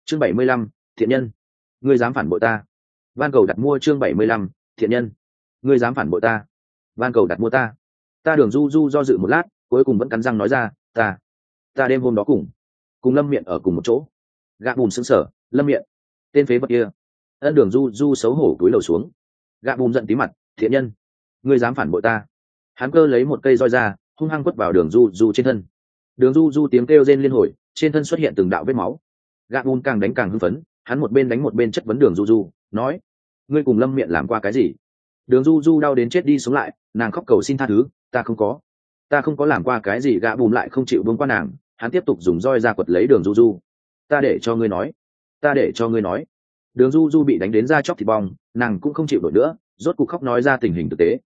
chương 75, thiện nhân, ngươi dám phản bội ta. Van cầu đặt mua chương 75, thiện nhân, ngươi dám phản bội ta. Van cầu đặt mua ta. Ta Đường Du Du do dự một lát, cuối cùng vẫn cắn răng nói ra, ta đêm hôm đó cùng Lâm Miện ở cùng một chỗ. Gạ bùm sững sờ, Lâm Miện, tên phế vật kia. Ân Đường Du Du xấu hổ cúi đầu xuống. Gạ bùm giận tí mặt, thiện nhân, ngươi dám phản bội ta. Hắn cơ lấy một cây roi ra, hung hăng quất vào Đường Du Du trên thân. Đường Du Du tiếng kêu rên liên hồi, trên thân xuất hiện từng đạo vết máu. Gạ bùm càng đánh càng hưng phấn, hắn một bên đánh một bên chất vấn Đường Du Du, nói, ngươi cùng Lâm Miện làm qua cái gì? Đường Du Du đau đến chết đi sống lại, nàng khóc cầu xin tha thứ, ta không có làm qua cái gì. Gạ bùm lại không chịu buông qua nàng, hắn tiếp tục dùng roi ra quật lấy Đường Du Du. Ta để cho ngươi nói. Đường Du Du bị đánh đến da chóc thịt bong, nàng cũng không chịu nổi nữa, rốt cục khóc nói ra tình hình thực tế.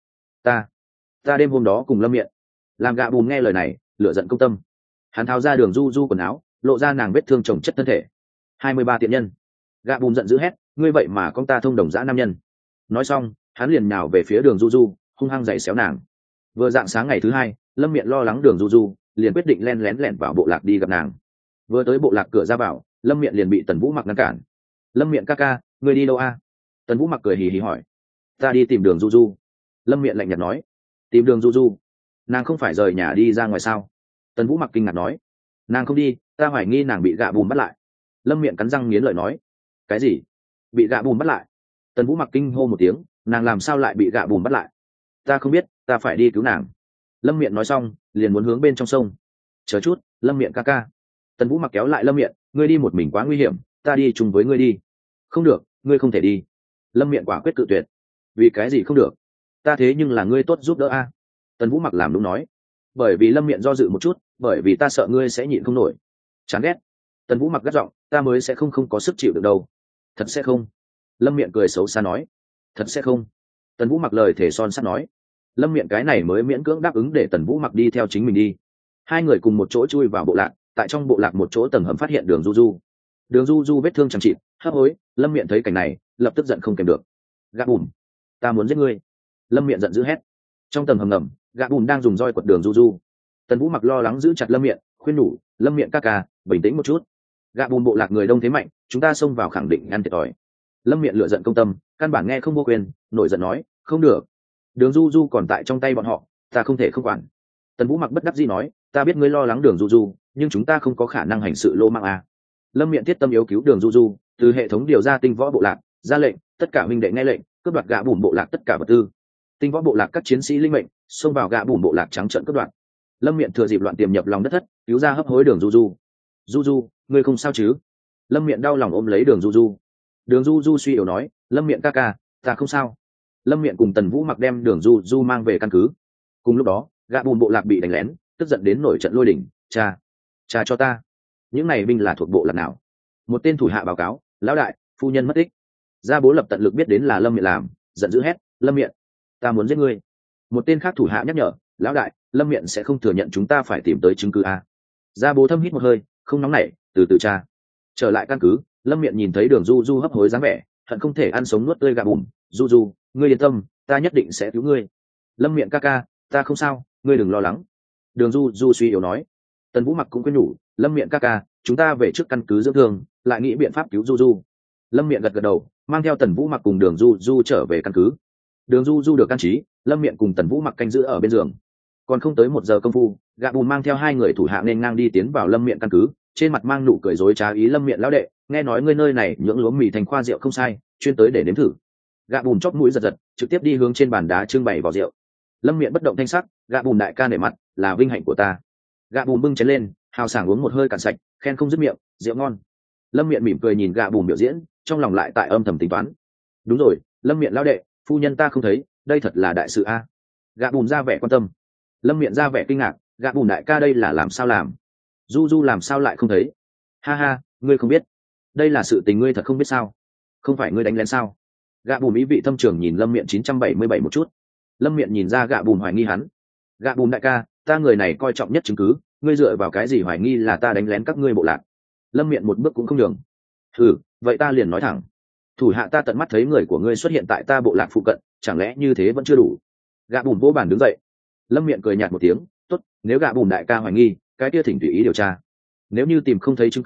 Ta đêm hôm đó cùng Lâm Miện. Làm Gạ bùm nghe lời này, lửa giận công tâm. Hắn tháo ra Đường Du Du quần áo, lộ ra nàng vết thương chồng chất thân thể. 23 tiện nhân. Gạ bùm giận dữ hét, ngươi vậy mà con ta thông đồng dã nam nhân. Nói xong, hắn liền nhào về phía Đường Du Du, hung hăng giày xéo nàng. Vừa dạng sáng ngày thứ hai, Lâm Miện lo lắng Đường Du Du, liền quyết định len lén lẻn vào bộ lạc đi gặp nàng. Vừa tới bộ lạc cửa ra vào, Lâm Miện liền bị Tần Vũ Mặc ngăn cản. Lâm Miện ca ca, ngươi đi đâu a? Tần Vũ Mặc cười hì hì hỏi. Ta đi tìm Đường Du Du. Lâm Miện lạnh nhạt nói. Tìm Đường Du Du? Nàng không phải rời nhà đi ra ngoài sao? Tần Vũ Mặc kinh ngạc nói. Nàng không đi, ta hoài nghi nàng bị Gạ bùm bắt lại. Lâm Miện cắn răng nghiến lợi nói. Cái gì? Bị Gạ bùm bắt lại? Tần Vũ Mặc kinh hô một tiếng, nàng làm sao lại bị Gạ bùm bắt lại? Ta không biết, ta phải đi cứu nàng. Lâm Miện nói xong, liền muốn hướng bên trong sông. Chờ chút, Lâm Miện ca ca. Tần Vũ Mặc kéo lại Lâm Miện, ngươi đi một mình quá nguy hiểm, ta đi chung với ngươi đi. Không được, ngươi không thể đi. Lâm Miện quả quyết cự tuyệt. Vì cái gì không được? Ta thế nhưng là ngươi tốt giúp đỡ a. Tần Vũ Mặc làm đúng nói. Bởi vì Lâm Miện do dự một chút, bởi vì ta sợ ngươi sẽ nhịn không nổi. Chán ghét. Tần Vũ Mặc gắt giọng, ta mới sẽ không có sức chịu được đâu. Thật sẽ không. Lâm Miện cười xấu xa nói. Thật sẽ không. Tần Vũ Mặc lời thể son sắt nói. Lâm Miện cái này mới miễn cưỡng đáp ứng để Tần Vũ Mặc đi theo chính mình đi. Hai người cùng một chỗ chui vào bộ lạc, tại trong bộ lạc một chỗ tầng hầm phát hiện Đường Du Du. Đường Du Du vết thương chẳng chịt, hấp hối. Lâm Miện thấy cảnh này, lập tức giận không kèm được. Gạ bùm, ta muốn giết ngươi. Lâm Miện giận dữ hét. Trong tầng hầm ngầm, Gạ bùm đang dùng roi quật Đường Du Du. Tần Vũ Mặc lo lắng giữ chặt Lâm Miện, khuyên nhủ, Lâm Miện ca ca, bình tĩnh một chút. Gạ bùm bộ lạc người đông thế mạnh, chúng ta xông vào khẳng định ngăn thiệt thòi. Lâm Miện lựa giận công tâm, căn bản nghe không vô quyền, nổi giận nói, không được. Đường Du Du còn tại trong tay bọn họ, ta không thể không quản. Tần Vũ Mặc bất đắc dĩ nói, ta biết ngươi lo lắng Đường Du Du, nhưng chúng ta không có khả năng hành sự lô mạng a. Lâm Miện thiết tâm yếu cứu Đường Du Du, từ hệ thống điều ra tinh võ bộ lạc, ra lệnh, tất cả huynh đệ nghe lệnh, cướp đoạt Gạ bùm bộ lạc tất cả vật tư. Tinh võ bộ lạc các chiến sĩ linh mệnh, xông vào Gạ bùm bộ lạc trắng trợn cướp đoạt. Lâm Miện thừa dịp loạn tiềm nhập lòng đất thất, cứu ra hấp hối Đường Du Du. Du Du, ngươi không sao chứ? Lâm Miện đau lòng ôm lấy Đường Du Du. Đường Du Du suy yếu nói, Lâm Miện ca ca, ta không sao. Lâm Miện cùng Tần Vũ Mặc đem Đường Du Du mang về căn cứ. Cùng lúc đó, Gạ bùm bộ lạc bị đánh lén, tức giận đến nổi trận lôi đỉnh. Cha cho ta, những này binh là thuộc bộ lạc nào? Một tên thủ hạ báo cáo, lão đại, phu nhân mất tích. Gia Bố Lập tận lực biết đến là Lâm Miện làm, giận dữ hét, Lâm Miện, ta muốn giết ngươi. Một tên khác thủ hạ nhắc nhở, lão đại, Lâm Miện sẽ không thừa nhận, chúng ta phải tìm tới chứng cứ a. Gia Bố thâm hít một hơi, không nóng nảy, từ từ tra. Trở lại căn cứ, Lâm Miện nhìn thấy Đường Du Du hấp hối dáng vẻ, hận không thể ăn sống nuốt tươi Gạ bùm. Du Du, ngươi yên tâm, ta nhất định sẽ cứu ngươi. Lâm Miện ca ca, ta không sao, ngươi đừng lo lắng. Đường Du Du suy yếu nói. Tần Vũ Mặc cũng khuyên nhủ, Lâm Miện ca ca, chúng ta về trước căn cứ dưỡng thương, lại nghĩ biện pháp cứu Du Du. Lâm Miện gật gật đầu, mang theo Tần Vũ Mặc cùng Đường Du Du trở về căn cứ. Đường Du Du được căn trí, Lâm Miện cùng Tần Vũ Mặc canh giữ ở bên giường. Còn không tới 1 giờ công phu, Gạ bùm mang theo 2 người thủ hạ nên ngang đi tiến vào Lâm Miện căn cứ, trên mặt mang nụ cười dối trá, ý Lâm Miện lão đệ, nghe nói ngươi nơi này nhưỡng lúa mì thành khoa rượu không sai, chuyên tới để nếm thử. Gạ bùm chóp mũi giật giật, trực tiếp đi hướng trên bàn đá trưng bày vỏ rượu. Lâm Miện bất động thanh sắc, Gạ bùm đại ca nể mặt, là vinh hạnh của ta. Gạ bùm bưng chén lên, hào sảng uống một hơi cạn sạch, khen không dứt miệng, rượu ngon. Lâm Miện mỉm cười nhìn Gạ bùm biểu diễn, trong lòng lại tại âm thầm tính toán. Đúng rồi, Lâm Miện lão đệ, phu nhân ta không thấy, đây thật là đại sự a. Gạ bùm ra vẻ quan tâm. Lâm Miện ra vẻ kinh ngạc, Gạ bùm đại ca đây là làm sao làm? Du Du làm sao lại không thấy? Ha ha, ngươi không biết, đây là sự tình ngươi thật không biết sao? Không phải ngươi đánh lén sao? Gạ bùm ý vị thâm trường nhìn Lâm Miện 977 một chút. Lâm Miện nhìn ra Gạ bùm hoài nghi hắn. Gạ bùm đại ca, ta người này coi trọng nhất chứng cứ, ngươi dựa vào cái gì hoài nghi là ta đánh lén các ngươi bộ lạc? Lâm Miện một bước cũng không nhường. Vậy ta liền nói thẳng, thủ hạ ta tận mắt thấy người của ngươi xuất hiện tại ta bộ lạc phụ cận, chẳng lẽ như thế vẫn chưa đủ? Gạ bùm vỗ bàn đứng dậy. Lâm Miện cười nhạt một tiếng, tốt, nếu Gạ bùm đại ca hoài nghi, cái kia thỉnh tùy ý điều tra. Nếu như tìm không thấy chứng cứ,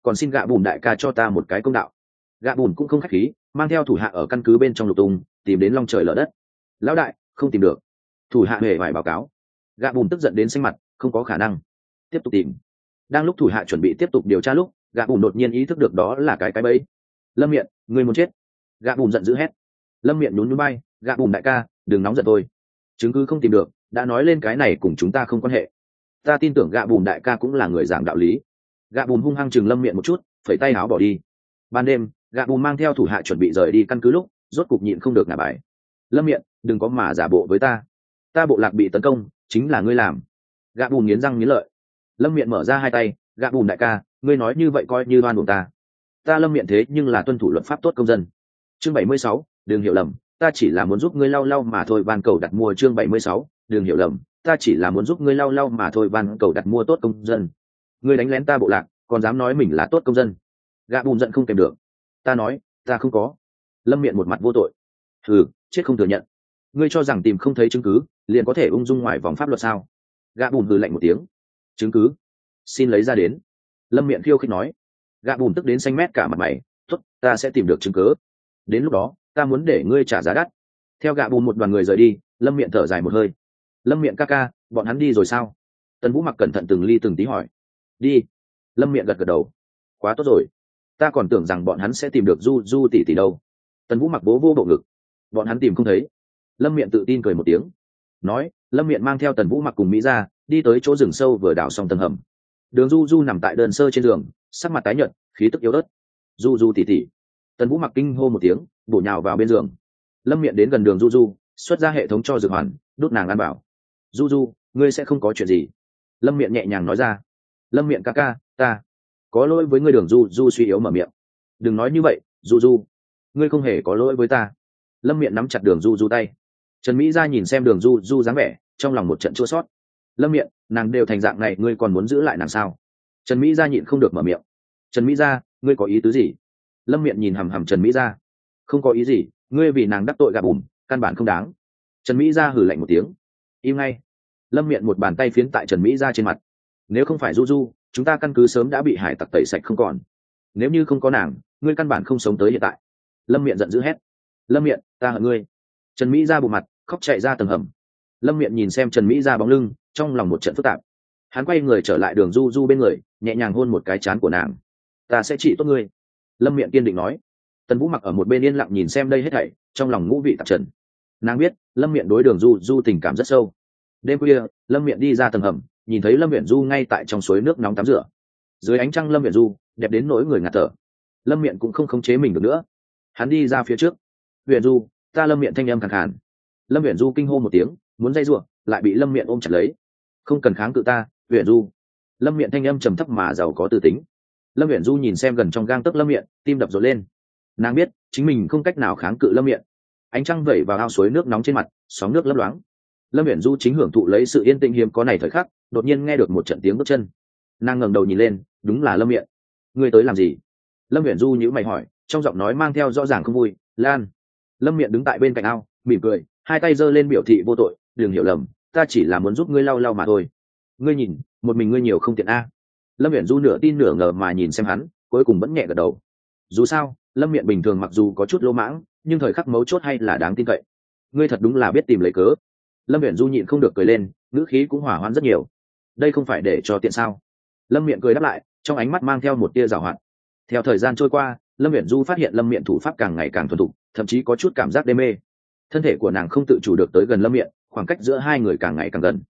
còn xin gạ bùn đại ca cho ta một cái công đạo. Gạ bùn cũng không khách khí, mang theo thủ hạ ở căn cứ bên trong lục tung, tìm đến long trời lở đất. Lão đại, không tìm được. Thủ hạ hề phải báo cáo. Gạ bùn tức giận đến xanh mặt, không có khả năng. Tiếp tục tìm. Đang lúc thủ hạ chuẩn bị tiếp tục điều tra lúc, gạ bùn đột nhiên ý thức được đó là cái bẫy. Lâm Miện, ngươi muốn chết. Gạ bùn giận dữ hét. Lâm Miện nhún nhún bay, gạ bùn đại ca, đừng nóng giận tôi. Chứng cứ không tìm được, đã nói lên cái này cùng chúng ta không quan hệ. Ta tin tưởng gạ bùn đại ca cũng là người giảng đạo lý. Gạ bùn hung hăng chừng Lâm Miện một chút, phẩy tay áo bỏ đi. Ban đêm, gạ bùn mang theo thủ hạ chuẩn bị rời đi căn cứ lúc, rốt cục nhịn không được ngả bài. Lâm Miện, đừng có mà giả bộ với ta. Ta bộ lạc bị tấn công, chính là ngươi làm. Gạ bùn nghiến răng nghiến lợi. Lâm Miện mở ra hai tay, gạ bùn đại ca, ngươi nói như vậy coi như oan uổng ta. Ta Lâm Miện thế nhưng là tuân thủ luật pháp tốt công dân. Chương 76, đừng hiểu lầm, ta chỉ là muốn giúp ngươi lau lau mà thôi. Van cầu đặt mua. Chương 76, đừng hiểu lầm, ta chỉ là muốn giúp ngươi lau lau mà thôi. Van cầu đặt mua tốt công dân. Ngươi đánh lén ta bộ lạc, còn dám nói mình là tốt công dân. Gạ bùn giận không kèm được. Ta nói, ta không có. Lâm Miện một mặt vô tội. Hừ, chết không thừa nhận. Ngươi cho rằng tìm không thấy chứng cứ liền có thể ung dung ngoài vòng pháp luật sao? Gạ bùn hừ lạnh một tiếng. Chứng cứ? Xin lấy ra đến. Lâm Miện khiêu khích nói. Gạ bùn tức đến xanh mét cả mặt mày. Tốt, ta sẽ tìm được chứng cứ. Đến lúc đó ta muốn để ngươi trả giá đắt. Theo gạ bùn một đoàn người rời đi, Lâm Miện thở dài một hơi. Lâm Miện ca ca, bọn hắn đi rồi sao? Tần Vũ Mặc cẩn thận từng ly từng tí hỏi. Đi. Lâm Miện gật gật đầu. Quá tốt rồi, ta còn tưởng rằng bọn hắn sẽ tìm được du du tỷ tỷ đâu. Tần Vũ Mặc bố vô bộ ngực. Bọn hắn tìm không thấy. Lâm Miện tự tin cười một tiếng. Nói, Lâm Miện mang theo Tần Vũ Mặc cùng Mỹ ra đi tới chỗ rừng sâu vừa đào xong tầng hầm. Đường du du nằm tại đơn sơ trên giường, sắc mặt tái nhợt, khí tức yếu ớt. Du du tỷ tỷ. Tần Vũ Mặc kinh hô một tiếng, bổ nhào vào bên giường. Lâm Miện đến gần đường du du, xuất ra hệ thống cho dược hoàn, đút nàng ăn bảo. Du du, ngươi sẽ không có chuyện gì. Lâm Miện nhẹ nhàng nói ra. Lâm Miện ca ca, ta có lỗi với ngươi. Đường du du suy yếu mở miệng. Đừng nói như vậy, du du, ngươi không hề có lỗi với ta. Lâm Miện nắm chặt đường du du tay. Trần Mỹ Gia nhìn xem đường du du dáng vẻ, trong lòng một trận chua sót. Lâm Miện, nàng đều thành dạng này, ngươi còn muốn giữ lại nàng sao? Trần Mỹ Gia nhịn không được mở miệng. Trần Mỹ Gia, ngươi có ý tứ gì? Lâm Miện nhìn hằm hằm Trần Mỹ Gia. Không có ý gì, ngươi vì nàng đắc tội gạ bùn, căn bản không đáng. Trần Mỹ Gia hừ lạnh một tiếng. Im ngay. Lâm Miện một bàn tay phiến tại Trần Mỹ Gia trên mặt. Nếu không phải du du, chúng ta căn cứ sớm đã bị hải tặc tẩy sạch không còn. Nếu như không có nàng, ngươi căn bản không sống tới hiện tại. Lâm Miện giận dữ hét. Lâm Miện, ta hận ngươi. Trần Mỹ Gia bụng mặt, khóc chạy ra tầng hầm. Lâm Miện nhìn xem Trần Mỹ Gia bóng lưng, trong lòng một trận phức tạp. Hắn quay người trở lại đường du du bên người, nhẹ nhàng hôn một cái trán của nàng. Ta sẽ trị tốt ngươi. Lâm Miện kiên định nói. Tần Vũ Mặc ở một bên yên lặng nhìn xem đây hết thảy, trong lòng ngũ vị tạp trần. Nàng biết Lâm Miện đối đường du du tình cảm rất sâu. Đêm khuya, Lâm Miện đi ra tầng hầm, nhìn thấy Lâm Viễn Du ngay tại trong suối nước nóng tắm rửa. Dưới ánh trăng Lâm Viễn Du đẹp đến nỗi người ngạt thở. Lâm Miện cũng không khống chế mình được nữa. Hắn đi ra phía trước. Viễn Du, ta. Lâm Miện thanh âm khàn khàn. Lâm Viễn Du kinh hô một tiếng, muốn dây giụa, lại bị Lâm Miện ôm chặt lấy. Không cần kháng cự ta, Viễn Du. Lâm Miện thanh âm trầm thấp mà giàu có tư tính. Lâm Viễn Du nhìn xem gần trong gang tấc Lâm Miện, tim đập rộn lên. Nàng biết chính mình không cách nào kháng cự Lâm Miện. Ánh trăng vẩy vào ao suối nước nóng trên mặt, sóng nước lấp loáng. Lâm Viễn Du chính hưởng thụ lấy sự yên tĩnh hiếm có này thời khắc, đột nhiên nghe được một trận tiếng bước chân. Nàng ngẩng đầu nhìn lên, đúng là Lâm Miện. Ngươi tới làm gì? Lâm Viễn Du nhíu mày hỏi, trong giọng nói mang theo rõ ràng không vui. Lan. Lâm Miện đứng tại bên cạnh ao, mỉm cười, hai tay giơ lên biểu thị vô tội. Đừng hiểu lầm, ta chỉ là muốn giúp ngươi lau lau mà thôi. Ngươi nhìn, một mình ngươi nhiều không tiện a. Lâm Viễn Du nửa tin nửa ngờ mà nhìn xem hắn, cuối cùng vẫn nhẹ gật đầu. Dù sao, Lâm Miện bình thường mặc dù có chút lỗ mãng, nhưng thời khắc mấu chốt hay là đáng tin cậy. Ngươi thật đúng là biết tìm lấy cớ. Lâm Viễn Du nhịn không được cười lên, ngữ khí cũng hỏa hoãn rất nhiều. Đây không phải để cho tiện sao? Lâm Miện cười đáp lại, trong ánh mắt mang theo một tia giảo hoạt. Theo thời gian trôi qua, Lâm Viễn Du phát hiện Lâm Miện thủ pháp càng ngày càng thuần thục, thậm chí có chút cảm giác đê mê. Thân thể của nàng không tự chủ được tới gần Lâm Miện, khoảng cách giữa hai người càng ngày càng gần.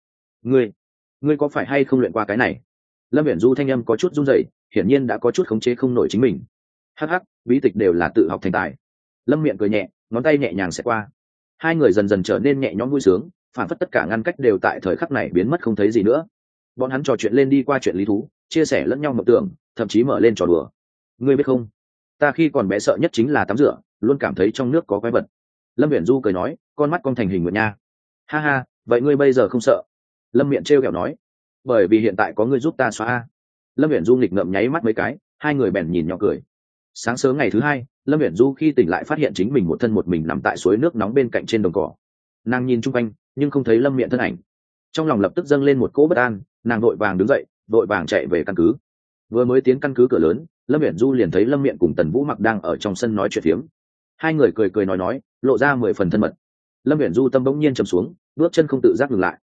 Ngươi có phải hay không luyện qua cái này? Lâm Viễn Du thanh âm có chút run rẩy, hiển nhiên đã có chút khống chế không nổi chính mình. Hắc hắc, bí tịch đều là tự học thành tài. Lâm Miện cười nhẹ, ngón tay nhẹ nhàng xẹt qua. Hai người dần dần trở nên nhẹ nhõm vui sướng, phản phất tất cả ngăn cách đều tại thời khắc này biến mất không thấy gì nữa. Bọn hắn trò chuyện lên đi qua chuyện lý thú, chia sẻ lẫn nhau mộng tưởng, thậm chí mở lên trò đùa. Ngươi biết không, ta khi còn bé sợ nhất chính là tắm rửa, luôn cảm thấy trong nước có quái vật. Lâm Viễn Du cười nói, con mắt cong thành hình nguyệt nha. Ha ha, vậy ngươi bây giờ không sợ? Lâm Miện trêu ghẹo nói. Bởi vì hiện tại có ngươi giúp ta xóa. Lâm Viễn Du nghịch ngợm nháy mắt mấy cái, hai người bèn nhìn nhỏ cười. Sáng sớm ngày thứ hai, Lâm Viễn Du khi tỉnh lại phát hiện chính mình một thân một mình nằm tại suối nước nóng bên cạnh trên đồng cỏ. Nàng nhìn chung quanh nhưng không thấy Lâm Miện thân ảnh, trong lòng lập tức dâng lên một cỗ bất an. Nàng vội vàng đứng dậy, vội vàng chạy về căn cứ. Vừa mới tiến căn cứ cửa lớn, Lâm Uyển Du liền thấy Lâm Miện cùng Tần Vũ Mặc đang ở trong sân nói chuyện phiếm. Hai người cười cười nói, lộ ra 10 phần thân mật. Lâm Uyển Du tâm bỗng nhiên trầm xuống, bước chân không tự giác ngừng lại.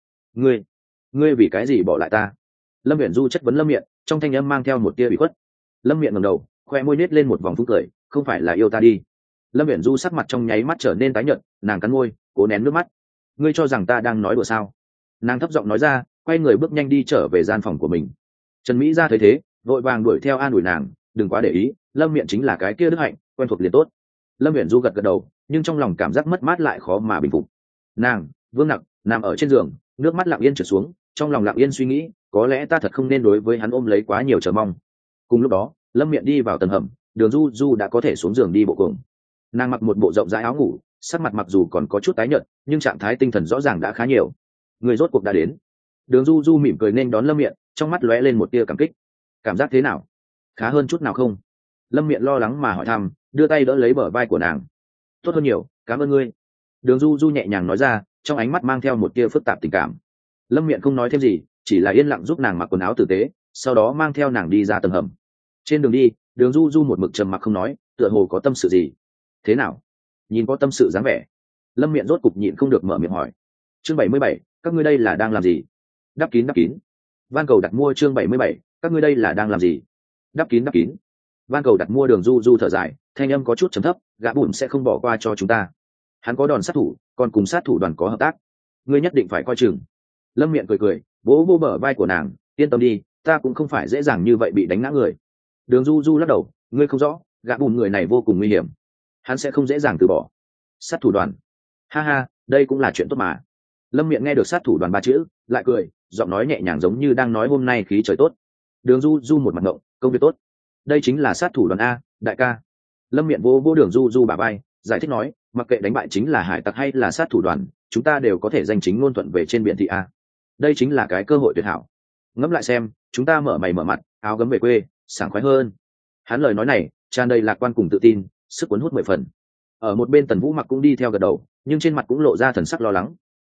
Ngươi vì cái gì bỏ lại ta? Lâm Uyển Du chất vấn Lâm Miện, trong thanh âm mang theo một tia ủy khuất. Lâm Miện ngẩng đầu, khoe môi nết lên một vòng phúng cười, không phải là yêu ta đi. Lâm Uyển Du sắc mặt trong nháy mắt trở nên tái nhợt, nàng cắn môi, cố nén nước mắt. Ngươi cho rằng ta đang nói đùa sao? Nàng thấp giọng nói ra, quay người bước nhanh đi trở về gian phòng của mình. Trần Mỹ Gia thấy thế, vội vàng đuổi theo an ủi nàng, đừng quá để ý, Lâm Miện chính là cái kia đức hạnh, quen thuộc liền tốt. Lâm Uyển Du gật gật đầu, nhưng trong lòng cảm giác mất mát lại khó mà bình phục. Nàng Vương Nặc nằm ở trên giường, nước mắt lặng yên trượt xuống, trong lòng lặng yên suy nghĩ, có lẽ ta thật không nên đối với hắn ôm lấy quá nhiều chờ mong. Cùng lúc đó, Lâm Miện đi vào tầng hầm, Đường Du Du đã có thể xuống giường đi bộ cùng. Nàng mặc một bộ rộng rãi áo ngủ, sắc mặt mặc dù còn có chút tái nhợt, nhưng trạng thái tinh thần rõ ràng đã khá nhiều. Người rốt cuộc đã đến. Đường Du Du mỉm cười nên đón Lâm Miện, trong mắt lóe lên một tia cảm kích. Cảm giác thế nào? Khá hơn chút nào không? Lâm Miện lo lắng mà hỏi thăm, đưa tay đỡ lấy bờ vai của nàng. Tốt hơn nhiều, cảm ơn ngươi. Đường Du Du nhẹ nhàng nói ra, trong ánh mắt mang theo một tia phức tạp tình cảm. Lâm Miện không nói thêm gì, chỉ là yên lặng giúp nàng mặc quần áo tử tế, sau đó mang theo nàng đi ra tầng hầm. Trên đường đi, Đường Du Du một mực trầm mặc không nói, tựa hồ có tâm sự gì. Thế nào? Nhìn có tâm sự dáng vẻ. Lâm Miện rốt cục nhịn không được mở miệng hỏi. Chương 77, các ngươi đây là đang làm gì? Đắp kín. Van cầu đặt mua chương 77, các ngươi đây là đang làm gì? Đắp kín. Van cầu đặt mua. Đường Du Du thở dài, thanh âm có chút trầm thấp, gã bùn sẽ không bỏ qua cho chúng ta. Hắn có đòn sát thủ, còn cùng sát thủ đoàn có hợp tác. Ngươi nhất định phải coi chừng. Lâm Miện cười, vỗ vỗ bờ vai của nàng, yên tâm đi, ta cũng không phải dễ dàng như vậy bị đánh ngã người. Đường Du Du lắc đầu, ngươi không rõ, gã bùn người này vô cùng nguy hiểm, hắn sẽ không dễ dàng từ bỏ. Sát thủ đoàn? Ha ha, đây cũng là chuyện tốt mà. Lâm Miện nghe được sát thủ đoàn ba chữ, lại cười, giọng nói nhẹ nhàng giống như đang nói hôm nay khí trời tốt. Đường Du Du một mặt ngộng, công việc tốt. Đây chính là sát thủ đoàn a, đại ca. Lâm Miện vỗ vỗ Đường Du Du bả vai, giải thích nói, mặc kệ đánh bại chính là hải tặc hay là sát thủ đoàn, chúng ta đều có thể danh chính ngôn thuận về trên biển thị a. Đây chính là cái cơ hội tuyệt hảo. Ngẫm lại xem, chúng ta mở mày mở mặt, áo gấm về quê, sảng khoái hơn. Hắn lời nói này tràn đầy lạc quan cùng tự tin, sức cuốn hút 10 phần. Ở một bên Tần Vũ Mặc cũng đi theo gật đầu, nhưng trên mặt cũng lộ ra thần sắc lo lắng.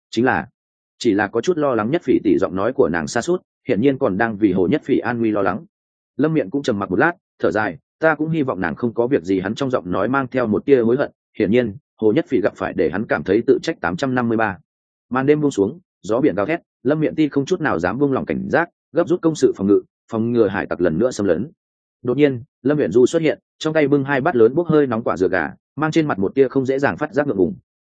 Chỉ là có chút lo lắng. Nhất Phỉ tỷ giọng nói của nàng sa sút, hiển nhiên còn đang vì Hồ Nhất Phỉ an nguy lo lắng. Lâm Miện cũng trầm mặc một lát, thở dài, ta cũng hy vọng nàng không có việc gì. Hắn trong giọng nói mang theo một tia hối hận, hiển nhiên Hồ Nhất Phỉ gặp phải để hắn cảm thấy tự trách 853. Màn đêm buông xuống, gió biển gào thét, Lâm Miện Ti không chút nào dám buông lỏng cảnh giác, gấp rút công sự phòng ngừa hải tặc lần nữa xâm lấn. Đột nhiên, Lâm Uyển Du xuất hiện, trong tay bưng 2 bát lớn bốc hơi nóng quả dừa gà, mang trên mặt một tia không dễ dàng phát giác ngượng ngùng.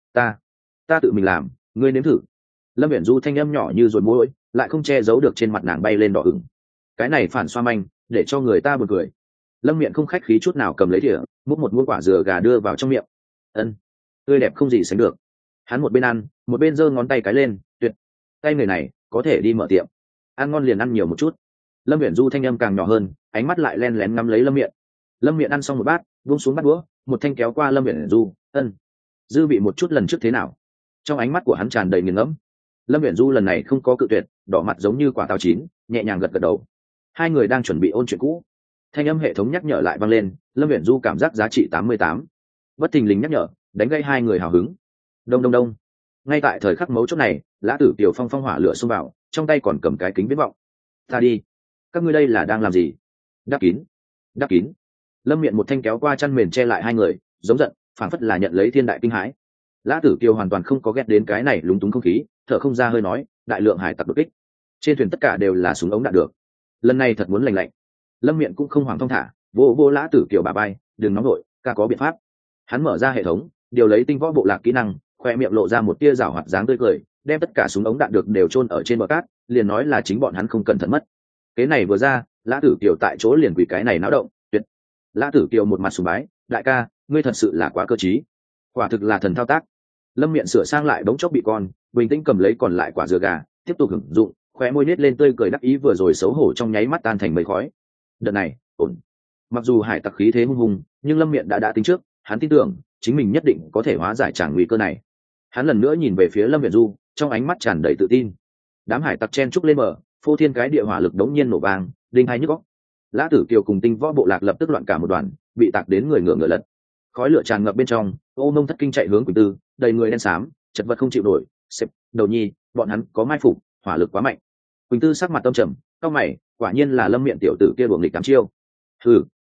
Ta tự mình làm, ngươi nếm thử. Lâm Uyển Du thanh âm nhỏ như ruồi môi, lại không che giấu được trên mặt nàng bay lên đỏ ửng. Cái này phản xoa manh, để cho người ta buồn cười. Lâm Miện không khách khí chút nào cầm lấy thìa, múc một muỗng quả dừa gà đưa vào trong miệng. Ân, tươi đẹp không gì sánh được. Hắn một bên ăn, một bên giơ ngón tay cái lên, tuyệt. Tay người này có thể đi mở tiệm. Ăn ngon liền ăn nhiều một chút. Lâm Uyển Du thanh âm càng nhỏ hơn, ánh mắt lại len lén ngắm lấy Lâm Miện. Lâm Miện ăn xong một bát, buông xuống bát đũa, một thanh kéo qua Lâm Uyển Du, ân, dư vị một chút lần trước thế nào? Trong ánh mắt của hắn tràn đầy nghiền ngẫm. Lâm Uyển Du lần này không có cự tuyệt, đỏ mặt giống như quả táo chín, nhẹ nhàng gật gật đầu. Hai người đang chuẩn bị ôn chuyện cũ, thanh âm hệ thống nhắc nhở lại vang lên. Lâm Uyển Du cảm giác giá trị 88. Bất thình lình nhắc nhở, đánh gây hai người hào hứng. Đông. Ngay tại thời khắc mấu chốt này, Lã Tử Kiều phong hỏa lửa xông vào, trong tay còn cầm cái kính viễn vọng. Ta đi, các ngươi đây là đang làm gì? Đắp kín. Lâm Miện một thanh kéo qua chăn mền che lại hai người, giống giận, phảng phất là nhận lấy thiên đại kinh hãi. Lã Tử Kiều hoàn toàn không có ghét đến cái này lúng túng không khí, thở không ra hơi nói, đại lượng hải tặc đột kích, trên thuyền tất cả đều là súng ống đạn được, lần này thật muốn lành lạnh. Lâm Miện cũng không hoảng thong thả, vô Lã Tử Kiều bà bay, đừng nóng nổi, ca có biện pháp. Hắn mở ra hệ thống, điều lấy tinh võ bộ lạc kỹ năng, khoe miệng lộ ra một tia rảo hoạt dáng tươi cười, đem tất cả súng ống đạn được đều chôn ở trên bờ cát, liền nói là chính bọn hắn không cẩn thận mất. Cái này vừa ra, Lã Tử Kiều tại chỗ liền quỳ cái này náo động, tuyệt. Lã Tử Kiều một mặt sùng bái, đại ca, ngươi thật sự là quá cơ trí, quả thực là thần thao tác. Lâm Miện sửa sang lại bỗng chốc bị con, bình tĩnh cầm lấy còn lại quả dừa gà, tiếp tục hưởng dụng, khóe môi nết lên tươi cười đắc ý, vừa rồi xấu hổ trong nháy mắt tan thành mây khói. Đợt này, ổn. Mặc dù hải tặc khí thế hung hùng, nhưng Lâm Miện đã tính trước, hắn tin tưởng chính mình nhất định có thể hóa giải tràng nguy cơ này. Hắn lần nữa nhìn về phía Lâm Uyển Du, trong ánh mắt tràn đầy tự tin. Đám hải tặc chen trúc lên bờ, phô thiên cái địa hỏa lực đống nhiên nổ vang, đinh hai nhức óc. Lã Tử Kiều cùng tinh võ bộ lạc lập tức loạn cả một đoàn, bị tạc đến người ngửa ngửa lật. Khói lửa tràn ngập bên trong, Ô Mông thất kinh chạy hướng Quỳnh Tư, đầy người đen xám, chật vật không chịu nổi. Sếp, đầu nhi, bọn hắn có mai phục, hỏa lực quá mạnh. Quỳnh Tư sắc mặt tâm trầm, cau mày, quả nhiên là Lâm Miện tiểu tử kia đuổi nghịch 8 chiêu. Hừ,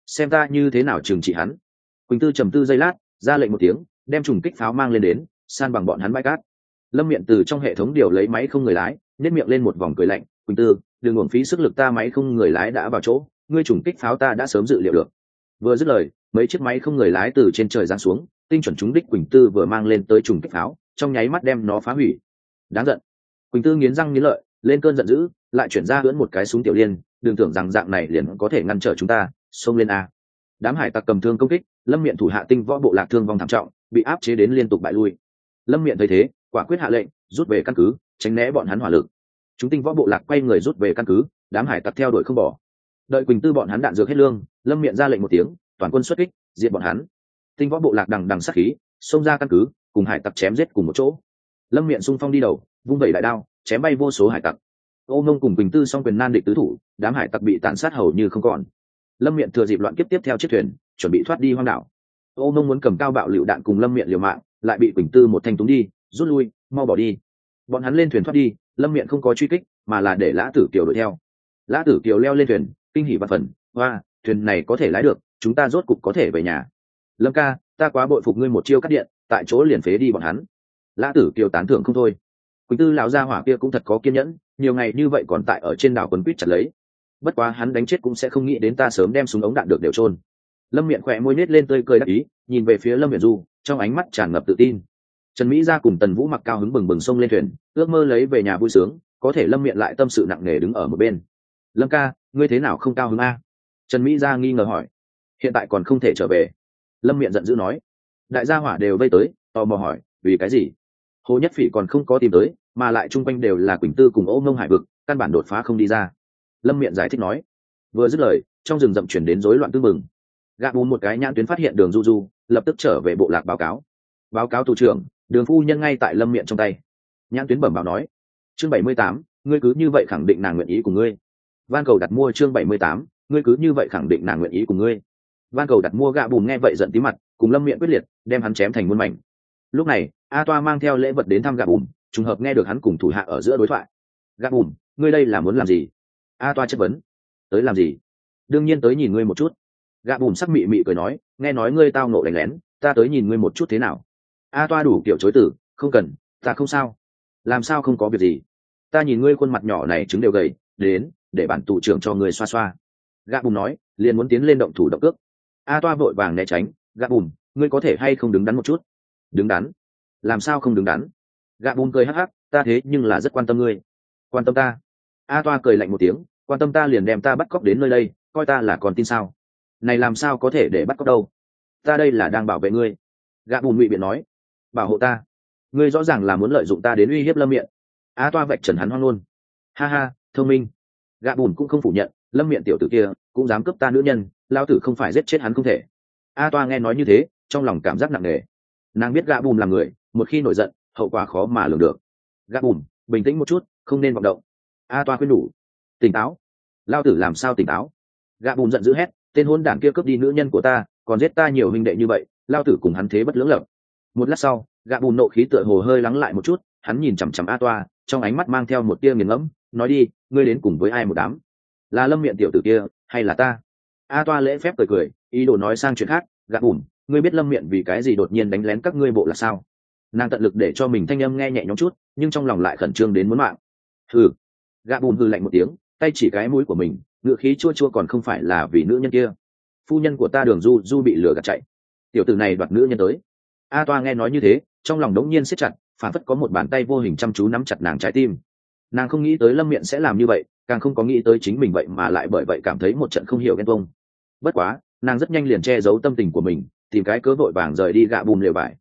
xem ta như thế nào trừng trị hắn. Quỳnh Tư trầm tư giây lát, ra lệnh một tiếng, đem trùng kích pháo mang lên đến, san bằng bọn hắn bãi cát. Lâm Miện từ trong hệ thống điều lấy máy không người lái, nhếch miệng lên một vòng cười lạnh, "Quỳnh Tư, đừng uổng phí sức lực, ta máy không người lái đã vào chỗ, ngươi trùng kích pháo ta đã sớm dự liệu được." Vừa dứt lời, mấy chiếc máy không người lái từ trên trời giáng xuống, tinh chuẩn trúng đích Quỳnh Tư vừa mang lên tới trùng kích pháo, trong nháy mắt đem nó phá hủy. Đáng giận. Quỳnh Tư nghiến răng nghiến lợi, lên cơn giận dữ, lại chuyển ra ưỡn một cái súng tiểu liên, đừng tưởng rằng dạng này liền có thể ngăn trở chúng ta, xông lên a. Đám hải tặc cầm thương công kích, Lâm Miện thủ hạ tinh võ bộ lạc thương vong thảm trọng, bị áp chế đến liên tục bại lui. Lâm Miện thấy thế, quả quyết hạ lệnh rút về căn cứ, tránh né bọn hắn hỏa lực. Chúng tinh võ bộ lạc quay người rút về căn cứ, đám hải tặc theo đuổi không bỏ. Đợi Quỳnh Tư bọn hắn đạn dược hết lương, Lâm Miện ra lệnh một tiếng, toàn quân xuất kích, diệt bọn hắn. Tinh võ bộ lạc đằng đằng sát khí, xông ra căn cứ, cùng hải tặc chém giết cùng một chỗ. Lâm Miện xung phong đi đầu, vung vẩy đại đao, chém bay vô số hải tặc. Ô Mông cùng Quỳnh Tư song quyền nan địch tứ thủ, đám hải tặc bị tàn sát hầu như không còn. Lâm Miện thừa dịp loạn kiếp tiếp theo chiếc thuyền, chuẩn bị thoát đi hoang đảo. Ô Mông muốn cầm cao bạo lựu đạn cùng Lâm Miện liều mạng, lại bị Quỳnh Tư một thanh túng đi, rút lui, mau bỏ đi. Bọn hắn lên thuyền thoát đi, Lâm Miện không có truy kích, mà là để Lã Tử Kiều đuổi theo. Lã Tử Kiều leo lên thuyền, kinh hỉ vạn phần, "Hoa, thuyền này có thể lái được, chúng ta rốt cục có thể về nhà." "Lâm ca, ta quá bội phục ngươi một chiêu cắt điện, tại chỗ liền phế đi bọn hắn." Lã Tử Kiều tán thưởng không thôi. Quỳnh Tư lão gia hỏa kia cũng thật có kiên nhẫn, nhiều ngày như vậy còn tại ở trên đảo quấn quýt chặt lấy. Bất quá hắn đánh chết cũng sẽ không nghĩ đến ta sớm đem súng ống đạn được đều trôn. Lâm Miện khỏe môi nết lên tươi cười đắc ý, nhìn về phía Lâm Miện Du, trong ánh mắt tràn ngập tự tin. Trần Mỹ Gia cùng Tần Vũ mặc cao hứng bừng bừng xông lên thuyền, ước mơ lấy về nhà vui sướng, có thể Lâm Miện lại tâm sự nặng nề đứng ở một bên. "Lâm ca, ngươi thế nào không cao hứng a?" Trần Mỹ Gia nghi ngờ hỏi. "Hiện tại còn không thể trở về." Lâm Miện giận dữ nói. Đại gia hỏa đều vây tới, tò mò hỏi, "Vì cái gì?" Hồ Nhất Phỉ còn không có tìm tới, mà lại chung quanh đều là Quỳnh Tư cùng Ô Mông hải vực, căn bản đột phá không đi ra. Lâm Miện giải thích nói. Vừa dứt lời, trong rừng rậm chuyển đến rối loạn tương mừng. Gạ Bùn một cái nhãn tuyến phát hiện Đường Du Du, lập tức trở về bộ lạc báo cáo. Báo cáo thủ trưởng, Đường phu nhân ngay tại Lâm Miện trong tay. Nhãn tuyến bẩm báo nói. Chương 78, ngươi cứ như vậy khẳng định nàng nguyện ý cùng ngươi. Van cầu đặt mua chương 78, ngươi cứ như vậy khẳng định nàng nguyện ý cùng ngươi. Van cầu đặt mua. Gạ Bùn nghe vậy giận tí mặt, cùng Lâm Miện quyết liệt, đem hắn chém thành muôn mảnh. Lúc này, A Toa mang theo lễ vật đến thăm Gạ Bùn, trùng hợp nghe được hắn cùng thủ hạ ở giữa đối thoại. "Gạ Bùn, ngươi đây là muốn làm gì?" A Toa chất vấn. "Tới làm gì? Đương nhiên tới nhìn ngươi một chút." Gạ Bùn sắc mị mị cười nói, "nghe nói ngươi tao ngộ đánh lén, ta tới nhìn ngươi một chút thế nào." A Toa đủ kiểu chối từ, "Không cần, ta không sao." "Làm sao không có việc gì? Ta nhìn ngươi khuôn mặt nhỏ này trứng đều gầy, đến, để bản tụ trưởng cho ngươi xoa xoa." Gạ Bùn nói, liền muốn tiến lên động thủ động cước. A Toa vội vàng né tránh. "Gạ Bùn, ngươi có thể hay không đứng đắn một chút?" "Đứng đắn? Làm sao không đứng đắn?" Gạ Bùn cười hắc hắc, "Ta thế nhưng là rất quan tâm ngươi." "Quan tâm ta?" A Toa cười lạnh một tiếng, "Quan tâm ta liền đem ta bắt cóc đến nơi đây, coi ta là con tin sao? Này làm sao có thể để bắt cóc đâu? Ta đây là đang bảo vệ ngươi." Gạ Bùn ngụy biện nói. "Bảo hộ ta? Ngươi rõ ràng là muốn lợi dụng ta đến uy hiếp Lâm Miện." A Toa vạch trần hắn hoang luôn. "Ha ha, thông minh." Gạ Bùn cũng không phủ nhận, Lâm Miện tiểu tử kia cũng dám cướp ta nữ nhân, lao tử không phải giết chết hắn không thể. A Toa nghe nói như thế, trong lòng cảm giác nặng nề. Nàng biết Gạ Bùn là người, một khi nổi giận, hậu quả khó mà lường được. "Gạ Bùn, bình tĩnh một chút, không nên vọng động." A Toa khuyên nhủ. "Tỉnh táo." "Lao tử làm sao tỉnh táo?" Gạ Bùn giận dữ hét, "Tên hôn đản kia cướp đi nữ nhân của ta, còn giết ta nhiều huynh đệ như vậy, lao tử cùng hắn thế bất lưỡng lập." Một lát sau, Gạ Bùn nộ khí tựa hồ hơi lắng lại một chút, hắn nhìn chằm chằm A Toa, trong ánh mắt mang theo một tia nghiền ngẫm, "Nói đi, ngươi đến cùng với ai một đám? Là Lâm Miện tiểu tử kia, hay là ta?" A Toa lễ phép cười cười, ý đồ nói sang chuyện khác. "Gạ Bùn, ngươi biết Lâm Miện vì cái gì đột nhiên đánh lén các ngươi bộ là sao?" Nàng tận lực để cho mình thanh âm nghe nhẹ nhõm chút, nhưng trong lòng lại khẩn trương đến muốn mạng. "Hừ." Gạ Bùn hừ lạnh một tiếng, tay chỉ cái mũi của mình, ngựa khí chua chua, "Còn không phải là vì nữ nhân kia. Phu nhân của ta Đường Du Du bị lừa gạt chạy, tiểu tử này đoạt nữ nhân tới." A Toa nghe nói như thế, trong lòng đống nhiên siết chặt, phản phất có một bàn tay vô hình chăm chú nắm chặt nàng trái tim. Nàng không nghĩ tới Lâm Miện sẽ làm như vậy, càng không có nghĩ tới chính mình vậy mà lại bởi vậy cảm thấy một trận không hiểu ghen tuông. Bất quá, nàng rất nhanh liền che giấu tâm tình của mình, tìm cái cớ vội vàng rời đi Gạ Bùn lều vải.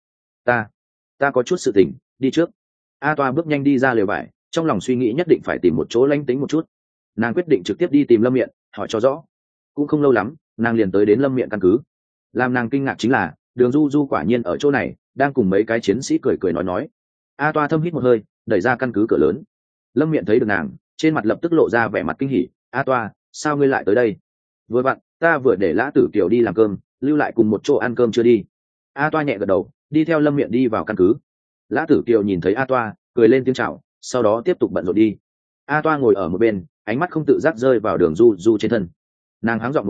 Ta có chút sự tình, đi trước." A Toa bước nhanh đi ra lều vải, trong lòng suy nghĩ nhất định phải tìm một chỗ lánh tính một chút. Nàng quyết định trực tiếp đi tìm Lâm Miện, hỏi cho rõ. Cũng không lâu lắm, nàng liền tới đến Lâm Miện căn cứ. Làm nàng kinh ngạc chính là, Đường Du Du quả nhiên ở chỗ này, đang cùng mấy cái chiến sĩ cười cười nói. A Toa thâm hít một hơi, đẩy ra căn cứ cửa lớn. Lâm Miện thấy được nàng, trên mặt lập tức lộ ra vẻ mặt kinh hỉ. "A Toa, sao ngươi lại tới đây?" "Vừa vặn, ta vừa để Lã Tử Kiều đi làm cơm, lưu lại cùng một chỗ ăn cơm chưa đi." A Toa nhẹ gật đầu, đi theo Lâm Miện đi vào căn cứ. Lã Tử Kiều nhìn thấy A Toa, cười lên tiếng chào, sau đó tiếp tục bận rộn đi. A Toa ngồi ở một bên, ánh mắt không tự giác rơi vào Đường Du Du trên thân. Nàng háng giọng một cái,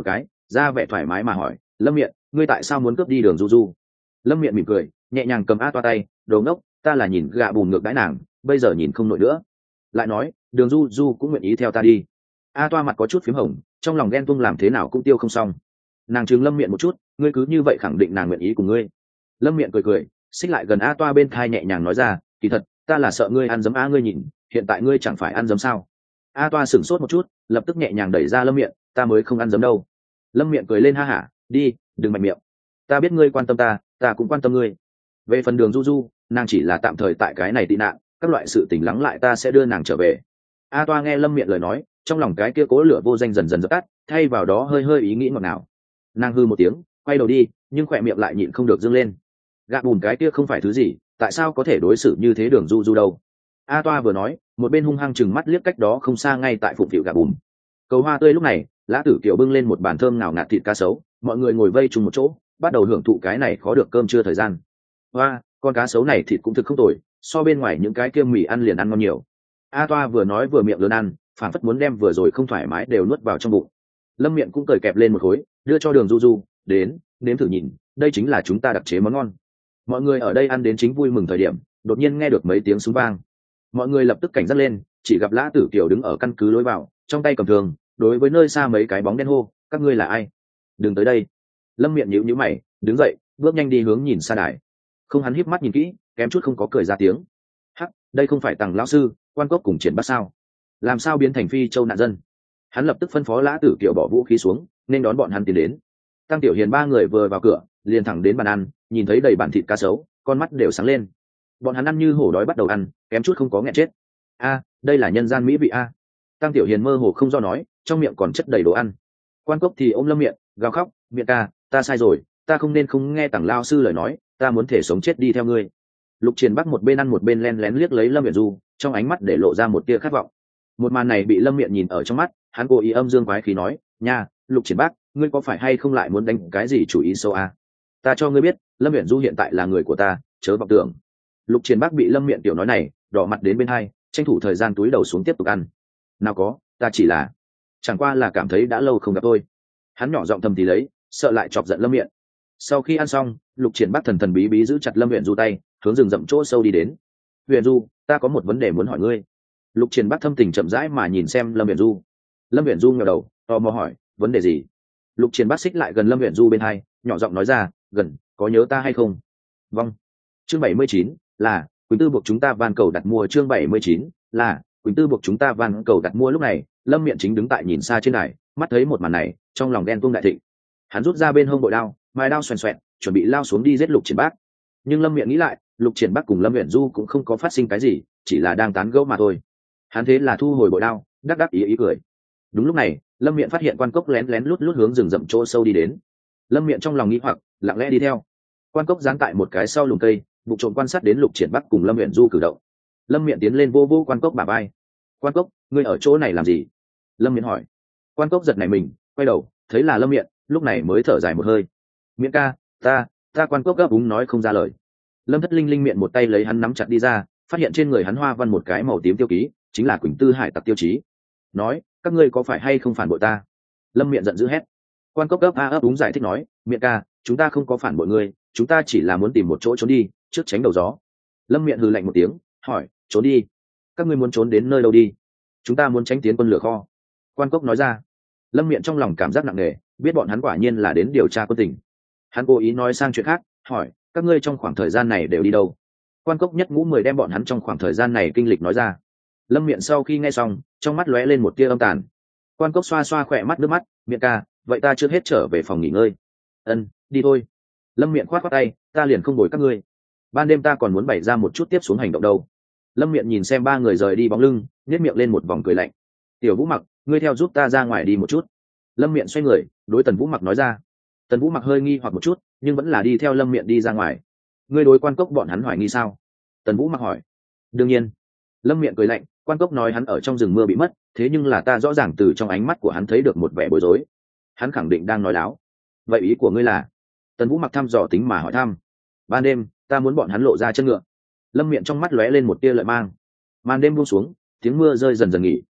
ra vẻ thoải mái mà hỏi, lâm miện, ngươi tại sao muốn cướp đi đường du du? Lâm miện mỉm cười, nhẹ nhàng cầm A Toa tay, đầu ngốc, ta là nhìn gạ bùn ngược đãi nàng, bây giờ nhìn không nổi nữa. Lại nói, đường du du cũng nguyện ý theo ta đi. A Toa mặt có chút phím hồng, trong lòng ghen tuông làm thế nào cũng tiêu không xong. Nàng trừng lâm miện một chút, ngươi cứ như vậy khẳng định nàng nguyện ý cùng ngươi? Lâm miện cười cười, xích lại gần A Toa bên thai nhẹ nhàng nói ra, kỳ thật ta là sợ ngươi ăn dấm. A ngươi nhìn, hiện tại ngươi chẳng phải ăn dấm sao? A Toa sửng sốt một chút, lập tức nhẹ nhàng đẩy ra lâm miện, ta mới không ăn dấm đâu. Lâm miện cười lên ha hả, đi, đừng mạnh miệng, ta biết ngươi quan tâm ta, ta cũng quan tâm ngươi. Về phần đường du du, nàng chỉ là tạm thời tại cái này tị nạn, các loại sự tình lắng lại ta sẽ đưa nàng trở về. A Toa nghe lâm miện lời nói, trong lòng cái kia cố lửa vô danh dần dần dập tắt, thay vào đó hơi hơi ý nghĩ ngọt ngào. Nàng hư một tiếng, quay đầu đi, nhưng khỏe miệng lại nhịn không được dâng lên. Gạ bùn cái kia không phải thứ gì, tại sao có thể đối xử như thế đường du du đâu? A Toa vừa nói, một bên hung hăng chừng mắt liếc cách đó không xa ngay tại phụng phịu gạ bùn. Cầu hoa tươi lúc này, Lã Tử Kiều bưng lên một bàn thơm nào ngạt thịt cá sấu, mọi người ngồi vây chung một chỗ, bắt đầu hưởng thụ cái này khó được cơm trưa thời gian. Hoa, con cá sấu này thịt cũng thực không tồi, so bên ngoài những cái kia mì ăn liền ăn ngon nhiều. A Toa vừa nói vừa miệng lớn ăn, phản phất muốn đem vừa rồi không thoải mái đều nuốt vào trong bụng. Lâm miệng cũng cười kẹp lên một khối, đưa cho đường du du, đến, nếm thử nhìn, đây chính là chúng ta đặc chế món ngon. Mọi người ở đây ăn đến chính vui mừng thời điểm, đột nhiên nghe được mấy tiếng súng vang. Mọi người lập tức cảnh giác lên, chỉ gặp Lã Tử Kiều đứng ở căn cứ lối vào, trong tay cầm thường, đối với nơi xa mấy cái bóng đen hô, các ngươi là ai? Đừng tới đây. Lâm miệng nhíu nhíu mày, đứng dậy, bước nhanh đi hướng nhìn xa đài. Không, hắn híp mắt nhìn kỹ, kém chút không có cười ra tiếng. Hắc, đây không phải Tằng lão sư, Quan Cốc cùng Triển Bắc sao? Làm sao biến thành Phi Châu nạn dân? Hắn lập tức phân phó Lã Tử Kiều bỏ vũ khí xuống, nên đón bọn hắn tiến đến. Tăng Tiểu Hiền ba người vừa vào cửa, liền thẳng đến bàn ăn, nhìn thấy đầy bàn thịt cá sấu, con mắt đều sáng lên. Bọn hắn ăn như hổ đói bắt đầu ăn, kém chút không có nghẹn chết. A, đây là nhân gian mỹ vị a. Tăng Tiểu Hiền mơ hồ không do nói, trong miệng còn chất đầy đồ ăn. Quan Cốc thì ôm Lâm miệng, gào khóc, miệng ca, ta sai rồi, ta không nên không nghe Tằng lao sư lời nói, ta muốn thể sống chết đi theo ngươi. Lục Triển Bắc một bên ăn một bên len lén liếc lấy Lâm Miện Du, trong ánh mắt để lộ ra một tia khát vọng. Một màn này bị Lâm Miện nhìn ở trong mắt, hắn cố ý âm dương quái khí nói, nha, Lục Triển Bắc, ngươi có phải hay không lại muốn đánh cái gì chủ ý sâu a? Ta cho ngươi biết, Lâm Miện Du hiện tại là người của ta, chớ vọng tưởng. Lục Triển Bắc bị Lâm Miện tiểu nói này đỏ mặt đến bên hai, tranh thủ thời gian túi đầu xuống tiếp tục ăn. Nào có, ta chỉ là chẳng qua là cảm thấy đã lâu không gặp tôi. Hắn nhỏ giọng thầm thì lấy, sợ lại chọc giận Lâm Miện. Sau khi ăn xong, Lục Triển Bắc thần thần bí bí giữ chặt Lâm Miện Du tay, hướng rừng rậm chỗ sâu đi đến. Huyền Du, ta có một vấn đề muốn hỏi ngươi. Lục Triển Bắc thâm tình chậm rãi mà nhìn xem Lâm Huyền Du. Lâm Huyền Du ngẩng đầu, tò mò hỏi, vấn đề gì? Lục Triển Bắc xích lại gần Lâm Huyền Du bên hai, nhỏ giọng nói ra, gần, có nhớ ta hay không? Vâng. Chương 79, là Quỳnh Tư buộc chúng ta van cầu đặt mua. Chương 79, là Quỳnh Tư buộc chúng ta van cầu đặt mua. Lúc này, Lâm Miện chính đứng tại nhìn xa trên đài, mắt thấy một màn này, trong lòng ghen tuông đại thịnh. Hắn rút ra bên hông bội đao, mài đao xoèn xoẹt, chuẩn bị lao xuống đi giết Lục Triển Bắc. Nhưng Lâm Miện nghĩ lại, Lục Triển Bắc cùng Lâm Huyền Du cũng không có phát sinh cái gì, chỉ là đang tán gẫu mà thôi. Hắn thế là thu hồi bội đao, đắc đắc ý ý cười. Đúng lúc này, Lâm Miện phát hiện Quan Cốc lén lén lút lút hướng rừng rậm chỗ sâu đi đến. Lâm Miện trong lòng nghĩ hoặc, lặng lẽ đi theo. Quan Cốc giáng tại một cái sau lùm cây, vụ trộm quan sát đến Lục Triển Bắc cùng Lâm Huyền Du cử động. Lâm Miện tiến lên vô vô Quan Cốc bả vai. Quan Cốc, ngươi ở chỗ này làm gì? Lâm Miện hỏi. Quan Cốc giật nảy mình, quay đầu, thấy là Lâm Miện, lúc này mới thở dài một hơi. Miện ca, ta Quan Cốc gấp úng nói không ra lời. Lâm Thất Linh linh miệng một tay lấy hắn nắm chặt đi ra, phát hiện trên người hắn hoa văn một cái màu tím tiêu ký, chính là Quỳnh Tư hải tặc tiêu chí. Nói, các ngươi có phải hay không phản bội ta? Lâm Miện giận dữ hét. Quan Cốc ấp úng giải thích nói, Miện ca, chúng ta không có phản bội ngươi, chúng ta chỉ là muốn tìm một chỗ trốn đi, trước tránh đầu gió. Lâm Miện hừ lạnh một tiếng, hỏi, trốn đi? Các ngươi muốn trốn đến nơi đâu đi? Chúng ta muốn tránh tiến quân lửa kho. Quan Cốc nói ra. Lâm Miện trong lòng cảm giác nặng nề, biết bọn hắn quả nhiên là đến điều tra quân tình. Hắn cố ý nói sang chuyện khác, hỏi, các ngươi trong khoảng thời gian này đều đi đâu? Quan Cốc nhất ngũ 10 đem bọn hắn trong khoảng thời gian này kinh lịch nói ra. Lâm Miện sau khi nghe xong, trong mắt lóe lên một tia âm tàn. Quan Cốc xoa xoa khỏe mắt nước mắt, Miện ca, vậy ta trước hết trở về phòng nghỉ ngơi. Ân, đi thôi. Lâm Miện khoát khoát tay, ta liền không bồi các ngươi. Ban đêm ta còn muốn bày ra một chút tiếp xuống hành động đâu. Lâm Miện nhìn xem ba người rời đi bóng lưng, nhếch miệng lên một vòng cười lạnh. Tiểu Vũ Mặc, ngươi theo giúp ta ra ngoài đi một chút. Lâm Miện xoay người, đối Tần Vũ Mặc nói ra. Tần Vũ Mặc hơi nghi hoặc một chút, nhưng vẫn là đi theo Lâm Miện đi ra ngoài. Ngươi đối Quan Cốc bọn hắn hoài nghi sao? Tần Vũ Mặc hỏi. Đương nhiên. Lâm Miện cười lạnh, Quan Cốc nói hắn ở trong rừng mưa bị mất, thế nhưng là ta rõ ràng từ trong ánh mắt của hắn thấy được một vẻ bối rối. Hắn khẳng định đang nói láo. Vậy ý của ngươi là? Tần Vũ Mặc thăm dò tính mà hỏi thăm. Ban đêm, ta muốn bọn hắn lộ ra chân ngựa. Lâm Miện trong mắt lóe lên một tia lợi mang. Màn đêm buông xuống, tiếng mưa rơi dần dần nghỉ.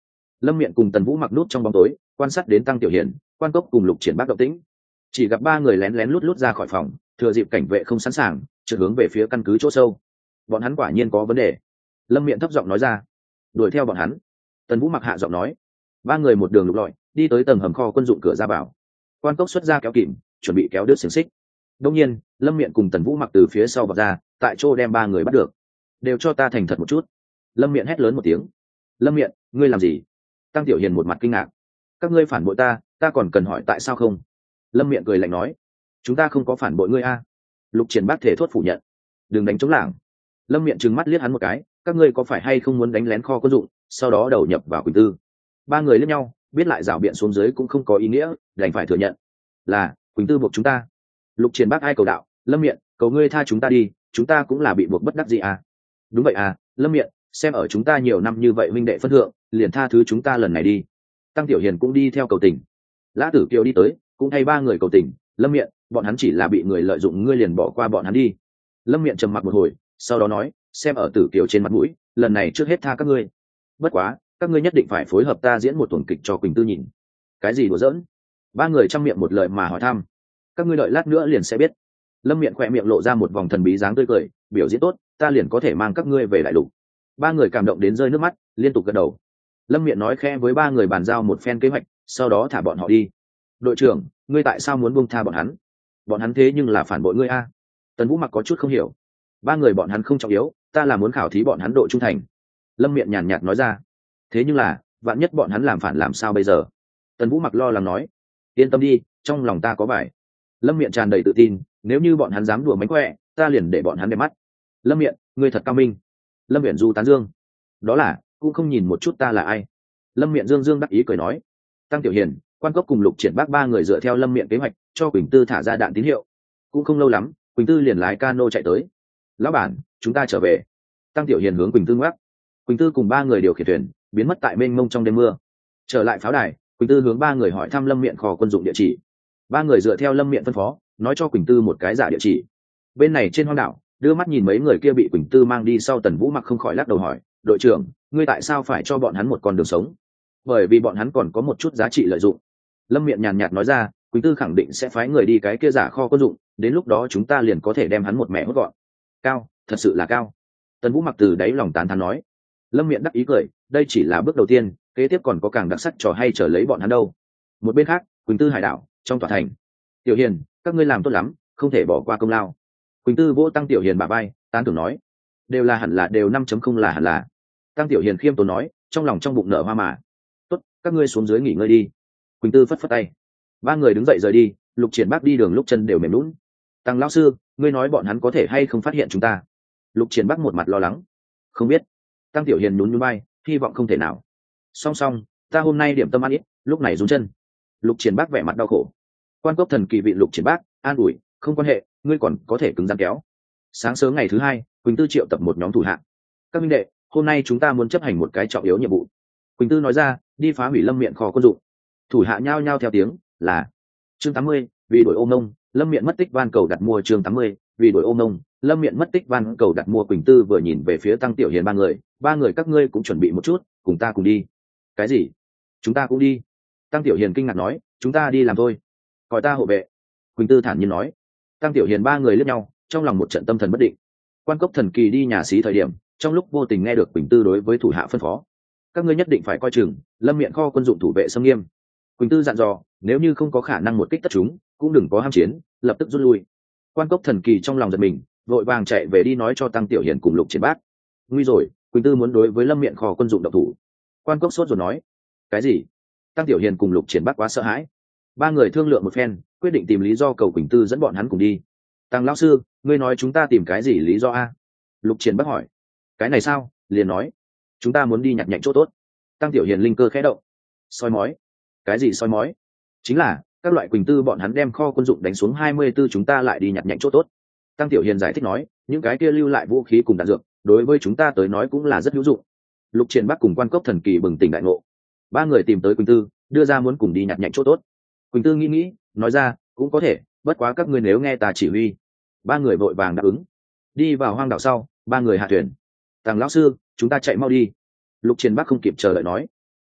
Lâm Miện cùng Tần Vũ mặc nút trong bóng tối quan sát đến Tăng Tiểu Hiền, Quan Cốc cùng Lục Triển Bắc động tĩnh. Chỉ gặp ba người lén lén lút lút ra khỏi phòng, thừa dịp cảnh vệ không sẵn sàng, trượt hướng về phía căn cứ chỗ sâu. Bọn hắn quả nhiên có vấn đề. Lâm Miện thấp giọng nói ra. Đuổi theo bọn hắn. Tần Vũ mặc hạ giọng nói. Ba người một đường lục lọi đi tới tầng hầm kho quân dụng cửa ra vào. Quan Cốc xuất ra kéo kìm, chuẩn bị kéo đứt xiềng xích. Đương nhiên, Lâm Miện cùng Tần Vũ mặc từ phía sau vọt ra, tại chỗ đem ba người bắt được. Đều cho ta thành thật một chút. Lâm Miện hét lớn một tiếng. Lâm Miện, ngươi làm gì? Tăng Tiểu Hiền một mặt kinh ngạc. Các ngươi phản bội ta còn cần hỏi tại sao không? Lâm Miện cười lạnh nói. Chúng ta không có phản bội ngươi a. Lục Triển Bắc thể thốt phủ nhận. Đừng đánh trống lảng. Lâm Miện trừng mắt liếc hắn một cái. Các ngươi có phải hay không muốn đánh lén kho quân dụng, sau đó đầu nhập vào Quỳnh Tư? Ba người liếc nhau, biết lại rảo biện xuống dưới cũng không có ý nghĩa, đành phải thừa nhận. Là Quỳnh Tư buộc chúng ta. Lục Triển Bắc ai cầu đạo. Lâm Miện, cầu ngươi tha chúng ta đi, chúng ta cũng là bị buộc bất đắc dĩ à? Đúng vậy à, Lâm Miện, xem ở chúng ta nhiều năm như vậy minh đệ phân thượng, liền tha thứ chúng ta lần này đi. Tăng Tiểu Hiền cũng đi theo cầu tình. Lã Tử Kiều đi tới, cũng thay ba người cầu tình. Lâm Miện, bọn hắn chỉ là bị người lợi dụng, ngươi liền bỏ qua bọn hắn đi. Lâm Miện trầm mặc một hồi, sau đó nói, xem ở Tử Kiều trên mặt mũi, lần này trước hết tha các ngươi. Bất quá, các ngươi nhất định phải phối hợp ta diễn một tuần kịch cho Quỳnh Tư nhìn. Cái gì đùa giỡn? Ba người trong miệng một lời mà hỏi thăm. Các ngươi đợi lát nữa liền sẽ biết. Lâm Miện khỏe miệng lộ ra một vòng thần bí dáng tươi cười, biểu diễn tốt, ta liền có thể mang các ngươi về đại lục. Ba người cảm động đến rơi nước mắt, liên tục gật đầu. Lâm Miện nói khẽ với ba người bàn giao một phen kế hoạch, sau đó thả bọn họ đi. Đội trưởng, ngươi tại sao muốn buông tha bọn hắn? Bọn hắn thế nhưng là phản bội ngươi a. Tần Vũ mặc có chút không hiểu. Ba người bọn hắn không trọng yếu, ta là muốn khảo thí bọn hắn độ trung thành. Lâm Miện nhàn nhạt nói ra. Thế nhưng là, vạn nhất bọn hắn làm phản làm sao bây giờ? Tần Vũ mặc lo lắng nói. Yên tâm đi, trong lòng ta có bài. Lâm Miện tràn đầy tự tin, nếu như bọn hắn dám đùa mánh khỏe, ta liền để bọn hắn để mắt. Lâm Miện, ngươi thật cao minh. Lâm Miện du tán dương. Đó là, cũng không nhìn một chút ta là ai. Lâm Miện dương dương đắc ý cười nói. Tăng Tiểu Hiền, Quan Cốc cùng Lục Triển Bắc ba người dựa theo Lâm Miện kế hoạch, cho Quỳnh Tư thả ra đạn tín hiệu. Cũng không lâu lắm, Quỳnh Tư liền lái cano chạy tới. Lão bản, chúng ta trở về. Tăng Tiểu Hiền hướng Quỳnh Tư ngoắc. Quỳnh Tư cùng ba người điều khiển thuyền, biến mất tại mênh mông trong đêm mưa. Trở lại pháo đài, Quỳnh Tư hướng ba người hỏi thăm Lâm Miện kho quân dụng địa chỉ. Ba người dựa theo Lâm Miện phân phó, nói cho Quỳnh Tư một cái giả địa chỉ. Bên này trên hoang đảo, đưa mắt nhìn mấy người kia bị Quỳnh Tư mang đi sau, Tần Vũ mặc không khỏi lắc đầu hỏi, đội trưởng, ngươi tại sao phải cho bọn hắn một con đường sống? Bởi vì bọn hắn còn có một chút giá trị lợi dụng. Lâm Miện nhàn nhạt nói ra, Quỳnh Tư khẳng định sẽ phái người đi cái kia giả kho quân dụng, đến lúc đó chúng ta liền có thể đem hắn một mẹ hốt gọn. Cao, thật sự là cao. Tần Vũ mặc từ đáy lòng tán thán nói. Lâm Miện đắc ý cười, đây chỉ là bước đầu tiên, kế tiếp còn có càng đặc sắc trò hay chờ lấy bọn hắn đâu. Một bên khác, Quỳnh Tư hải đảo, trong tòa thành. Tiểu Hiền, các ngươi làm tốt lắm, không thể bỏ qua công lao. Quỳnh Tư vỗ Tăng Tiểu Hiền bả vai, tán thưởng nói, đều là hẳn là, đều 5.0 là hẳn là. Tăng Tiểu Hiền khiêm tốn nói, trong lòng trong bụng nở hoa mà. Tốt, các ngươi xuống dưới nghỉ ngơi đi. Quỳnh Tư phất phất tay. Ba người đứng dậy rời đi. Lục Triển Bắc đi đường lúc chân đều mềm lún. Tăng lão sư, ngươi nói bọn hắn có thể hay không phát hiện chúng ta? Lục Triển Bắc một mặt lo lắng. Không biết. Tăng Tiểu Hiền nhún nhún vai, hy vọng không thể nào. Song song, ta hôm nay điểm tâm ăn ít, lúc này run chân. Lục Triển Bắc vẻ mặt đau khổ. Quan Cốc thần kỳ vị Lục Triển Bắc an ủi, không quan hệ, ngươi còn có thể cứng rắn kéo. Sáng sớm ngày thứ hai, Quỳnh Tư triệu tập một nhóm thủ hạ. Các minh đệ, hôm nay chúng ta muốn chấp hành một cái trọng yếu nhiệm vụ. Quỳnh Tư nói ra, đi phá hủy Lâm Miện kho quân dụng. Thủ hạ nhao nhao theo tiếng, là chương 80, vì đổi ôm nông, Lâm Miện mất tích van cầu đặt mua chương 80, vì đổi ôm nông, Lâm Miện mất tích van cầu đặt mua. Quỳnh Tư vừa nhìn về phía Tăng Tiểu Hiền ba người các ngươi cũng chuẩn bị một chút, cùng ta cùng đi. Cái gì? Chúng ta cũng đi? Tăng Tiểu Hiền kinh ngạc nói, chúng ta đi làm thôi, coi ta hộ vệ. Quỳnh Tư thản nhiên nói. Tăng Tiểu Hiền ba người liếc nhau, trong lòng một trận tâm thần bất định. Quan Cốc thần kỳ đi nhà xí thời điểm, trong lúc vô tình nghe được Quỳnh Tư đối với thủ hạ phân phó, các ngươi nhất định phải coi chừng Lâm Miện kho quân dụng thủ vệ xâm nghiêm. Quỳnh Tư dặn dò, nếu như không có khả năng một kích tất chúng, cũng đừng có ham chiến, lập tức rút lui. Quan Cốc thần kỳ trong lòng giật mình, vội vàng chạy về đi nói cho Tăng Tiểu Hiền cùng Lục Triển Bắc. Nguy rồi, Quỳnh Tư muốn đối với Lâm Miện kho quân dụng động thủ. Quan Cốc sốt rồi nói. Cái gì? Tăng Tiểu Hiền cùng Lục Triển Bắc quá sợ hãi. Ba người thương lượng một phen, quyết định tìm lý do cầu Quỳnh Tư dẫn bọn hắn cùng đi. Tăng lão sư, ngươi nói chúng ta tìm cái gì lý do a? Lục Triển Bắc hỏi. Cái này sao? Liền nói, chúng ta muốn đi nhặt nhạnh chỗ tốt. Tăng Tiểu Hiền linh cơ khẽ động. Soi mói? Cái gì soi mói? Chính là các loại Quỳnh Tư bọn hắn đem kho quân dụng đánh xuống 24, chúng ta lại đi nhặt nhạnh chỗ tốt. Tăng Tiểu Hiền giải thích nói, những cái kia lưu lại vũ khí cùng đạn dược, đối với chúng ta tới nói cũng là rất hữu dụng. Lục Triển Bắc cùng Quan Cốc thần kỳ bừng tỉnh đại ngộ. Ba người tìm tới Quỳnh Tư, đưa ra muốn cùng đi nhặt nhạnh chỗ tốt. Quỳnh Tư nghĩ, nói ra, cũng có thể, bất quá các ngươi nếu nghe ta chỉ huy. Ba người vội vàng đáp ứng. Đi vào hoang đảo sau, ba người hạ thuyền. Tăng lão sư, chúng ta chạy mau đi. Lục Triển Bắc không kịp chờ đợi nói.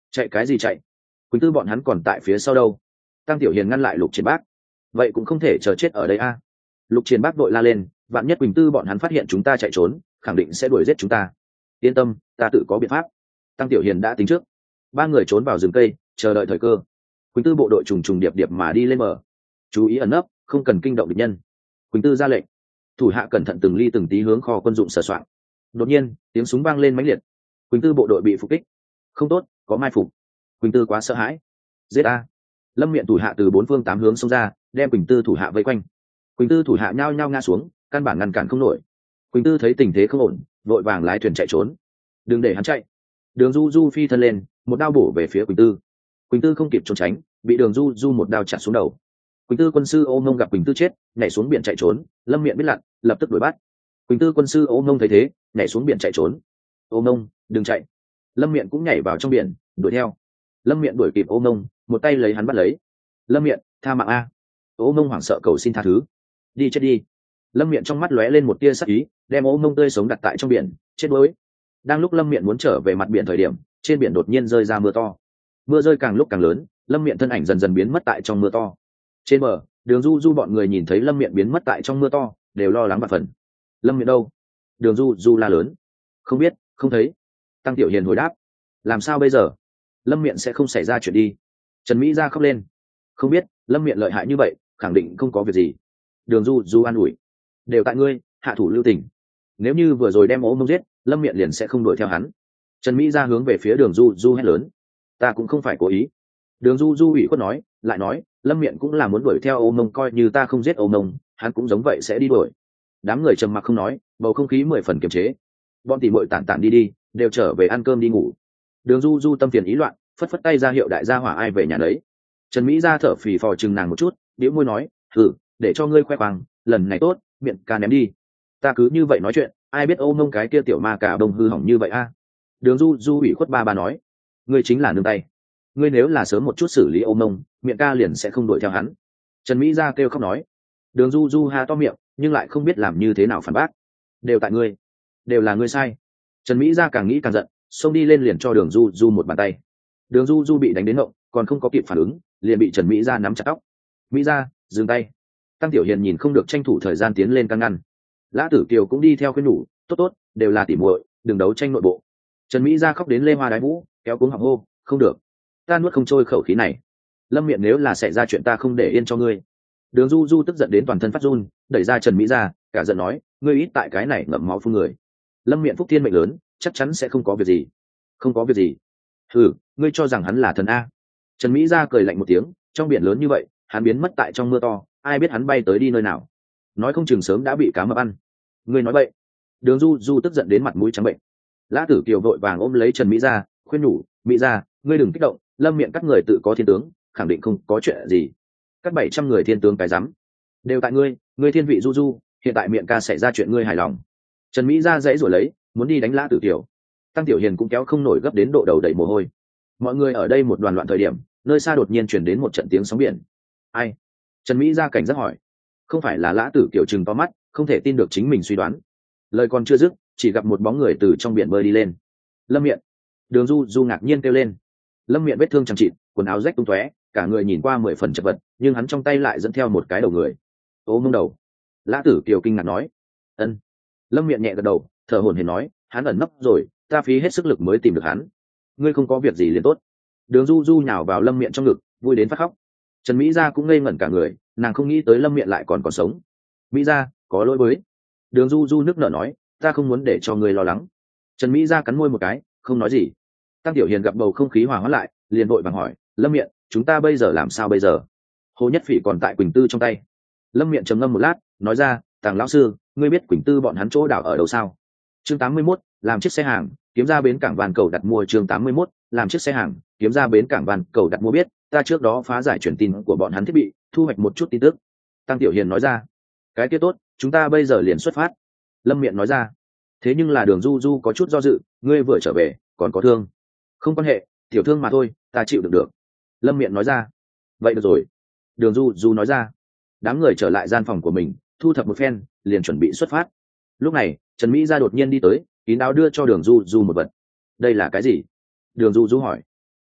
Chạy cái gì chạy? Quỳnh Tư bọn hắn còn tại phía sau đâu? Tăng Tiểu Hiền ngăn lại Lục Triển Bác. Vậy cũng không thể chờ chết ở đây a. Lục Triển Bác đội la lên, vạn nhất Quỳnh Tư bọn hắn phát hiện chúng ta chạy trốn, khẳng định sẽ đuổi giết chúng ta. Yên tâm, ta tự có biện pháp. Tăng Tiểu Hiền đã tính trước. Ba người trốn vào rừng cây, chờ đợi thời cơ. Quỳnh Tư bộ đội trùng trùng điệp điệp mà đi lên bờ. Chú ý ẩn nấp, không cần kinh động địch nhân. Quỳnh Tư ra lệnh. Thủ hạ cẩn thận từng ly từng tí hướng kho quân dụng sờ soạn. Đột nhiên, tiếng súng vang lên mãnh liệt. Quỳnh Tư bộ đội bị phục kích. Không tốt, có mai phục. Quỳnh Tư quá sợ hãi. Giết a! Lâm Miện thủ hạ từ bốn phương tám hướng xông ra, đem Quỳnh Tư thủ hạ vây quanh. Quỳnh Tư thủ hạ nhao nhao ngã xuống, căn bản ngăn cản không nổi. Quỳnh Tư thấy tình thế không ổn, vội vàng lái thuyền chạy trốn. Đừng để hắn chạy. Đường Du Du phi thân lên, một đao bổ về phía Quỳnh Tư. Quỳnh Tư không kịp trốn tránh, bị Đường Du Du một đao chặt xuống đầu. Quỳnh Tư quân sư Ô Mông gặp Quỳnh Tư chết, nhảy xuống biển chạy trốn. Lâm Miện biết lặn, lập tức đuổi bắt. Quỳnh Tư quân sư Ô Mông thấy thế, nhảy xuống biển chạy trốn. Ô Mông, đừng chạy. Lâm Miện cũng nhảy vào trong biển, đuổi theo. Lâm Miện đuổi kịp Ô Mông, một tay lấy hắn bắt lấy. Lâm Miện, tha mạng a. Ô Mông hoảng sợ cầu xin tha thứ. Đi chết đi. Lâm Miện trong mắt lóe lên một tia sắc ý, đem Ô Mông tươi sống đặt tại trong biển, chết đuối. Đang lúc Lâm Miện muốn trở về mặt biển thời điểm, trên biển đột nhiên rơi ra mưa to. Mưa rơi càng lúc càng lớn, Lâm Miện thân ảnh dần dần biến mất tại trong mưa to. Trên bờ, Đường Du Du bọn người nhìn thấy Lâm Miện biến mất tại trong mưa to, đều lo lắng bạt phần. Lâm Miện đâu? Đường Du Du la lớn. Không biết, không thấy. Tăng Tiểu Hiền hồi đáp. Làm sao bây giờ? Lâm Miện sẽ không xảy ra chuyện đi. Trần Mỹ Gia khóc lên. Không biết, Lâm Miện lợi hại như vậy, khẳng định không có việc gì. Đường Du Du an ủi. Đều tại ngươi, hạ thủ lưu tình. Nếu như vừa rồi đem Ô Mông giết, Lâm Miện liền sẽ không đuổi theo hắn. Trần Mỹ Gia hướng về phía Đường Du Du hét lớn. Ta cũng không phải cố ý. Đường Du Du ủy khuất nói, lại nói, Lâm Miện cũng là muốn đuổi theo Ô Mông, coi như ta không giết Ô Mông, hắn cũng giống vậy sẽ đi đuổi. Đám người trầm mặc không nói, bầu không khí 10 phần kiềm chế. Bọn tỉ muội tản tản đi đi, đều trở về ăn cơm đi ngủ. Đường Du Du tâm phiền ý loạn, phất phất tay ra hiệu đại gia hỏa ai về nhà đấy. Trần Mỹ Gia thở phì phò chừng nàng một chút, bĩu môi nói, thử, để cho ngươi khoe khoang, lần này tốt, miệng ca ném đi. Ta cứ như vậy nói chuyện, ai biết Ô Mông cái kia tiểu ma cả đông hư hỏng như vậy a. Đường Du Du ủy khuất ba nói, ngươi chính là nương tay. Ngươi nếu là sớm một chút xử lý Ô Mông, miệng ca liền sẽ không đuổi theo hắn. Trần Mỹ Gia kêu khóc nói. Đường Du Du ha to miệng, nhưng lại không biết làm như thế nào phản bác. Đều tại ngươi, đều là ngươi sai. Trần Mỹ Gia càng nghĩ càng giận, xông đi lên liền cho Đường Du Du một bàn tay. Đường Du Du bị đánh đến ngộng, còn không có kịp phản ứng, liền bị Trần Mỹ Gia nắm chặt tóc. Mỹ Gia, dừng tay. Tăng Tiểu Hiền nhìn không được, tranh thủ thời gian tiến lên can ngăn. Lã Tử Kiều cũng đi theo khuyên nhủ, tốt tốt, đều là tỉ muội, đừng đấu tranh nội bộ. Trần Mỹ Gia khóc đến lê hoa đái vũ, kéo cuống họng hô, không được, ta nuốt không trôi khẩu khí này. Lâm Miện nếu là xảy ra chuyện ta không để yên cho ngươi. Đường Du Du tức giận đến toàn thân phát run, đẩy ra Trần Mỹ Gia, cả giận nói, ngươi ít tại cái này ngậm máu phun người. Lâm Miện phúc thiên mệnh lớn, chắc chắn sẽ không có việc gì. Không có việc gì? Ừ, ngươi cho rằng hắn là thần a? Trần Mỹ Gia cười lạnh một tiếng, trong biển lớn như vậy, hắn biến mất tại trong mưa to, ai biết hắn bay tới đi nơi nào? Nói không chừng sớm đã bị cá mập ăn. Ngươi nói bậy. Đường Du Du tức giận đến mặt mũi trắng bệnh. Lã Tử Kiều vội vàng ôm lấy Trần Mỹ Gia, khuyên nhủ, Mỹ Gia, ngươi đừng kích động, Lâm Miện các người tự có thiên tướng, khẳng định không có chuyện gì. Các 700 người thiên tướng cái rắm, đều tại ngươi, ngươi thiên vị Du Du, hiện tại Miện ca xảy ra chuyện ngươi hài lòng. Trần Mỹ Gia dãy rồi lấy, muốn đi đánh Lã Tử Kiều. Tăng Tiểu Hiền cũng kéo không nổi, gấp đến độ đầu đầy mồ hôi. Mọi người ở đây một đoàn loạn thời điểm, nơi xa đột nhiên truyền đến một trận tiếng sóng biển. Ai? Trần Mỹ Gia cảnh giác hỏi. Không phải là Lã Tử Kiều trừng to mắt, không thể tin được chính mình suy đoán. Lời còn chưa dứt, chỉ gặp một bóng người từ trong biển bơi đi lên. Lâm Miện. Đường Du Du ngạc nhiên kêu lên. Lâm Miện vết thương chẳng chịt, quần áo rách tung tóe, cả người nhìn qua 10 phần chật vật, nhưng hắn trong tay lại dẫn theo một cái đầu người. Ô Mông đầu. Lã Tử Kiều kinh ngạc nói. Ân. Lâm Miện nhẹ gật đầu, thở hổn hển nói, hắn ẩn nấp rồi, ta phí hết sức lực mới tìm được hắn. Ngươi không có việc gì liền tốt. Đường Du Du nhào vào Lâm Miện trong ngực, vui đến phát khóc. Trần Mỹ Gia cũng ngây ngẩn cả người, nàng không nghĩ tới Lâm Miện lại còn sống. Mỹ Gia, có lỗi với. Đường Du Du nước nở nói, ta không muốn để cho ngươi lo lắng. Trần Mỹ Gia cắn môi một cái, không nói gì. Tăng Tiểu Hiền gặp bầu không khí hòa hoãn lại, liền vội vàng hỏi, Lâm Miện, chúng ta bây giờ làm sao bây giờ? Hồ Nhất Phỉ còn tại Quỳnh Tư trong tay. Lâm Miện trầm ngâm một lát, nói ra, Tàng lão sư, ngươi biết Quỳnh Tư bọn hắn chỗ đảo ở đâu sao? Chương 81, làm chiếc xe hàng, kiếm ra bến cảng Van Cầu đặt mua. Chương 81, làm chiếc xe hàng, kiếm ra bến cảng Van Cầu đặt mua. Biết, ta trước đó phá giải truyền tin của bọn hắn thiết bị, thu hoạch một chút tin tức. Tăng Tiểu Hiền nói ra. Cái kia tốt, chúng ta bây giờ liền xuất phát. Lâm Miện nói ra. Thế nhưng là Đường Du Du có chút do dự, ngươi vừa trở về, còn có thương. Không quan hệ, tiểu thương mà thôi, ta chịu được được. Lâm Miện nói ra. Vậy được rồi. Đường Du Du nói ra. Đám người trở lại gian phòng của mình, thu thập một phen, liền chuẩn bị xuất phát. Lúc này, Trần Mỹ Gia đột nhiên đi tới, kín đáo đưa cho Đường Du Du một vật. Đây là cái gì? Đường Du Du hỏi.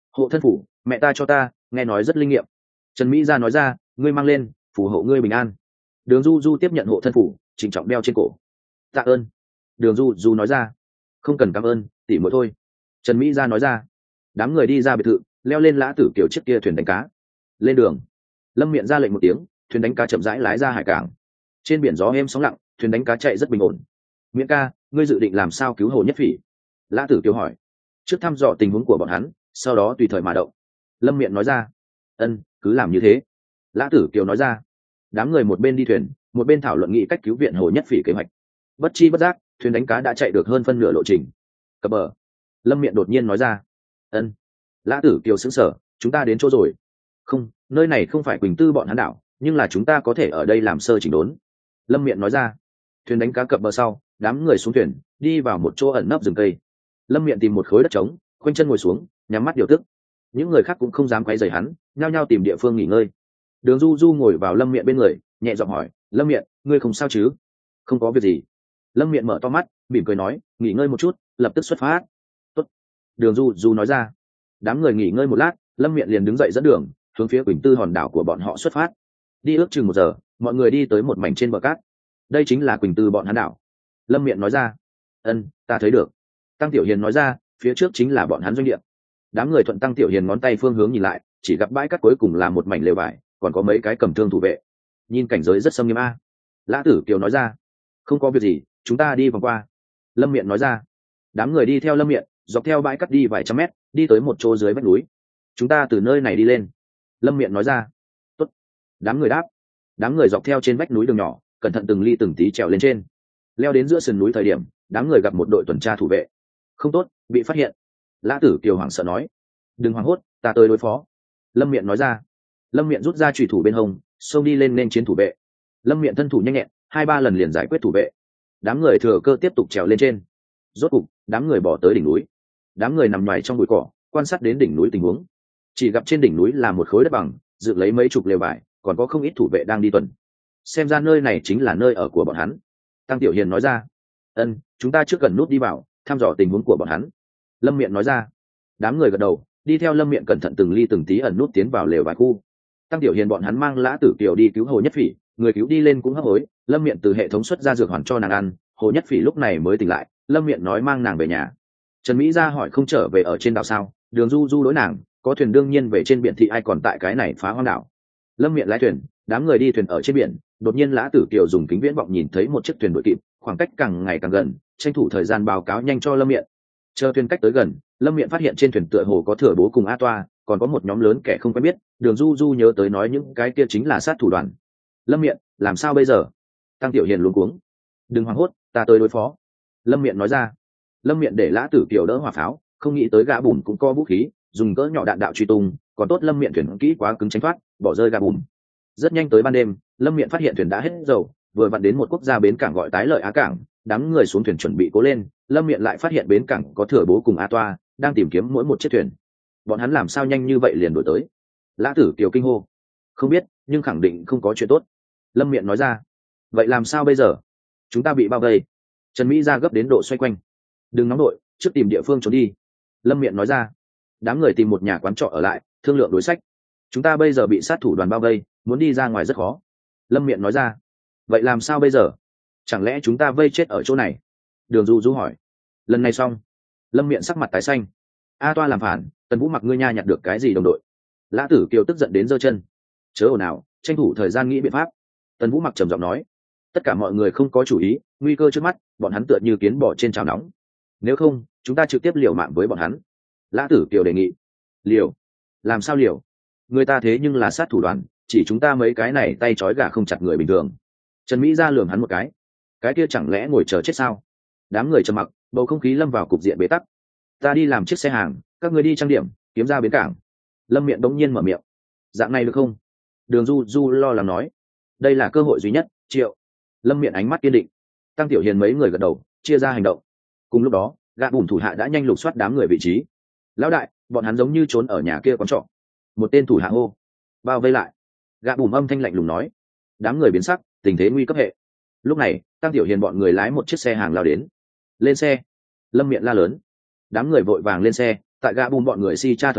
Hộ thân phủ, mẹ ta cho ta, nghe nói rất linh nghiệm. Trần Mỹ Gia nói ra, ngươi mang lên, phù hộ ngươi bình an. Đường Du Du tiếp nhận hộ thân phủ, trịnh trọng đeo trên cổ. Tạ ơn. Đường Du Du nói ra, không cần cảm ơn, tỉ mỗi thôi. Trần Mỹ Gia nói ra. Đám người đi ra biệt thự, leo lên Lã Tử Kiều chiếc kia thuyền đánh cá. Lên đường. Lâm Miện ra lệnh một tiếng, thuyền đánh cá chậm rãi lái ra hải cảng. Trên biển gió êm sóng lặng, thuyền đánh cá chạy rất bình ổn. Miễn ca, ngươi dự định làm sao cứu Hồ Nhất Phỉ? Lã Tử Kiều hỏi. Trước thăm dò tình huống của bọn hắn, sau đó tùy thời mà động. Lâm Miện nói ra. Ân, cứ làm như thế. Lã Tử Kiều nói ra. Đám người một bên đi thuyền, một bên thảo luận nghị cách cứu viện Hồ Nhất Phỉ kế hoạch. Bất chi bất giác, thuyền đánh cá đã chạy được hơn phân nửa lộ trình. Cập bờ. Lâm Miện đột nhiên nói ra. Ân. Lã Tử Kiều sững sờ, chúng ta đến chỗ rồi. Không, nơi này không phải Quỳnh Tư bọn hắn đảo, nhưng là chúng ta có thể ở đây làm sơ chỉnh đốn. Lâm Miện nói ra. Thuyền đánh cá cập bờ sau, đám người xuống thuyền, đi vào một chỗ ẩn nấp rừng cây. Lâm Miện tìm một khối đất trống, khoanh chân ngồi xuống, nhắm mắt điều tức. Những người khác cũng không dám quấy rầy hắn, nhao nhao tìm địa phương nghỉ ngơi. Đường Du Du ngồi vào Lâm Miện bên người, nhẹ giọng hỏi, Lâm Miện, ngươi không sao chứ? Không có việc gì. Lâm Miện mở to mắt, mỉm cười nói, nghỉ ngơi một chút, lập tức xuất phát. Tốt. Đường Du Du nói ra. Đám người nghỉ ngơi một lát, Lâm Miện liền đứng dậy dẫn đường, hướng phía Quỳnh Tư hòn đảo của bọn họ xuất phát. Đi ước chừng 1 giờ, mọi người đi tới một mảnh trên bờ cát. Đây chính là Quỳnh Tư bọn hắn đảo. Lâm Miện nói ra. Ân, ta thấy được. Tăng Tiểu Hiền nói ra, phía trước chính là bọn hắn doanh địa. Đám người thuận Tăng Tiểu Hiền ngón tay phương hướng nhìn lại, chỉ gặp bãi cát cuối cùng là một mảnh lều vải, còn có mấy cái cầm thương thủ vệ. Nhìn cảnh giới rất xâm nghiêm a. Lã Tử Kiều nói ra. Không có việc gì, chúng ta đi vòng qua. Lâm Miện nói ra. Đám người đi theo Lâm Miện, dọc theo bãi cát đi vài trăm mét, đi tới một chỗ dưới vách núi. Chúng ta từ nơi này đi lên. Lâm Miện nói ra. Tốt. Đám người đáp. Đám người dọc theo trên vách núi đường nhỏ, cẩn thận từng ly từng tí trèo lên trên. Leo đến giữa sườn núi thời điểm, đám người gặp một đội tuần tra thủ vệ. Không tốt, bị phát hiện. Lã Tử Kiều hoảng sợ nói. Đừng hoảng hốt, ta tới đối phó. Lâm Miện nói ra. Lâm Miện rút ra chùy thủ bên hông, xông đi lên nên chiến thủ vệ. Lâm Miện thân thủ nhanh nhẹn, 2-3 lần liền giải quyết thủ vệ. Đám người thừa cơ tiếp tục trèo lên trên. Rốt cục, đám người bỏ tới đỉnh núi. Đám người nằm nhoài trong bụi cỏ, quan sát đến đỉnh núi tình huống. Chỉ gặp trên đỉnh núi là một khối đất bằng, dựng lấy mấy chục lều vải, còn có không ít thủ vệ đang đi tuần. Xem ra nơi này chính là nơi ở của bọn hắn. Tăng Tiểu Hiền nói ra. Ân, chúng ta trước gần nút đi vào, thăm dò tình huống của bọn hắn. Lâm Miện nói ra. Đám người gật đầu, đi theo Lâm Miện cẩn thận từng ly từng tí ẩn nút tiến vào lều vải khu. Tăng Tiểu Hiền bọn hắn mang Lã Tử Kiều đi cứu Hồ Nhất Phỉ, người cứu đi lên cũng hấp hối. Lâm Miện từ hệ thống xuất ra dược hoàn cho nàng ăn. Hồ Nhất Phỉ lúc này mới tỉnh lại, Lâm Miện nói mang nàng về nhà. Trần Mỹ Gia hỏi không trở về ở trên đảo sao? Đường Du Du đối nàng, có thuyền đương nhiên về trên biển thì ai còn tại cái này phá hoang đảo. Lâm Miện lái thuyền, đám người đi thuyền ở trên biển. Đột nhiên Lã Tử Kiều dùng kính viễn vọng nhìn thấy một chiếc thuyền đuổi kịp, khoảng cách càng ngày càng gần, tranh thủ thời gian báo cáo nhanh cho Lâm Miện. Chờ thuyền cách tới gần, Lâm Miện phát hiện trên thuyền tựa hồ có Thừa Bố cùng A Toa, còn có một nhóm lớn kẻ không quen biết. Đường Du Du nhớ tới nói những cái kia chính là sát thủ đoàn. Lâm Miện, làm sao bây giờ? Tăng Tiểu Hiền luống cuống. Đừng hoảng hốt, ta tới đối phó. Lâm Miện nói ra. Lâm Miện để Lã Tử Kiều đỡ hỏa pháo, không nghĩ tới gã bùn cũng có vũ khí, dùng cỡ nhỏ đạn đạo truy tung, còn tốt Lâm Miện thuyền kỹ quá cứng tránh thoát, bỏ rơi gã bùn. Rất nhanh tới ban đêm, Lâm Miện phát hiện thuyền đã hết dầu, vừa vặn đến một quốc gia bến cảng gọi Tái Lợi Á cảng, đám người xuống thuyền chuẩn bị cố lên. Lâm Miện lại phát hiện bến cảng có Thừa Bố cùng A Toa đang tìm kiếm mỗi một chiếc thuyền. Bọn hắn làm sao nhanh như vậy liền đuổi tới? Lã Tử Kiều kinh hô. Không biết, nhưng khẳng định không có chuyện tốt. Lâm Miện nói ra. Vậy làm sao bây giờ? Chúng ta bị bao vây. Trần Mỹ Gia gấp đến độ xoay quanh. Đừng nóng đội, trước tìm địa phương trốn đi. Lâm Miện nói ra. Đám người tìm một nhà quán trọ ở lại, thương lượng đối sách. Chúng ta bây giờ bị sát thủ đoàn bao vây, muốn đi ra ngoài rất khó. Lâm Miện nói ra. Vậy làm sao bây giờ? Chẳng lẽ chúng ta vây chết ở chỗ này? Đường Du Du hỏi. Lần này xong. Lâm Miện sắc mặt tái xanh. A Toa làm phản, Tần Vũ mặc ngươi nha nhặt được cái gì đồng đội? Lã Tử Kiều tức giận đến giơ chân. Chớ ồn ào, tranh thủ thời gian nghĩ biện pháp. Tần Vũ mặc trầm giọng nói. Tất cả mọi người không có chủ ý, nguy cơ trước mắt, bọn hắn tựa như kiến bò trên chảo nóng. Nếu không, chúng ta trực tiếp liều mạng với bọn hắn. Lã Tử Kiều đề nghị. Liều? Làm sao liều? Người ta thế nhưng là sát thủ đoàn, chỉ chúng ta mấy cái này tay trói gà không chặt người bình thường. Trần Mỹ Gia lườm hắn một cái kia chẳng lẽ ngồi chờ chết sao? Đám người trầm mặc, bầu không khí lâm vào cục diện bế tắc. Ta đi làm chiếc xe hàng, các người đi trang điểm, kiếm ra bến cảng. Lâm Miện đống nhiên mở miệng. Dạng này được không? Đường Du Du lo lắng nói. Đây là cơ hội duy nhất, Triệu. Lâm Miện ánh mắt kiên định. Tăng Tiểu Hiền mấy người gật đầu, chia ra hành động. Cùng lúc đó, gã bùn thủ hạ đã nhanh lục soát đám người vị trí. Lão đại, bọn hắn giống như trốn ở nhà kia quán trọ. Một tên thủ hạ hô. Bao vây lại. Gã bùn âm thanh lạnh lùng nói. Đám người biến sắc, tình thế nguy cấp hệ. Lúc này, Tăng Tiểu Hiền bọn người lái một chiếc xe hàng lao đến. Lên xe. Lâm Miện la lớn. Đám người vội vàng lên xe, tại gã bùn bọn người si tra thời điểm,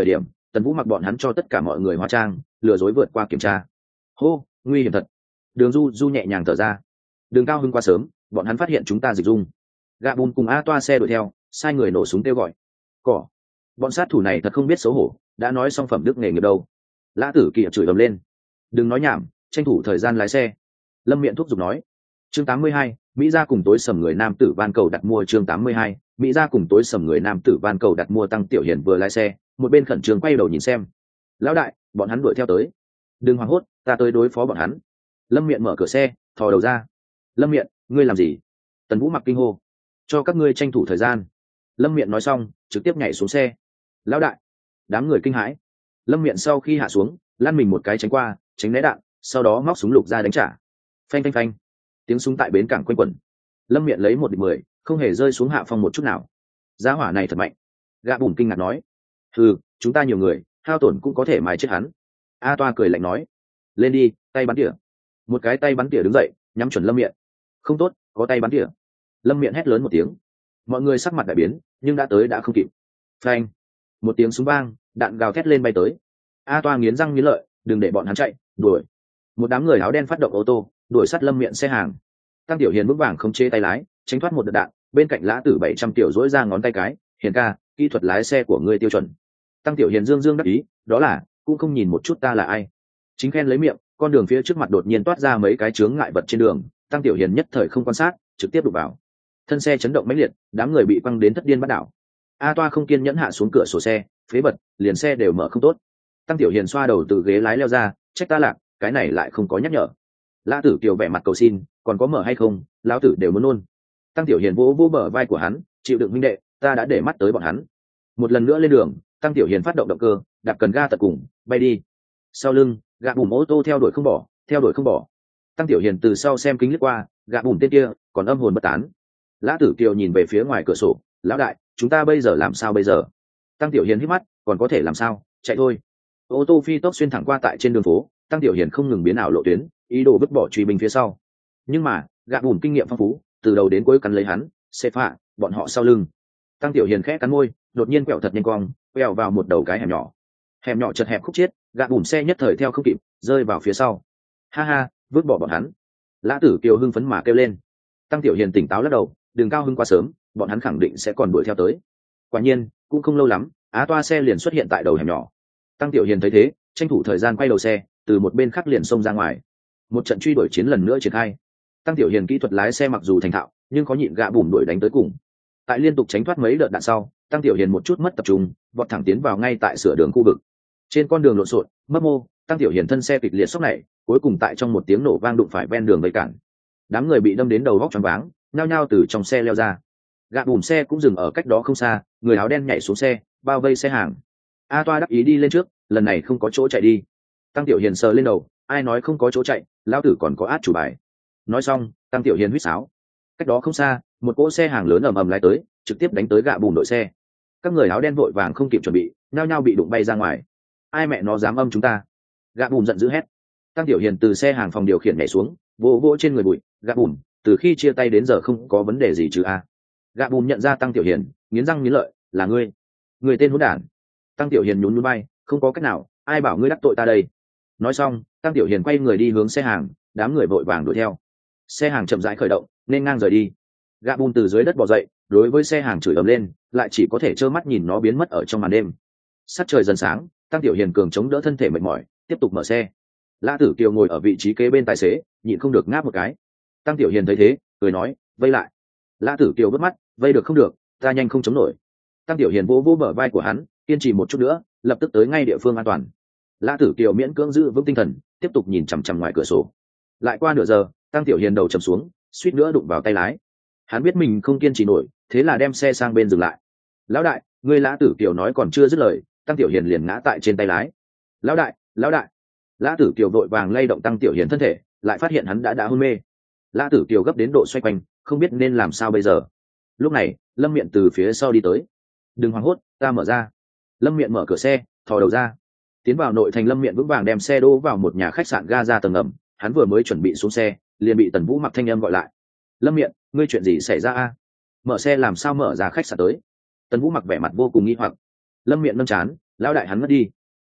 Tần Vũ mặc bọn hắn cho tất cả mọi người hóa trang, lừa dối vượt qua kiểm tra. Hô, nguy hiểm thật. Đường Du Du nhẹ nhàng thở ra. Đường Cao Hưng qua sớm, bọn hắn phát hiện chúng ta dịch dung. Gạ Bùn cùng A Toa xe đuổi theo, sai người nổ súng kêu gọi. Cỏ, bọn sát thủ này thật không biết xấu hổ, đã nói xong phẩm đức nghề nghiệp đâu. Lã Tử Kỳ chửi ầm lên. Đừng nói nhảm, tranh thủ thời gian lái xe. Lâm Miện thúc giục nói. Chương 82, Mỹ gia cùng tối sầm người nam tử van cầu đặt mua. Chương 82, Mỹ gia cùng tối sầm người nam tử van cầu đặt mua. Tăng Tiểu Hiền vừa lái xe, một bên khẩn trương quay đầu nhìn xem. Lão đại, bọn hắn đuổi theo tới. Đừng hoảng hốt, ta tới đối phó bọn hắn. Lâm Miện mở cửa xe, thò đầu ra. Lâm Miện, ngươi làm gì? Tần Vũ mặc kinh hô. Cho các ngươi tranh thủ thời gian. Lâm Miện nói xong, trực tiếp nhảy xuống xe. Lão đại, đám người kinh hãi. Lâm Miện sau khi hạ xuống, lăn mình một cái tránh qua, tránh né đạn, sau đó móc súng lục ra đánh trả. Phanh phanh phanh, tiếng súng tại bến cảng quanh quẩn. Lâm Miện lấy 1-10, không hề rơi xuống hạ phong một chút nào. Giá hỏa này thật mạnh. Gã Bùn kinh ngạc nói. Chúng ta nhiều người, hao tổn cũng có thể mài chết hắn. A Toa cười lạnh nói. Lên đi, tay bắn tỉa. Một cái tay bắn tỉa đứng dậy, nhắm chuẩn Lâm Miện. Không tốt, có tay bắn tỉa. Lâm Miện hét lớn một tiếng. Mọi người sắc mặt đại biến, nhưng đã tới đã không kịp. Phanh, một tiếng súng vang, đạn gào thét lên bay tới. A Toa nghiến răng nghiến lợi, đừng để bọn hắn chạy, đuổi. Một đám người áo đen phát động ô tô, đuổi sát Lâm Miện xe hàng. Tăng Tiểu Hiền vững vàng không chế tay lái, tránh thoát một đợt đạn. Bên cạnh Lã Tử 700 tiểu dỗi ra ngón tay cái. Hiền ca, kỹ thuật lái xe của ngươi tiêu chuẩn. Tăng Tiểu Hiền dương dương đắc ý, đó là cũng không nhìn một chút ta là ai. Chính khen lấy miệng, con đường phía trước mặt đột nhiên toát ra mấy cái chướng ngại vật trên đường. Tăng Tiểu Hiền nhất thời không quan sát, trực tiếp đụng vào. Thân xe chấn động mãnh liệt, đám người bị quăng đến thất điên bắt đảo. A Toa không kiên nhẫn hạ xuống cửa sổ xe, phế bật, liền xe đều mở không tốt. Tăng Tiểu Hiền xoa đầu từ ghế lái leo ra, trách ta lạc, cái này lại không có nhắc nhở. Lã Tử Kiều vẻ mặt cầu xin, còn có mở hay không, lão tử đều muốn nôn. Tăng Tiểu Hiền vỗ vỗ bờ vai của hắn, chịu đựng huynh đệ, ta đã để mắt tới bọn hắn. Một lần nữa lên đường, Tăng Tiểu Hiền phát động động cơ, đạp cần ga tận cùng, bay đi. Sau lưng, Gạ Bùn ô tô theo đuổi không bỏ. Tăng Tiểu Hiền từ sau xem kính lướt qua, Gạ Bùn tên kia còn âm hồn bất tán. Lã Tử Kiều nhìn về phía ngoài cửa sổ, lão đại, chúng ta bây giờ làm sao bây giờ? Tăng Tiểu Hiền hít mắt, còn có thể làm sao, chạy thôi. Ô tô phi tốc xuyên thẳng qua tại trên đường phố, Tăng Tiểu Hiền không ngừng biến ảo lộ tuyến, ý đồ vứt bỏ truy binh phía sau. Nhưng mà, Gạ Bùn kinh nghiệm phong phú, từ đầu đến cuối cắn lấy hắn, xê phạ, bọn họ sau lưng. Tăng Tiểu Hiền khẽ cắn môi, đột nhiên quẹo thật nhanh cong, quẹo vào một đầu cái hẻm nhỏ. Hẻm nhỏ chật hẹp khúc chiết, Gạ Bùn xe nhất thời theo không kịp, rơi vào phía sau. Ha ha, vứt bỏ bọn hắn. Lã Tử Kiều hưng phấn mà kêu lên. Tăng Tiểu Hiền tỉnh táo lắc đầu, Đường Cao Hưng quá sớm, bọn hắn khẳng định sẽ còn đuổi theo tới. Quả nhiên, cũng không lâu lắm, Á Toa xe liền xuất hiện tại đầu hẻm nhỏ. Tăng Tiểu Hiền thấy thế, tranh thủ thời gian quay đầu xe, từ một bên khác liền xông ra ngoài. Một trận truy đuổi chiến lần nữa triển khai. Tăng Tiểu Hiền kỹ thuật lái xe mặc dù thành thạo, nhưng có nhịn Gạ Bùn đuổi đánh tới cùng. Tại liên tục tránh thoát mấy đợt đạn sau, Tăng Tiểu Hiền một chút mất tập trung, vọt thẳng tiến vào ngay tại sửa đường khu vực. Trên con đường lộn xộn, mấp mô, Tăng Tiểu Hiền thân xe kịch liệt sốc này, cuối cùng tại trong một tiếng nổ vang đụng phải ven đường vây cản. Đám người bị đâm đến đầu góc choáng váng, nhao nhao từ trong xe leo ra. Gạ Bùn xe cũng dừng ở cách đó không xa, người áo đen nhảy xuống xe, bao vây xe hàng. A Toa đắc ý đi lên trước, lần này không có chỗ chạy đi. Tăng Tiểu Hiền sờ lên đầu, ai nói không có chỗ chạy, lão tử còn có át chủ bài. Nói xong, Tăng Tiểu Hiền huýt sáo. Cách đó không xa, một cỗ xe hàng lớn ầm ầm lái tới, trực tiếp đánh tới Gạ Bùn đội xe. Các người áo đen vội vàng không kịp chuẩn bị, nhao nhao bị đụng bay ra ngoài. Ai mẹ nó dám âm chúng ta? Gạ Bùn giận dữ hét. Tăng Tiểu Hiền từ xe hàng phòng điều khiển nhảy xuống, vỗ vỗ trên người bụi. Gạ Bùn, từ khi chia tay đến giờ không có vấn đề gì chứ a? Gạ Bùn nhận ra Tăng Tiểu Hiền, nghiến răng nghiến lợi, là ngươi, người tên hỗn đản. Tăng Tiểu Hiền nhún nhún vai, không có cách nào, ai bảo ngươi đắc tội ta đây? Nói xong, Tăng Tiểu Hiền quay người đi hướng xe hàng, đám người vội vàng đuổi theo. Xe hàng chậm rãi khởi động, nên ngang rời đi. Gạ Bùn từ dưới đất bò dậy, đối với xe hàng chửi ầm lên, lại chỉ có thể trơ mắt nhìn nó biến mất ở trong màn đêm. Sắc trời dần sáng, Tăng Tiểu Hiền cường chống đỡ thân thể mệt mỏi, tiếp tục mở xe. Lã Tử Kiều ngồi ở vị trí kế bên tài xế, nhịn không được ngáp một cái. Tăng Tiểu Hiền thấy thế, cười nói, vây lại. Lã Tử Kiều vớt mắt, vây được không được, ta nhanh không chống nổi. Tăng Tiểu Hiền vỗ vỗ bờ vai của hắn, kiên trì một chút nữa, lập tức tới ngay địa phương an toàn. Lã Tử Kiều miễn cưỡng giữ vững tinh thần, tiếp tục nhìn chằm chằm ngoài cửa sổ. Lại qua nửa giờ, Tăng Tiểu Hiền đầu trầm xuống, suýt nữa đụng vào tay lái. Hắn biết mình không kiên trì nổi, thế là đem xe sang bên dừng lại. Lão đại, ngươi Lã Tử Kiều nói còn chưa dứt lời, Tăng Tiểu Hiền liền ngã tại trên tay lái. Lão đại, lão đại. Lã Tử Kiều vội vàng lay động Tăng Tiểu Hiền thân thể, lại phát hiện hắn đã hôn mê. Lã Tử Kiều gấp đến độ xoay quanh, không biết nên làm sao bây giờ. Lúc này, Lâm Miện từ phía sau đi tới. Đừng hoảng hốt, ta mở ra. Lâm Miện mở cửa xe, thò đầu ra. Tiến vào nội thành, Lâm Miện vững vàng đem xe đỗ vào một nhà khách sạn ga ra tầng ngầm. Hắn vừa mới chuẩn bị xuống xe, liền bị Tần Vũ mặc thanh âm gọi lại. Lâm Miện, ngươi chuyện gì xảy ra a? Mở xe làm sao mở ra khách sạn tới? Tần Vũ mặc vẻ mặt vô cùng nghi hoặc. Lâm Miện nâng chán, lão đại hắn mất đi,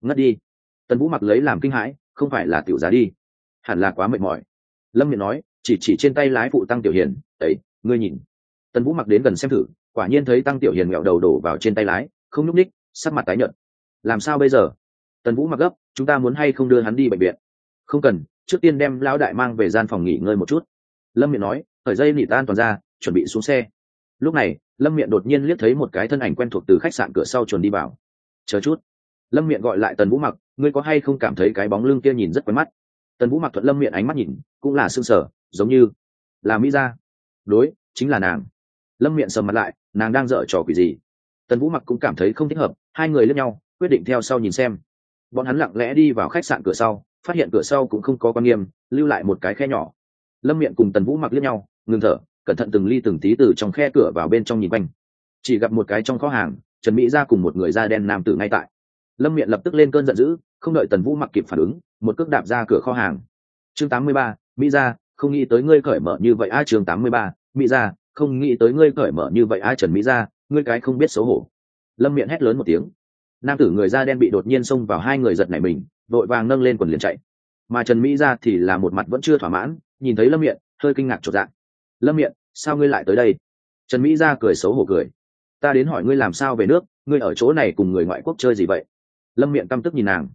ngất đi. Tần Vũ Mặc lấy làm kinh hãi, không phải là tiểu giá đi, hẳn là quá mệt mỏi. Lâm Miện nói, chỉ trên tay lái phụ Tăng Tiểu Hiền, ấy, ngươi nhìn. Tần Vũ Mặc đến gần xem thử, quả nhiên thấy Tăng Tiểu Hiền nghẹo đầu đổ vào trên tay lái, không nhúc ních, sắc mặt tái nhợt. Làm sao bây giờ? Tần Vũ Mặc gấp, chúng ta muốn hay không đưa hắn đi bệnh viện? Không cần, trước tiên đem lão đại mang về gian phòng nghỉ ngơi một chút. Lâm Miện nói, khởi dây nỉ tan toàn ra, chuẩn bị xuống xe. Lúc này, Lâm Miện đột nhiên liếc thấy một cái thân ảnh quen thuộc từ khách sạn cửa sau chuồn đi vào. Chờ chút. Lâm Miện gọi lại Tần Vũ Mặc, ngươi có hay không cảm thấy cái bóng lưng kia nhìn rất quen mắt? Tần Vũ Mặc thuận Lâm Miện ánh mắt nhìn, cũng là sương sở, giống như là Mỹ Gia. Đối, chính là nàng. Lâm Miện sầm mặt lại, nàng đang dở trò quỷ gì? Tần Vũ Mặc cũng cảm thấy không thích hợp, hai người liếc nhau, quyết định theo sau nhìn xem. Bọn hắn lặng lẽ đi vào khách sạn cửa sau, phát hiện cửa sau cũng không có quan nghiêm, lưu lại một cái khe nhỏ. Lâm Miện cùng Tần Vũ Mặc liếc nhau, ngừng thở, cẩn thận từng ly từng tí từ trong khe cửa vào bên trong nhìn quanh. Chỉ gặp một cái trong kho hàng, Trần Mỹ Gia cùng một người da đen nam tử ngay tại. Lâm Miện lập tức lên cơn giận dữ, không đợi Tần Vũ Mặc kịp phản ứng, một cước đạp ra cửa kho hàng. Chương 83, Mỹ Gia, không nghĩ tới ngươi cởi mở như vậy a. Chương 83, Mỹ Gia, không nghĩ tới ngươi cởi mở như vậy a. Trần Mỹ Gia, ngươi cái không biết xấu hổ. Lâm Miện hét lớn một tiếng. Nam tử người da đen bị đột nhiên xông vào, hai người giật nảy mình, vội vàng nâng lên quần liền chạy. Mà Trần Mỹ Gia thì là một mặt vẫn chưa thỏa mãn, nhìn thấy Lâm Miện, hơi kinh ngạc chột dạ. Lâm Miện, sao ngươi lại tới đây? Trần Mỹ Gia cười xấu hổ cười. Ta đến hỏi ngươi làm sao về nước, ngươi ở chỗ này cùng người ngoại quốc chơi gì vậy? Lâm Miện căm tức nhìn nàng.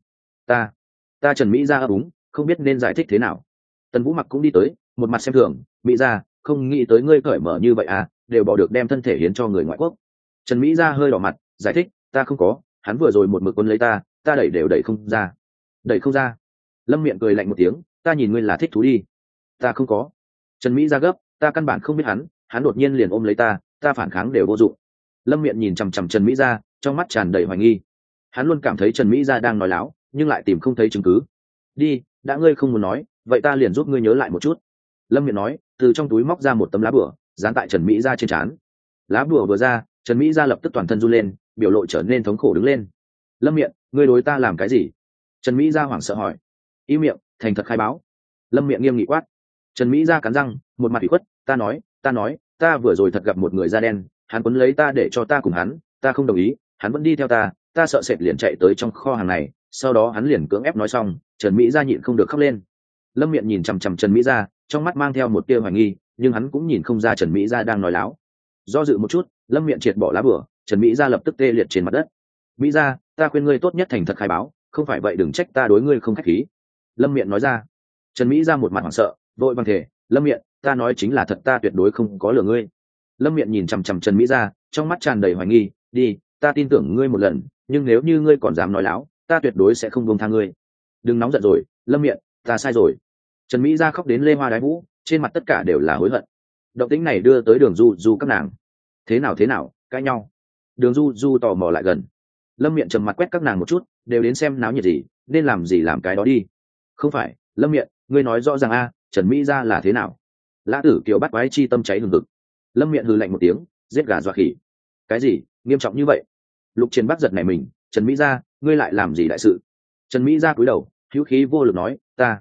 Ta Trần Mỹ Gia ấp úng, không biết nên giải thích thế nào. Tần Vũ Mặc cũng đi tới, một mặt xem thường. Mỹ Gia, không nghĩ tới ngươi cởi mở như vậy à, đều bỏ được đem thân thể hiến cho người ngoại quốc. Trần Mỹ Gia hơi đỏ mặt, giải thích, ta không có, hắn vừa rồi một mực quân lấy ta đẩy đều đẩy không ra. Đẩy không ra? Lâm Miện cười lạnh một tiếng, ta nhìn ngươi là thích thú đi. Ta không có. Trần Mỹ Gia gấp, ta căn bản không biết hắn đột nhiên liền ôm lấy ta phản kháng đều vô dụng. Lâm Miện nhìn chằm chằm Trần Mỹ Gia, trong mắt tràn đầy hoài nghi. Hắn luôn cảm thấy Trần Mỹ Gia đang nói láo, nhưng lại tìm không thấy chứng cứ. Đi, đã ngươi không muốn nói, vậy ta liền giúp ngươi nhớ lại một chút. Lâm Miện nói, từ trong túi móc ra một tấm lá bửa, dán tại Trần Mỹ Gia trên trán. Lá bửa vừa ra, Trần Mỹ Gia lập tức toàn thân run lên, biểu lộ trở nên thống khổ đứng lên. Lâm Miện, ngươi đối ta làm cái gì? Trần Mỹ Gia hoảng sợ hỏi. Im miệng, thành thật khai báo. Lâm Miện nghiêm nghị quát. Trần Mỹ Gia cắn răng, một mặt ủy khuất, ta nói, ta vừa rồi thật gặp một người da đen, hắn quấn lấy ta để cho ta cùng hắn, ta không đồng ý, hắn vẫn đi theo ta sợ sệt liền chạy tới trong kho hàng này, sau đó hắn liền cưỡng ép nói xong. Trần Mỹ Gia nhịn không được khóc lên. Lâm Miện nhìn chằm chằm Trần Mỹ Gia, trong mắt mang theo một tia hoài nghi, nhưng hắn cũng nhìn không ra Trần Mỹ Gia đang nói láo. Do dự một chút, Lâm Miện triệt bỏ lá bửa, Trần Mỹ Gia lập tức tê liệt trên mặt đất. Mỹ Gia, ta khuyên ngươi tốt nhất thành thật khai báo, không phải vậy đừng trách ta đối ngươi không khách khí. Lâm Miện nói ra. Trần Mỹ Gia một mặt hoảng sợ, vội vàng thề, Lâm Miện, ta nói chính là thật, ta tuyệt đối không có lừa ngươi. Lâm Miện nhìn chằm chằm Trần Mỹ Gia, trong mắt tràn đầy hoài nghi, đi, ta tin tưởng ngươi một lần, nhưng nếu như ngươi còn dám nói láo, ta tuyệt đối sẽ không buông tha ngươi. Đừng nóng giận rồi, Lâm Miện, ta sai rồi. Trần Mỹ Gia khóc đến lê hoa đái vũ, trên mặt tất cả đều là hối hận. Động tĩnh này đưa tới Đường Du các nàng. Thế nào, cãi nhau? Đường Du tò mò lại gần. Lâm Miện trầm mặt quét các nàng một chút, đều đến xem náo nhiệt gì, nên làm gì làm cái đó đi. Không phải, Lâm Miện, ngươi nói rõ ràng a, Trần Mỹ Gia là thế nào? Lã Tử Kiều bắt quái chi tâm cháy hừng hực. Lâm Miện hừ lạnh một tiếng, giết gà dọa khỉ. Cái gì nghiêm trọng như vậy? Lục Chiến Bắc giật này mình, Trần Mỹ Gia, ngươi lại làm gì đại sự? Trần Mỹ Gia cúi đầu, hữu khí vô lực nói,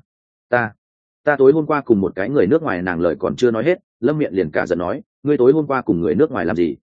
ta tối hôm qua cùng một cái người nước ngoài, nàng lời còn chưa nói hết, Lâm Miện liền cả giận nói, ngươi tối hôm qua cùng người nước ngoài làm gì?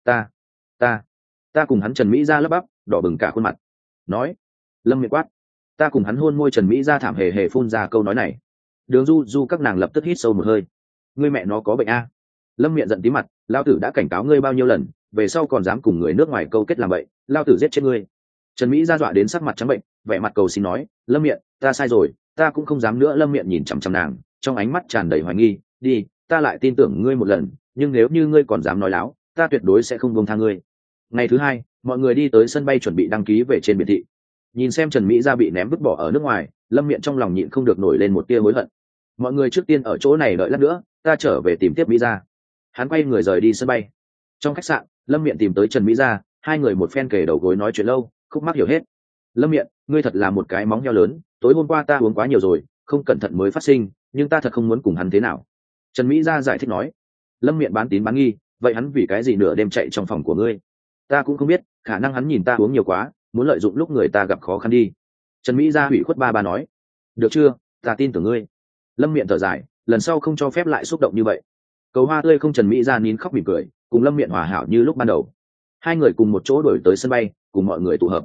Ta cùng hắn. Trần Mỹ Gia lắp bắp, đỏ bừng cả khuôn mặt. Nói. Lâm Miện quát. Ta cùng hắn hôn môi. Trần Mỹ Gia thảm hề phun ra câu nói này. Đường Du các nàng lập tức hít sâu một hơi. Ngươi mẹ nó có bệnh a? Lâm Miện giận tí mặt, lao tử đã cảnh cáo ngươi bao nhiêu lần, về sau còn dám cùng người nước ngoài câu kết làm vậy, lao tử giết chết ngươi. Trần Mỹ Gia dọa đến sắc mặt trắng bệnh, vẻ mặt cầu xin nói, Lâm Miện, ta sai rồi, ta cũng không dám nữa. Lâm Miện nhìn chằm chằm nàng, trong ánh mắt tràn đầy hoài nghi, đi, ta lại tin tưởng ngươi một lần, nhưng nếu như ngươi còn dám nói láo, ta tuyệt đối sẽ không buông tha ngươi. Ngày thứ hai, mọi người đi tới sân bay chuẩn bị đăng ký về trên biệt thị. Nhìn xem Trần Mỹ Gia bị ném vứt bỏ ở nước ngoài, Lâm Miện trong lòng nhịn không được nổi lên một tia hối hận. Mọi người trước tiên ở chỗ này đợi lát nữa, ta trở về tìm tiếp Mỹ Gia. Hắn quay người rời đi sân bay. Trong khách sạn, Lâm Miện tìm tới Trần Mỹ Gia, hai người một phen kề đầu gối nói chuyện lâu, khúc mắc hiểu hết. Lâm Miện, ngươi thật là một cái móng heo lớn, tối hôm qua ta uống quá nhiều rồi, không cẩn thận mới phát sinh, nhưng ta thật không muốn cùng hắn thế nào. Trần Mỹ Gia giải thích nói. Lâm Miện bán tín bán nghi, vậy hắn vì cái gì nửa đêm chạy trong phòng của ngươi? Ta cũng không biết, khả năng hắn nhìn ta uống nhiều quá, muốn lợi dụng lúc người ta gặp khó khăn đi. Trần Mỹ Gia hủy khuất ba nói. Được chưa, ta tin tưởng ngươi. Lâm Miện thở dài, lần sau không cho phép lại xúc động như vậy. Cầu hoa tươi không. Trần Mỹ Gia nín khóc mỉm cười, cùng Lâm Miện hòa hảo như lúc ban đầu. Hai người cùng một chỗ đổi tới sân bay, cùng mọi người tụ hợp.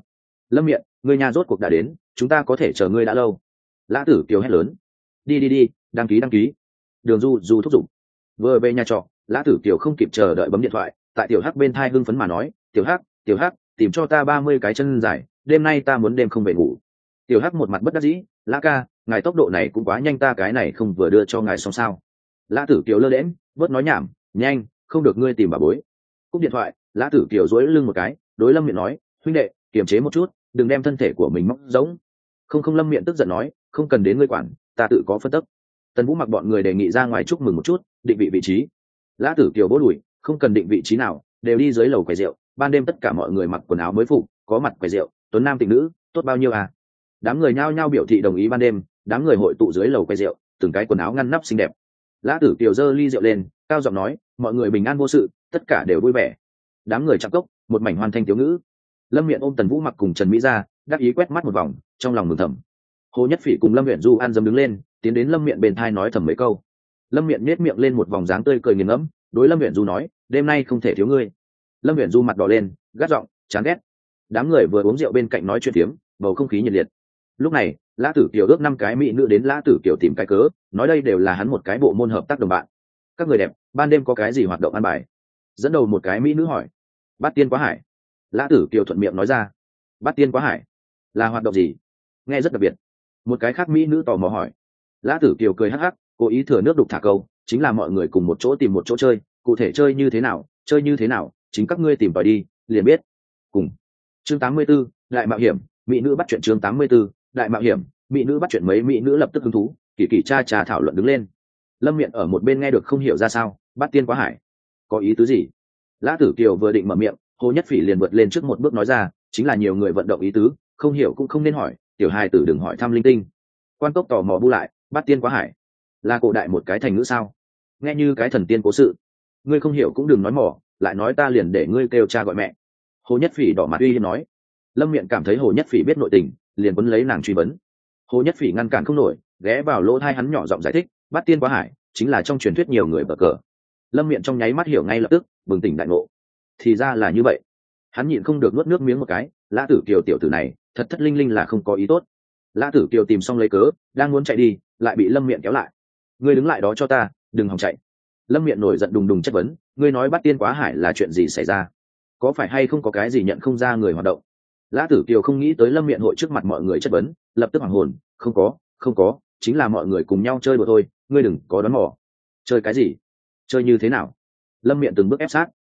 Lâm Miện, ngươi nhà rốt cuộc đã đến, chúng ta có thể chờ ngươi đã lâu. Lã Tử Kiều hét lớn. Đi, đăng ký. Đường Du Du thúc giục. Vừa về nhà trọ, Lã Tử Kiều không kịp chờ đợi bấm điện thoại, tại Tiểu Hắc bên thai hưng phấn mà nói, Tiểu Hắc, tìm cho ta 30 cái chân dài, đêm nay ta muốn đêm không về ngủ. Tiểu Hắc một mặt bất đắc dĩ, Lã ca, ngài tốc độ này cũng quá nhanh, ta cái này không vừa đưa cho ngài xong sao? Lã Tử Kiều lơ đễnh, bớt nói nhảm, nhanh, không được ngươi tìm bà bối. Cúp điện thoại, Lã Tử Kiều duỗi lưng một cái, đối Lâm Miện nói, huynh đệ, kiềm chế một chút, đừng đem thân thể của mình móc giống. Không, Lâm Miện tức giận nói, không cần đến ngươi quản, ta tự có phân tức. Tần Vũ mặc bọn người đề nghị ra ngoài chúc mừng một chút, định vị trí. Lã Tử Kiều vỗ đùi, không cần định vị trí nào, đều đi dưới lầu quầy rượu, ban đêm tất cả mọi người mặc quần áo mới phục, có mặt quầy rượu, tuấn nam tịnh nữ, tốt bao nhiêu à? Đám người nhao nhao biểu thị đồng ý ban đêm, đám người hội tụ dưới lầu quầy rượu, từng cái quần áo ngăn nắp xinh đẹp. Lã Tử Kiều giơ ly rượu lên, cao giọng nói, mọi người bình an vô sự, tất cả đều vui vẻ. Đám người chạm cốc, một mảnh hoàn thanh tiếu ngữ. Lâm Miện ôm Tần Vũ mặc cùng Trần Mỹ ra, đắc ý quét mắt một vòng, trong lòng mừng thầm. Hồ Nhất Phỉ cùng Lâm Uyển Du ăn dấm đứng lên, tiến đến Lâm Miện bên thai nói thầm mấy câu. Lâm Miện nhếch miệng lên một vòng dáng tươi cười nghiền ngẫm, đối Lâm Uyển Du nói, đêm nay không thể thiếu ngươi. Lâm Uyển Du mặt đỏ lên, gắt giọng, chán ghét. Đám người vừa uống rượu bên cạnh nói chuyện phiếm, bầu không khí nhiệt liệt. Lúc này, Lã Tử Kiều ước 5 cái mỹ nữ đến Lã Tử Kiều tìm cái cớ, nói đây đều là hắn một cái bộ môn hợp tác đồng bạn. Các người đẹp, ban đêm có cái gì hoạt động ăn bài? Dẫn đầu một cái mỹ nữ hỏi. Bát tiên quá hải. Lã Tử Kiều thuận miệng nói ra. Bát tiên quá hải là hoạt động gì? Nghe rất đặc biệt. Một cái khác mỹ nữ tò mò hỏi. Lã Tử Kiều cười hắc hắc, cố ý thừa nước đục thả câu, chính là mọi người cùng một chỗ tìm một chỗ chơi, cụ thể chơi như thế nào, chính các ngươi tìm tòi đi, liền biết. Cùng. Chương 84, đại mạo hiểm, mỹ nữ bắt chuyện. Chương 84, đại mạo hiểm, mỹ nữ bắt chuyện. Mấy mỹ nữ lập tức hứng thú, kỳ kỳ cha thảo luận đứng lên. Lâm Miện ở một bên nghe được không hiểu ra sao, Bát tiên quá hải có ý tứ gì? Lã Tử Kiều vừa định mở miệng, Hồ Nhất Phỉ liền vượt lên trước một bước nói ra, chính là nhiều người vận động ý tứ, không hiểu cũng không nên hỏi, tiểu hài tử đừng hỏi thăm linh tinh. Quan Cốc tò mò bu lại, Bát tiên quá hải là cổ đại một cái thành ngữ sao? Nghe như cái thần tiên cố sự. Ngươi không hiểu cũng đừng nói mỏ, lại nói ta liền để ngươi kêu cha gọi mẹ. Hồ Nhất Phỉ đỏ mặt uy hiếp nói. Lâm Miện cảm thấy Hồ Nhất Phỉ biết nội tình, liền quấn lấy nàng truy vấn. Hồ Nhất Phỉ ngăn cản không nổi, ghé vào lỗ tai hắn nhỏ giọng giải thích, Bát tiên quá hải chính là trong truyền thuyết nhiều người bờ cờ. Lâm Miện trong nháy mắt hiểu ngay lập tức, bừng tỉnh đại ngộ. Thì ra là như vậy. Hắn nhịn không được nuốt nước miếng một cái, Lã Tử Kiều tiểu tử này thật thất linh linh là không có ý tốt. Lã Tử Kiều tìm xong lấy cớ, đang muốn chạy đi, lại bị Lâm Miện kéo lại. Ngươi đứng lại đó cho ta, đừng hòng chạy. Lâm Miện nổi giận đùng đùng chất vấn, ngươi nói Bát tiên quá hải là chuyện gì xảy ra? Có phải hay không có cái gì nhận không ra người hoạt động? Lã Tử Kiều không nghĩ tới Lâm Miện hội trước mặt mọi người chất vấn, lập tức hoảng hồn, không có, chính là mọi người cùng nhau chơi đùa thôi, ngươi đừng có đoán mò. Chơi cái gì? Chơi như thế nào? Lâm Miện từng bước ép sát.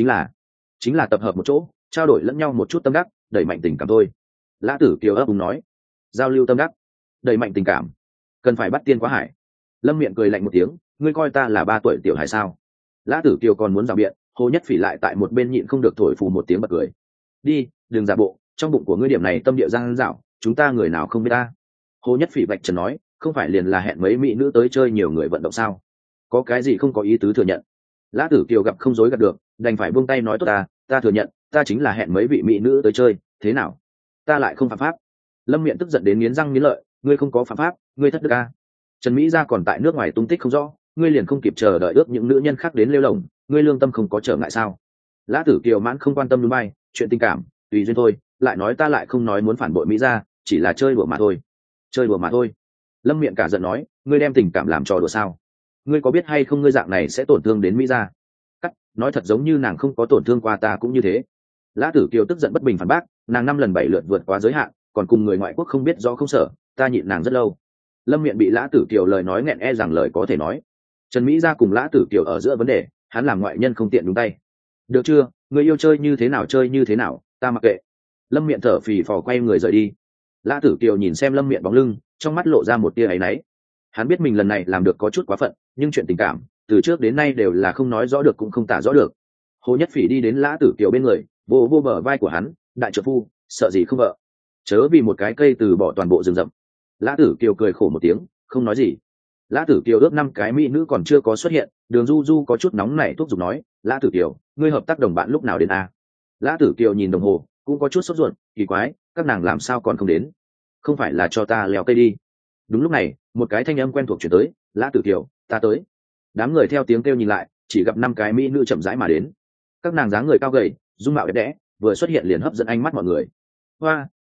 Chính là tập hợp một chỗ, trao đổi lẫn nhau một chút tâm đắc, đẩy mạnh tình cảm thôi. Lã Tử Kiều ấp úng nói. Giao lưu tâm đắc, đẩy mạnh tình cảm, cần phải bắt tiên quá hải. Lâm Miện cười lạnh một tiếng, ngươi coi ta là 3 tuổi tiểu hải sao? Lã Tử Kiều còn muốn rào biện, Hồ Nhất Phỉ lại tại một bên nhịn không được thổi phù một tiếng bật cười. Đi, đừng giả bộ, trong bụng của ngươi điểm này tâm địa giang dạo, chúng ta người nào không biết ta. Hồ Nhất Phỉ vạch trần nói, không phải liền là hẹn mấy mỹ nữ tới chơi nhiều người vận động sao? Có cái gì không có ý tứ thừa nhận? Lã Tử Kiều gặp không dối gạt được, đành phải buông tay nói tốt ta thừa nhận, ta chính là hẹn mấy vị mỹ nữ tới chơi, thế nào? Ta lại không phạm pháp. Lâm Miện tức giận đến nghiến răng nghiến lợi, ngươi không có phạm pháp, ngươi thất đức a. Trần Mỹ Gia còn tại nước ngoài tung tích không rõ, ngươi liền không kịp chờ đợi ước những nữ nhân khác đến lêu lồng, ngươi lương tâm không có trở ngại sao? Lã Tử Kiều mãn không quan tâm núi bay, chuyện tình cảm tùy duyên thôi, lại nói ta lại không nói muốn phản bội Mỹ Gia, chỉ là chơi đùa mà thôi. Lâm Miện cả giận nói, ngươi đem tình cảm làm trò đùa sao? Ngươi có biết hay không ngươi dạng này sẽ tổn thương đến Mỹ Gia? Cắt, nói thật giống như nàng không có tổn thương qua ta cũng như thế. Lã Tử Kiều tức giận bất bình phản bác, nàng 5 lần 7 lượt vượt quá giới hạn, còn cùng người ngoại quốc không biết rõ không sợ, ta nhịn nàng rất lâu. Lâm Miện bị Lã Tử Kiều lời nói nghẹn rằng lời có thể nói. Trần Mỹ Gia cùng Lã Tử Kiều ở giữa vấn đề, hắn làm ngoại nhân không tiện đúng tay. Được chưa, người yêu chơi như thế nào, ta mặc kệ. Lâm Miện thở phì phò quay người rời đi. Lã Tử Kiều nhìn xem Lâm Miện bóng lưng, trong mắt lộ ra một tia áy náy. Hắn biết mình lần này làm được có chút quá phận, nhưng chuyện tình cảm từ trước đến nay đều là không nói rõ được cũng không tả rõ được. Hồ Nhất Phỉ đi đến Lã Tử Kiều bên người, vô bờ vai của hắn, đại trợ phu, sợ gì không vợ, chớ vì một cái cây từ bỏ toàn bộ rừng rậm. Lã Tử Kiều cười khổ một tiếng, không nói gì. Lã Tử Kiều ước 5 cái mỹ nữ còn chưa có xuất hiện, Đường Du Du có chút nóng nảy thúc giục nói, Lã Tử Kiều, ngươi hợp tác đồng bạn lúc nào đến a? Lã Tử Kiều nhìn đồng hồ, cũng có chút sốt ruột, kỳ quái, các nàng làm sao còn không đến? Không phải là cho ta leo cây đi? Đúng lúc này, một cái thanh âm quen thuộc chuyển tới, Lã Tử Kiều, ta tới. Đám người theo tiếng kêu nhìn lại, chỉ gặp 5 cái mỹ nữ chậm rãi mà đến. Các nàng dáng người cao gầy, dung mạo đẹp đẽ, vừa xuất hiện liền hấp dẫn ánh mắt mọi người. Hoa,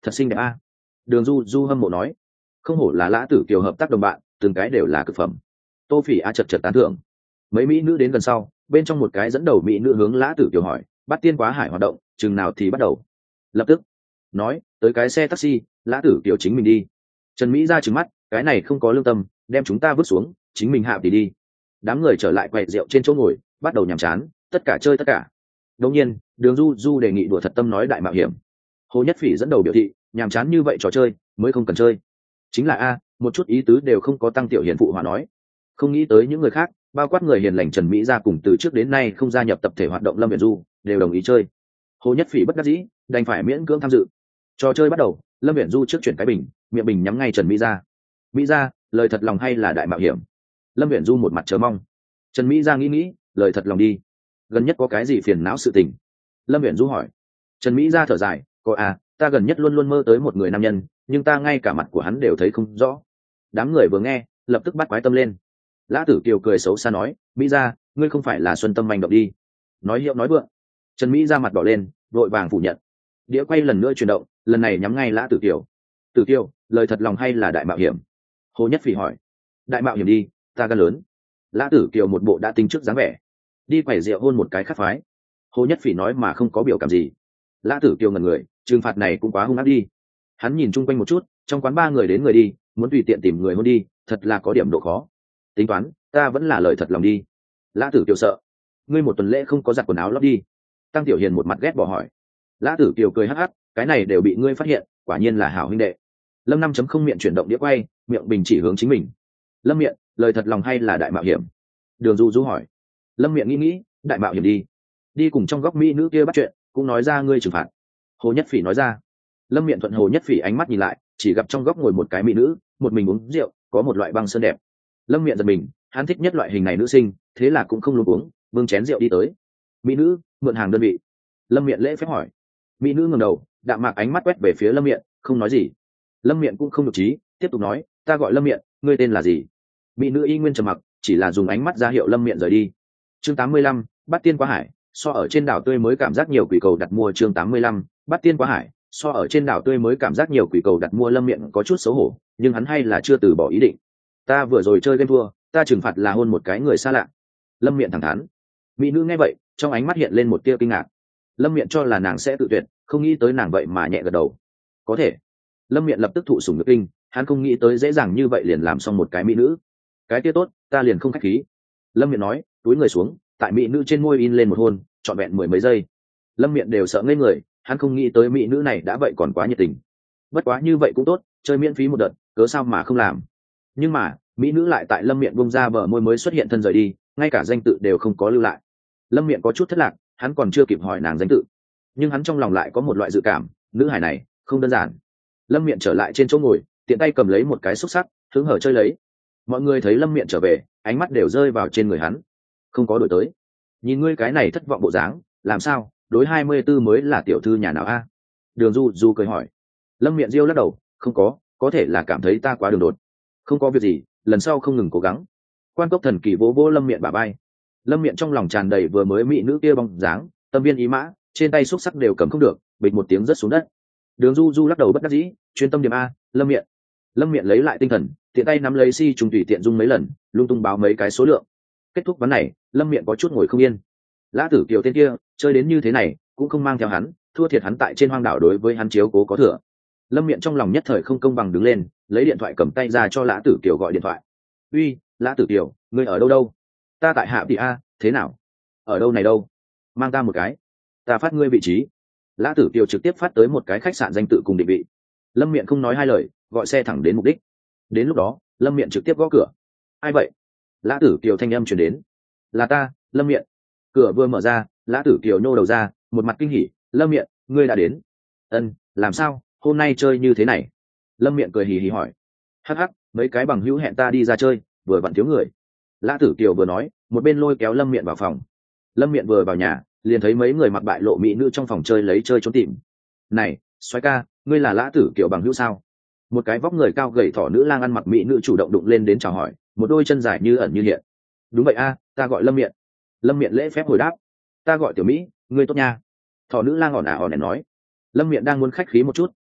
thật xinh đẹp a. Đường du du hâm mộ nói. Không hổ là Lã Tử Kiều hợp tác đồng bạn, từng cái đều là cực phẩm. Tô Phỉ a chật chật tán thưởng. Mấy mỹ nữ đến gần sau, bên trong một cái dẫn đầu mỹ nữ hướng Lã Tử Kiều hỏi, bắt tiên quá hải hoạt động chừng nào thì bắt đầu. Lập tức nói, tới cái xe taxi, Lã Tử Kiều chính mình đi. Trần Mỹ ra trừng mắt, cái này không có lương tâm, đem chúng ta vứt xuống, chính mình hạ thì đi. Đám người trở lại quầy rượu trên chỗ ngồi, bắt đầu nhàm chán, tất cả chơi tất cả. Đột nhiên, Đường Du Du đề nghị đùa thật tâm nói đại mạo hiểm. Hồ Nhất Phỉ dẫn đầu biểu thị, nhàm chán như vậy trò chơi mới không cần chơi. Chính là a, một chút ý tứ đều không có. Tăng Tiểu Hiền phụ hòa nói. Không nghĩ tới những người khác, bao quát người hiền lành Trần Mỹ ra cùng từ trước đến nay không gia nhập tập thể hoạt động Lâm Viễn Du, đều đồng ý chơi. Hồ Nhất Phỉ bất đắc dĩ, đành phải miễn cưỡng tham dự. Trò chơi bắt đầu, Lâm Viễn Du trước chuyển cái bình, miệng bình nhắm ngay Trần Mỹ ra. Mỹ ra, lời thật lòng hay là đại mạo hiểm? Lâm Viễn Du một mặt chờ mong. Trần Mỹ ra nghĩ, lời thật lòng đi. Gần nhất có cái gì phiền não sự tình? Lâm Viễn Du hỏi. Trần Mỹ ra thở dài, cô à, ta gần nhất luôn luôn mơ tới một người nam nhân, nhưng ta ngay cả mặt của hắn đều thấy không rõ. Đám người vừa nghe, lập tức bắt quái tâm lên. Lã Tử Kiều cười xấu xa nói, Mỹ ra, ngươi không phải là xuân tâm manh động đi. Nói hiệu nói vượng. Trần Mỹ ra mặt đỏ lên, vội vàng phủ nhận. Đĩa quay lần nữa chuyển động, lần này nhắm ngay Lã Tử Kiều. Tử Kiều, lời thật lòng hay là đại mạo hiểm? Hồ Nhất Phỉ hỏi. Đại mạo hiểm đi, ta gan lớn. Lã Tử Kiều một bộ đã tính trước dáng vẻ. Đi quẩy rượu hôn một cái khắc phái. Hồ Nhất Phỉ nói mà không có biểu cảm gì. Lã Tử Kiều ngẩn người, trừng phạt này cũng quá hung ác đi. Hắn nhìn chung quanh một chút, trong quán ba người đến người đi, muốn tùy tiện tìm người hôn đi, thật là có điểm độ khó. Tính toán, ta vẫn là lời thật lòng đi. Lã Tử Kiều sợ. Ngươi một tuần lễ không có giặt quần áo lót đi. Tăng Tiểu Hiền một mặt ghét bỏ hỏi. Lã Tử Kiều cười hắc hắc, cái này đều bị ngươi phát hiện, quả nhiên là hảo huynh đệ. Lâm 5.0 miệng chuyển động đĩa quay, miệng bình chỉ hướng chính mình. Lâm miệng, lời thật lòng hay là đại mạo hiểm? Đường Du Du hỏi. Lâm miệng nghĩ, đại mạo hiểm đi. Đi cùng trong góc mỹ nữ kia bắt chuyện, cũng nói ra ngươi trừng phạt. Hồ Nhất Phỉ nói ra. Lâm miệng thuận Hồ Nhất Phỉ ánh mắt nhìn lại, chỉ gặp trong góc ngồi một cái mỹ nữ, một mình uống rượu, có một loại băng sơn đẹp. Lâm miệng giật mình, hắn thích nhất loại hình này nữ sinh, thế là cũng không luống uống, bưng chén rượu đi tới. Mỹ nữ, mượn hàng đơn vị. Lâm miệng lễ phép hỏi. Mỹ nữ ngẩng đầu, đạm mạc ánh mắt quét về phía Lâm miệng, không nói gì. Lâm miệng cũng không nhục trí, tiếp tục nói, ta gọi Lâm miệng, ngươi tên là gì? Mỹ nữ y nguyên trầm mặc, chỉ là dùng ánh mắt ra hiệu Lâm miệng rời đi. Chương 85, bắt tiên quá hải, so ở trên đảo tươi mới cảm giác nhiều quỷ cầu đặt mua. Chương 85, bắt tiên quá hải, so ở trên đảo tươi mới cảm giác nhiều quỷ cầu đặt mua. Lâm miệng có chút xấu hổ, nhưng hắn hay là chưa từ bỏ ý định. Ta vừa rồi chơi game thua, ta trừng phạt là hôn một cái người xa lạ. Lâm miệng thẳng thắn. Mỹ nữ nghe vậy, trong ánh mắt hiện lên một tia kinh ngạc. Lâm miệng cho là nàng sẽ tự tuyệt, không nghĩ tới nàng vậy mà nhẹ gật đầu. Có thể. Lâm miệng lập tức thụ sủng nhược kinh, hắn không nghĩ tới dễ dàng như vậy liền làm xong một cái mỹ nữ. Cái kia tốt, ta liền không khách khí. Lâm miệng nói, túi người xuống, tại mỹ nữ trên môi in lên một hôn, trọn vẹn 10 mấy giây. Lâm miệng đều sợ ngây người, hắn không nghĩ tới mỹ nữ này đã vậy còn quá nhiệt tình. Bất quá như vậy cũng tốt, chơi miễn phí một đợt, cớ sao mà không làm. Nhưng mà mỹ nữ lại tại Lâm miệng bông ra bờ môi mới xuất hiện thân rời đi, ngay cả danh tự đều không có lưu lại. Lâm miệng có chút thất lạc, hắn còn chưa kịp hỏi nàng danh tự, nhưng hắn trong lòng lại có một loại dự cảm, nữ hải này không đơn giản. Lâm miệng trở lại trên chỗ ngồi, tiện tay cầm lấy một cái xúc sắc, hứng hở chơi lấy. Mọi người thấy Lâm miệng trở về, ánh mắt đều rơi vào trên người hắn. Không có đổi tới. Nhìn ngươi cái này thất vọng bộ dáng, làm sao, đối 24 mới là tiểu thư nhà nào a? Đường Du Du cười hỏi. Lâm miệng riêu lắc đầu, không có thể là cảm thấy ta quá đường đột. Không có việc gì, lần sau không ngừng cố gắng. Quan Cốc Thần Kỳ vỗ vỗ Lâm miệng bả vai. Lâm miệng trong lòng tràn đầy vừa mới mỹ nữ kia bóng dáng, tâm viên ý mã, trên tay xúc sắc đều cầm không được, bịch một tiếng rớt xuống đất. Đường Du Du lắc đầu bất đắc dĩ, chuyên tâm điểm a. Lâm miệng. Lâm miệng lấy lại tinh thần, tiện tay nắm lấy si trùng tùy tiện dung mấy lần, lung tung báo mấy cái số lượng. Kết thúc ván này, Lâm miệng có chút ngồi không yên. Lã Tử Kiều tên kia chơi đến như thế này, cũng không mang theo hắn, thua thiệt hắn tại trên hoang đảo đối với hắn chiếu cố có thừa. Lâm miệng trong lòng nhất thời không công bằng, đứng lên, lấy điện thoại cầm tay ra cho Lã Tử Kiều gọi điện thoại. Uy, Lã Tử Kiều, ngươi ở đâu đâu? Ta tại Hạ Thị a, thế nào? Ở đâu này đâu? Mang ta một cái, ta phát ngươi vị trí. Lã Tử Kiều trực tiếp phát tới một cái khách sạn danh tự cùng định vị. Lâm miệng không nói hai lời, gọi xe thẳng đến mục đích. Đến lúc đó, Lâm miệng trực tiếp gõ cửa. Ai vậy? Lã Tử Kiều thanh âm truyền đến. Là ta, Lâm miệng. Cửa vừa mở ra, Lã Tử Kiều nhô đầu ra, một mặt kinh hỉ. Lâm miệng, ngươi đã đến. Ân, làm sao, hôm nay chơi như thế này? Lâm miệng cười hì hì hỏi. Hắc hắc, mấy cái bằng hữu hẹn ta đi ra chơi, vừa vặn thiếu người. Lã Tử Kiều vừa nói, một bên lôi kéo Lâm miệng vào phòng. Lâm miệng vừa vào nhà, liền thấy mấy người mặc bại lộ mỹ nữ trong phòng chơi lấy chơi trốn tìm. Này, soái ca, ngươi là Lã Tử Kiều bằng hữu sao? Một cái vóc người cao gầy thỏ nữ lang ăn mặc mỹ nữ chủ động đụng lên đến chào hỏi, một đôi chân dài như ẩn như hiện. Đúng vậy a, ta gọi Lâm miệng. Lâm miệng lễ phép hồi đáp. Ta gọi Tiểu Mỹ, ngươi tốt nha. Thỏ nữ lang ỏn ẻn nói. Lâm miệng đang muốn khách khí một chút,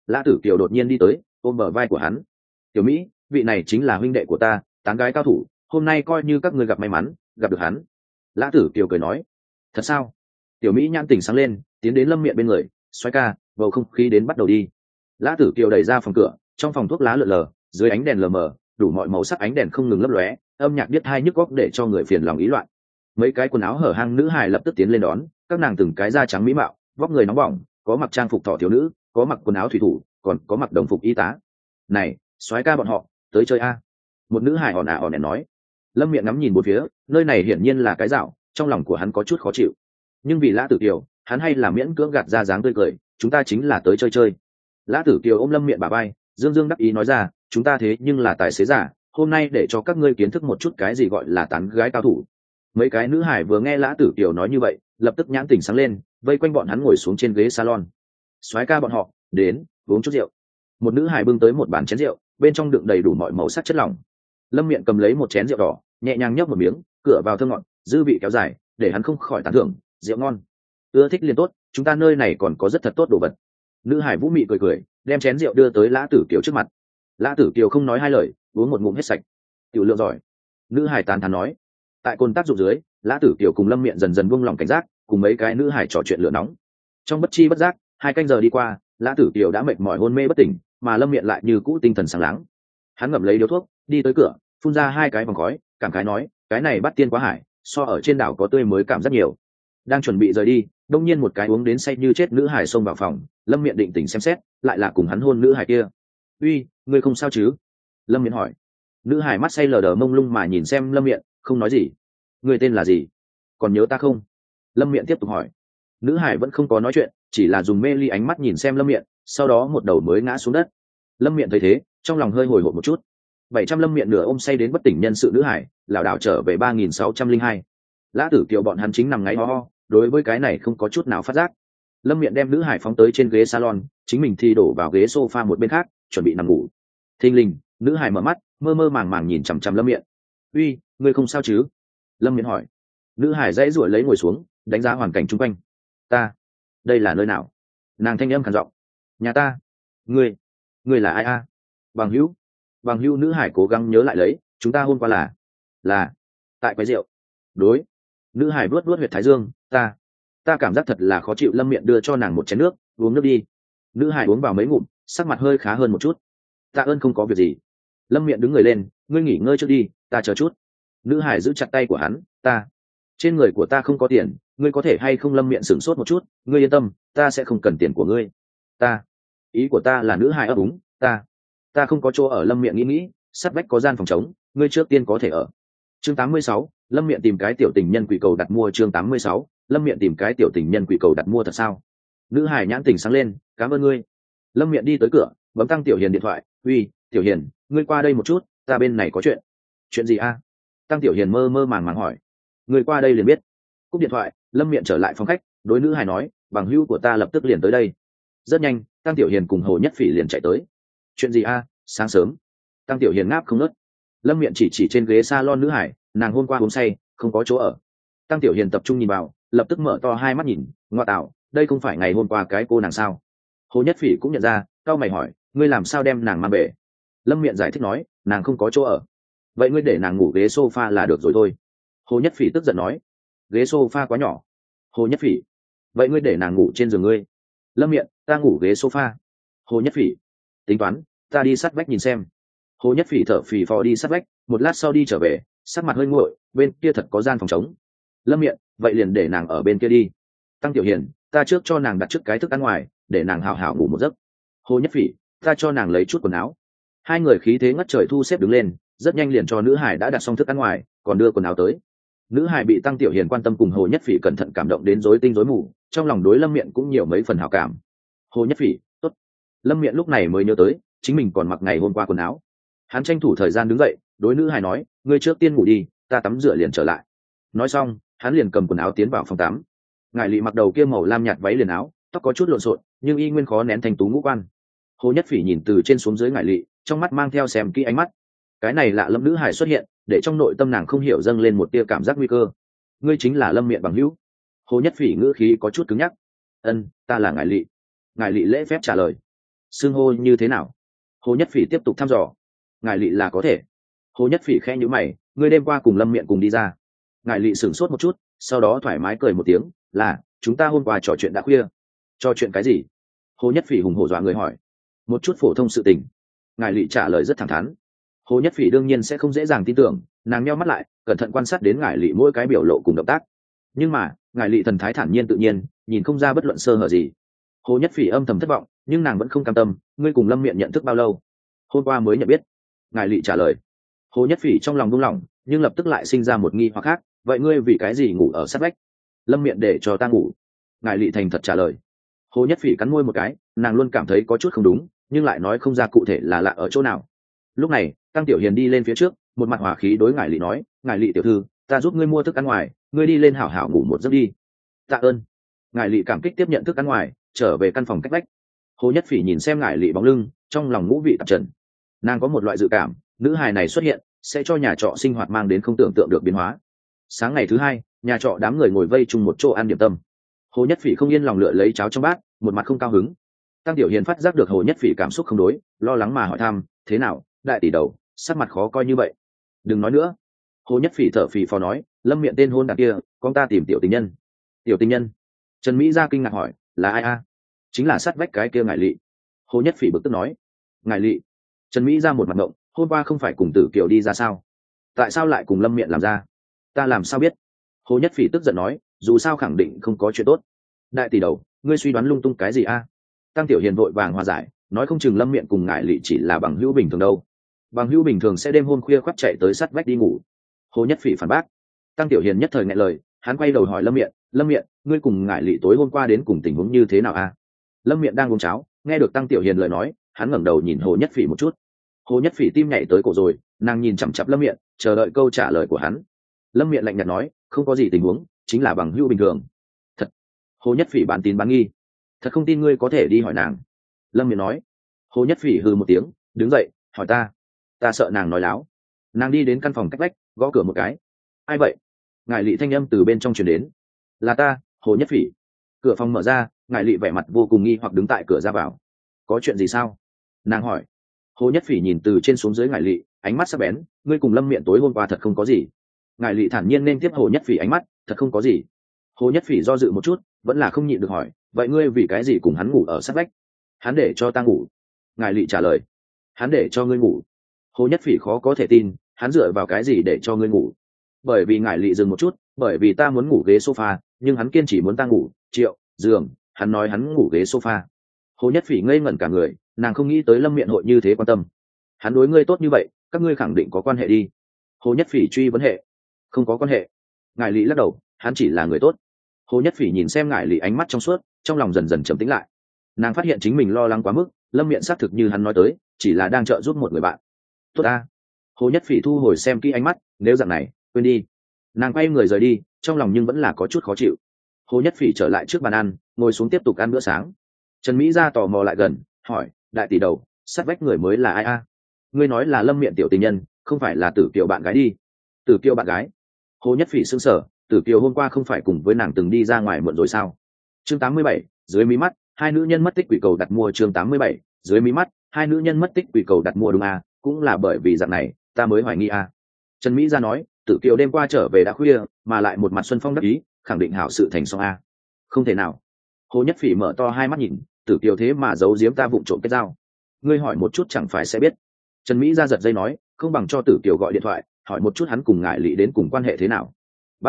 Lã Tử Kiều đột nhiên đi tới, ôm bờ vai của hắn. Tiểu Mỹ, vị này chính là huynh đệ của ta, tán gái cao thủ, hôm nay coi như các ngươi gặp may mắn gặp được hắn. Lã Tử Kiều cười nói. Thật sao? Tiểu Mỹ nhãn tỉnh sáng lên, tiến đến Lâm Miện bên người. Xoay ca, bầu không khí đến bắt đầu đi. Lã Tử Kiều đẩy ra phòng cửa, trong phòng thuốc lá lượn lờ, dưới ánh đèn lờ mờ, đủ mọi màu sắc ánh đèn không ngừng lấp lóe, âm nhạc biết hai nhức góc để cho người phiền lòng ý loạn. Mấy cái quần áo hở hang nữ hài lập tức tiến lên đón, các nàng từng cái da trắng mỹ mạo, vóc người nóng bỏng, có mặc trang phục thỏ thiếu nữ, có mặc quần áo thủy thủ, còn có mặc đồng phục y tá. Này, soái ca bọn họ tới chơi a? Một nữ hài ỏn ẻn nói. Lâm Miện ngắm nhìn bốn phía, nơi này hiển nhiên là cái dạo, trong lòng của hắn có chút khó chịu. Nhưng vì Lã Tử Kiều, hắn hay là miễn cưỡng gạt ra dáng tươi cười, chúng ta chính là tới chơi chơi. Lã Tử Kiều ôm Lâm Miện bả vai, dương dương đắc ý nói ra, chúng ta thế nhưng là tài xế giả, hôm nay để cho các ngươi kiến thức một chút cái gì gọi là tán gái cao thủ. Mấy cái nữ hải vừa nghe Lã Tử Kiều nói như vậy, lập tức nhãn tỉnh sáng lên, vây quanh bọn hắn ngồi xuống trên ghế salon. Soái ca bọn họ đến uống chút rượu. Một nữ hải bưng tới một bàn chén rượu, bên trong đựng đầy đủ mọi màu sắc chất lỏng. Lâm Miện cầm lấy một chén rượu đỏ, nhẹ nhàng nhấp một miếng, cửa vào thơm ngọt, dư vị kéo dài, để hắn không khỏi tán thưởng, rượu ngon. Ưa thích liền tốt, chúng ta nơi này còn có rất thật tốt đồ vật. Nữ hải vũ mị cười cười, đem chén rượu đưa tới Lã Tử Kiều trước mặt. Lã Tử Kiều không nói hai lời, uống một ngụm hết sạch. Tiểu lượng giỏi. Nữ hải tán thán nói. Tại cồn tác dụng dưới, Lã Tử Kiều cùng Lâm Miện dần dần buông lòng cảnh giác, cùng mấy cái nữ hải trò chuyện lửa nóng. Trong bất chi bất giác, 2 canh giờ đi qua, Lã Tử Kiều đã mệt mỏi hôn mê bất tỉnh, mà Lâm Miện lại như cũ tinh thần sáng láng. Hắn ngậm lấy điếu thuốc, đi tới cửa, phun ra 2 cái vòng khói, cảm khái nói, cái này bắt tiên quá hải, so ở trên đảo có tươi mới cảm rất nhiều. Đang chuẩn bị rời đi, đông nhiên một cái uống đến say như chết nữ hải xông vào phòng. Lâm Miện định tỉnh xem xét, lại là cùng hắn hôn nữ hải kia. Uy, ngươi không sao chứ? Lâm Miện hỏi. Nữ hải mắt say lờ đờ mông lung mà nhìn xem Lâm Miện, không nói gì. Ngươi tên là gì? Còn nhớ ta không? Lâm Miện tiếp tục hỏi. Nữ hải vẫn không có nói chuyện, chỉ là dùng mê ly ánh mắt nhìn xem Lâm Miện, sau đó một đầu mới ngã xuống đất. Lâm Miện thấy thế, trong lòng hơi hồi hộp một chút. 700 Lâm Miện nửa ôm say đến bất tỉnh nhân sự nữ hải, lảo đảo trở về 3602. Lã Tử Kiều bọn hắn chính nằm ngáy ho ho, đối với cái này không có chút nào phát giác. Lâm Miện đem nữ hải phóng tới trên ghế salon, chính mình thì đổ vào ghế sofa một bên khác, chuẩn bị nằm ngủ. Thình lình, nữ hải mở mắt, mơ mơ màng màng nhìn chằm chằm Lâm Miện. Uy, ngươi không sao chứ? Lâm Miện hỏi. Nữ hải dãy ruổi lấy ngồi xuống, đánh giá hoàn cảnh chung quanh. Ta, đây là nơi nào? Nàng thanh âm khàn giọng. Nhà ta. Ngươi là ai a? Bằng hữu. Bằng hữu. Nữ hải cố gắng nhớ lại lấy, chúng ta hôm qua là tại quán rượu. Đối. Nữ hải vuốt vuốt huyệt thái dương. Ta cảm giác thật là khó chịu. Lâm Miện đưa cho nàng một chén nước, uống nước đi. Nữ hải uống vào mấy ngụm, sắc mặt hơi khá hơn một chút. Tạ ơn, không có việc gì. Lâm Miện đứng người lên, ngươi nghỉ ngơi trước đi, ta chờ chút. Nữ hải giữ chặt tay của hắn. Trên người của ta không có tiền, ngươi có thể hay không? Lâm Miện sửng sốt một chút. Ngươi yên tâm, ta sẽ không cần tiền của ngươi. Ý của ta là nữ hải ấp úng. Ta không có chỗ ở. Lâm Miện nghĩ, sát vách có gian phòng trống, ngươi trước tiên có thể ở. Chương 86, Lâm Miện tìm cái tiểu tình nhân quỷ cầu đặt mua. Chương 86, Lâm Miện tìm cái tiểu tình nhân quỷ cầu đặt mua. Thật sao? Nữ hải nhãn tình sáng lên, cảm ơn ngươi. Lâm Miện đi tới cửa, bấm Tăng Tiểu Hiền điện thoại. Uy, Tiểu Hiền, ngươi qua đây một chút, ta bên này có chuyện. Chuyện gì a? Tăng Tiểu Hiền mơ mơ màng màng hỏi. Ngươi qua đây liền biết. Cúp điện thoại, Lâm Miện trở lại phòng khách, đối nữ hải nói, bằng hữu của ta lập tức liền tới đây. Rất nhanh, Tăng Tiểu Hiền cùng Hồ Nhất Phỉ liền chạy tới. Chuyện gì a? Sáng sớm. Tăng Tiểu Hiền ngáp không ngớt. Lâm Miện chỉ trên ghế salon nữ hải, nàng hôm qua uống say, không có chỗ ở. Tăng Tiểu Hiền tập trung nhìn vào, lập tức mở to hai mắt nhìn, ngoa tạo, đây không phải ngày hôm qua cái cô nàng sao? Hồ Nhất Phỉ cũng nhận ra, cau mày hỏi, ngươi làm sao đem nàng mang về? Lâm Miện giải thích nói, nàng không có chỗ ở. Vậy ngươi để nàng ngủ ghế sofa là được rồi thôi. Hồ Nhất Phỉ tức giận nói, ghế sofa quá nhỏ. Hồ Nhất Phỉ, vậy ngươi để nàng ngủ trên giường ngươi. Lâm Miện, ta ngủ ghế sofa. Hồ Nhất Phỉ, tính toán, ta đi sát vách nhìn xem. Hồ Nhất Phỉ thở phì phò đi sát vách, một lát sau đi trở về, sắc mặt hơi nguội, bên kia thật có gian phòng trống. Lâm Miện, vậy liền để nàng ở bên kia đi. Tăng Tiểu Hiền, ta trước cho nàng đặt trước cái thức ăn ngoài, để nàng hào hào ngủ một giấc. Hồ Nhất Phỉ, ta cho nàng lấy chút quần áo. Hai người khí thế ngất trời thu xếp đứng lên, rất nhanh liền cho nữ hải đã đặt xong thức ăn ngoài, còn đưa quần áo tới. Nữ hải bị Tăng Tiểu Hiền quan tâm cùng Hồ Nhất Phỉ cẩn thận cảm động đến rối tinh rối mù, trong lòng đối Lâm Miện cũng nhiều mấy phần hảo cảm. Hồ Nhất Phỉ, tốt. Lâm Miện lúc này mới nhớ tới, chính mình còn mặc ngày hôm qua quần áo. Hắn tranh thủ thời gian đứng dậy, đối nữ hải nói, ngươi trước tiên ngủ đi, ta tắm rửa liền trở lại. Nói xong, hắn liền cầm quần áo tiến vào phòng tắm. Ngải Lị mặc đầu kia màu lam nhạt váy liền áo, tóc có chút lộn xộn, nhưng y nguyên khó nén thành tú ngũ quan. Hồ Nhất Phỉ nhìn từ trên xuống dưới Ngải Lị, trong mắt mang theo xem kỹ ánh mắt. Cái này lạ lẫm nữ hải xuất hiện, để trong nội tâm nàng không hiểu dâng lên một tia cảm giác nguy cơ. Ngươi chính là Lâm Miện bằng hữu? Hồ Nhất Phỉ ngữ khí có chút cứng nhắc. Ân, ta là Ngải Lị. Ngải Lị lễ phép trả lời. xưng hô như thế nào? Hồ Nhất Phỉ tiếp tục thăm dò. Ngài Lị là có thể. Hồ Nhất Phỉ khẽ nhíu mày, ngươi đêm qua cùng Lâm Miện cùng đi ra. Ngài Lị sửng sốt một chút, sau đó thoải mái cười một tiếng, là chúng ta hôm qua trò chuyện đã khuya. Trò chuyện cái gì? Hồ Nhất Phỉ hùng hổ dọa người hỏi. Một chút phổ thông sự tình. Ngài Lị trả lời rất thẳng thắn. Hồ Nhất Phỉ đương nhiên sẽ không dễ dàng tin tưởng, nàng nheo mắt lại, cẩn thận quan sát đến Ngài Lị mỗi cái biểu lộ cùng động tác. Nhưng mà Ngài Lị thần thái thản nhiên tự nhiên, nhìn không ra bất luận sơ hở gì. Hồ Nhất Phỉ âm thầm thất vọng, nhưng nàng vẫn không cam tâm. Ngươi cùng Lâm Miện nhận thức bao lâu? Hôm qua mới nhận biết. Ngài Lị trả lời. Hồ Nhất Phỉ trong lòng buông lỏng, nhưng lập tức lại sinh ra một nghi hoặc khác. Vậy ngươi vì cái gì ngủ ở sát vách? Lâm Miện để cho ta ngủ. Ngài Lị thành thật trả lời. Hồ Nhất Phỉ cắn môi một cái, nàng luôn cảm thấy có chút không đúng, nhưng lại nói không ra cụ thể là lạ ở chỗ nào. Lúc này Tăng Tiểu Hiền đi lên phía trước, một mặt hòa khí đối Ngài Lị nói, Ngài Lị tiểu thư, ta giúp ngươi mua thức ăn ngoài, ngươi đi lên hảo hảo ngủ một giấc đi. Tạ ơn. Ngài Lị cảm kích tiếp nhận thức ăn ngoài, trở về căn phòng cách vách. Hồ Nhất Phỉ nhìn xem Ngài Lị bóng lưng, trong lòng ngũ vị tạp trần. Nàng có một loại dự cảm, nữ hài này xuất hiện sẽ cho nhà trọ sinh hoạt mang đến không tưởng tượng được biến hóa. Sáng ngày thứ hai, nhà trọ đám người ngồi vây chung một chỗ ăn điểm tâm. Hồ Nhất Phỉ không yên lòng lựa lấy cháo trong bát, một mặt không cao hứng. Tăng Tiểu Hiền phát giác được Hồ Nhất Phỉ cảm xúc không đối, lo lắng mà hỏi thăm, thế nào, đại tỷ đầu, sắc mặt khó coi như vậy. Đừng nói nữa. Hồ Nhất Phỉ thở phì phò nói, Lâm Miện tên hôn đàn kia, con ta tìm tiểu tình nhân. Tiểu tình nhân? Trần Mỹ Gia kinh ngạc hỏi, là ai a? Chính là sát vách cái kia Ngải Lị. Hồ Nhất Phỉ bực tức nói. Ngải Lị? Trần Mỹ Gia một mặt ngộng, hôm qua không phải cùng Tử Kiều đi ra sao? Tại sao lại cùng Lâm Miện làm ra? Ta làm sao biết? Hồ Nhất Phỉ tức giận nói, dù sao khẳng định không có chuyện tốt. Đại tỷ đầu, ngươi suy đoán lung tung cái gì a? Tăng Tiểu Hiền vội vàng hòa giải, nói không chừng Lâm Miện cùng Ngải Lị chỉ là bằng hữu bình thường đâu. Bằng hữu bình thường sẽ đêm hôm khuya khoắt chạy tới sát vách đi ngủ. Hồ Nhất Phỉ phản bác. Tăng Tiểu Hiền nhất thời nghẹn lời, hắn quay đầu hỏi Lâm Miện, ngươi cùng Ngải Lị tối hôm qua đến cùng tình huống như thế nào a? Lâm Miện đang uống cháo, nghe được Tăng Tiểu Hiền lời nói, hắn ngẩng đầu nhìn Hồ Nhất Phỉ một chút. Hồ Nhất Phỉ tim nhảy tới cổ rồi, nàng nhìn chằm chằm Lâm Miện, chờ đợi câu trả lời của hắn. Lâm Miện lạnh nhạt nói, không có gì tình huống, chính là bằng hữu bình thường. Thật? Hồ Nhất Phỉ bán tín bán nghi. Thật không tin ngươi có thể đi hỏi nàng. Lâm Miện nói. Hồ Nhất Phỉ hừ một tiếng, đứng dậy, hỏi ta sợ nàng nói láo. Nàng đi đến căn phòng cách vách, gõ cửa một cái. Ai vậy? Ngải Lị thanh âm từ bên trong truyền đến. Là ta, Hồ Nhất Phỉ. Cửa phòng mở ra, Ngải Lị vẻ mặt vô cùng nghi hoặc đứng tại cửa ra vào. Có chuyện gì sao? Nàng hỏi. Hồ Nhất Phỉ nhìn từ trên xuống dưới Ngải Lị, ánh mắt sắc bén, ngươi cùng Lâm Miện tối hôm qua thật không có gì. Ngải Lị thản nhiên nên tiếp Hồ Nhất Phỉ ánh mắt, thật không có gì. Hồ Nhất Phỉ do dự một chút, vẫn là không nhịn được hỏi, vậy ngươi vì cái gì cùng hắn ngủ ở sát vách? Hắn để cho ta ngủ. Ngải Lị trả lời. Hắn để cho ngươi ngủ? Hồ Nhất Phỉ khó có thể tin, hắn dựa vào cái gì để cho ngươi ngủ? Bởi vì Ngải Lị dừng một chút, bởi vì ta muốn ngủ ghế sofa, nhưng hắn kiên trì muốn ta ngủ giường, hắn nói hắn ngủ ghế sofa. Hồ Nhất Phỉ ngây ngẩn cả người, nàng không nghĩ tới Lâm Miện hội như thế quan tâm. Hắn đối ngươi tốt như vậy, các ngươi khẳng định có quan hệ đi. Hồ Nhất Phỉ truy vấn hệ. Không có quan hệ. Ngải Lị lắc đầu, hắn chỉ là người tốt. Hồ Nhất Phỉ nhìn xem Ngải Lị ánh mắt trong suốt, trong lòng dần dần trầm tĩnh lại. Nàng phát hiện chính mình lo lắng quá mức, Lâm Miện xác thực như hắn nói tới, chỉ là đang trợ giúp một người bạn. Tốt ta. Hồ Nhất Phỉ thu hồi xem kỹ ánh mắt, nếu dạng này, quên đi. Nàng quay người rời đi, trong lòng nhưng vẫn là có chút khó chịu. Hồ Nhất Phỉ trở lại trước bàn ăn, ngồi xuống tiếp tục ăn bữa sáng. Trần Mỹ Gia tò mò lại gần, hỏi, đại tỷ đầu, sát vách người mới là ai a? Ngươi nói là Lâm Miện tiểu tình nhân, không phải là Tử Kiều bạn gái đi? Tử Kiều bạn gái? Hồ Nhất Phỉ sững sờ, Tử Kiều hôm qua không phải cùng với nàng từng đi ra ngoài muộn rồi sao? Chương 87, dưới mí mắt, hai nữ nhân mất tích quỷ cầu đặt mua. Chương 87, dưới mí mắt, hai nữ nhân mất tích quỷ cầu đặt mua. Đúng a, cũng là bởi vì dạng này, ta mới hoài nghi a. Trần Mỹ Gia nói, Tử Kiều đêm qua trở về đã khuya, mà lại một mặt xuân phong đắc ý, khẳng định hảo sự thành xong a. Không thể nào. Hồ Nhất Phỉ mở to hai mắt nhìn, Tử Kiều thế mà giấu giếm ta vụng trộm kết giao. Ngươi hỏi một chút chẳng phải sẽ biết. Trần Mỹ Gia giật dây nói, không bằng cho Tử Kiều gọi điện thoại, hỏi một chút hắn cùng Ngải Lị đến cùng quan hệ thế nào.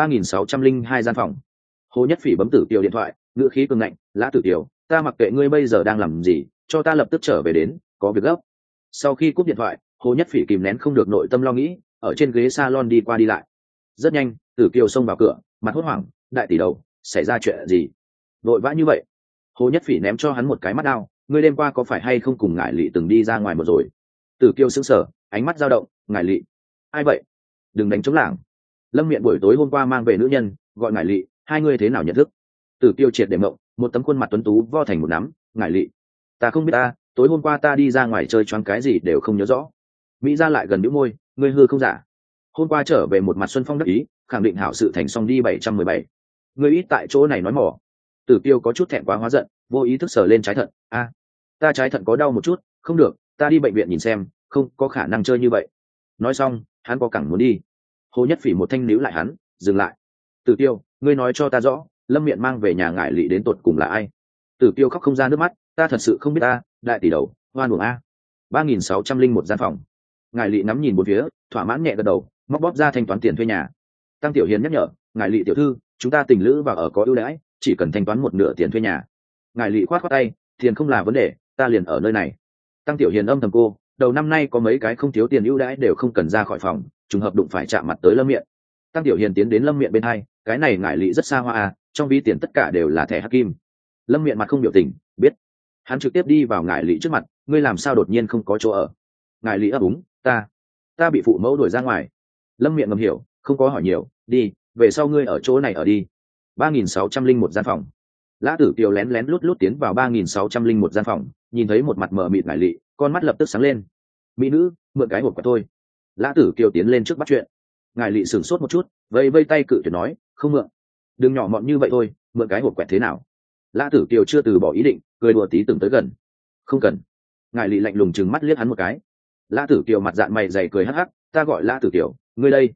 3602 gian phòng. Hồ Nhất Phỉ bấm Tử Kiều điện thoại, ngữ khí cứng ngạnh, lã Tử Kiều, ta mặc kệ ngươi bây giờ đang làm gì, cho ta lập tức trở về đến, có việc gấp. Sau khi cúp điện thoại, Hồ Nhất Phỉ kìm nén không được nội tâm lo nghĩ, ở trên ghế salon đi qua đi lại. Rất nhanh, Tử Kiều xông vào cửa, mặt hốt hoảng, đại tỷ đầu, xảy ra chuyện gì? Vội vã như vậy? Hồ Nhất Phỉ ném cho hắn một cái mắt đao, ngươi đêm qua có phải hay không cùng Ngải Lị từng đi ra ngoài một rồi? Tử Kiều sững sờ, ánh mắt dao động, Ngải Lị? Ai vậy? Đừng đánh trống lảng. Lâm Miện buổi tối hôm qua mang về nữ nhân, gọi Ngải Lị, hai người thế nào nhận thức? Tử Kiều triệt để mộng, một tấm khuôn mặt tuấn tú vo thành một nắm, Ngải Lị? Ta không biết ta, tối hôm qua ta đi ra ngoài chơi choáng cái gì đều không nhớ rõ. Mỹ Gia lại gần bĩu môi, ngươi hư không giả. Hôm qua trở về một mặt xuân phong đắc ý, khẳng định hảo sự thành xong đi 717. Ngươi ít tại chỗ này nói mỏ. Tử Kiều có chút thẹn quá hóa giận, vô ý thức sờ lên trái thận, a, ta trái thận có đau một chút, không được, ta đi bệnh viện nhìn xem, không có khả năng chơi như vậy. Nói xong hắn có cẳng muốn đi. Hồ Nhất Phỉ một thanh níu lại hắn, dừng lại. Tử Tiêu, ngươi nói cho ta rõ, Lâm Miện mang về nhà ngải lỵ đến tột cùng là ai? Tử Tiêu khóc không ra nước mắt, ta thật sự không biết ta, đại tỷ đầu, hoan uổng a. 3601 gian phòng. Ngải lỵ ngắm nhìn bốn phía, thỏa mãn nhẹ gật đầu, móc bóp ra thanh toán tiền thuê nhà. Tăng Tiểu Hiền nhắc nhở, ngải lỵ tiểu thư, chúng ta tình lữ và ở có ưu đãi, chỉ cần thanh toán một nửa tiền thuê nhà. Ngải lỵ khoát khoát tay, tiền không là vấn đề, ta liền ở nơi này. Tăng Tiểu Hiền âm thầm cô, đầu năm nay có mấy cái không thiếu tiền ưu đãi đều không cần ra khỏi phòng, trùng hợp đụng phải chạm mặt tới Lâm Miện. Tăng Tiểu Hiền tiến đến Lâm Miện bên hai, cái này ngải lỵ rất xa hoa à, trong ví tiền tất cả đều là thẻ hắc kim. Lâm Miện mặt không biểu tình, biết. Hắn trực tiếp đi vào ngải lỵ trước mặt, ngươi làm sao đột nhiên không có chỗ ở? Ngải lỵ ấp úng, ta bị phụ mẫu đuổi ra ngoài. Lâm Miện ngầm hiểu, không có hỏi nhiều, đi, về sau ngươi ở chỗ này ở đi. 3601 gian phòng. Lã Tử Kiều lén lén lút lút tiến vào 3601 gian phòng, nhìn thấy một mặt mờ mịt ngải lỵ, con mắt lập tức sáng lên. Mỹ nữ, mượn cái hộp của tôi. Lã Tử Kiều tiến lên trước bắt chuyện. Ngải lỵ sửng sốt một chút, vây vây tay cự tuyệt nói, không mượn. Đừng nhỏ mọn như vậy thôi, mượn cái hộp quẹt thế nào? Lã Tử Kiều chưa từ bỏ ý định, cười đùa tí từng tới gần. Không cần. Ngải lỵ lạnh lùng chừng mắt liếc hắn một cái. Lã Tử Kiều mặt dạn mày dày cười hắc hắc, ta gọi Lã Tử Kiều, ngươi đây.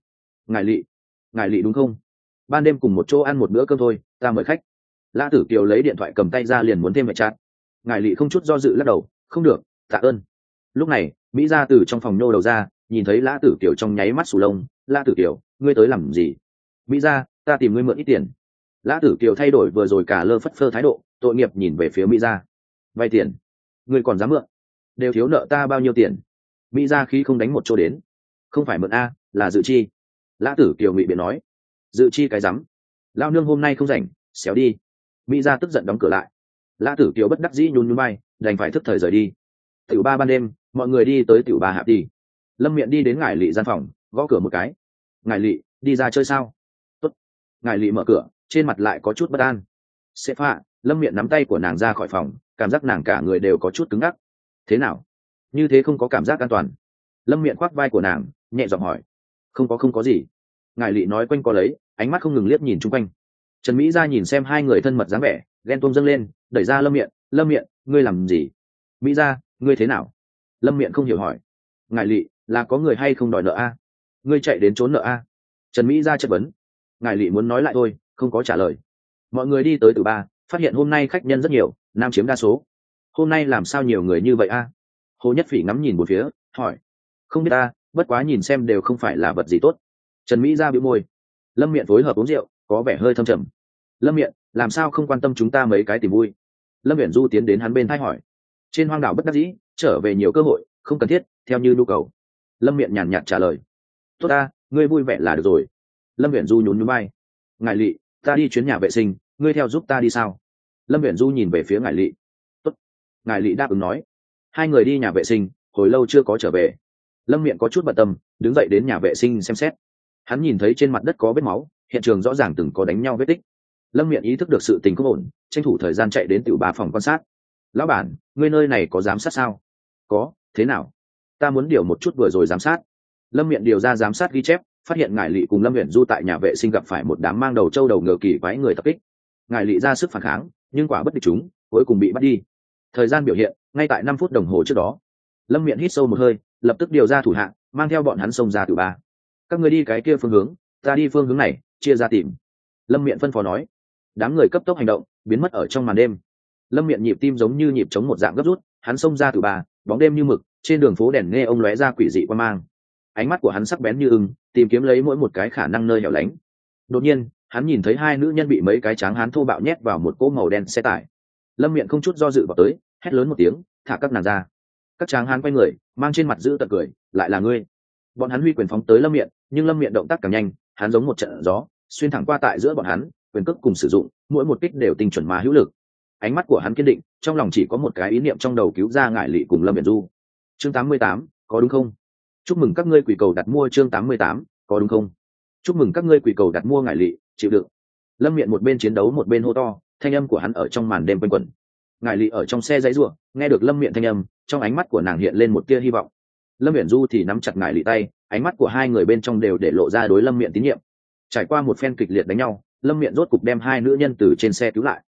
Ngải lỵ đúng không? Ban đêm cùng một chỗ ăn một bữa cơm thôi, ta mời khách. Lã Tử Kiều lấy điện thoại cầm tay ra liền muốn thêm mẹ chat. Ngải lỵ không chút do dự lắc đầu, không được, tạ ơn. Lúc này Mỹ Gia từ trong phòng nhô đầu ra, nhìn thấy Lã Tử Kiều trong nháy mắt sù lông. Lã Tử Kiều, ngươi tới làm gì? Mỹ Gia, ta tìm ngươi mượn ít tiền. Lã Tử Kiều thay đổi vừa rồi cả lơ phất phơ thái độ, tội nghiệp nhìn về phía Mỹ Gia. Vay tiền? Ngươi còn dám mượn? Đều thiếu nợ ta bao nhiêu tiền? Mỹ Gia khi không đánh một chỗ đến. Không phải mượn a, là dự chi. Lã Tử Kiều ngụy biện nói. Dự chi cái rắm, lao nương hôm nay không rảnh, xéo đi. Mỹ Gia tức giận đóng cửa lại. Lã Tử Kiều bất đắc dĩ nhún nhún bay, đành phải thức thời rời đi. Tiểu ba ban đêm, mọi người đi tới tiểu ba hạp đi. Lâm Miện đi đến ngải lỵ gian phòng, gõ cửa một cái. Ngải lỵ, đi ra chơi sao? Tốt. Ngải lỵ mở cửa, trên mặt lại có chút bất an. Sẽ phạ, Lâm Miện nắm tay của nàng ra khỏi phòng, cảm giác nàng cả người đều có chút cứng ngắc. Thế nào? Như thế không có cảm giác an toàn. Lâm Miện khoác vai của nàng, nhẹ giọng hỏi. Không có gì. Ngải lỵ nói quanh co lấy, ánh mắt không ngừng liếc nhìn chung quanh. Trần Mỹ Gia nhìn xem hai người thân mật dáng vẻ, ghen tuông dâng lên, đẩy ra Lâm Miện, ngươi làm gì? Mỹ Gia, ngươi thế nào? Lâm Miện không hiểu hỏi. Ngải lỵ, là có người hay không đòi nợ a? Ngươi chạy đến trốn nợ a? Trần Mỹ Gia chất vấn. Ngải lỵ muốn nói lại thôi, không có trả lời. Mọi người đi tới từ ba, phát hiện hôm nay khách nhân rất nhiều, nam chiếm đa số. Hôm nay làm sao nhiều người như vậy a? Hồ Nhất Phỉ ngắm nhìn một phía, hỏi. Không biết ta, bất quá nhìn xem đều không phải là vật gì tốt. Trần Mỹ Gia bĩu môi. Lâm Miện phối hợp uống rượu, có vẻ hơi thâm trầm. Lâm Miện, làm sao không quan tâm chúng ta mấy cái tìm vui? Lâm Viễn Du tiến đến hắn bên thay hỏi. Trên hoang đảo bất đắc dĩ, trở về nhiều cơ hội, không cần thiết, theo như nhu cầu. Lâm Miện nhàn nhạt trả lời. Tốt ta, ngươi vui vẻ là được rồi. Lâm Viễn Du nhún nhún vai. Ngải lỵ, ta đi chuyến nhà vệ sinh, ngươi theo giúp ta đi sao? Lâm Viễn Du nhìn về phía Ngải lỵ. Tốt. Ngải lỵ đáp ứng nói. Hai người đi nhà vệ sinh, hồi lâu chưa có trở về. Lâm Miện có chút bận tâm, đứng dậy đến nhà vệ sinh xem xét. Hắn nhìn thấy trên mặt đất có vết máu, hiện trường rõ ràng từng có đánh nhau vết tích. Lâm Miện ý thức được sự tình không ổn, tranh thủ thời gian chạy đến tiểu bà phòng quan sát. Lão bản, ngươi nơi này có giám sát sao? Có, thế nào? Ta muốn điều một chút vừa rồi giám sát. Lâm Miện điều ra giám sát ghi chép, phát hiện Ngải lỵ cùng Lâm Viễn Du tại nhà vệ sinh gặp phải một đám mang đầu trâu đầu ngựa kỳ quái người tập kích. Ngải lỵ ra sức phản kháng, nhưng quả bất địch chúng, cuối cùng bị bắt đi. Thời gian biểu hiện, ngay tại 5 phút đồng hồ trước đó. Lâm Miện hít sâu một hơi, lập tức điều ra thủ hạ, mang theo bọn hắn xông ra tiểu ba. Các người đi cái kia phương hướng, ta đi phương hướng này, chia ra tìm. Lâm Miện phân phó nói. Đám người cấp tốc hành động, biến mất ở trong màn đêm. Lâm Miện nhịp tim giống như nhịp chống một dạng gấp rút, hắn xông ra từ bà, bóng đêm như mực, trên đường phố đèn nghe ông lóe ra quỷ dị quan mang. Ánh mắt của hắn sắc bén như ưng, tìm kiếm lấy mỗi một cái khả năng nơi hẻo lánh. Đột nhiên, hắn nhìn thấy hai nữ nhân bị mấy cái tráng hán thô bạo nhét vào một cỗ màu đen xe tải. Lâm Miện không chút do dự vào tới, hét lớn một tiếng, thả các nàng ra. Các tráng hán quay người, mang trên mặt giữ tận cười, lại là ngươi. Bọn hắn huy quyền phóng tới Lâm Miện, nhưng Lâm Miện động tác càng nhanh, hắn giống một trận gió, xuyên thẳng qua tại giữa bọn hắn, quyền cước cùng sử dụng, mỗi một kích đều tinh chuẩn mà hữu lực. Ánh mắt của hắn kiên định, trong lòng chỉ có một cái ý niệm trong đầu, cứu ra Ngải lỵ cùng Lâm Viễn Du. Chương 88, có đúng không? Chúc mừng các ngươi quỷ cầu đặt mua chương 88, có đúng không? Chúc mừng các ngươi quỷ cầu đặt mua Ngải lỵ, chịu đựng. Lâm Miện một bên chiến đấu một bên hô to, thanh âm của hắn ở trong màn đêm quanh quẩn. Ngải lỵ ở trong xe giãy giụa, nghe được Lâm Miện thanh âm, trong ánh mắt của nàng hiện lên một tia hy vọng. Lâm Viễn Du thì nắm chặt Ngải lỵ tay, ánh mắt của hai người bên trong đều để lộ ra đối Lâm Miện tín nhiệm. Trải qua một phen kịch liệt đánh nhau, Lâm Miện rốt cục đem hai nữ nhân từ trên xe cứu lại.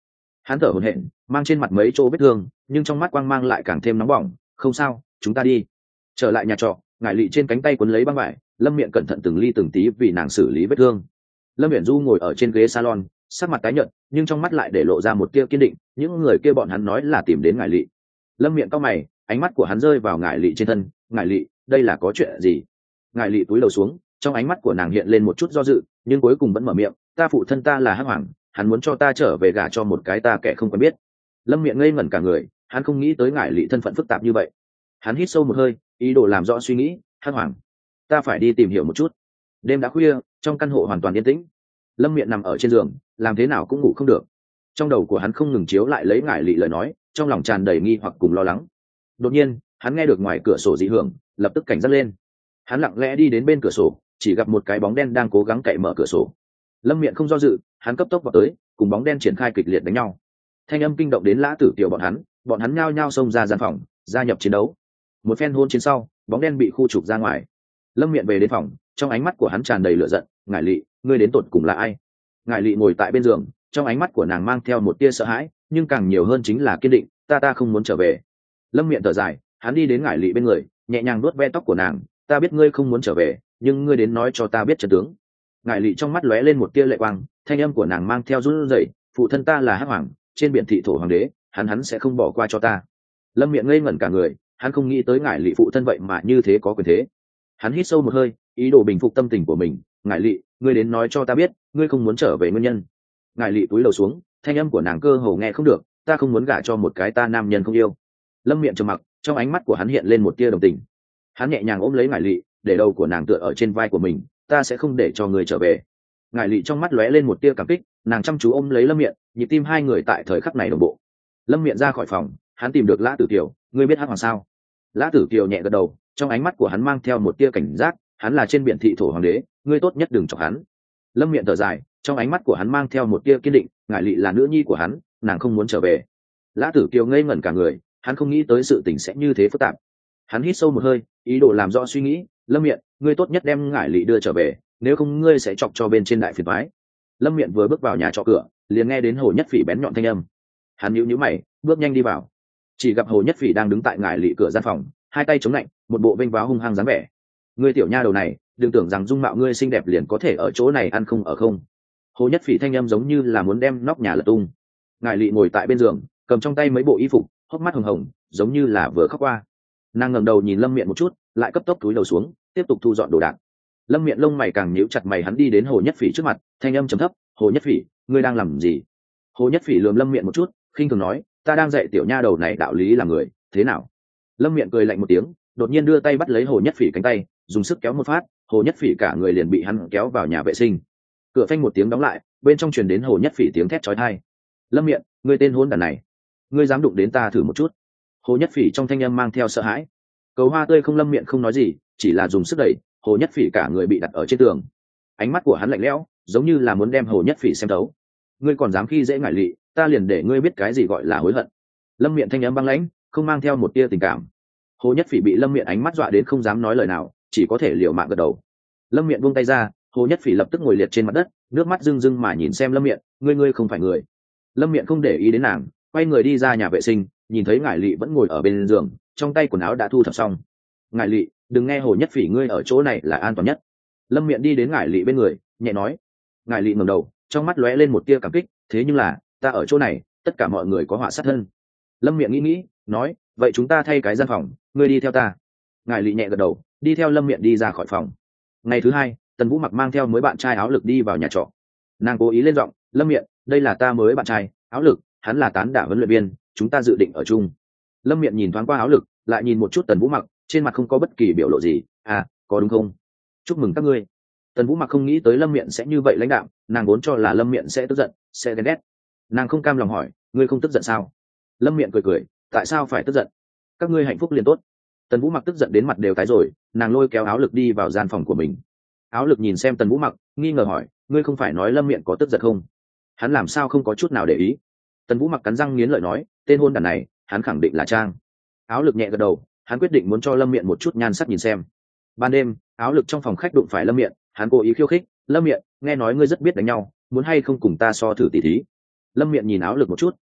Hắn thở hổn hển, mang trên mặt mấy chỗ vết thương, nhưng trong mắt quang mang lại càng thêm nóng bỏng. Không sao, chúng ta đi. Trở lại nhà trọ, ngải lị trên cánh tay quấn lấy băng vải, Lâm Miện cẩn thận từng ly từng tí vì nàng xử lý vết thương. Lâm Viễn Du ngồi ở trên ghế salon, sắc mặt tái nhợt, nhưng trong mắt lại để lộ ra một tia kiên định. Những người kia bọn hắn nói là tìm đến ngải lị. Lâm Miện cau mày, ánh mắt của hắn rơi vào ngải lị trên thân. Ngải lị, đây là có chuyện gì? Ngải lị cúi đầu xuống, trong ánh mắt của nàng hiện lên một chút do dự, nhưng cuối cùng vẫn mở miệng. Ta phụ thân ta là Hắc Hoàng, hắn muốn cho ta trở về gả cho một cái ta kẻ không quen biết. Lâm Miện ngây ngẩn cả người, hắn không nghĩ tới ngải lị thân phận phức tạp như vậy. Hắn hít sâu một hơi, ý đồ làm rõ suy nghĩ. Hắc Hoàng, ta phải đi tìm hiểu một chút. Đêm đã khuya, trong căn hộ hoàn toàn yên tĩnh. Lâm Miện nằm ở trên giường, làm thế nào cũng ngủ không được. Trong đầu của hắn không ngừng chiếu lại lấy ngải lị lời nói, trong lòng tràn đầy nghi hoặc cùng lo lắng. Đột nhiên, hắn nghe được ngoài cửa sổ dị hưởng, lập tức cảnh giác lên. Hắn lặng lẽ đi đến bên cửa sổ, chỉ gặp một cái bóng đen đang cố gắng cậy mở cửa sổ. Lâm Miện không do dự, hắn cấp tốc vào tới, cùng bóng đen triển khai kịch liệt đánh nhau. Thanh âm kinh động đến Lã Tử Kiều bọn hắn nhao nhao xông ra gian phòng, gia nhập chiến đấu. Một phen hôn chiến sau, bóng đen bị khu trục ra ngoài. Lâm Miện về đến phòng, trong ánh mắt của hắn tràn đầy lửa giận. Ngải lị, ngươi đến tột cùng là ai? Ngải lị ngồi tại bên giường, trong ánh mắt của nàng mang theo một tia sợ hãi, nhưng càng nhiều hơn chính là kiên định. Ta không muốn trở về. Lâm Miện thở dài, hắn đi đến ngải lị bên người, nhẹ nhàng vuốt ve tóc của nàng. Ta biết ngươi không muốn trở về, nhưng ngươi đến nói cho ta biết chân tướng. Ngải lị trong mắt lóe lên một tia lệ quang, thanh âm của nàng mang theo run rẩy. Phụ thân ta là Hắc Hoàng, trên biển thị thổ hoàng đế, hắn sẽ không bỏ qua cho ta. Lâm Miện ngây ngẩn cả người, hắn không nghĩ tới ngải lị phụ thân vậy mà như thế có quyền thế. Hắn hít sâu một hơi, ý đồ bình phục tâm tình của mình. Ngải lị, ngươi đến nói cho ta biết, ngươi không muốn trở về nguyên nhân. Ngải lị cúi đầu xuống, thanh âm của nàng cơ hồ nghe không được. Ta không muốn gả cho một cái ta nam nhân không yêu. Lâm Miện trầm mặc, trong ánh mắt của hắn hiện lên một tia đồng tình. Hắn nhẹ nhàng ôm lấy ngải lị, để đầu của nàng tựa ở trên vai của mình. Ta sẽ không để cho ngươi trở về. Ngải lị trong mắt lóe lên một tia cảm kích, nàng chăm chú ôm lấy Lâm Miện, nhịp tim hai người tại thời khắc này đồng bộ. Lâm Miện ra khỏi phòng, hắn tìm được Lã Tử Kiều. Ngươi biết Hắc Hoàng sao? Lã Tử Kiều nhẹ gật đầu, trong ánh mắt của hắn mang theo một tia cảnh giác. Hắn là trên biển thị thổ hoàng đế, ngươi tốt nhất đừng chọc hắn. Lâm Miện thở dài, trong ánh mắt của hắn mang theo một tia kiên định. Ngải lị là nữ nhi của hắn, nàng không muốn trở về. Lã Tử Kiều ngây ngẩn cả người, hắn không nghĩ tới sự tình sẽ như thế phức tạp. Hắn hít sâu một hơi, ý đồ làm rõ suy nghĩ. Lâm Miện, ngươi tốt nhất đem ngải lị đưa trở về, nếu không ngươi sẽ chọc cho bên trên đại phiền toái. Lâm Miện vừa bước vào nhà trọ cửa, liền nghe đến Hồ Nhất Phỉ bén nhọn thanh âm. Hắn nhíu nhíu mày, bước nhanh đi vào. Chỉ gặp Hồ Nhất Phỉ đang đứng tại ngải lị cửa gian phòng, hai tay chống lạnh, một bộ vênh váo hung hăng dáng vẻ. Ngươi tiểu nha đầu này, đừng tưởng rằng dung mạo ngươi xinh đẹp liền có thể ở chỗ này ăn không ở không. Hồ Nhất Phỉ thanh âm giống như là muốn đem nóc nhà lật tung. Ngải lị ngồi tại bên giường, cầm trong tay mấy bộ y phục, hốc mắt hồng hồng, giống như là vừa khóc qua. Nàng ngẩng đầu nhìn Lâm Miện một chút, lại cấp tốc cúi đầu xuống, tiếp tục thu dọn đồ đạc. Lâm Miện lông mày càng nhíu chặt mày, hắn đi đến Hồ Nhất Phỉ trước mặt, thanh âm trầm thấp. Hồ Nhất Phỉ, ngươi đang làm gì? Hồ Nhất Phỉ lườm Lâm Miện một chút, khinh thường nói, ta đang dạy tiểu nha đầu này đạo lý làm người, thế nào? Lâm Miện cười lạnh một tiếng, đột nhiên đưa tay bắt lấy Hồ Nhất Phỉ cánh tay, dùng sức kéo một phát, Hồ Nhất Phỉ cả người liền bị hắn kéo vào nhà vệ sinh. Cửa phanh một tiếng đóng lại, bên trong truyền đến Hồ Nhất Phỉ tiếng thét chói tai. Lâm Miện, ngươi tên hỗn đản này, ngươi dám đụng đến ta thử một chút? Hồ Nhất Phỉ trong thanh âm mang theo sợ hãi. Cầu Hoa Tươi không Lâm Miện không nói gì, chỉ là dùng sức đẩy, Hồ Nhất Phỉ cả người bị đặt ở trên tường. Ánh mắt của hắn lạnh lẽo, giống như là muốn đem Hồ Nhất Phỉ xem thấu. Ngươi còn dám khi dễ ngải lị, ta liền để ngươi biết cái gì gọi là hối hận. Lâm Miện thanh âm băng lãnh, không mang theo một tia tình cảm. Hồ Nhất Phỉ bị Lâm Miện ánh mắt dọa đến không dám nói lời nào, chỉ có thể liều mạng gật đầu. Lâm Miện buông tay ra, Hồ Nhất Phỉ lập tức ngồi liệt trên mặt đất, nước mắt rưng rưng mà nhìn xem Lâm Miện. Ngươi không phải người. Lâm Miện không để ý đến nàng, quay người đi ra nhà vệ sinh, nhìn thấy ngải lị vẫn ngồi ở bên giường, trong tay quần áo đã thu thập xong. Ngải lị, đừng nghe Hồ Nhất Phỉ, ngươi ở chỗ này là an toàn nhất. Lâm Miện đi đến ngải lị bên người, nhẹ nói. Ngải lị ngẩng đầu, trong mắt lóe lên một tia cảm kích. Thế nhưng là, ta ở chỗ này, tất cả mọi người có họa sát thân. Lâm Miện nghĩ, nói, vậy chúng ta thay cái gian phòng, ngươi đi theo ta. Ngải lị nhẹ gật đầu, đi theo Lâm Miện đi ra khỏi phòng. Ngày thứ hai, Tần Vũ Mặc mang theo mới bạn trai Áo Lực đi vào nhà trọ. Nàng cố ý lên giọng, Lâm Miện, đây là ta mới bạn trai Áo Lực, hắn là tán đả huấn luyện viên, chúng ta dự định ở chung. Lâm Miện nhìn thoáng qua Áo Lực, lại nhìn một chút Tần Vũ Mặc, trên mặt không có bất kỳ biểu lộ gì. À, có đúng không? Chúc mừng các ngươi. Tần Vũ Mặc không nghĩ tới Lâm Miện sẽ như vậy lãnh đạm, nàng vốn cho là Lâm Miện sẽ tức giận, sẽ ghen ghét. Nàng không cam lòng hỏi, ngươi không tức giận sao? Lâm Miện cười cười, tại sao phải tức giận? Các ngươi hạnh phúc liền tốt. Tần Vũ Mặc tức giận đến mặt đều tái rồi, nàng lôi kéo Áo Lực đi vào gian phòng của mình. Áo Lực nhìn xem Tần Vũ Mặc, nghi ngờ hỏi, ngươi không phải nói Lâm Miện có tức giận không? Hắn làm sao không có chút nào để ý? Tần Vũ Mặc cắn răng nghiến lợi nói, tên hôn đản này, hắn khẳng định là trang. Áo Lực nhẹ gật đầu, hắn quyết định muốn cho Lâm Miện một chút nhan sắc nhìn xem. Ban đêm, Áo Lực trong phòng khách đụng phải Lâm Miện, hắn cố ý khiêu khích, Lâm Miện, nghe nói ngươi rất biết đánh nhau, muốn hay không cùng ta so thử tỷ thí? Lâm Miện nhìn Áo Lực một chút,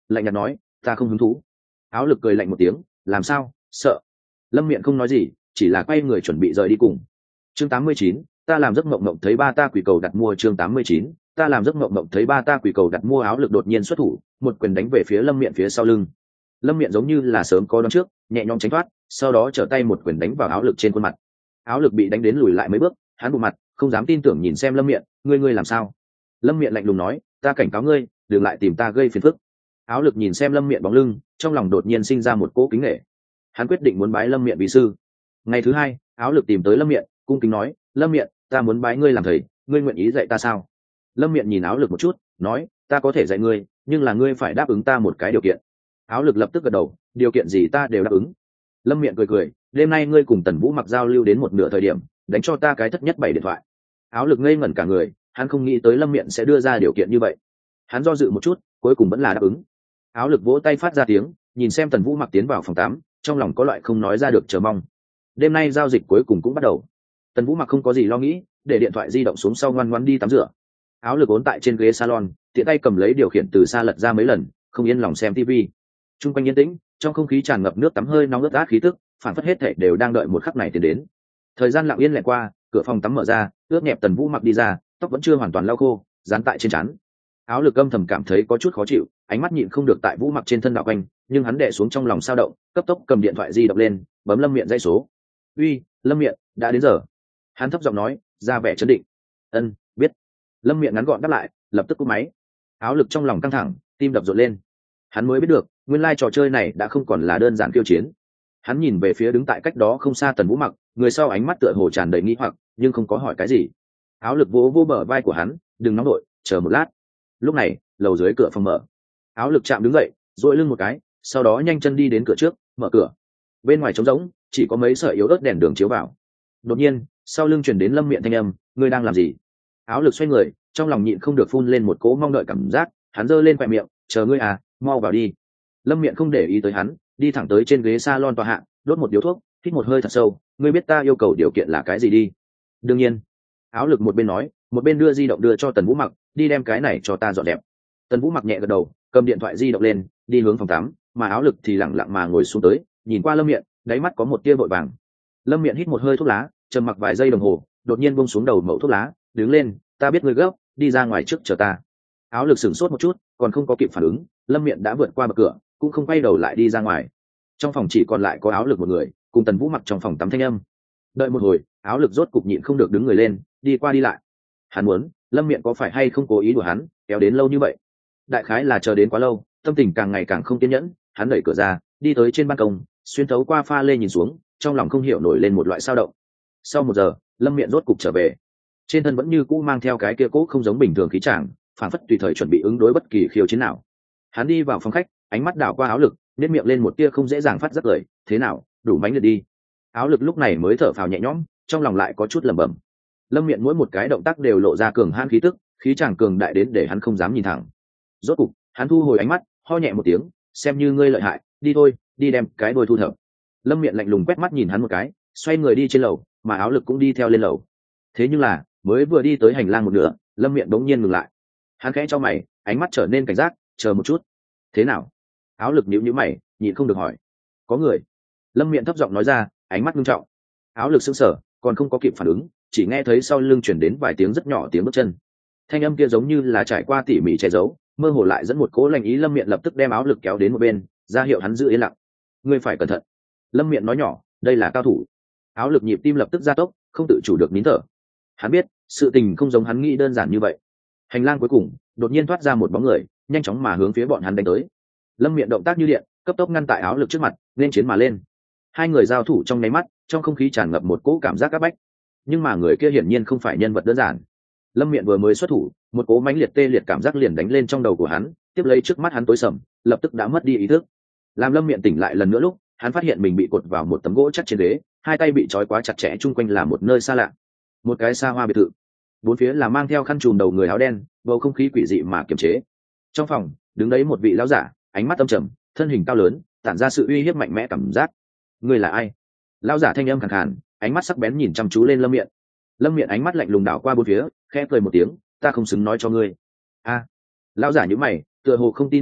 lạnh nhạt nói, ta không hứng thú. Áo lực cười lạnh một tiếng, làm sao, sợ? Lâm Miện không nói gì, chỉ là quay người chuẩn bị rời đi cùng. Chương 89, ta làm giấc mộng mộng thấy ba ta quỷ cầu đặt mua. Chương 89, ta làm giấc mộng mộng thấy ba ta quỷ cầu đặt mua. Áo lực đột nhiên xuất thủ, một quyền đánh về phía Lâm Miện phía sau lưng. Lâm Miện giống như là sớm có đoán trước, nhẹ nhõm tránh thoát, sau đó trở tay một quyền đánh vào áo lực trên khuôn mặt. Áo lực bị đánh đến lùi lại mấy bước, hắn bụng mặt, không dám tin tưởng nhìn xem Lâm Miện, ngươi làm sao? Lâm Miện lạnh lùng nói, ta cảnh cáo ngươi, đừng lại tìm ta gây phiền phức. Áo lực nhìn xem Lâm Miện bóng lưng, trong lòng đột nhiên sinh ra một cỗ kính nể. Hắn quyết định muốn bái Lâm Miện vì sư. Ngày thứ hai, Áo lực tìm tới Lâm Miện, cung kính nói, Lâm Miện, ta muốn bái ngươi làm thầy, ngươi nguyện ý dạy ta sao? Lâm Miện nhìn Áo lực một chút, nói, ta có thể dạy ngươi, nhưng là ngươi phải đáp ứng ta một cái điều kiện. Áo lực lập tức gật đầu, điều kiện gì ta đều đáp ứng. Lâm Miện cười cười, đêm nay ngươi cùng Tần Vũ Mặc giao lưu đến một nửa thời điểm, đánh cho ta cái thất nhất bảy điện thoại. Áo lực ngây ngẩn cả người, hắn không nghĩ tới Lâm Miện sẽ đưa ra điều kiện như vậy. Hắn do dự một chút, cuối cùng vẫn là đáp ứng. Áo lực vỗ tay phát ra tiếng, nhìn xem Tần Vũ Mặc tiến vào phòng 8, trong lòng có loại không nói ra được chờ mong. Đêm nay giao dịch cuối cùng cũng bắt đầu. Tần Vũ Mặc không có gì lo nghĩ, để điện thoại di động xuống sau ngoan ngoãn đi tắm rửa. Áo lực ốn tại trên ghế salon, tiện tay cầm lấy điều khiển từ xa lật ra mấy lần, không yên lòng xem TV. Trung quanh yên tĩnh, trong không khí tràn ngập nước tắm hơi nóng ướt át khí tức, phản phất hết thảy đều đang đợi một khắc này tiến đến. Thời gian lặng yên lẹ qua, cửa phòng tắm mở ra, ướt nhẹp Tần Vũ Mặc đi ra, tóc vẫn chưa hoàn toàn lau khô, dán tại trên trán. Áo lực âm thầm cảm thấy có chút khó chịu, ánh mắt nhịn không được tại Vũ Mặc trên thân đạo quanh, nhưng hắn đè xuống trong lòng sao động, cấp tốc cầm điện thoại di động lên, bấm Lâm Miện dây số. Uy, Lâm Miện, đã đến giờ. Hắn thấp giọng nói, ra vẻ trấn định. Ân, biết. Lâm Miện ngắn gọn đáp lại, lập tức cúp máy. Áo lực trong lòng căng thẳng, tim đập rộn lên. Hắn mới biết được, nguyên lai trò chơi này đã không còn là đơn giản khiêu chiến. Hắn nhìn về phía đứng tại cách đó không xa Tần Vũ Mặc, người sau ánh mắt tựa hồ tràn đầy nghi hoặc, nhưng không có hỏi cái gì. Áo lực vỗ vỗ bờ vai của hắn, đừng nóng đội, chờ một lát. Lúc này, lầu dưới cửa phòng mở. Áo lực chạm đứng dậy, duỗi lưng một cái, sau đó nhanh chân đi đến cửa trước, mở cửa. Bên ngoài trống rỗng, chỉ có mấy sợi yếu ớt đèn đường chiếu vào. Đột nhiên, sau lưng truyền đến Lâm Miện thanh âm, ngươi đang làm gì? Áo lực xoay người, trong lòng nhịn không được phun lên một cỗ mong đợi cảm giác, hắn giơ lên khóe miệng, chờ ngươi à, mau vào đi. Lâm Miện không để ý tới hắn, đi thẳng tới trên ghế salon tòa hạ, đốt một điếu thuốc, hít một hơi thật sâu, ngươi biết ta yêu cầu điều kiện là cái gì đi? Đương nhiên. Áo lực một bên nói, một bên đưa di động đưa cho Tần Vũ Mặc, đi đem cái này cho ta dọn đẹp. Tần Vũ Mặc nhẹ gật đầu, cầm điện thoại di động lên, đi hướng phòng tắm, mà Áo lực thì lẳng lặng mà ngồi xuống tới, nhìn qua Lâm Miện, đáy mắt có một tia vội vàng. Lâm Miện hít một hơi thuốc lá, trầm mặc vài giây đồng hồ, đột nhiên buông xuống đầu mẩu thuốc lá, đứng lên, ta biết ngươi gấp, đi ra ngoài trước chờ ta. Áo lực sửng sốt một chút, còn không có kịp phản ứng, Lâm Miện đã vượt qua bậc cửa, cũng không quay đầu lại đi ra ngoài. Trong phòng chỉ còn lại có Áo lực một người, cùng Tần Vũ Mặc trong phòng tắm thanh âm. Đợi một hồi, Áo lực rốt cục nhịn không được đứng người lên, đi qua đi lại. Hắn muốn, Lâm Miện có phải hay không cố ý đùa hắn, kéo đến lâu như vậy. Đại khái là chờ đến quá lâu, tâm tình càng ngày càng không kiên nhẫn, hắn đẩy cửa ra, đi tới trên ban công, xuyên thấu qua pha lê nhìn xuống, trong lòng không hiểu nổi lên một loại sao động. Sau 1 giờ, Lâm Miện rốt cục trở về. Trên thân vẫn như cũ mang theo cái kia cũ không giống bình thường khí chàng, phản phất tùy thời chuẩn bị ứng đối bất kỳ khiêu chiến nào. Hắn đi vào phòng khách, ánh mắt đảo qua Áo lực, nét miệng lên một tia không dễ dàng phát giác lời, thế nào, đủ mãnh liệt đi. Áo lực lúc này mới thở phào nhẹ nhõm, trong lòng lại có chút lẩm bẩm. Lâm Miện mỗi một cái động tác đều lộ ra cường hãn khí tức, khí chàng cường đại đến để hắn không dám nhìn thẳng. Rốt cục, hắn thu hồi ánh mắt, ho nhẹ một tiếng, xem như ngươi lợi hại, đi thôi, đi đem cái đôi thu thập. Lâm Miện lạnh lùng quét mắt nhìn hắn một cái, xoay người đi trên lầu, mà Áo lực cũng đi theo lên lầu. Thế nhưng là, mới vừa đi tới hành lang một nửa, Lâm Miện bỗng nhiên ngừng lại. Hắn khẽ cho mày, ánh mắt trở nên cảnh giác, chờ một chút. Thế nào? Áo lực nhíu nhíu mày, nhịn không được hỏi. Có người. Lâm Miện thấp giọng nói ra, ánh mắt nghiêm trọng. Áo lực sững sờ, còn không có kịp phản ứng, chỉ nghe thấy sau lưng chuyển đến vài tiếng rất nhỏ tiếng bước chân. Thanh âm kia giống như là trải qua tỉ mỉ che giấu, mơ hồ lại dẫn một cỗ lạnh ý. Lâm Miện lập tức đem Áo lực kéo đến một bên, ra hiệu hắn giữ yên lặng. Ngươi phải cẩn thận. Lâm Miện nói nhỏ, đây là cao thủ. Áo lực nhịp tim lập tức gia tốc, không tự chủ được nín thở. Hắn biết, sự tình không giống hắn nghĩ đơn giản như vậy. Hành lang cuối cùng, đột nhiên thoát ra một bóng người, nhanh chóng mà hướng phía bọn hắn đánh tới. Lâm Miện động tác như điện, cấp tốc ngăn tại Áo lực trước mặt, nên chiến mà lên. Hai người giao thủ trong nháy mắt, trong không khí tràn ngập một cỗ cảm giác áp bách. Nhưng mà người kia hiển nhiên không phải nhân vật đơn giản. Lâm Miện vừa mới xuất thủ, một cỗ mãnh liệt tê liệt cảm giác liền đánh lên trong đầu của hắn, tiếp lấy trước mắt hắn tối sầm, lập tức đã mất đi ý thức. Làm Lâm Miện tỉnh lại lần nữa lúc, hắn phát hiện mình bị cột vào một tấm gỗ chắc trên ghế, hai tay bị trói quá chặt chẽ, chung quanh là một nơi xa lạ, một cái xa hoa biệt thự. Bốn phía là mang theo khăn trùm đầu người áo đen, bầu không khí quỷ dị mà kiềm chế. Trong phòng, đứng đấy một vị lão giả, ánh mắt âm trầm, thân hình cao lớn, tản ra sự uy hiếp mạnh mẽ cảm giác. Ngươi là ai? Lão giả thanh âm khàn khàn, ánh mắt sắc bén nhìn chăm chú lên Lâm Miện. Lâm Miện ánh mắt lạnh lùng đảo qua bốn phía, khẽ cười một tiếng, ta không xứng nói cho ngươi. A. Lão giả nhíu mày, tựa hồ không tin lắm phục,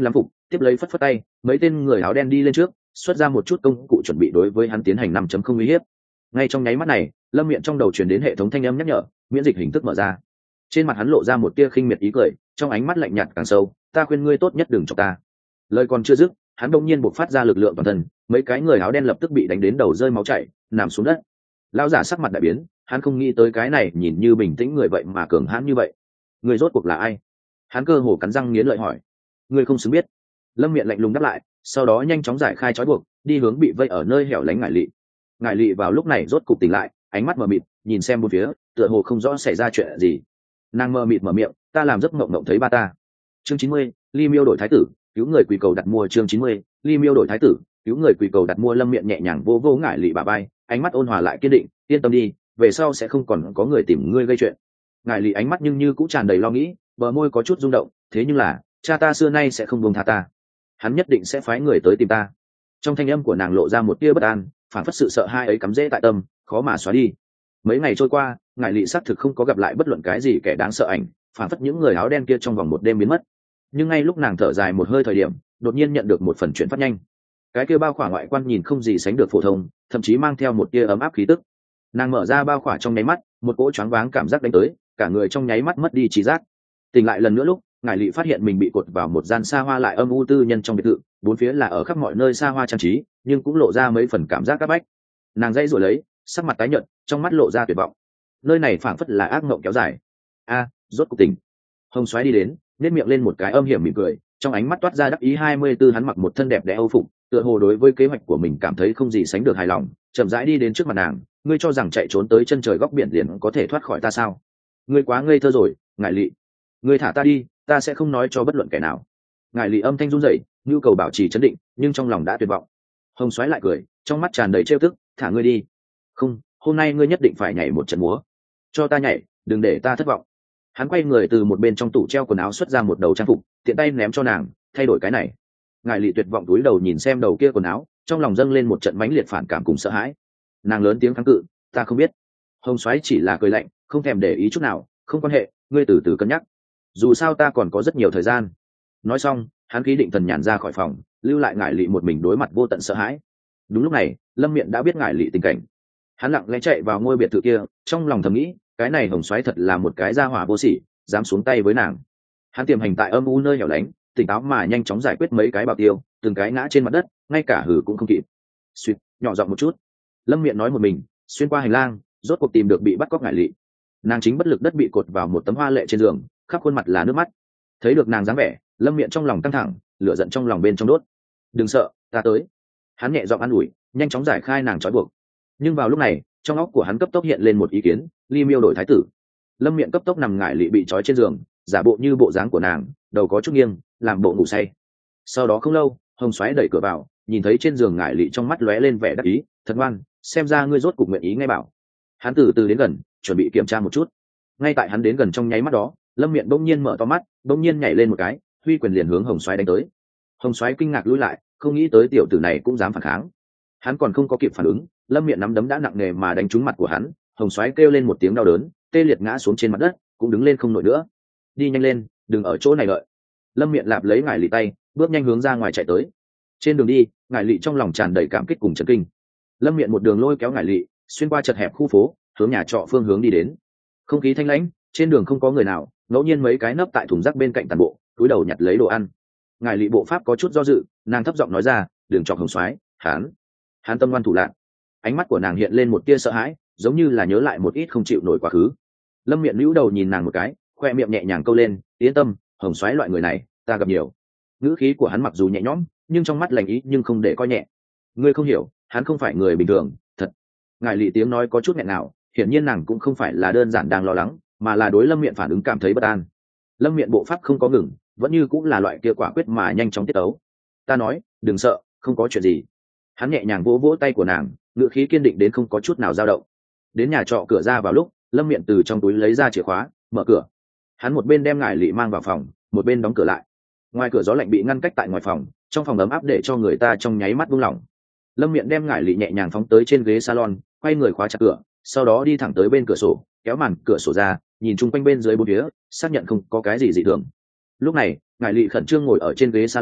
tiếp lấy phất phất tay, mấy tên người áo đen đi lên trước, xuất ra một chút công cụ chuẩn bị đối với hắn tiến hành 5.0 uy hiếp. Ngay trong nháy mắt này, Lâm Miện trong đầu truyền đến hệ thống thanh âm nhắc nhở, miễn dịch hình thức mở ra. Trên mặt hắn lộ ra một tia khinh miệt ý cười, trong ánh mắt lạnh nhạt càng sâu, ta khuyên ngươi tốt nhất đừng chọc ta. Lời còn chưa dứt, hắn đột nhiên bộc phát ra lực lượng toàn thân, mấy cái người áo đen lập tức bị đánh đến đầu rơi máu chảy, nằm xuống đất. Lão giả sắc mặt đại biến, hắn không nghĩ tới cái này nhìn như bình tĩnh người vậy mà cường hãn như vậy. Người rốt cuộc là ai? Hắn cơ hồ cắn răng nghiến lợi hỏi. Người không xứng biết. Lâm Miện lạnh lùng đáp lại, sau đó nhanh chóng giải khai trói buộc, đi hướng bị vây ở nơi hẻo lánh Ngải Lị. Ngải Lị vào lúc này rốt cục tỉnh lại, ánh mắt mờ mịt, nhìn xem bốn phía, tựa hồ không rõ xảy ra chuyện gì. Nàng mờ mịt mở miệng, ta làm giấc mộng mộng thấy ba ta. Chương 90, Ly Miêu đổi thái tử, cứu người quỳ cầu đặt mua. Chương 90, Ly Miêu đổi thái tử, cứu người quỳ cầu đặt mua. Lâm Miện nhẹ nhàng vô vô Ngải Lị bả vai, ánh mắt ôn hòa lại kiên định, yên tâm đi, về sau sẽ không còn có người tìm ngươi gây chuyện. Ngải Lị ánh mắt nhưng như cũng tràn đầy lo nghĩ, bờ môi có chút rung động, thế nhưng là cha ta xưa nay sẽ không buông tha ta, hắn nhất định sẽ phái người tới tìm ta. Trong thanh âm của nàng lộ ra một tia bất an, phản phất sự sợ hãi ấy cắm rễ tại tâm, khó mà xóa đi. Mấy ngày trôi qua, Ngải Lị xác thực không có gặp lại bất luận cái gì kẻ đáng sợ ảnh, phản phất những người áo đen kia trong vòng một đêm biến mất. Nhưng ngay lúc nàng thở dài một hơi thời điểm, đột nhiên nhận được một phần chuyển phát nhanh. Cái kia bao khỏa ngoại quan nhìn không gì sánh được phổ thông, thậm chí mang theo một tia ấm áp khí tức. Nàng mở ra bao khỏa trong nháy mắt, một cỗ choáng váng cảm giác đánh tới, cả người trong nháy mắt mất đi trí giác. Tỉnh lại lần nữa lúc, Ngải Lị phát hiện mình bị cột vào một gian xa hoa lại âm u tư nhân trong biệt thự, bốn phía là ở khắp mọi nơi xa hoa trang trí, nhưng cũng lộ ra mấy phần cảm giác áp bách. Nàng dây rồi lấy, sắc mặt tái nhợt, trong mắt lộ ra tuyệt vọng. Nơi này phảng phất là ác mộng kéo dài. Rốt cuộc tỉnh. Hồng Soái đi đến, nét miệng lên một cái âm hiểm mỉm cười, trong ánh mắt toát ra đắc ý 24. Hắn mặc một thân đẹp đẽ âu phục, tựa hồ đối với kế hoạch của mình cảm thấy không gì sánh được hài lòng, chậm rãi đi đến trước mặt nàng, ngươi cho rằng chạy trốn tới chân trời góc biển liền có thể thoát khỏi ta sao? Ngươi quá ngây thơ rồi, Ngải Lị. Ngươi thả ta đi, ta sẽ không nói cho bất luận kẻ nào. Ngải Lị âm thanh run rẩy, nhu cầu bảo trì trấn định, nhưng trong lòng đã tuyệt vọng. Hồng Soái lại cười, trong mắt tràn đầy trêu tức, thả ngươi đi. Không, hôm nay ngươi nhất định phải nhảy một trận múa. Cho ta nhảy, đừng để ta thất vọng. Hắn quay người từ một bên trong tủ treo quần áo xuất ra một đầu trang phục, tiện tay ném cho nàng, thay đổi cái này. Ngải Lị tuyệt vọng cúi đầu nhìn xem đầu kia quần áo, trong lòng dâng lên một trận mãnh liệt phản cảm cùng sợ hãi. Nàng lớn tiếng kháng cự, ta không biết. Hồng Soái chỉ là cười lạnh, không thèm để ý chút nào, không quan hệ, ngươi từ từ cân nhắc, dù sao ta còn có rất nhiều thời gian. Nói xong, hắn khí định thần nhàn ra khỏi phòng, lưu lại Ngải Lị một mình đối mặt vô tận sợ hãi. Đúng lúc này, Lâm Miện đã biết Ngải Lị tình cảnh, hắn lặng lẽ chạy vào ngôi biệt thự kia, trong lòng thầm nghĩ, cái này Hồng Soái thật là một cái gia hỏa vô sỉ, dám xuống tay với nàng. Hắn tiềm hành tại âm u nơi hẻo lánh, tỉnh táo mà nhanh chóng giải quyết mấy cái bảo tiêu, từng cái ngã trên mặt đất, ngay cả hử cũng không kịp. Suýt, nhỏ giọng một chút. Lâm Miện nói một mình, xuyên qua hành lang, rốt cuộc tìm được bị bắt cóc Ngải Lị. Nàng chính bất lực đất bị cột vào một tấm hoa lệ trên giường, khắp khuôn mặt là nước mắt. Thấy được nàng dáng vẻ, Lâm Miện trong lòng căng thẳng, lửa giận trong lòng bên trong đốt. Đừng sợ, ta tới. Hắn nhẹ giọng an ủi, nhanh chóng giải khai nàng trói buộc. Nhưng vào lúc này, trong óc của hắn cấp tốc hiện lên một ý kiến, Ly Miêu đổi thái tử. Lâm Miện cấp tốc nằm Ngải Lị bị trói trên giường, giả bộ như bộ dáng của nàng, đầu có chút nghiêng, làm bộ ngủ say. Sau đó không lâu, Hồng Soái đẩy cửa vào, nhìn thấy trên giường Ngải Lị trong mắt lóe lên vẻ đắc ý, thật ngoan, xem ra ngươi rốt cục nguyện ý ngay bảo. Hắn từ từ đến gần, chuẩn bị kiểm tra một chút. Ngay tại hắn đến gần trong nháy mắt đó, Lâm Miện bỗng nhiên mở to mắt, bỗng nhiên nhảy lên một cái, huy quyền liền hướng Hồng Soái đánh tới. Hồng Soái kinh ngạc lùi lại, không nghĩ tới tiểu tử này cũng dám phản kháng. Hắn còn không có kịp phản ứng, Lâm Miện nắm đấm đã nặng nề mà đánh trúng mặt của hắn. Hồng Soái kêu lên một tiếng đau đớn, tê liệt ngã xuống trên mặt đất, cũng đứng lên không nổi nữa. Đi nhanh lên, đừng ở chỗ này đợi. Lâm Miện lạp lấy Ngải Lị tay, bước nhanh hướng ra ngoài chạy tới. Trên đường đi, Ngải Lị trong lòng tràn đầy cảm kích cùng chấn kinh. Lâm Miện một đường lôi kéo Ngải Lị, xuyên qua chật hẹp khu phố, hướng nhà trọ phương hướng đi đến. Không khí thanh lãnh, trên đường không có người nào, ngẫu nhiên mấy cái nấp tại thùng rác bên cạnh tàn bộ, cúi đầu nhặt lấy đồ ăn. Ngải Lị bộ pháp có chút do dự, nàng thấp giọng nói ra, đừng chọc Hồng Soái, hắn tâm ngoan thủ lạn. Ánh mắt của nàng hiện lên một tia sợ hãi, giống như là nhớ lại một ít không chịu nổi quá khứ. Lâm Miện nhíu đầu nhìn nàng một cái, khoe miệng nhẹ nhàng câu lên, yên tâm, Hồng Soái loại người này ta gặp nhiều. Ngữ khí của hắn mặc dù nhẹ nhõm, nhưng trong mắt lành ý nhưng không để coi nhẹ. Ngươi không hiểu, hắn không phải người bình thường, thật. Ngải Lị tiếng nói có chút nghẹn ngào, hiển nhiên nàng cũng không phải là đơn giản đang lo lắng, mà là đối Lâm Miện phản ứng cảm thấy bất an. Lâm Miện bộ pháp không có ngừng, vẫn như cũng là loại kia quả quyết mà nhanh chóng tiết tấu. Ta nói, đừng sợ, không có chuyện gì. Hắn nhẹ nhàng vỗ vỗ tay của nàng, ngữ khí kiên định đến không có chút nào dao động. Đến nhà trọ cửa ra vào lúc, Lâm Miện từ trong túi lấy ra chìa khóa, mở cửa. Hắn một bên đem Ngải Lị mang vào phòng, một bên đóng cửa lại. Ngoài cửa gió lạnh bị ngăn cách tại ngoài phòng, trong phòng ấm áp để cho người ta trong nháy mắt buông lỏng. Lâm Miện đem Ngải Lị nhẹ nhàng phóng tới trên ghế salon, quay người khóa chặt cửa, sau đó đi thẳng tới bên cửa sổ, kéo màn cửa sổ ra, nhìn chung quanh bên dưới bốn phía, xác nhận không có cái gì dị thường. Lúc này, Ngải Lị khẩn trương ngồi ở trên ghế salon,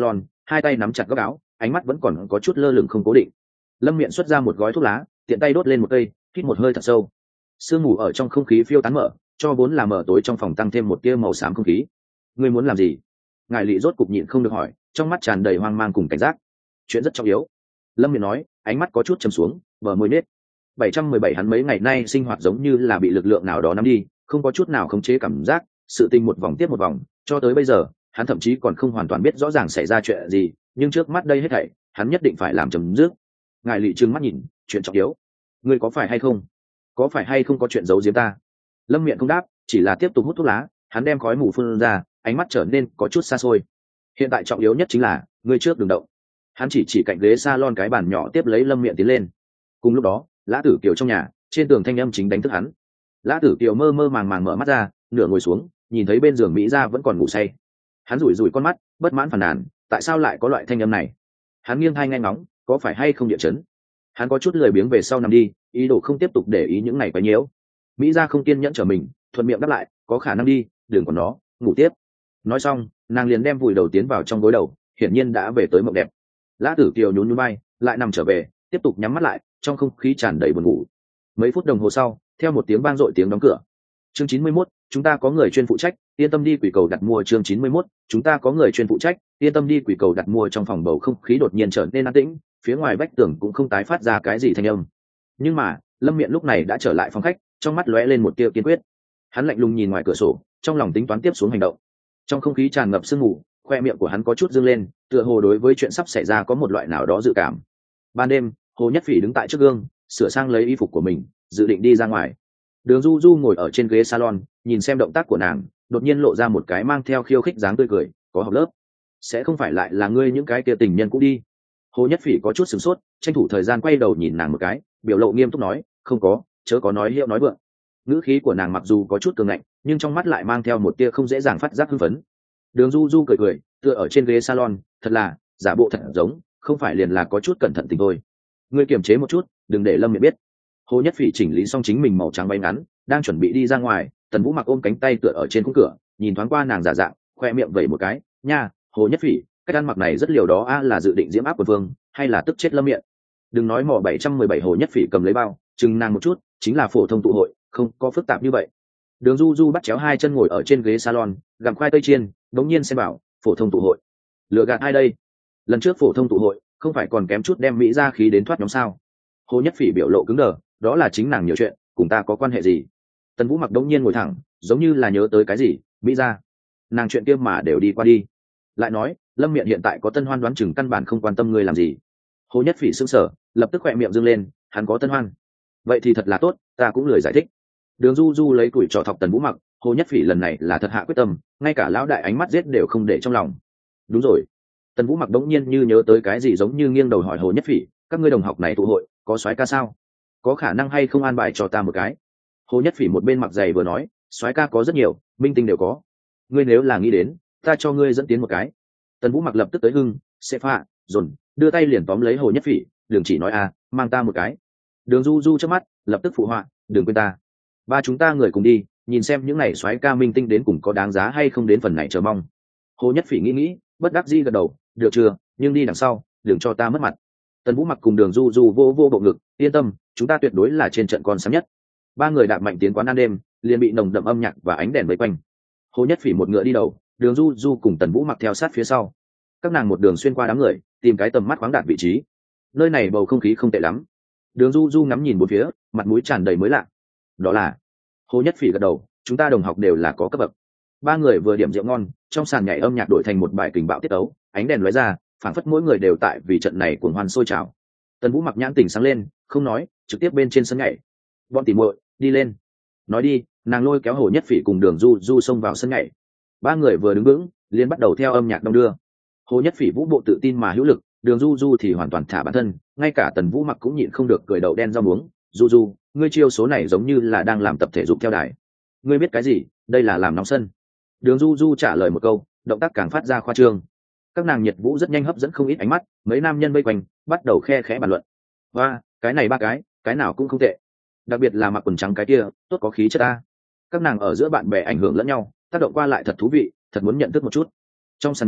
hai tay nắm chặt góc áo, ánh mắt vẫn còn có chút lơ lửng không cố định. Lâm Miện xuất ra một gói thuốc lá, tiện tay đốt lên một cây, hít một hơi thật sâu. Sương mù ở trong không khí phiêu tán mở, cho vốn là mở tối trong phòng tăng thêm một tia màu xám không khí. Ngươi muốn làm gì? Ngài Lị rốt cục nhịn không được hỏi, trong mắt tràn đầy hoang mang cùng cảnh giác. Chuyện rất trọng yếu. Lâm Miện nói, ánh mắt có chút trầm xuống, bờ môi nết. 717 hắn mấy ngày nay sinh hoạt giống như là bị lực lượng nào đó nắm đi, không có chút nào khống chế cảm giác, sự tình một vòng tiếp một vòng, cho tới bây giờ, hắn thậm chí còn không hoàn toàn biết rõ ràng xảy ra chuyện gì, nhưng trước mắt đây hết thảy, hắn nhất định phải làm chấm dứt. Ngài Lị trừng mắt nhìn, chuyện trọng yếu. Ngươi có phải hay không? Có phải hay không có chuyện giấu giếm ta? Lâm Miện không đáp, chỉ là tiếp tục hút thuốc lá, hắn đem khói mù phun ra, ánh mắt trở nên có chút xa xôi. Hiện tại trọng yếu nhất chính là, ngươi trước đừng động. Hắn chỉ cạnh ghế salon cái bàn nhỏ tiếp lấy Lâm Miện tiến lên. Cùng lúc đó, Lã Tử Kiều trong nhà, trên tường thanh âm chính đánh thức hắn. Lã Tử Kiều mơ mơ màng màng mở mắt ra, nửa ngồi xuống, nhìn thấy bên giường Mỹ Gia vẫn còn ngủ say. Hắn rủi rủi con mắt, bất mãn phàn nàn, tại sao lại có loại thanh âm này? Hắn nghiêng tai nghe ngóng, có phải hay không địa chấn? Hắn có chút lười biếng về sau nằm đi, ý đồ không tiếp tục để ý những này quấy nhiễu. Mỹ Gia không kiên nhẫn trở mình, thuận miệng đáp lại, có khả năng đi, đừng còn nó, ngủ tiếp. Nói xong, nàng liền đem vùi đầu tiến vào trong gối đầu, hiển nhiên đã về tới mộng đẹp. Lã Tử Kiều nhún nhún vai, lại nằm trở về, tiếp tục nhắm mắt lại, trong không khí tràn đầy buồn ngủ. Mấy phút đồng hồ sau, theo một tiếng vang dội tiếng đóng cửa. Chương 91, chúng ta có người chuyên phụ trách, yên tâm đi quỷ cầu đặt mua. Chương 91, chúng ta có người chuyên phụ trách, yên tâm đi quỷ cầu đặt mua. Trong phòng bầu không khí đột nhiên trở nên an tĩnh, phía ngoài vách tường cũng không tái phát ra cái gì thanh âm. Nhưng mà, Lâm Miện lúc này đã trở lại phòng khách, trong mắt lóe lên một tia kiên quyết. Hắn lạnh lùng nhìn ngoài cửa sổ, trong lòng tính toán tiếp xuống hành động. Trong không khí tràn ngập sương mù, khoe miệng của hắn có chút dương lên, tựa hồ đối với chuyện sắp xảy ra có một loại nào đó dự cảm. Ban đêm, Hồ Nhất Phỉ đứng tại trước gương, sửa sang lấy y phục của mình, dự định đi ra ngoài. Đường Du Du ngồi ở trên ghế salon, nhìn xem động tác của nàng, đột nhiên lộ ra một cái mang theo khiêu khích dáng tươi cười, có học lớp. Sẽ không phải lại là ngươi những cái kia tình nhân cũ đi? Hồ Nhất Phỉ có chút sửng sốt, tranh thủ thời gian quay đầu nhìn nàng một cái, biểu lộ nghiêm túc nói, không có, chớ có nói hiệu nói vượng. Ngữ khí của nàng mặc dù có chút cường ngạnh, nhưng trong mắt lại mang theo một tia không dễ dàng phát giác hưng phấn. Đường Du Du cười cười, tựa ở trên ghế salon, thật là giả bộ thật giống, không phải liền là có chút cẩn thận tình thôi. Ngươi kiềm chế một chút, đừng để Lâm Miện biết. Hồ Nhất Phỉ chỉnh lý xong chính mình màu trắng váy ngắn, đang chuẩn bị đi ra ngoài, Tần Vũ Mặc ôm cánh tay tựa ở trên khung cửa, nhìn thoáng qua nàng giả dạng, khoe miệng vẩy một cái, nha, Hồ Nhất Phỉ, cách ăn mặc này rất liều đó a, là dự định diễm áp của vương, hay là tức chết Lâm Miện? Đừng nói mỏ 717. Hồ Nhất Phỉ cầm lấy bao, chừng nàng một chút, chính là phổ thông tụ hội, không có phức tạp như vậy. Đường Du Du bắt chéo hai chân ngồi ở trên ghế salon, gặm khoai tây chiên, đống nhiên xem bảo, phổ thông tụ hội, lừa gạt ai đây? Lần trước phổ thông tụ hội, không phải còn kém chút đem Mỹ ra khí đến thoát nhóm sao? Hồ Nhất Phỉ biểu lộ cứng đờ, đó là chính nàng nhiều chuyện, cùng ta có quan hệ gì? Tần Vũ Mặc đống nhiên ngồi thẳng, giống như là nhớ tới cái gì, Mỹ ra, nàng chuyện kia mà đều đi qua đi. Lại nói, Lâm Miện hiện tại có tân hoan, đoán chừng căn bản không quan tâm ngươi làm gì. Hồ Nhất Phỉ sững sờ, lập tức khỏe miệng dương lên, hắn có tân hoan, vậy thì thật là tốt, ta cũng lười giải thích. Đường Du Du lấy tuổi trò thọc Tần Vũ Mặc, Hồ Nhất Phỉ lần này là thật hạ quyết tâm, ngay cả lão đại ánh mắt giết đều không để trong lòng. Đúng rồi. Tần Vũ Mặc đống nhiên như nhớ tới cái gì, giống như nghiêng đầu hỏi Hồ Nhất Phỉ, các ngươi đồng học này tụ hội có soái ca sao? Có khả năng hay không an bài cho ta một cái? Hồ Nhất Phỉ một bên mặc giày vừa nói, soái ca có rất nhiều, minh tinh đều có, ngươi nếu là nghĩ đến, ta cho ngươi dẫn tiến một cái. Tần Vũ Mặc lập tức tới hưng, sẽ pha dồn, đưa tay liền tóm lấy Hồ Nhất Phỉ, đường chỉ nói mang ta một cái. Đường Du Du chớp mắt, lập tức phụ họa, đừng quên ta, ba chúng ta người cùng đi, nhìn xem những này soái ca minh tinh đến cùng có đáng giá hay không, đến phần này chờ mong. Hồ Nhất Phỉ nghĩ, bất đắc dĩ gật đầu, được chưa, nhưng đi đằng sau, đừng cho ta mất mặt. Tần Vũ Mặc cùng Đường Du Du vô bộ ngực, yên tâm, chúng ta tuyệt đối là trên trận con sáng nhất. Ba người đạp mạnh tiến quán ăn đêm, liền bị nồng đậm âm nhạc và ánh đèn vây quanh. Hồ Nhất Phỉ một ngựa đi đầu, Đường Du Du cùng Tần Vũ Mặc theo sát phía sau. Các nàng một đường xuyên qua đám người, tìm cái tầm mắt khoáng đạt vị trí. Nơi này bầu không khí không tệ lắm. Đường Du Du ngắm nhìn bốn phía, mặt mũi tràn đầy mới lạ. Đó là, Hồ Nhất Phỉ gật đầu, chúng ta đồng học đều là có cấp bậc. Ba người vừa điểm rượu ngon, trong sàn nhảy âm nhạc đổi thành một bài kình bạo tiết tấu, ánh đèn lóe ra, phảng phất mỗi người đều tại vì trận này cuồng hoan sôi trào. Tần Vũ Mặc nhãn tỉnh sáng lên, không nói, trực tiếp bên trên sân nhảy. Bọn tỉ muội, đi lên. Nói đi, nàng lôi kéo Hồ Nhất Phỉ cùng Đường Du Du xông vào sân nhảy. Ba người vừa đứng vững, liền bắt đầu theo âm nhạc đong đưa. Hồ Nhất Phỉ vũ bộ tự tin mà hữu lực, Đường Du Du thì hoàn toàn thả bản thân, ngay cả Tần Vũ Mặc cũng nhịn không được cười đậu đen rau muống. Du Du, ngươi chiêu số này giống như là đang làm tập thể dục theo đài. Ngươi biết cái gì, đây là làm nóng sân. Đường Du Du trả lời một câu, động tác càng phát ra khoa trương. Các nàng nhiệt vũ rất nhanh hấp dẫn không ít ánh mắt, mấy nam nhân vây quanh, bắt đầu khe khẽ bàn luận. Và, cái này ba cái nào cũng không tệ. Đặc biệt là mặc quần trắng cái kia, tốt có khí chất ta. Các nàng ở giữa bạn bè ảnh hưởng lẫn nhau, tác động qua lại thật thú vị, thật muốn nhận thức một chút. Trong sàn nhảy,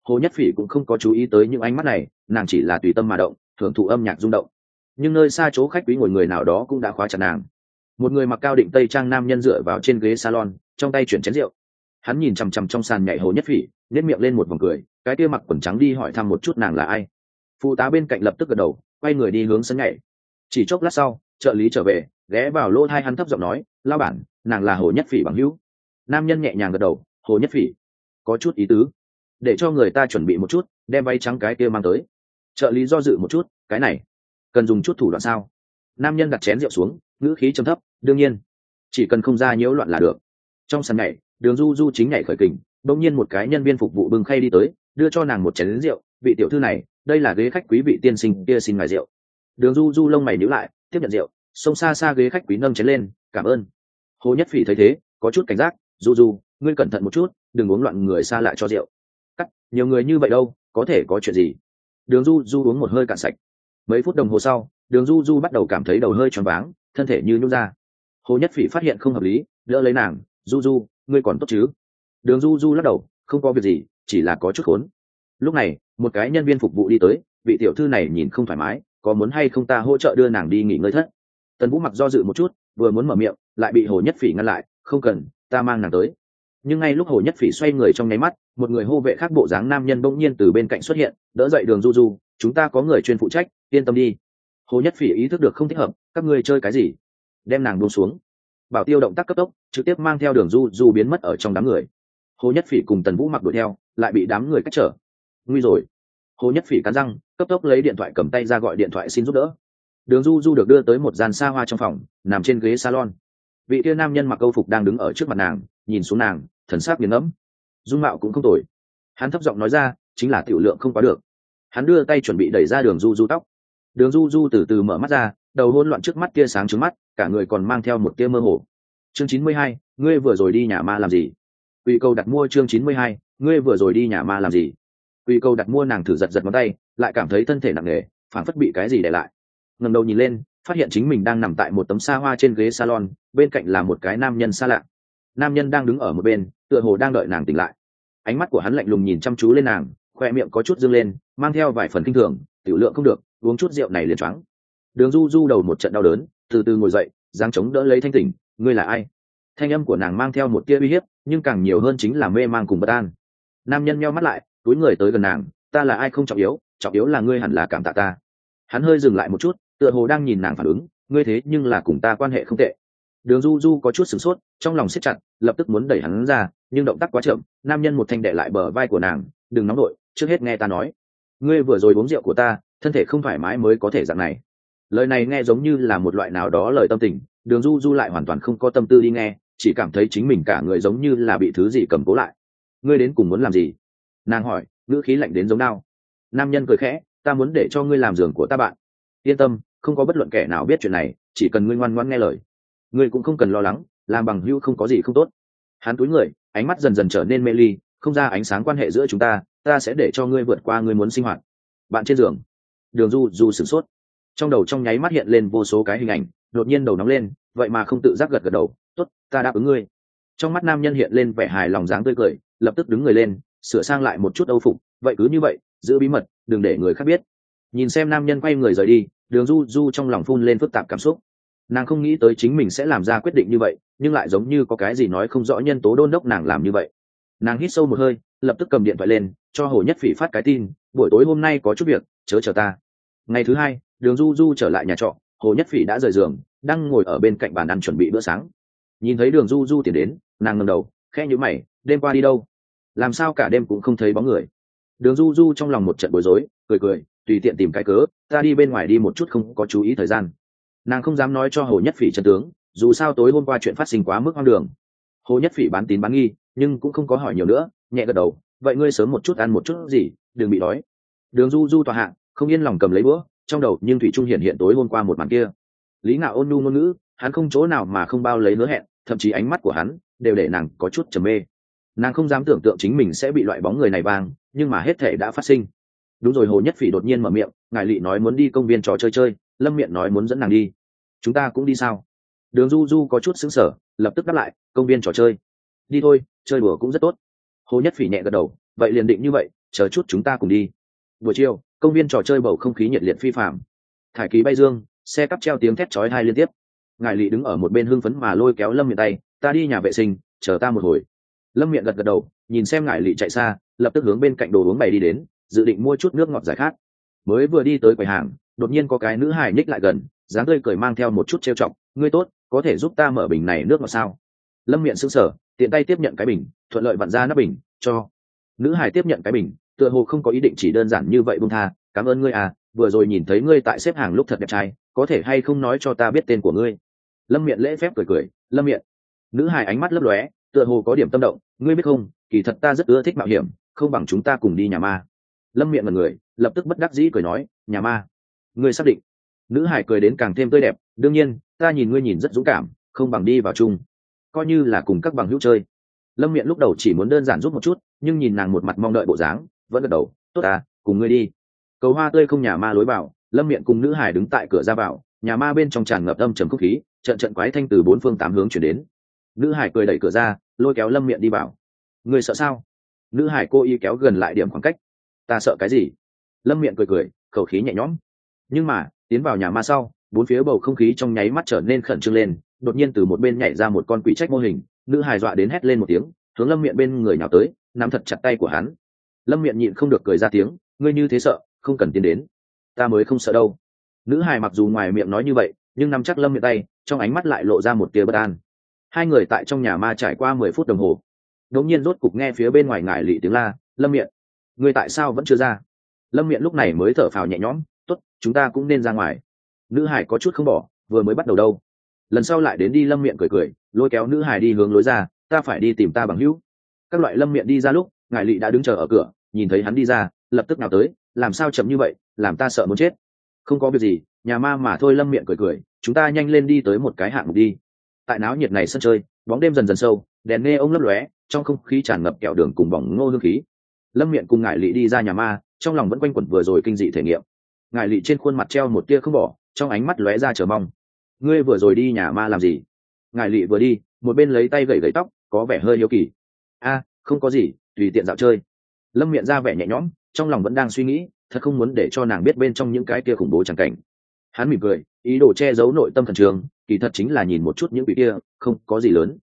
Hồ Nhất Phỉ cũng không có chú ý tới những ánh mắt này, nàng chỉ là tùy tâm mà động, hưởng thụ âm nhạc rung động. Nhưng nơi xa chỗ khách quý ngồi người nào đó cũng đã khóa chặt nàng. Một người mặc cao định tây trang nam nhân dựa vào trên ghế salon, trong tay chuyển chén rượu. Hắn nhìn chằm chằm trong sàn nhảy Hồ Nhất Phỉ, nhếch miệng lên một vòng cười, cái kia mặc quần trắng đi hỏi thăm một chút nàng là ai. Phụ tá bên cạnh lập tức gật đầu, quay người đi hướng sân nhảy. Chỉ chốc lát sau, trợ lý trở về, ghé vào lỗ tai hắn thấp giọng nói, "Lão bản, nàng là Hồ Nhất Phỉ bằng hữu." Nam nhân nhẹ nhàng gật đầu, "Hồ Nhất Phỉ, có chút ý tứ, để cho người ta chuẩn bị một chút, đem váy trắng cái kia mang tới." Trợ lý do dự một chút, "Cái này cần dùng chút thủ đoạn sao?" Nam nhân đặt chén rượu xuống, ngữ khí trầm thấp, "Đương nhiên, chỉ cần không ra nhiễu loạn là được." Trong sân nhảy, Đường Du Du chính nhảy khởi kình, đột nhiên một cái nhân viên phục vụ bưng khay đi tới, đưa cho nàng một chén rượu, "Vị tiểu thư này, đây là ghế khách quý vị tiên sinh kia xin ngài rượu." Đường Du Du lông mày nhíu lại, tiếp nhận rượu, xông xa xa ghế khách quý nâng chén lên, "Cảm ơn." Hồ Nhất Phỉ thấy thế, có chút cảnh giác, "Du Du, ngươi cẩn thận một chút, đừng uống loạn người xa lại cho rượu." "Cắt, nhiều người như vậy đâu, có thể có chuyện gì?" Đường Du Du uống một hơi cạn sạch. Mấy phút đồng hồ sau, Đường Du Du bắt đầu cảm thấy đầu hơi choáng váng, thân thể như nhũn ra. Hồ Nhất Phỉ phát hiện không hợp lý, đỡ lấy nàng, "Du Du, ngươi còn tốt chứ?" Đường Du Du lắc đầu, "Không có việc gì, chỉ là có chút khốn." Lúc này, một cái nhân viên phục vụ đi tới, "Vị tiểu thư này nhìn không thoải mái, có muốn hay không ta hỗ trợ đưa nàng đi nghỉ ngơi thất?" Tần Vũ mặc do dự một chút, vừa muốn mở miệng, lại bị Hồ Nhất Phỉ ngăn lại, "Không cần, ta mang nàng tới." Nhưng ngay lúc Hồ Nhất Phỉ xoay người trong nháy mắt, một người hô vệ khác bộ dáng nam nhân bỗng nhiên từ bên cạnh xuất hiện, đỡ dậy Đường Du Du, "Chúng ta có người chuyên phụ trách, yên tâm đi." Hồ Nhất Phỉ ý thức được không thích hợp, "Các ngươi chơi cái gì?" Đem nàng buông xuống. Bảo Tiêu động tác cấp tốc, trực tiếp mang theo Đường Du Du biến mất ở trong đám người. Hồ Nhất Phỉ cùng Tần Vũ mặc đuổi theo, lại bị đám người cách trở. Nguy rồi. Hồ Nhất Phỉ cắn răng, cấp tốc lấy điện thoại cầm tay ra gọi điện thoại xin giúp đỡ. Đường Du Du được đưa tới một gian xa hoa trong phòng, nằm trên ghế salon. Vị kia nam nhân mặc câu phục đang đứng ở trước mặt nàng, nhìn xuống nàng, thần sắc nghiền ngẫm. Dung mạo cũng không tồi. Hắn thấp giọng nói ra, "Chính là tiểu lượng không quá được." Hắn đưa tay chuẩn bị đẩy ra Đường Du Du tóc. Đường Du Du từ từ mở mắt ra, đầu hỗn loạn trước mắt kia sáng trứng mắt, cả người còn mang theo một tia mơ hồ. Chương 92, ngươi vừa rồi đi nhà ma làm gì? Quy cầu đặt mua chương 92, ngươi vừa rồi đi nhà ma làm gì? Quy cầu đặt mua nàng thử giật giật ngón tay, lại cảm thấy thân thể nặng nề, phảng phất bị cái gì đè lại. Ngẩng đầu nhìn lên, phát hiện chính mình đang nằm tại một tấm xa hoa trên ghế salon, bên cạnh là một cái nam nhân xa lạ. Nam nhân đang đứng ở một bên, tựa hồ đang đợi nàng tỉnh lại. Ánh mắt của hắn lạnh lùng nhìn chăm chú lên nàng, khoe miệng có chút dương lên, mang theo vài phần kinh thường, "Tiểu lượng không được, uống chút rượu này liền choáng." Đường Du Du đầu một trận đau đớn, từ từ ngồi dậy, giang chống đỡ lấy thanh tỉnh, "Ngươi là ai?" Thanh âm của nàng mang theo một tia uy hiếp, nhưng càng nhiều hơn chính là mê mang cùng bất an. Nam nhân nheo mắt lại, túi người tới gần nàng, "Ta là ai không trọng yếu là ngươi hẳn là cảm tạ ta." Hắn hơi dừng lại một chút, tựa hồ đang nhìn nàng phản ứng, "Ngươi thế nhưng là cùng ta quan hệ không tệ." Đường Du Du có chút sửng sốt, trong lòng siết chặt, lập tức muốn đẩy hắn ra, nhưng động tác quá chậm, nam nhân một thanh đè lại bờ vai của nàng, "Đừng nóng nổi, trước hết nghe ta nói. Ngươi vừa rồi uống rượu của ta, thân thể không thoải mái mới có thể dạng này." Lời này nghe giống như là một loại nào đó lời tâm tình, Đường Du Du lại hoàn toàn không có tâm tư đi nghe, chỉ cảm thấy chính mình cả người giống như là bị thứ gì cầm cố lại. "Ngươi đến cùng muốn làm gì?" Nàng hỏi, ngữ khí lạnh đến giống đao. Nam nhân cười khẽ, "Ta muốn để cho ngươi làm giường của ta bạn. Yên tâm, không có bất luận kẻ nào biết chuyện này, chỉ cần ngươi ngoan ngoãn nghe lời. Ngươi cũng không cần lo lắng, làm bằng hữu không có gì không tốt." Hắn cúi người, ánh mắt dần dần trở nên mê ly, "Không ra ánh sáng quan hệ giữa chúng ta, ta sẽ để cho ngươi vượt qua ngươi muốn sinh hoạt." Bạn trên giường. Đường Du Du sửng sốt, trong đầu trong nháy mắt hiện lên vô số cái hình ảnh, đột nhiên đầu nóng lên, vậy mà không tự giác gật gật đầu, "Tốt, ta đáp ứng ngươi." Trong mắt nam nhân hiện lên vẻ hài lòng dáng tươi cười, lập tức đứng người lên, sửa sang lại một chút âu phục, "Vậy cứ như vậy, giữ bí mật, đừng để người khác biết." Nhìn xem nam nhân quay người rời đi, Đường Du Du trong lòng phun lên phức tạp cảm xúc. Nàng không nghĩ tới chính mình sẽ làm ra quyết định như vậy, nhưng lại giống như có cái gì nói không rõ nhân tố đôn đốc nàng làm như vậy. Nàng hít sâu một hơi, lập tức cầm điện thoại lên, cho Hồ Nhất Phỉ phát cái tin, "Buổi tối hôm nay có chút việc, chớ chờ ta." Ngày thứ hai, Đường Du Du trở lại nhà trọ, Hồ Nhất Phỉ đã rời giường, đang ngồi ở bên cạnh bàn ăn chuẩn bị bữa sáng. Nhìn thấy Đường Du Du tiến đến, nàng ngẩng đầu, khẽ nhíu mày, "Đêm qua đi đâu? Làm sao cả đêm cũng không thấy bóng người?" Đường Du Du trong lòng một trận bối rối, cười cười, "Tùy tiện tìm cái cớ, ta đi bên ngoài đi một chút không có chú ý thời gian." Nàng không dám nói cho Hồ Nhất Phỉ chân tướng, dù sao tối hôm qua chuyện phát sinh quá mức hoang đường. Hồ Nhất Phỉ bán tín bán nghi, nhưng cũng không có hỏi nhiều nữa, nhẹ gật đầu, "Vậy ngươi sớm một chút ăn một chút gì, đừng bị đói." Đường Du Du tòa hạ, không yên lòng cầm lấy bữa, trong đầu nhưng thủy trung hiện tối hôm qua một màn kia. Lý Ngạo ôn nhu ngôn ngữ, hắn không chỗ nào mà không bao lấy hứa hẹn, thậm chí ánh mắt của hắn đều để nàng có chút trầm mê. Nàng không dám tưởng tượng chính mình sẽ bị loại bóng người này bang, nhưng mà hết thể đã phát sinh. Đúng rồi, Hồ Nhất Phỉ đột nhiên mở miệng, "Ngài Lị nói muốn đi công viên trò chơi chơi, Lâm Miện nói muốn dẫn nàng đi. Chúng ta cũng đi sao?" Đường Du Du có chút sững sờ, lập tức đáp lại, "Công viên trò chơi. Đi thôi, chơi đùa cũng rất tốt." Hồ Nhất Phỉ nhẹ gật đầu, "Vậy liền định như vậy, chờ chút chúng ta cùng đi. Buổi chiều công viên trò chơi bầu không khí nhiệt liệt phi phạm, thải kỳ bay dương, xe cắp treo tiếng thét chói tai liên tiếp. Ngải Lị đứng ở một bên hưng phấn mà lôi kéo Lâm Miện tay, ta đi nhà vệ sinh, chờ ta một hồi. Lâm Miện gật gật đầu, nhìn xem Ngải Lị chạy xa, lập tức hướng bên cạnh đồ uống bày đi đến, dự định mua chút nước ngọt giải khát. Mới vừa đi tới quầy hàng, đột nhiên có cái nữ hài nhích lại gần, dáng tươi cười mang theo một chút trêu chọc, ngươi tốt, có thể giúp ta mở bình này nước ngọt sao? Lâm Miện sững sờ, tiện tay tiếp nhận cái bình, thuận lợi vặn ra nắp bình, cho. Nữ hài tiếp nhận cái bình, tựa hồ không có ý định chỉ đơn giản như vậy buông tha, cảm ơn ngươi à, vừa rồi nhìn thấy ngươi tại xếp hàng lúc thật đẹp trai, có thể hay không nói cho ta biết tên của ngươi? Lâm Miện lễ phép cười cười, Lâm Miện. Nữ hài ánh mắt lấp lóe, tựa hồ có điểm tâm động, ngươi biết không, kỳ thật ta rất ưa thích mạo hiểm, không bằng chúng ta cùng đi nhà ma. Lâm Miện ngẩn người, lập tức bất đắc dĩ cười nói, nhà ma? Ngươi xác định? Nữ hài cười đến càng thêm tươi đẹp, đương nhiên, ta nhìn ngươi nhìn rất dũng cảm, không bằng đi vào chung, coi như là cùng các bằng hữu chơi. Lâm Miện lúc đầu chỉ muốn đơn giản giúp một chút, nhưng nhìn nàng một mặt mong đợi bộ dáng, vẫn gật đầu, tốt à, cùng ngươi đi. Cầu hoa tươi không nhà ma lối vào, Lâm Miện cùng nữ hài đứng tại cửa ra vào, nhà ma bên trong tràn ngập âm trầm không khí, trận trận quái thanh từ bốn phương tám hướng chuyển đến. Nữ hải cười đẩy cửa ra, lôi kéo Lâm Miện đi vào. Người sợ sao? Nữ hải cô y kéo gần lại điểm khoảng cách. Ta sợ cái gì? Lâm Miện cười cười, khẩu khí nhẹ nhõm. Nhưng mà tiến vào nhà ma sau, bốn phía bầu không khí trong nháy mắt trở nên khẩn trương lên, đột nhiên từ một bên nhảy ra một con quỷ trách mô hình. Nữ hải dọa đến hét lên một tiếng, hướng Lâm Miện bên người nhào tới, nắm thật chặt tay của hắn. Lâm Miện nhịn không được cười ra tiếng, ngươi như thế sợ, không cần tiến đến. Ta mới không sợ đâu. Nữ hải mặc dù ngoài miệng nói như vậy, nhưng nắm chắc Lâm Miện tay, trong ánh mắt lại lộ ra một tia bất an. Hai người tại trong nhà ma trải qua 10 phút đồng hồ, đột nhiên rốt cục nghe phía bên ngoài Ngải Lị tiếng la, Lâm Miện, ngươi tại sao vẫn chưa ra? Lâm Miện lúc này mới thở phào nhẹ nhõm, tốt, chúng ta cũng nên ra ngoài. Nữ hải có chút không bỏ, vừa mới bắt đầu đâu. Lần sau lại đến đi. Lâm Miện cười cười, lôi kéo nữ hải đi hướng lối ra, ta phải đi tìm ta bằng hữu. Các loại Lâm Miện đi ra lúc, Ngải Lị đã đứng chờ ở cửa, nhìn thấy hắn đi ra, lập tức nào tới, làm sao chậm như vậy, làm ta sợ muốn chết. Không có việc gì, nhà ma mà thôi. Lâm Miện cười cười, chúng ta nhanh lên đi tới một cái hạng mục đi. Tại náo nhiệt này sân chơi, bóng đêm dần dần sâu, đèn nghe ông lấp lóe, trong không khí tràn ngập kẹo đường cùng bỏng ngô hương khí. Lâm Miện cùng Ngải Lị đi ra nhà ma, trong lòng vẫn quanh quẩn vừa rồi kinh dị thể nghiệm. Ngải Lị trên khuôn mặt treo một tia không bỏ, trong ánh mắt lóe ra chờ mong. Ngươi vừa rồi đi nhà ma làm gì? Ngải Lị vừa đi, một bên lấy tay gẩy gẩy tóc, có vẻ hơi hiếu kỳ. A, không có gì, tùy tiện dạo chơi. Lâm Miện ra vẻ nhẹ nhõm, trong lòng vẫn đang suy nghĩ, thật không muốn để cho nàng biết bên trong những cái kia khủng bố chẳng cảnh. Hắn mỉm cười, ý đồ che giấu nội tâm thần trường, kỳ thật chính là nhìn một chút những vị kia, không có gì lớn.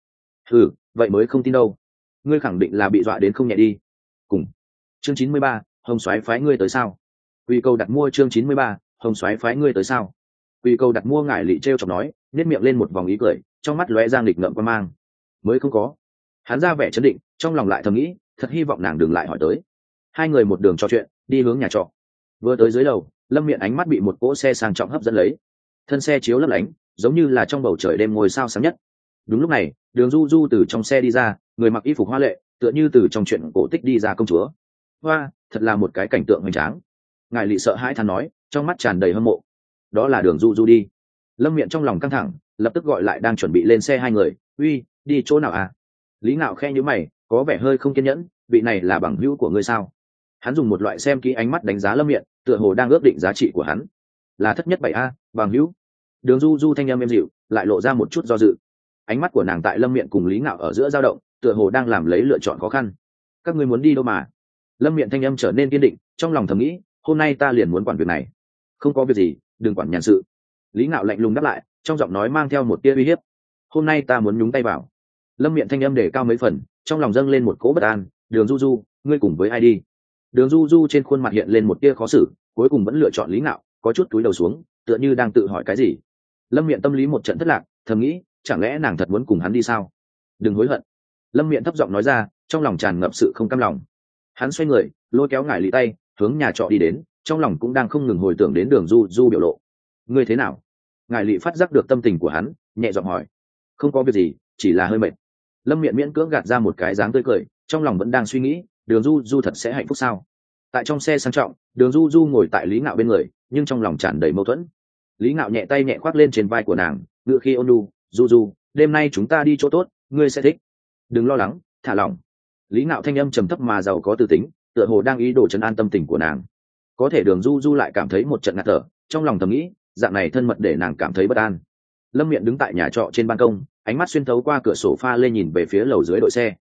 Vậy mới không tin đâu. Ngươi khẳng định là bị dọa đến không nhẹ đi. Cùng chương 93, Hồng Soái phái ngươi tới sao? Quy Câu đặt mua chương 93, Hồng Soái phái ngươi tới sao? Quy Câu đặt mua. Ngải Lị trêu chọc nói, nhếch miệng lên một vòng ý cười, trong mắt lóe ra nghịch ngợm quan mang. Mới không có. Hắn ra vẻ chấn định, trong lòng lại thầm nghĩ, thật hy vọng nàng đừng lại hỏi tới. Hai người một đường trò chuyện, đi hướng nhà trọ. Vừa tới dưới lầu, Lâm Miện ánh mắt bị một cỗ xe sang trọng hấp dẫn lấy. Thân xe chiếu lấp lánh, giống như là trong bầu trời đêm ngôi sao sáng nhất. Đúng lúc này, Đường Du Du từ trong xe đi ra, người mặc y phục hoa lệ, tựa như từ trong truyện cổ tích đi ra công chúa. Hoa, thật là một cái cảnh tượng hoành tráng. Ngải Lị sợ hãi than nói, trong mắt tràn đầy hâm mộ. Đó là Đường Du Du đi. Lâm Miện trong lòng căng thẳng, lập tức gọi lại đang chuẩn bị lên xe hai người, uy, đi chỗ nào à? Lý Ngạo khe nhíu mày, có vẻ hơi không kiên nhẫn, vị này là bằng hữu của ngươi sao? Hắn dùng một loại xem kỹ ánh mắt đánh giá Lâm Miện, tựa hồ đang ước định giá trị của hắn. Là thất nhất 7A, bằng hữu. Đường Du Du thanh âm êm dịu, lại lộ ra một chút do dự. Ánh mắt của nàng tại Lâm Miện cùng Lý Ngạo ở giữa dao động, tựa hồ đang làm lấy lựa chọn khó khăn. Các ngươi muốn đi đâu mà? Lâm Miện thanh âm trở nên kiên định, trong lòng thầm nghĩ, hôm nay ta liền muốn quản việc này. Không có việc gì, đừng quản nhàn sự. Lý Ngạo lạnh lùng đáp lại, trong giọng nói mang theo một tia uy hiếp. Hôm nay ta muốn nhúng tay vào. Lâm Miện thanh âm để cao mấy phần, trong lòng dâng lên một cỗ bất an. Đường Du Du, ngươi cùng với ai đi? Đường Du Du trên khuôn mặt hiện lên một tia khó xử, cuối cùng vẫn lựa chọn Lý Ngạo, có chút cúi đầu xuống, tựa như đang tự hỏi cái gì. Lâm Miện tâm lý một trận thất lạc, thầm nghĩ, chẳng lẽ nàng thật muốn cùng hắn đi sao? Đừng hối hận. Lâm Miện thấp giọng nói ra, trong lòng tràn ngập sự không cam lòng. Hắn xoay người, lôi kéo Ngải Lị tay, hướng nhà trọ đi đến, trong lòng cũng đang không ngừng hồi tưởng đến Đường Du Du biểu lộ. Ngươi thế nào? Ngải Lị phát giác được tâm tình của hắn, nhẹ giọng hỏi. Không có việc gì, chỉ là hơi mệt. Lâm Miện miễn cưỡng gạt ra một cái dáng tươi cười, trong lòng vẫn đang suy nghĩ, Đường Du Du thật sẽ hạnh phúc sao? Tại trong xe sang trọng, Đường Du Du ngồi tại Lý Ngạo bên người, nhưng trong lòng tràn đầy mâu thuẫn. Lý Ngạo nhẹ tay nhẹ khoác lên trên vai của nàng, ngựa khi ôn nhu, Du Du, đêm nay chúng ta đi chỗ tốt, ngươi sẽ thích. Đừng lo lắng, thả lỏng. Lý Ngạo thanh âm trầm thấp mà giàu có tư tính, tựa hồ đang ý đồ trấn an tâm tình của nàng. Có thể Đường Du Du lại cảm thấy một trận ngạt thở, trong lòng thầm nghĩ, dạng này thân mật để nàng cảm thấy bất an. Lâm Miện đứng tại nhà trọ trên ban công, ánh mắt xuyên thấu qua cửa sổ pha lên nhìn về phía lầu dưới đội xe.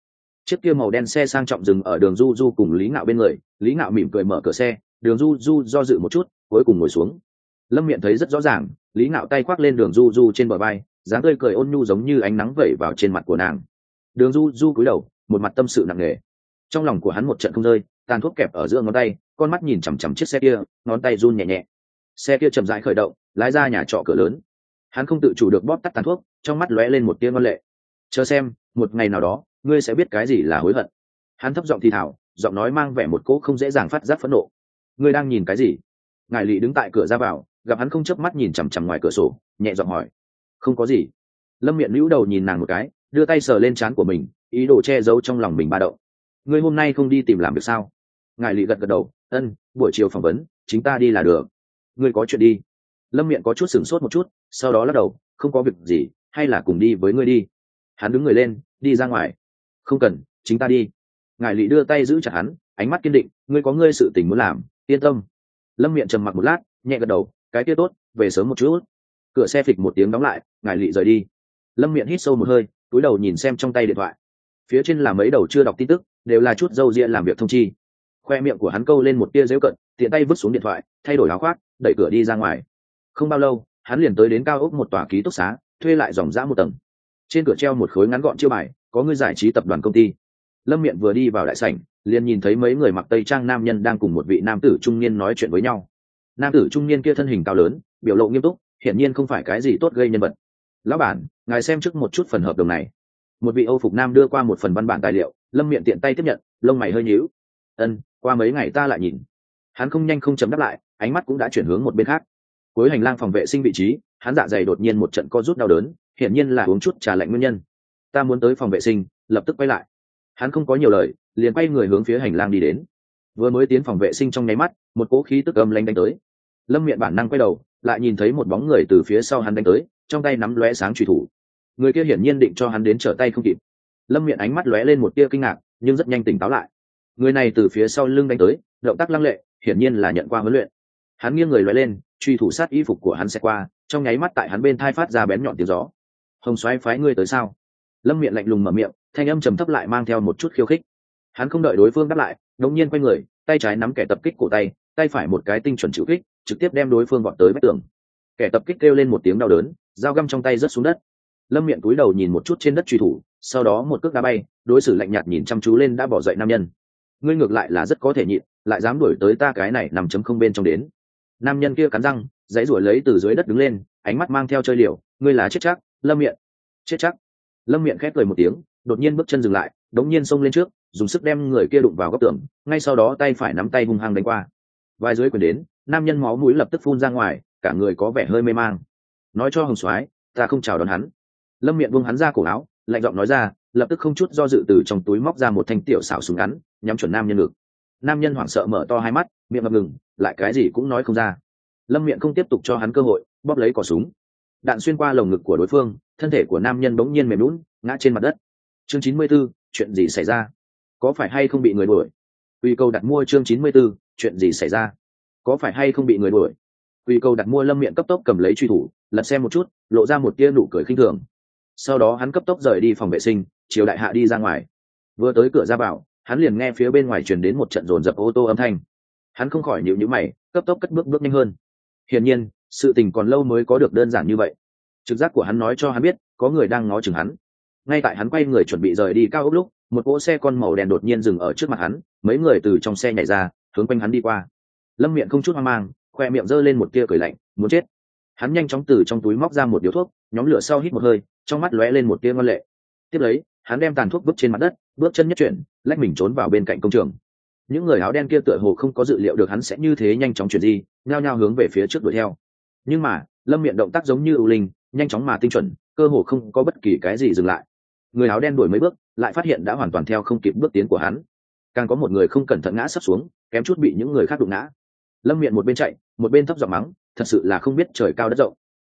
Chiếc kia màu đen xe sang trọng dừng ở đường du du cùng Lý Ngạo bên người, Lý Ngạo mỉm cười mở cửa xe, đường du du do dự một chút, cuối cùng ngồi xuống. Lâm Miện thấy rất rõ ràng, Lý Ngạo tay khoác lên đường du du trên bờ vai, dáng tươi cười ôn nhu giống như ánh nắng vẩy vào trên mặt của nàng. Đường du du cúi đầu, một mặt tâm sự nặng nề. Trong lòng của hắn một trận không rơi, tàn thuốc kẹp ở giữa ngón tay, con mắt nhìn chằm chằm chiếc xe kia, ngón tay run nhẹ nhẹ. Xe kia chậm rãi khởi động, lái ra nhà trọ cửa lớn. Hắn không tự chủ được bóp tắt tàn thuốc, trong mắt lóe lên một tia ngoan lệ. Chờ xem, một ngày nào đó, ngươi sẽ biết cái gì là hối hận. Hắn thấp giọng thì thào, giọng nói mang vẻ một cỗ không dễ dàng phát giác phẫn nộ. Ngươi đang nhìn cái gì? Ngải Lị đứng tại cửa ra vào, gặp hắn không chớp mắt nhìn chằm chằm ngoài cửa sổ, nhẹ giọng hỏi. Không có gì. Lâm Miện nhíu đầu nhìn nàng một cái, đưa tay sờ lên trán của mình, ý đồ che giấu trong lòng mình ba động. Ngươi hôm nay không đi tìm làm việc sao? Ngải Lị gật gật đầu, ân, buổi chiều phỏng vấn, chính ta đi là được. Ngươi có chuyện đi? Lâm Miện có chút sửng sốt một chút, sau đó lắc đầu, không có việc gì, hay là cùng đi với ngươi đi. Hắn đứng người lên, đi ra ngoài. Không cần, chính ta đi. Ngải Lị đưa tay giữ chặt hắn, ánh mắt kiên định, ngươi có ngươi sự tình muốn làm, yên tâm. Lâm Miện trầm mặc một lát, nhẹ gật đầu, cái kia tốt, về sớm một chút. Cửa xe phịch một tiếng đóng lại, Ngải Lị rời đi. Lâm Miện hít sâu một hơi, cúi đầu nhìn xem trong tay điện thoại. Phía trên là mấy đầu chưa đọc tin tức, đều là chút dâu ria làm việc thông chi. Khoe miệng của hắn câu lên một tia giễu cận, tiện tay vứt xuống điện thoại, thay đổi áo khoác, đẩy cửa đi ra ngoài. Không bao lâu, hắn liền tới đến cao ốc một tòa ký túc xá, thuê lại dòng dã một tầng. Trên cửa treo một khối ngắn gọn chiêu bài, có người giải trí tập đoàn công ty. Lâm Miện vừa đi vào đại sảnh, liền nhìn thấy mấy người mặc tây trang nam nhân đang cùng một vị nam tử trung niên nói chuyện với nhau. Nam tử trung niên kia thân hình cao lớn, biểu lộ nghiêm túc, hiển nhiên không phải cái gì tốt gây nhân vật. Lão bản, ngài xem trước một chút phần hợp đồng này. Một vị Âu phục nam đưa qua một phần văn bản tài liệu, Lâm Miện tiện tay tiếp nhận, lông mày hơi nhíu. Ân, qua mấy ngày ta lại nhìn. Hắn không nhanh không chậm đáp lại, ánh mắt cũng đã chuyển hướng một bên khác. Cuối hành lang phòng vệ sinh vị trí, hắn dạ dày đột nhiên một trận co rút đau đớn, hiển nhiên là uống chút trà lạnh nguyên nhân. Ta muốn tới phòng vệ sinh, lập tức quay lại. Hắn không có nhiều lời, liền quay người hướng phía hành lang đi đến. Vừa mới tiến phòng vệ sinh trong nháy mắt, một cỗ khí tức âm lãnh đánh tới. Lâm Miện bản năng quay đầu, lại nhìn thấy một bóng người từ phía sau hắn đánh tới, trong tay nắm lóe sáng chùy thủ. Người kia hiển nhiên định cho hắn đến trở tay không kịp. Lâm Miện ánh mắt lóe lên một tia kinh ngạc, nhưng rất nhanh tỉnh táo lại. Người này từ phía sau lưng đánh tới, động tác lăng lệ, hiển nhiên là nhận qua huấn luyện. Hắn nghiêng người lóe lên, truy thủ sát y phục của hắn sẽ qua, trong nháy mắt tại hắn bên thai phát ra bén nhọn tiếng gió. Hồng Soái phái ngươi tới sao? Lâm Miện lạnh lùng mở miệng, thanh âm trầm thấp lại mang theo một chút khiêu khích. Hắn không đợi đối phương đáp lại, đột nhiên quay người, tay trái nắm kẻ tập kích cổ tay, tay phải một cái tinh chuẩn chịu kích, trực tiếp đem đối phương vọt tới vách tường. Kẻ tập kích kêu lên một tiếng đau đớn, dao găm trong tay rớt xuống đất. Lâm Miện cúi đầu nhìn một chút trên đất truy thủ, sau đó một cước đá bay, đối xử lạnh nhạt nhìn chăm chú lên đã bỏ dậy nam nhân. Ngươi ngược lại là rất có thể nhịn, lại dám đuổi tới ta cái này 5.0 bên trong đến. Nam nhân kia cắn răng, dãy rủa lấy từ dưới đất đứng lên, ánh mắt mang theo chơi liều, ngươi là chết chắc, Lâm Miện. Chết chắc. Lâm Miện khép cười một tiếng, đột nhiên bước chân dừng lại, đống nhiên xông lên trước, dùng sức đem người kia đụng vào góc tường, ngay sau đó tay phải nắm tay hung hăng đánh qua. Vai dưới quyền đến, nam nhân máu mũi lập tức phun ra ngoài, cả người có vẻ hơi mê mang. Nói cho Hồng Soái, ta không chào đón hắn. Lâm Miện buông hắn ra cổ áo, lạnh giọng nói ra, lập tức không chút do dự từ trong túi móc ra một thanh tiểu xảo súng ngắn, nhắm chuẩn nam nhân ngực. Nam nhân hoảng sợ mở to hai mắt, miệng ngập ngừng, lại cái gì cũng nói không ra. Lâm Miện không tiếp tục cho hắn cơ hội, bóp lấy cò súng. Đạn xuyên qua lồng ngực của đối phương, thân thể của nam nhân bỗng nhiên mềm nhũn, ngã trên mặt đất. Chương 94, chuyện gì xảy ra? Có phải hay không bị người đuổi? Quy cầu đặt mua chương 94, chuyện gì xảy ra? Có phải hay không bị người đuổi? Quy cầu đặt mua. Lâm Miện cấp tốc cầm lấy truy thủ, lật xem một chút, lộ ra một tia nụ cười khinh thường. Sau đó hắn cấp tốc rời đi phòng vệ sinh, chiều đại hạ đi ra ngoài. Vừa tới cửa ra vào, hắn liền nghe phía bên ngoài truyền đến một trận rồn rập ô tô âm thanh. Hắn không khỏi nhíu nhíu mày, cấp tốc cất bước nhanh hơn. Hiển nhiên, sự tình còn lâu mới có được đơn giản như vậy. Trực giác của hắn nói cho hắn biết, có người đang ngó chừng hắn. Ngay tại hắn quay người chuẩn bị rời đi cao ốc lúc, một cỗ xe con màu đen đột nhiên dừng ở trước mặt hắn, mấy người từ trong xe nhảy ra, hướng quanh hắn đi qua. Lâm Miện không chút hoang mang, khoe miệng giơ lên một tia cười lạnh, muốn chết. Hắn nhanh chóng từ trong túi móc ra một điếu thuốc, nhóm lửa sau hít một hơi, trong mắt lóe lên một tia ngoan lệ. Tiếp lấy, hắn đem tàn thuốc vứt trên mặt đất, bước chân nhất chuyển, lách mình trốn vào bên cạnh công trường. Những người áo đen kia tựa hồ không có dự liệu được hắn sẽ như thế nhanh chóng chuyển di, nhao nhao hướng về phía trước đuổi theo. Nhưng mà, Lâm Miện động tác giống như ưu linh, nhanh chóng mà tinh chuẩn, cơ hồ không có bất kỳ cái gì dừng lại. Người áo đen đuổi mấy bước, lại phát hiện đã hoàn toàn theo không kịp bước tiến của hắn. Càng có một người không cẩn thận ngã sấp xuống, kém chút bị những người khác đụng ngã. Lâm Miện một bên chạy, một bên thấp giọng mắng, thật sự là không biết trời cao đất rộng.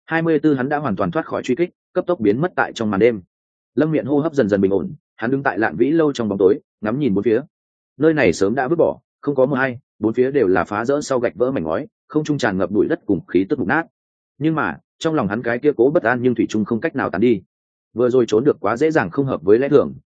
24 hắn đã hoàn toàn thoát khỏi truy kích, cấp tốc biến mất tại trong màn đêm. Lâm Miện hô hấp dần dần bình ổn, hắn đứng tại Lạn Vĩ lâu trong bóng tối, ngắm nhìn bốn phía. Nơi này sớm đã vứt bỏ, không có mưa hay, bốn phía đều là phá rỡ sau gạch vỡ mảnh ngói, không trung tràn ngập bụi đất cùng khí tức mục nát. Nhưng mà, trong lòng hắn cái kia cố bất an nhưng thủy chung không cách nào tán đi. Vừa rồi trốn được quá dễ dàng không hợp với lẽ thường,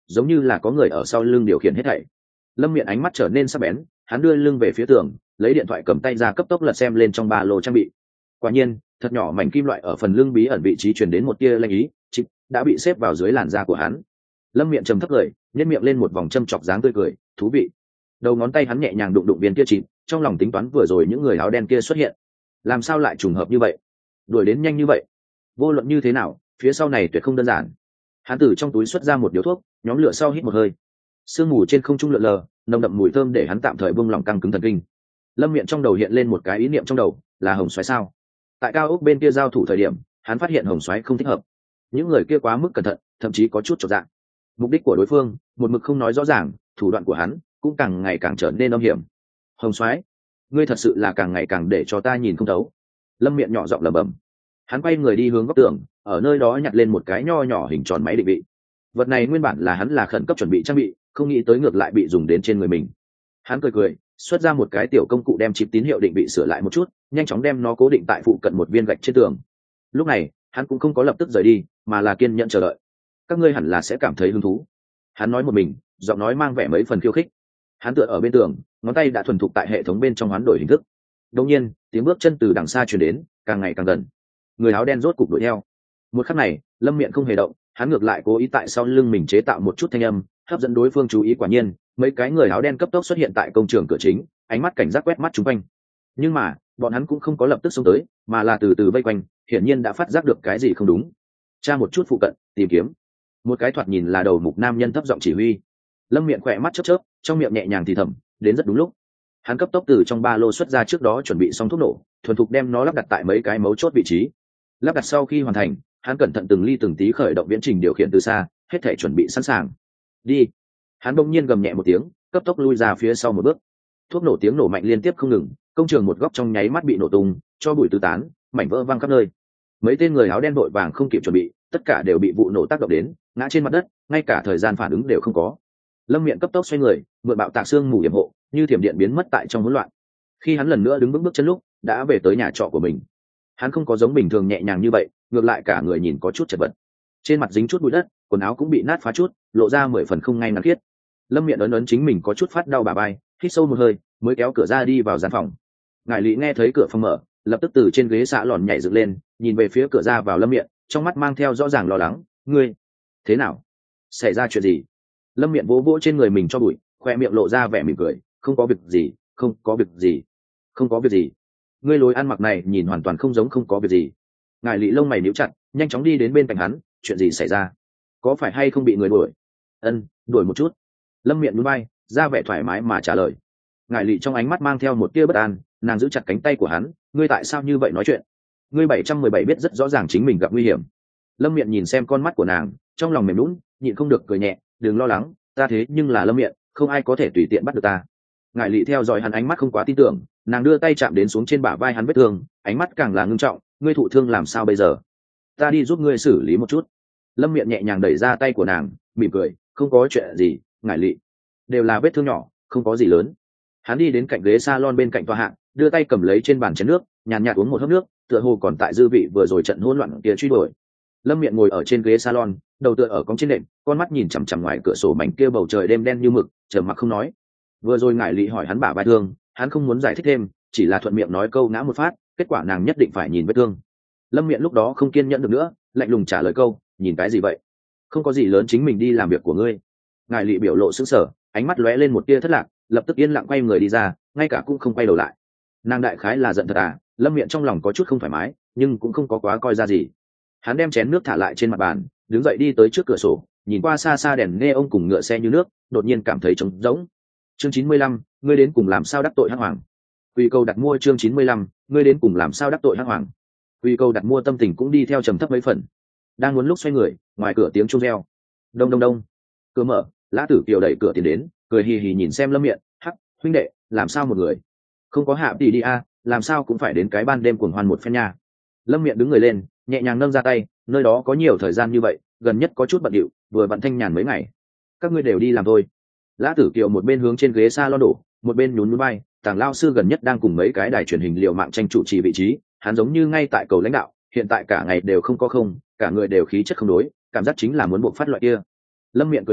giống như là có người ở sau lưng điều khiển hết thảy. Lâm Miện ánh mắt trở nên sắc bén, hắn đưa lưng về phía tường, lấy điện thoại cầm tay ra cấp tốc lật xem lên trong ba lô trang bị. Quả nhiên, thật nhỏ mảnh kim loại ở phần lưng bí ẩn vị trí truyền đến một tia lanh ý, chip đã bị xếp vào dưới làn da của hắn. Lâm Miện trầm thấp cười, nhếch miệng lên một vòng châm chọc dáng tươi cười, thú vị. Đầu ngón tay hắn nhẹ nhàng đụng đụng viên kia chip, trong lòng tính toán vừa rồi những người áo đen kia xuất hiện, làm sao lại trùng hợp như vậy, đuổi đến nhanh như vậy. Vô luận như thế nào, phía sau này tuyệt không đơn giản. Hắn từ trong túi xuất ra một điếu thuốc, nhóm lửa sau hít một hơi. Sương mù trên không trung lượn lờ, nồng đậm mùi thơm để hắn tạm thời buông lỏng căng cứng thần kinh. Lâm Miện trong đầu hiện lên một cái ý niệm trong đầu, là Hồng Soái sao? Tại cao ốc bên kia giao thủ thời điểm, hắn phát hiện Hồng Soái không thích hợp. Những người kia quá mức cẩn thận, thậm chí có chút chột dạ. Mục đích của đối phương, một mực không nói rõ ràng, thủ đoạn của hắn cũng càng ngày càng trở nên âm hiểm. Hồng Soái, ngươi thật sự là càng ngày càng để cho ta nhìn không thấu. Lâm Miện nhỏ giọng lẩm bẩm. Hắn quay người đi hướng góc tường, ở nơi đó nhặt lên một cái nho nhỏ hình tròn máy định vị. Vật này nguyên bản là hắn là khẩn cấp chuẩn bị trang bị, không nghĩ tới ngược lại bị dùng đến trên người mình. Hắn cười cười, xuất ra một cái tiểu công cụ đem chip tín hiệu định vị sửa lại một chút, nhanh chóng đem nó cố định tại phụ cận một viên gạch trên tường. Lúc này, hắn cũng không có lập tức rời đi, mà là kiên nhẫn chờ đợi. Các ngươi hẳn là sẽ cảm thấy hứng thú. Hắn nói một mình, giọng nói mang vẻ mấy phần khiêu khích. Hắn tựa ở bên tường, ngón tay đã thuần thục tại hệ thống bên trong hoán đổi hình thức. Đột nhiên, tiếng bước chân từ đằng xa truyền đến, càng ngày càng gần. Người áo đen rốt cục đuổi theo. Một khắc này, Lâm Miện không hề động, hắn ngược lại cố ý tại sau lưng mình chế tạo một chút thanh âm, hấp dẫn đối phương chú ý. Quả nhiên, mấy cái người áo đen cấp tốc xuất hiện tại công trường cửa chính, ánh mắt cảnh giác quét mắt chúng quanh. Nhưng mà, bọn hắn cũng không có lập tức xông tới, mà là từ từ vây quanh, hiển nhiên đã phát giác được cái gì không đúng. Tra một chút phụ cận, tìm kiếm. Một cái thoạt nhìn là đầu mục nam nhân thấp giọng chỉ huy. Lâm Miện khỏe mắt chớp chớp, trong miệng nhẹ nhàng thì thầm, đến rất đúng lúc. Hắn cấp tốc từ trong ba lô xuất ra trước đó chuẩn bị xong thuốc nổ, thuần thục đem nó lắp đặt tại mấy cái mấu chốt vị trí. Lắp đặt sau khi hoàn thành, hắn cẩn thận từng ly từng tí khởi động viễn trình điều khiển từ xa, hết thể chuẩn bị sẵn sàng. Đi. Hắn bỗng nhiên gầm nhẹ một tiếng, cấp tốc lui ra phía sau một bước. Thuốc nổ tiếng nổ mạnh liên tiếp không ngừng, công trường một góc trong nháy mắt bị nổ tung, cho bụi tứ tán, mảnh vỡ văng khắp nơi. Mấy tên người áo đen vội vàng không kịp chuẩn bị, tất cả đều bị vụ nổ tác động đến, ngã trên mặt đất, ngay cả thời gian phản ứng đều không có. Lâm Miện cấp tốc xoay người, mượn bạo tạc xương mù yểm hộ, như thiểm điện biến mất tại trong hỗn loạn. Khi hắn lần nữa đứng bước chân lúc, đã về tới nhà trọ của mình. Hắn không có giống bình thường nhẹ nhàng như vậy, ngược lại cả người nhìn có chút chật vật. Trên mặt dính chút bụi đất, quần áo cũng bị nát phá chút, lộ ra 10 phần không ngay ngắn thiết. Lâm Miện ấn chính mình có chút phát đau bà vai, hít sâu một hơi, mới kéo cửa ra đi vào gian phòng. Ngải Lý nghe thấy cửa phòng mở, lập tức từ trên ghế xạ lòn nhảy dựng lên, nhìn về phía cửa ra vào Lâm Miện, trong mắt mang theo rõ ràng lo lắng. Ngươi, thế nào? Xảy ra chuyện gì? Lâm Miện vỗ vỗ trên người mình cho bụi, khoe miệng lộ ra vẻ mỉm cười. Không có việc gì, không có việc gì, không có việc gì. Ngươi lối ăn mặc này nhìn hoàn toàn không giống không có việc gì. Ngải Lý lông mày níu chặt, nhanh chóng đi đến bên cạnh hắn. Chuyện gì xảy ra? Có phải hay không bị người đuổi? Đuổi một chút. Lâm Miện nhún vai, ra vẻ thoải mái mà trả lời. Ngải Lý trong ánh mắt mang theo một tia bất an, nàng giữ chặt cánh tay của hắn. Ngươi tại sao như vậy nói chuyện? Ngươi 717 biết rất rõ ràng chính mình gặp nguy hiểm. Lâm Miện nhìn xem con mắt của nàng, trong lòng mềm nhũn, nhịn không được cười nhẹ. Đừng lo lắng, ta thế nhưng là Lâm Miện, không ai có thể tùy tiện bắt được ta. Ngải Lý theo dõi hắn ánh mắt không quá tin tưởng, nàng đưa tay chạm đến xuống trên bả vai hắn vết thương, ánh mắt càng là ngưng trọng. Ngươi thụ thương làm sao bây giờ? Ta đi giúp ngươi xử lý một chút. Lâm Miện nhẹ nhàng đẩy ra tay của nàng, mỉm cười. Không có chuyện gì, Ngải Lý, đều là vết thương nhỏ, không có gì lớn. Hắn đi đến cạnh ghế salon bên cạnh tòa hạng, đưa tay cầm lấy trên bàn chén nước, nhàn nhạt uống một hớp nước, tựa hồ còn tại dư vị vừa rồi trận hỗn loạn kia truy đuổi. Lâm Miện ngồi ở trên ghế salon, đầu tựa ở cong trên nệm, con mắt nhìn chằm chằm ngoài cửa sổ mảnh kia bầu trời đêm đen như mực, trầm mặc không nói. Vừa rồi Ngải Lý hỏi hắn bả vai thương, hắn không muốn giải thích thêm, chỉ là thuận miệng nói câu ngã một phát, kết quả nàng nhất định phải nhìn vết thương. Lâm Miện lúc đó không kiên nhẫn được nữa, lạnh lùng trả lời câu, nhìn cái gì vậy? Không có gì lớn, chính mình đi làm việc của ngươi. Ngải Lý biểu lộ sững sờ, ánh mắt lóe lên một tia thất lạc, lập tức yên lặng quay người đi ra, ngay cả cũng không quay đầu lại. Nàng đại khái là giận thật à? Lâm Miện trong lòng có chút không thoải mái, nhưng cũng không có quá coi ra gì. Hắn đem chén nước thả lại trên mặt bàn, đứng dậy đi tới trước cửa sổ, nhìn qua xa xa đèn nghe ông cùng ngựa xe như nước, đột nhiên cảm thấy trống rỗng. Chương 95, ngươi đến cùng làm sao đắc tội Hắc Hoàng? Quy Câu đặt mua chương 95, ngươi đến cùng làm sao đắc tội Hắc Hoàng? Quy Câu đặt mua tâm tình cũng đi theo trầm thấp mấy phần. Đang muốn lúc xoay người, ngoài cửa tiếng chuông reo. Đông đông đông. Cửa mở, Lã Tử Kiều đẩy cửa tiến đến, cười hì hì nhìn xem Lâm Miện, "Hắc, huynh đệ, làm sao một người? Không có hạ tỷ đi a, làm sao cũng phải đến cái ban đêm cuồng hoan một phen nha." Lâm Miện đứng người lên, nhẹ nhàng nâng ra tay, nơi đó có nhiều thời gian như vậy, gần nhất có chút bận điệu, vừa bận thanh nhàn mấy ngày. Các ngươi đều đi làm thôi. Lã Tử Kiều một bên hướng trên ghế salon đổ, một bên nhún nhún vai. Tàng lao sư gần nhất đang cùng mấy cái đài truyền hình liều mạng tranh chủ trì vị trí, hắn giống như ngay tại cầu lãnh đạo, hiện tại cả ngày đều không có không, cả người đều khí chất không đối, cảm giác chính là muốn buộc phát loại kia. Lâm Miện cười cười,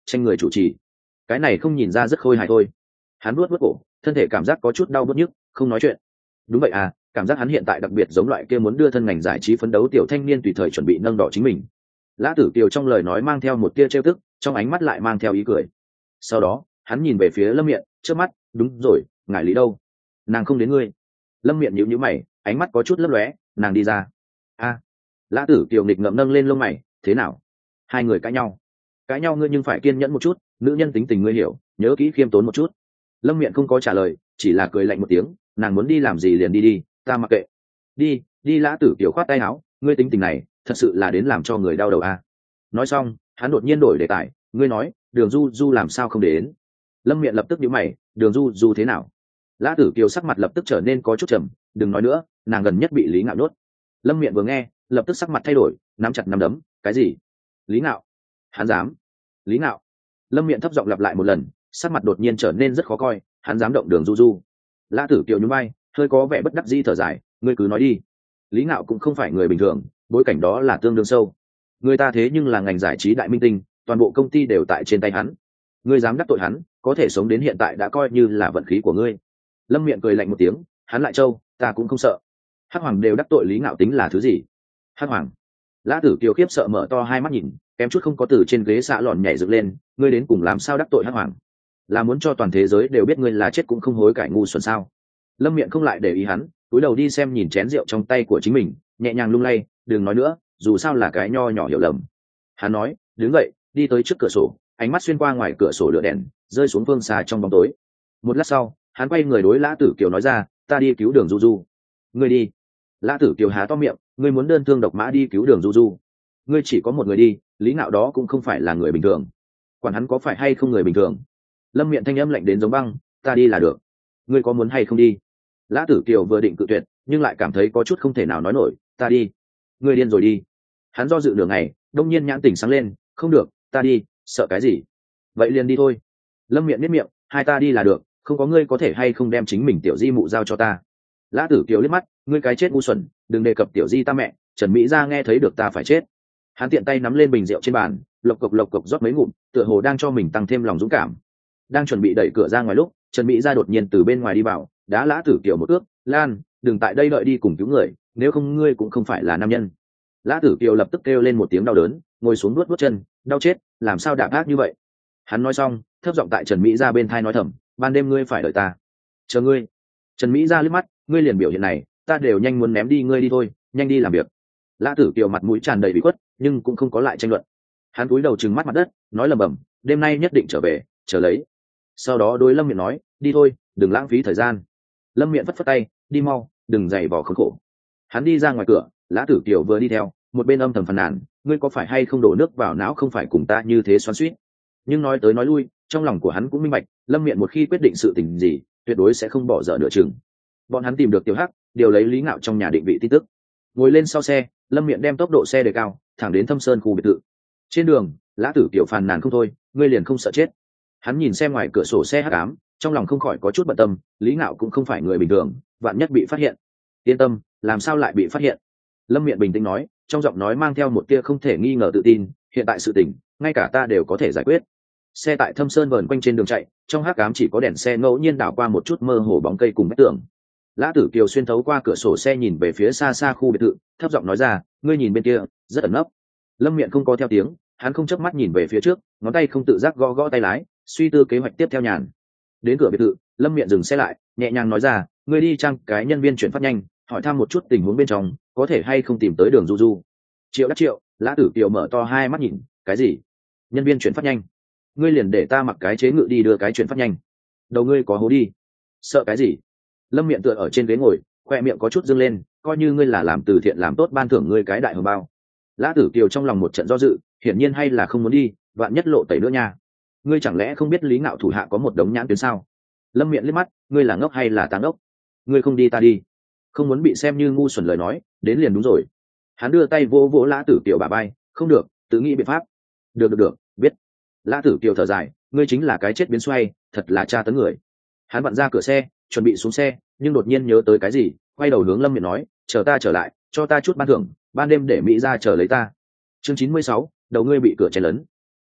tranh người chủ trì. Cái này không nhìn ra rất khôi hài thôi. Hắn nuốt cổ, thân thể cảm giác có chút đau bứt nhức, không nói chuyện. Đúng vậy à, cảm giác hắn hiện tại đặc biệt giống loại kia muốn đưa thân ngành giải trí phấn đấu tiểu thanh niên tùy thời chuẩn bị nâng đỏ chính mình. Lã Tử Kiều trong lời nói mang theo một tia trêu tức, trong ánh mắt lại mang theo ý cười. Sau đó hắn nhìn về phía Lâm Miện, trước mắt, đúng rồi, ngài Lý đâu? Nàng không đến ngươi. Lâm Miện nhíu nhíu mày, ánh mắt có chút lấp lóe, nàng đi ra. A. Lã Tử Kiều nghịch ngậm nâng lên lông mày, thế nào? Hai người cãi nhau. Cãi nhau ngươi nhưng phải kiên nhẫn một chút, nữ nhân tính tình ngươi hiểu, nhớ kỹ khiêm tốn một chút. Lâm Miện không có trả lời, chỉ là cười lạnh một tiếng, nàng muốn đi làm gì liền đi đi, ta mặc kệ. Đi, đi. Lã Tử Kiều khoát tay áo, ngươi tính tình này, thật sự là đến làm cho người đau đầu a. Nói xong, hắn đột nhiên đổi đề tài, ngươi nói, Đường Du Du làm sao không đến? Lâm Miện lập tức nhíu mày, Đường Du Du thế nào? Lã Tử Kiều sắc mặt lập tức trở nên có chút trầm, đừng nói nữa, nàng gần nhất bị Lý Ngạo nhốt. Lâm Miện vừa nghe, lập tức sắc mặt thay đổi, nắm chặt nắm đấm, cái gì? Lý Ngạo? Hắn dám? Lý Ngạo? Lâm Miện thấp giọng lặp lại một lần, sắc mặt đột nhiên trở nên rất khó coi, hắn dám động Đường Du Du. Lã Tử Kiều nhún vai, hơi có vẻ bất đắc dĩ thở dài, ngươi cứ nói đi. Lý Ngạo cũng không phải người bình thường, bối cảnh đó là tương đương sâu. Người ta thế nhưng là ngành giải trí đại minh tinh, toàn bộ công ty đều tại trên tay hắn. Ngươi dám đắc tội hắn, có thể sống đến hiện tại đã coi như là vận khí của ngươi. Lâm Miện cười lạnh một tiếng, hắn lại trâu, ta cũng không sợ. Hắc Hoàng đều đắc tội Lý Ngạo tính là thứ gì? Hắc Hoàng? Lã Tử Kiều khiếp sợ mở to hai mắt nhìn, kém chút không có từ trên ghế xạ lòn nhảy dựng lên, ngươi đến cùng làm sao đắc tội Hắc Hoàng? Là muốn cho toàn thế giới đều biết ngươi là chết cũng không hối cải ngu xuẩn sao? Lâm Miện không lại để ý hắn, cúi đầu đi xem nhìn chén rượu trong tay của chính mình, nhẹ nhàng lung lay, đừng nói nữa, dù sao là cái nho nhỏ hiểu lầm. Hắn nói, đứng dậy, đi tới trước cửa sổ, ánh mắt xuyên qua ngoài cửa sổ lửa đèn, rơi xuống phương xa trong bóng tối. Một lát sau, hắn quay người đối Lã Tử Kiều nói ra, ta đi cứu Đường Du Du. Ngươi đi. Lã Tử Kiều há to miệng, ngươi muốn đơn thương độc mã đi cứu Đường Du Du? Ngươi chỉ có một người đi, Lý Ngạo đó cũng không phải là người bình thường. Quản hắn có phải hay không người bình thường? Lâm Miện thanh âm lạnh đến giống băng, ta đi là được. Ngươi có muốn hay không đi? Lã Tử Kiều vừa định cự tuyệt, nhưng lại cảm thấy có chút không thể nào nói nổi, ta đi. Ngươi điên rồi đi. Hắn do dự nửa ngày, đông nhiên nhãn tỉnh sáng lên, không được, ta đi, sợ cái gì? Vậy liền đi thôi. Lâm Miện biết miệng, hai ta đi là được, không có ngươi có thể hay không đem chính mình tiểu di mụ giao cho ta. Lã Tử Kiều liếc mắt, ngươi cái chết ngu xuẩn, đừng đề cập tiểu di ta mẹ, Trần Mỹ Gia nghe thấy được ta phải chết. Hắn tiện tay nắm lên bình rượu trên bàn, lộc cộc rót mấy ngụm, tựa hồ đang cho mình tăng thêm lòng dũng cảm. Đang chuẩn bị đẩy cửa ra ngoài lúc, Trần Mỹ Gia đột nhiên từ bên ngoài đi vào, đá Lã Tử Kiều một ước, Lan, đừng tại đây đợi đi cùng cứu người, nếu không ngươi cũng không phải là nam nhân. Lã Tử Kiều lập tức kêu lên một tiếng đau đớn, ngồi xuống nuốt chân, đau chết, làm sao đạp ác như vậy? Hắn nói xong, thấp giọng tại Trần Mỹ Gia bên thai nói thầm, ban đêm ngươi phải đợi ta. Chờ ngươi. Trần Mỹ Gia liếc mắt, ngươi liền biểu hiện này, ta đều nhanh muốn ném đi ngươi đi thôi, nhanh đi làm việc. Lã Tử Kiều mặt mũi tràn đầy bị khuất, nhưng cũng không có lại tranh luận. Hắn cúi đầu trừng mắt mặt đất, nói lầm bầm, đêm nay nhất định trở về, chờ lấy. Sau đó đối Lâm Miện nói, đi thôi, đừng lãng phí thời gian. Lâm Miện phất phất tay, đi mau, đừng giày vò khốn khổ. Hắn đi ra ngoài cửa, Lã Tử Kiều vừa đi theo, một bên âm thầm phàn nàn, ngươi có phải hay không đổ nước vào não không phải cùng ta như thế xoắn xuýt. Nhưng nói tới nói lui, trong lòng của hắn cũng minh bạch, Lâm Miện một khi quyết định sự tình gì, tuyệt đối sẽ không bỏ dở nửa chừng. Bọn hắn tìm được Tiểu Hắc, điều lấy Lý Ngạo trong nhà định vị tin tức. Ngồi lên sau xe, Lâm Miện đem tốc độ xe đề cao, thẳng đến Thâm Sơn khu biệt thự. Trên đường, Lã Tử Kiều phàn nàn không thôi, ngươi liền không sợ chết? Hắn nhìn xem ngoài cửa sổ xe hắc ám, trong lòng không khỏi có chút bận tâm, Lý Ngạo cũng không phải người bình thường, vạn nhất bị phát hiện. Yên tâm, làm sao lại bị phát hiện? Lâm Miện bình tĩnh nói, trong giọng nói mang theo một tia không thể nghi ngờ tự tin, hiện tại sự tình, ngay cả ta đều có thể giải quyết. Xe tại Thâm Sơn vờn quanh trên đường chạy, trong hắc ám chỉ có đèn xe ngẫu nhiên đảo qua một chút mơ hồ bóng cây cùng vách tường. Lã Tử Kiều xuyên thấu qua cửa sổ xe nhìn về phía xa xa khu biệt thự, thấp giọng nói ra, ngươi nhìn bên kia, rất ẩn nấp. Lâm Miện không có theo tiếng, hắn không chớp mắt nhìn về phía trước, ngón tay không tự giác gõ gõ tay lái, suy tư kế hoạch tiếp theo nhàn. Đến cửa biệt thự, Lâm Miện dừng xe lại, nhẹ nhàng nói ra, ngươi đi chăng cái nhân viên chuyển phát nhanh, hỏi thăm một chút tình huống bên trong, có thể hay không tìm tới Đường Du Du. Triệu đắc triệu. Lã Tử Kiều mở to hai mắt nhìn, cái gì? Nhân viên chuyển phát nhanh? Ngươi liền để ta mặc cái chế ngự đi đưa cái chuyển phát nhanh? Đầu ngươi có hố đi. Sợ cái gì? Lâm Miện tựa ở trên ghế ngồi, khoe miệng có chút dâng lên, coi như ngươi là làm từ thiện làm tốt ban thưởng ngươi cái đại hồng bao. Lã Tử Kiều trong lòng một trận do dự, hiển nhiên hay là không muốn đi, vạn nhất lộ tẩy nữa nha. Ngươi chẳng lẽ không biết Lý Ngạo thủ hạ có một đống nhãn tuyến sao? Lâm Miện liếc mắt, ngươi là ngốc hay là táng ốc? Ngươi không đi ta đi. Không muốn bị xem như ngu xuẩn lời nói, đến liền đúng rồi. Hắn đưa tay vỗ vỗ Lã Tử Kiều bả vai, không được, tự nghĩ biện pháp. Được, biết. Lã Tử Kiều thở dài, ngươi chính là cái chết biến xoay, thật là tra tấn người. Hắn vặn ra cửa xe, chuẩn bị xuống xe, nhưng đột nhiên nhớ tới cái gì, quay đầu hướng Lâm Miện nói, chờ ta trở lại, cho ta chút ban thưởng, ban đêm để Mỹ ra chờ lấy ta. Chương 96, đầu ngươi bị cửa chen lấn.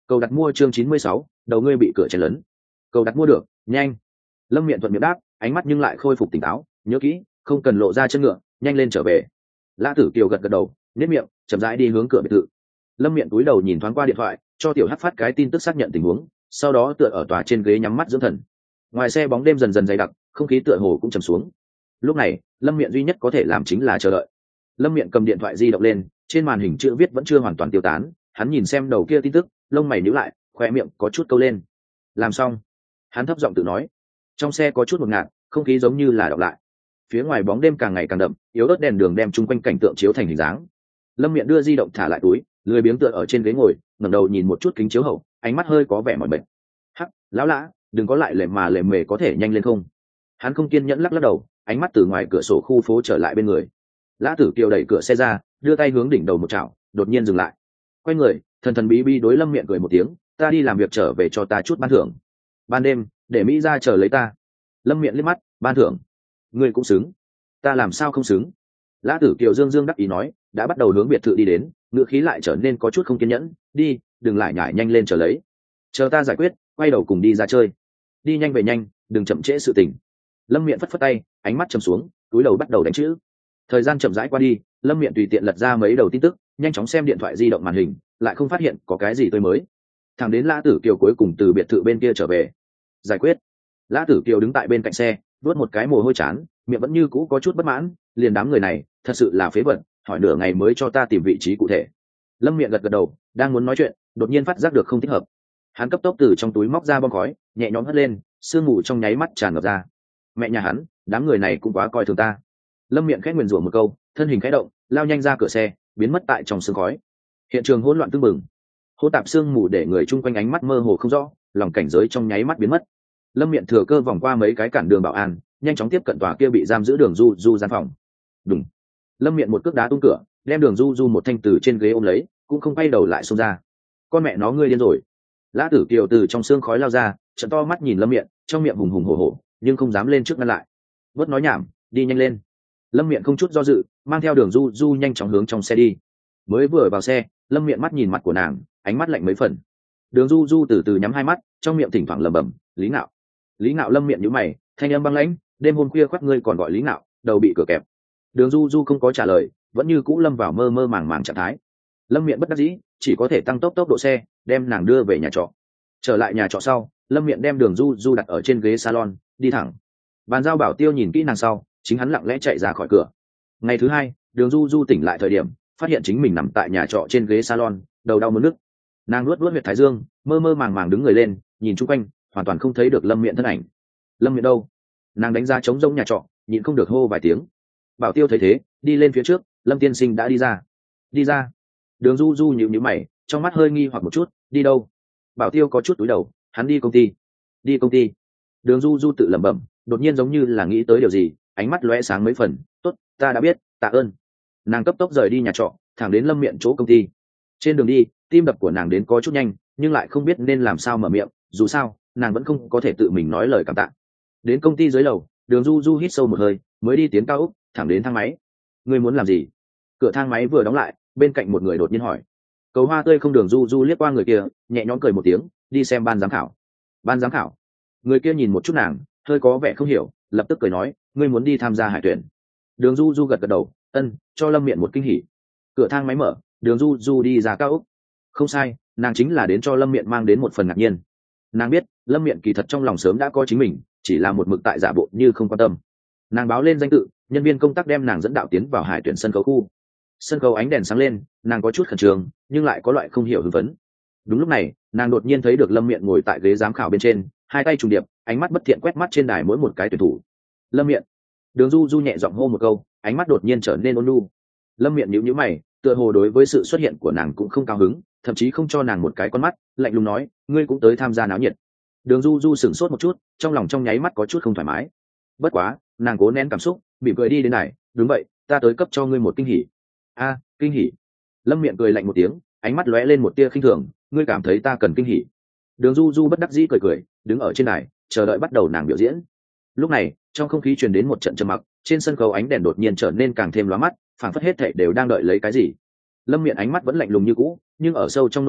Cầu đặt mua chương 96, đầu ngươi bị cửa chen lấn. Cầu đặt mua được, nhanh. Lâm Miện thuận miệng đáp, ánh mắt nhưng lại khôi phục tỉnh táo, nhớ kỹ, không cần lộ ra chân ngựa, nhanh lên trở về. Lã Tử Kiều gật gật đầu, nhếch miệng, chậm rãi đi hướng cửa biệt thự. Lâm Miện cúi đầu nhìn thoáng qua điện thoại, cho Tiểu Hắc phát cái tin tức xác nhận tình huống, sau đó tựa ở tòa trên ghế nhắm mắt dưỡng thần. Ngoài xe bóng đêm dần dần dày đặc, không khí tựa hồ cũng trầm xuống. Lúc này, Lâm Miện duy nhất có thể làm chính là chờ đợi. Lâm Miện cầm điện thoại di động lên, trên màn hình chữ viết vẫn chưa hoàn toàn tiêu tán, hắn nhìn xem đầu kia tin tức, lông mày nhíu lại, khoe miệng có chút câu lên. Làm xong, hắn thấp giọng tự nói. Trong xe có chút ngột ngạt, không khí giống như là đọng lại. Phía ngoài bóng đêm càng ngày càng đậm, yếu ớt đèn đường đem chung quanh cảnh tượng chiếu thành hình dáng. Lâm Miện đưa di động thả lại túi, lười biếng tựa ở trên ghế ngồi, ngẩng đầu nhìn một chút kính chiếu hậu, ánh mắt hơi có vẻ mỏi mệt. Hắc, lão lã, đừng có lại lề mề có thể nhanh lên không? Hắn không kiên nhẫn lắc lắc đầu, ánh mắt từ ngoài cửa sổ khu phố trở lại bên người. Lã Tử Kiều đẩy cửa xe ra, đưa tay hướng đỉnh đầu một chảo, đột nhiên dừng lại. Quay người, thần thần bí bí đối Lâm Miện cười một tiếng, ta đi làm việc trở về cho ta chút ban thưởng. Ban đêm, để Mỹ ra chờ lấy ta. Lâm Miện liếc mắt, ban thưởng? Ngươi cũng xứng. Ta làm sao không xứng? Lã Tử Kiều dương dương đắc ý nói, đã bắt đầu hướng biệt thự đi đến, ngựa khí lại trở nên có chút không kiên nhẫn. Đi, đừng lại nhải, nhanh lên chờ lấy. Chờ ta giải quyết, quay đầu cùng đi ra chơi. Đi nhanh về nhanh, đừng chậm trễ sự tình. Lâm Miện phất phất tay, ánh mắt trầm xuống, túi đầu bắt đầu đánh chữ. Thời gian chậm rãi qua đi, Lâm Miện tùy tiện lật ra mấy đầu tin tức, nhanh chóng xem điện thoại di động màn hình, lại không phát hiện có cái gì tươi mới. Thẳng đến Lã Tử Kiều cuối cùng từ biệt thự bên kia trở về. Giải quyết. Lã Tử Kiều đứng tại bên cạnh xe, vuốt một cái mồ hôi chán, miệng vẫn như cũ có chút bất mãn, liền đám người này thật sự là phế vật, hỏi nửa ngày mới cho ta tìm vị trí cụ thể. Lâm Miện gật gật đầu, đang muốn nói chuyện, đột nhiên phát giác được không thích hợp. Hắn cấp tốc từ trong túi móc ra bom khói, nhẹ nhõm hất lên, sương mù trong nháy mắt tràn ngập ra. Mẹ nhà hắn, đám người này cũng quá coi thường ta. Lâm Miện khẽ nguyền rủa một câu, thân hình khẽ động, lao nhanh ra cửa xe, biến mất tại trong sương khói. Hiện trường hỗn loạn tưng bừng, hỗn tạp sương mù để người chung quanh ánh mắt mơ hồ không rõ, lòng cảnh giới trong nháy mắt biến mất. Lâm Miện thừa cơ vòng qua mấy cái cản đường bảo an, nhanh chóng tiếp cận tòa kia bị giam giữ Đường Du Du gian phòng. Đùng. Lâm Miện một cước đá tung cửa, đem Đường Du Du một thanh từ trên ghế ôm lấy, cũng không quay đầu lại xông ra. Con mẹ nó, ngươi điên rồi! Lã Tử Kiều từ trong sương khói lao ra, trợn to mắt nhìn Lâm Miện, trong miệng hùng hùng hổ hổ, nhưng không dám lên trước ngăn lại. Bớt nói nhảm, đi nhanh lên. Lâm Miện không chút do dự, mang theo Đường Du Du nhanh chóng hướng trong xe đi. Mới vừa vào xe, Lâm Miện mắt nhìn mặt của nàng, ánh mắt lạnh mấy phần. Đường Du Du từ từ nhắm hai mắt, trong miệng thỉnh thoảng lẩm bẩm, Lý Ngạo. Lý Ngạo. Lâm Miện nhíu mày, thanh âm băng lãnh, đêm hôm khuya khoắt ngươi còn gọi Lý Ngạo, đầu bị cửa kẹp. Đường Du Du không có trả lời, vẫn như cũ lâm vào mơ mơ màng màng trạng thái. Lâm Miện bất đắc dĩ, chỉ có thể tăng tốc độ xe, đem nàng đưa về nhà trọ. Trở lại nhà trọ sau, Lâm Miện đem Đường Du Du đặt ở trên ghế salon, đi thẳng. Bàn giao Bảo Tiêu nhìn kỹ nàng sau, chính hắn lặng lẽ chạy ra khỏi cửa. Ngày thứ hai, Đường Du Du tỉnh lại thời điểm, phát hiện chính mình nằm tại nhà trọ trên ghế salon, đầu đau muốn nức. Nàng luốt huyệt thái dương, mơ mơ màng màng đứng người lên, nhìn chung quanh, hoàn toàn không thấy được Lâm Miện thân ảnh. Lâm Miện đâu? Nàng đánh ra trống rỗng nhà trọ, nhịn không được hô vài tiếng. Bảo Tiêu thấy thế, đi lên phía trước, Lâm tiên sinh đã đi ra. Đi ra? Đường Du Du nhíu nhíu mày, trong mắt hơi nghi hoặc một chút, đi đâu? Bảo Tiêu có chút túi đầu, hắn đi công ty. Đi công ty? Đường Du Du tự lẩm bẩm, đột nhiên giống như là nghĩ tới điều gì, ánh mắt lóe sáng mấy phần. Tốt, ta đã biết, tạ ơn. Nàng cấp tốc rời đi nhà trọ, thẳng đến Lâm Miện chỗ công ty. Trên đường đi, tim đập của nàng đến có chút nhanh, nhưng lại không biết nên làm sao mở miệng, dù sao nàng vẫn không có thể tự mình nói lời cảm tạ. Đến công ty dưới lầu, Đường Du Du hít sâu một hơi, mới đi tiến cao ốc, thẳng đến thang máy. Ngươi muốn làm gì? Cửa thang máy vừa đóng lại, bên cạnh một người đột nhiên hỏi. Cầu Hoa Tươi không. Đường Du Du liếc qua người kia, nhẹ nhõm cười một tiếng, đi xem ban giám khảo. Ban giám khảo? Người kia nhìn một chút nàng, hơi có vẻ không hiểu, lập tức cười nói, ngươi muốn đi tham gia hải tuyển. Đường Du Du gật gật đầu, ân, cho Lâm Miện một kinh hỉ. Cửa thang máy mở, Đường Du Du đi ra cao ốc. Không sai, nàng chính là đến cho Lâm Miện mang đến một phần ngạc nhiên. Nàng biết Lâm Miện kỳ thật trong lòng sớm đã có chính mình, chỉ là một mực tại giả bộ như không quan tâm. Nàng báo lên danh tự, nhân viên công tác đem nàng dẫn đạo tiến vào hải tuyển sân khấu khu. Sân khấu ánh đèn sáng lên, nàng có chút khẩn trương, nhưng lại có loại không hiểu hưng phấn. Đúng lúc này, nàng đột nhiên thấy được Lâm Miện ngồi tại ghế giám khảo bên trên, hai tay trùng điệp, ánh mắt bất thiện quét mắt trên đài mỗi một cái tuyển thủ. Lâm Miện. Đường Du Du nhẹ giọng hô một câu, ánh mắt đột nhiên trở nên ôn nhu. Lâm Miện nhíu nhíu mày, tựa hồ đối với sự xuất hiện của nàng cũng không cao hứng, thậm chí không cho nàng một cái con mắt, lạnh lùng nói, ngươi cũng tới tham gia náo nhiệt. Đường Du Du sửng sốt một chút, trong lòng trong nháy mắt có chút không thoải mái. Bất quá, nàng cố nén cảm xúc, mỉm cười đi đến này, đúng vậy, ta tới cấp cho ngươi một kinh hỉ. A, kinh hỉ? Lâm Miện cười lạnh một tiếng, ánh mắt lóe lên một tia khinh thường, ngươi cảm thấy ta cần kinh hỉ? Đường Du Du bất đắc dĩ cười cười, đứng ở trên đài, chờ đợi bắt đầu nàng biểu diễn. Lúc này, trong không khí truyền đến một trận trầm mặc, trên sân khấu ánh đèn đột nhiên trở nên càng thêm lóa mắt, phảng phất hết thảy đều đang đợi lấy cái gì. Lâm Miện ánh mắt vẫn lạnh lùng như cũ, nhưng ở sâu trong nội tâm,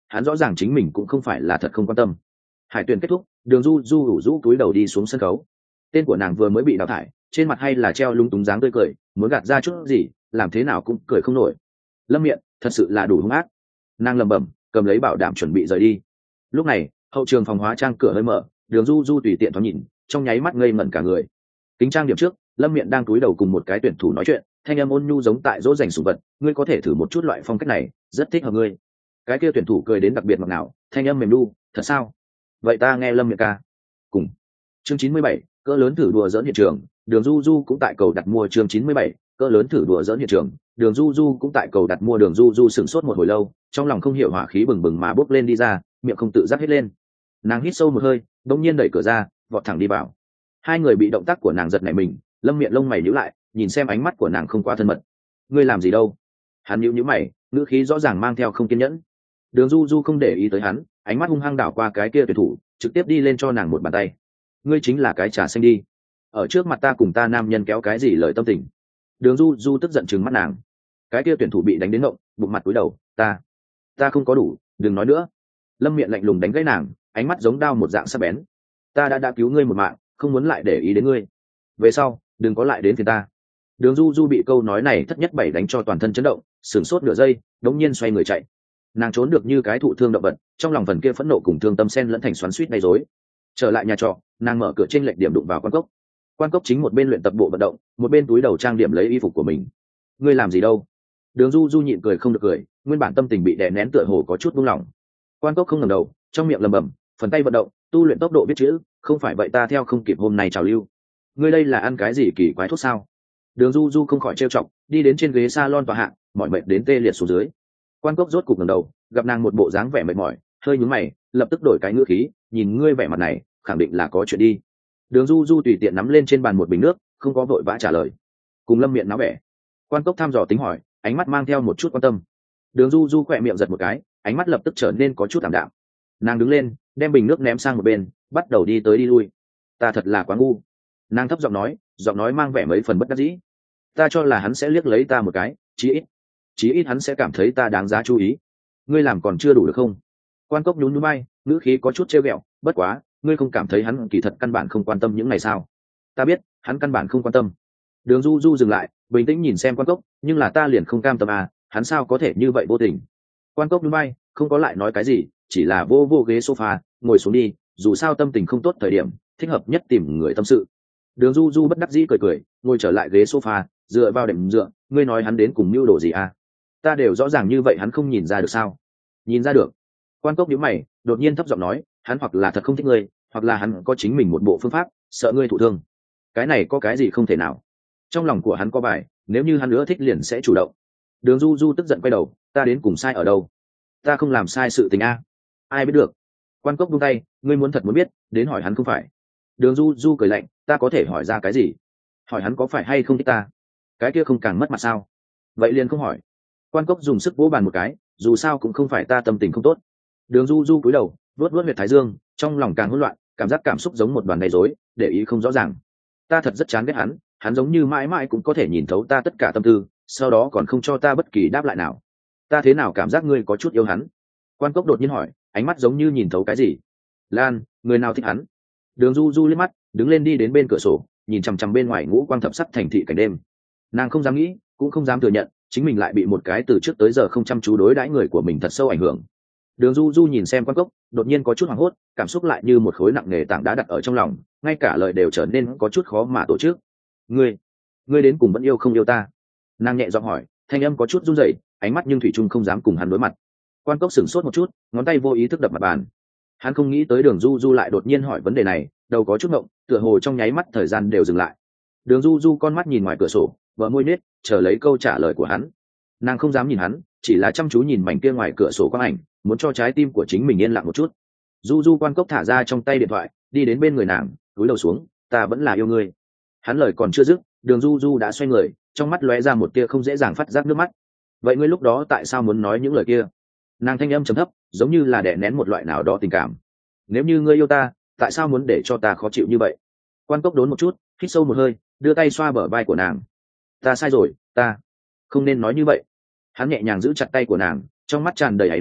hắn rõ ràng chính mình cũng không phải là thật không quan tâm. Hải tuyển kết thúc, Đường Du Du ủ rũ túi đầu đi xuống sân khấu. Tên của nàng vừa mới bị đào thải, trên mặt hay là treo lung túng dáng tươi cười, muốn gạt ra chút gì làm thế nào cũng cười không nổi. Lâm Miện thật sự là đủ hung ác. Nàng lẩm bẩm, cầm lấy bảo đảm chuẩn bị rời đi. Lúc này hậu trường phòng hóa trang cửa hơi mở, Đường Du Du tùy tiện thoáng nhìn, trong nháy mắt ngây ngẩn cả người. Kính trang điểm trước, Lâm Miện đang cúi đầu cùng một cái tuyển thủ nói chuyện, thanh âm ôn nhu giống tại dỗ dành sủng vật, ngươi có thể thử một chút loại phong cách này, rất thích hợp ngươi. Cái kia tuyển thủ cười đến đặc biệt ngọt ngào, thanh âm mềm nu, thật sao? Vậy ta nghe Lâm Miện ca. Cùng. Chương 97, cỡ lớn thử đùa dỡn hiện trường, Đường Du Du cũng tại cầu đặt mua. Chương 97, cỡ lớn thử đùa dỡn hiện trường, Đường Du Du cũng tại cầu đặt mua. Đường Du Du sửng sốt một hồi lâu, trong lòng không hiểu hỏa khí bừng bừng mà bốc lên đi ra, miệng không tự giác hết lên. Nàng hít sâu một hơi, đột nhiên đẩy cửa ra, vọt thẳng đi vào. Hai người bị động tác của nàng giật nảy mình, Lâm Miện lông mày nhíu lại, nhìn xem ánh mắt của nàng không quá thân mật. Ngươi làm gì đâu? Hắn nhíu mày, ngữ khí rõ ràng mang theo không kiên nhẫn. Đường Du Du không để ý tới hắn, ánh mắt hung hăng đảo qua cái kia tuyển thủ, trực tiếp đi lên cho nàng một bàn tay. Ngươi chính là cái trà xanh đi, ở trước mặt ta cùng ta nam nhân kéo cái gì lời tâm tình? Đường Du Du tức giận trừng mắt nàng. Cái kia tuyển thủ bị đánh đến ngộng, bụng mặt cúi đầu, ta không có đủ, đừng nói nữa. Lâm Miện lạnh lùng đánh gãy nàng, ánh mắt giống đao một dạng sắc bén. Ta đã cứu ngươi một mạng, không muốn lại để ý đến ngươi, về sau đừng có lại đến phiền ta. Đường Du Du bị câu nói này thất nhất bảy đánh cho toàn thân chấn động, sửng sốt nửa giây, đống nhiên xoay người chạy. Nàng trốn được như cái thụ thương động vật, trong lòng phần kia phẫn nộ cùng thương tâm xen lẫn thành xoắn xuýt gây rối. Trở lại nhà trọ, nàng mở cửa trên lệch điểm đụng vào Quan Cốc chính một bên luyện tập bộ vận động, một bên túi đầu trang điểm lấy y phục của mình. Ngươi làm gì đâu? Đường Du Du nhịn cười không được cười, nguyên bản tâm tình bị đè nén tựa hồ có chút buông lỏng. Quan Cốc không ngẩng đầu, trong miệng lẩm bẩm, phần tay vận động, tu luyện tốc độ viết chữ, không phải vậy ta theo không kịp hôm nay trào lưu. Ngươi đây là ăn cái gì kỳ quái thuốc sao? Đường Du Du không khỏi trêu chọc, đi đến trên ghế salon tòa hạ, mỏi mệt đến tê liệt xuống dưới. Quan Cốc rốt cục ngẩng đầu, gặp nàng một bộ dáng vẻ mệt mỏi, hơi nhướng mày, lập tức đổi cái ngữ khí, nhìn ngươi vẻ mặt này, khẳng định là có chuyện đi. Đường Du Du tùy tiện nắm lên trên bàn một bình nước, không có vội vã trả lời. Cùng Lâm Miện náo bẻ. Quan Cốc thăm dò tính hỏi, ánh mắt mang theo một chút quan tâm. Đường Du Du khỏe miệng giật một cái, ánh mắt lập tức trở nên có chút tạm đạm. Nàng đứng lên, đem bình nước ném sang một bên, bắt đầu đi tới đi lui. Ta thật là quá ngu. Nàng thấp giọng nói mang vẻ mấy phần bất đắc dĩ. Ta cho là hắn sẽ liếc lấy ta một cái, chí ít hắn sẽ cảm thấy ta đáng giá chú ý. Ngươi làm còn chưa đủ được không? Quan Cốc nhún nhún vai, ngữ khí có chút trêu ghẹo, bất quá, ngươi không cảm thấy hắn kỳ thật căn bản không quan tâm những này sao? Ta biết, hắn căn bản không quan tâm. Đường Du Du dừng lại, bình tĩnh nhìn xem Quan Cốc, nhưng là ta liền không cam tâm à, hắn sao có thể như vậy vô tình? Quan Cốc nhún vai, không có lại nói cái gì, chỉ là vô ghế sofa, ngồi xuống đi, dù sao tâm tình không tốt thời điểm, thích hợp nhất tìm người tâm sự. Đường Du Du bất đắc dĩ cười, ngồi trở lại ghế sofa, dựa vào đệm dựa, ngươi nói hắn đến cùng mưu đồ gì à? Ta đều rõ ràng như vậy hắn không nhìn ra được sao? Nhìn ra được. Quan Cốc nhíu mày, đột nhiên thấp giọng nói, hắn hoặc là thật không thích ngươi, hoặc là hắn có chính mình một bộ phương pháp, sợ ngươi thụ thương. Cái này có cái gì không thể nào? Trong lòng của hắn có bài, nếu như hắn nữa thích liền sẽ chủ động. Đường Du Du tức giận quay đầu, ta đến cùng sai ở đâu? Ta không làm sai sự tình a. Ai biết được? Quan Cốc buông tay, ngươi muốn thật muốn biết, đến hỏi hắn không phải. Đường Du Du cười lạnh, ta có thể hỏi ra cái gì? Hỏi hắn có phải hay không thích ta? Cái kia không càng mất mặt sao? Vậy liền không hỏi. Quan Cốc dùng sức vỗ bàn một cái, dù sao cũng không phải ta tâm tình không tốt. Đường Du Du cúi đầu, vuốt huyệt thái dương, trong lòng càng hỗn loạn, cảm xúc giống một đoàn gây rối, để ý không rõ ràng. Ta thật rất chán ghét hắn, hắn giống như mãi mãi cũng có thể nhìn thấu ta tất cả tâm tư, sau đó còn không cho ta bất kỳ đáp lại nào. Ta thế nào cảm giác ngươi có chút yêu hắn? Quan Cốc đột nhiên hỏi, ánh mắt giống như nhìn thấu cái gì. Lan, người nào thích hắn? Đường Du Du liếc mắt, đứng lên đi đến bên cửa sổ, nhìn chằm chằm bên ngoài ngũ quang thập sắc thành thị cảnh đêm. Nàng không dám nghĩ, cũng không dám thừa nhận, chính mình lại bị một cái từ trước tới giờ không chăm chú đối đãi người của mình thật sâu ảnh hưởng. Đường Du Du nhìn xem Quan Cốc, đột nhiên có chút hoảng hốt, cảm xúc lại như một khối nặng nề tảng đá đặt ở trong lòng, ngay cả lời đều trở nên có chút khó mà tổ chức. Ngươi đến cùng vẫn yêu không yêu ta? Nàng nhẹ giọng hỏi, thanh âm có chút run rẩy, ánh mắt nhưng thủy chung không dám cùng hắn đối mặt. Quan Cốc sửng sốt một chút, ngón tay vô ý thức đập mặt bàn. Hắn không nghĩ tới Đường Du Du lại đột nhiên hỏi vấn đề này, đầu có chút ngộng, tựa hồ trong nháy mắt thời gian đều dừng lại. Đường Du Du con mắt nhìn ngoài cửa sổ, vợ môi nết, chờ lấy câu trả lời của hắn. Nàng không dám nhìn hắn, chỉ là chăm chú nhìn mảnh kia ngoài cửa sổ quang ảnh, muốn cho trái tim của chính mình yên lặng một chút. Du Du. Quan Cốc thả ra trong tay điện thoại, đi đến bên người nàng, cúi đầu xuống, ta vẫn là yêu ngươi. Hắn lời còn chưa dứt, Đường Du Du đã xoay người, trong mắt lóe ra một tia không dễ dàng phát giác nước mắt. Vậy ngươi lúc đó tại sao muốn nói những lời kia? Nàng thanh âm trầm thấp, giống như là đè nén một loại nào đó tình cảm. Nếu như ngươi yêu ta, tại sao muốn để cho ta khó chịu như vậy? Quan Cốc đốn một chút, hít sâu một hơi, đưa tay xoa bờ vai của nàng. Ta sai rồi, ta không nên nói như vậy. Hắn nhẹ nhàng giữ chặt tay của nàng, trong mắt tràn đầy áy náy,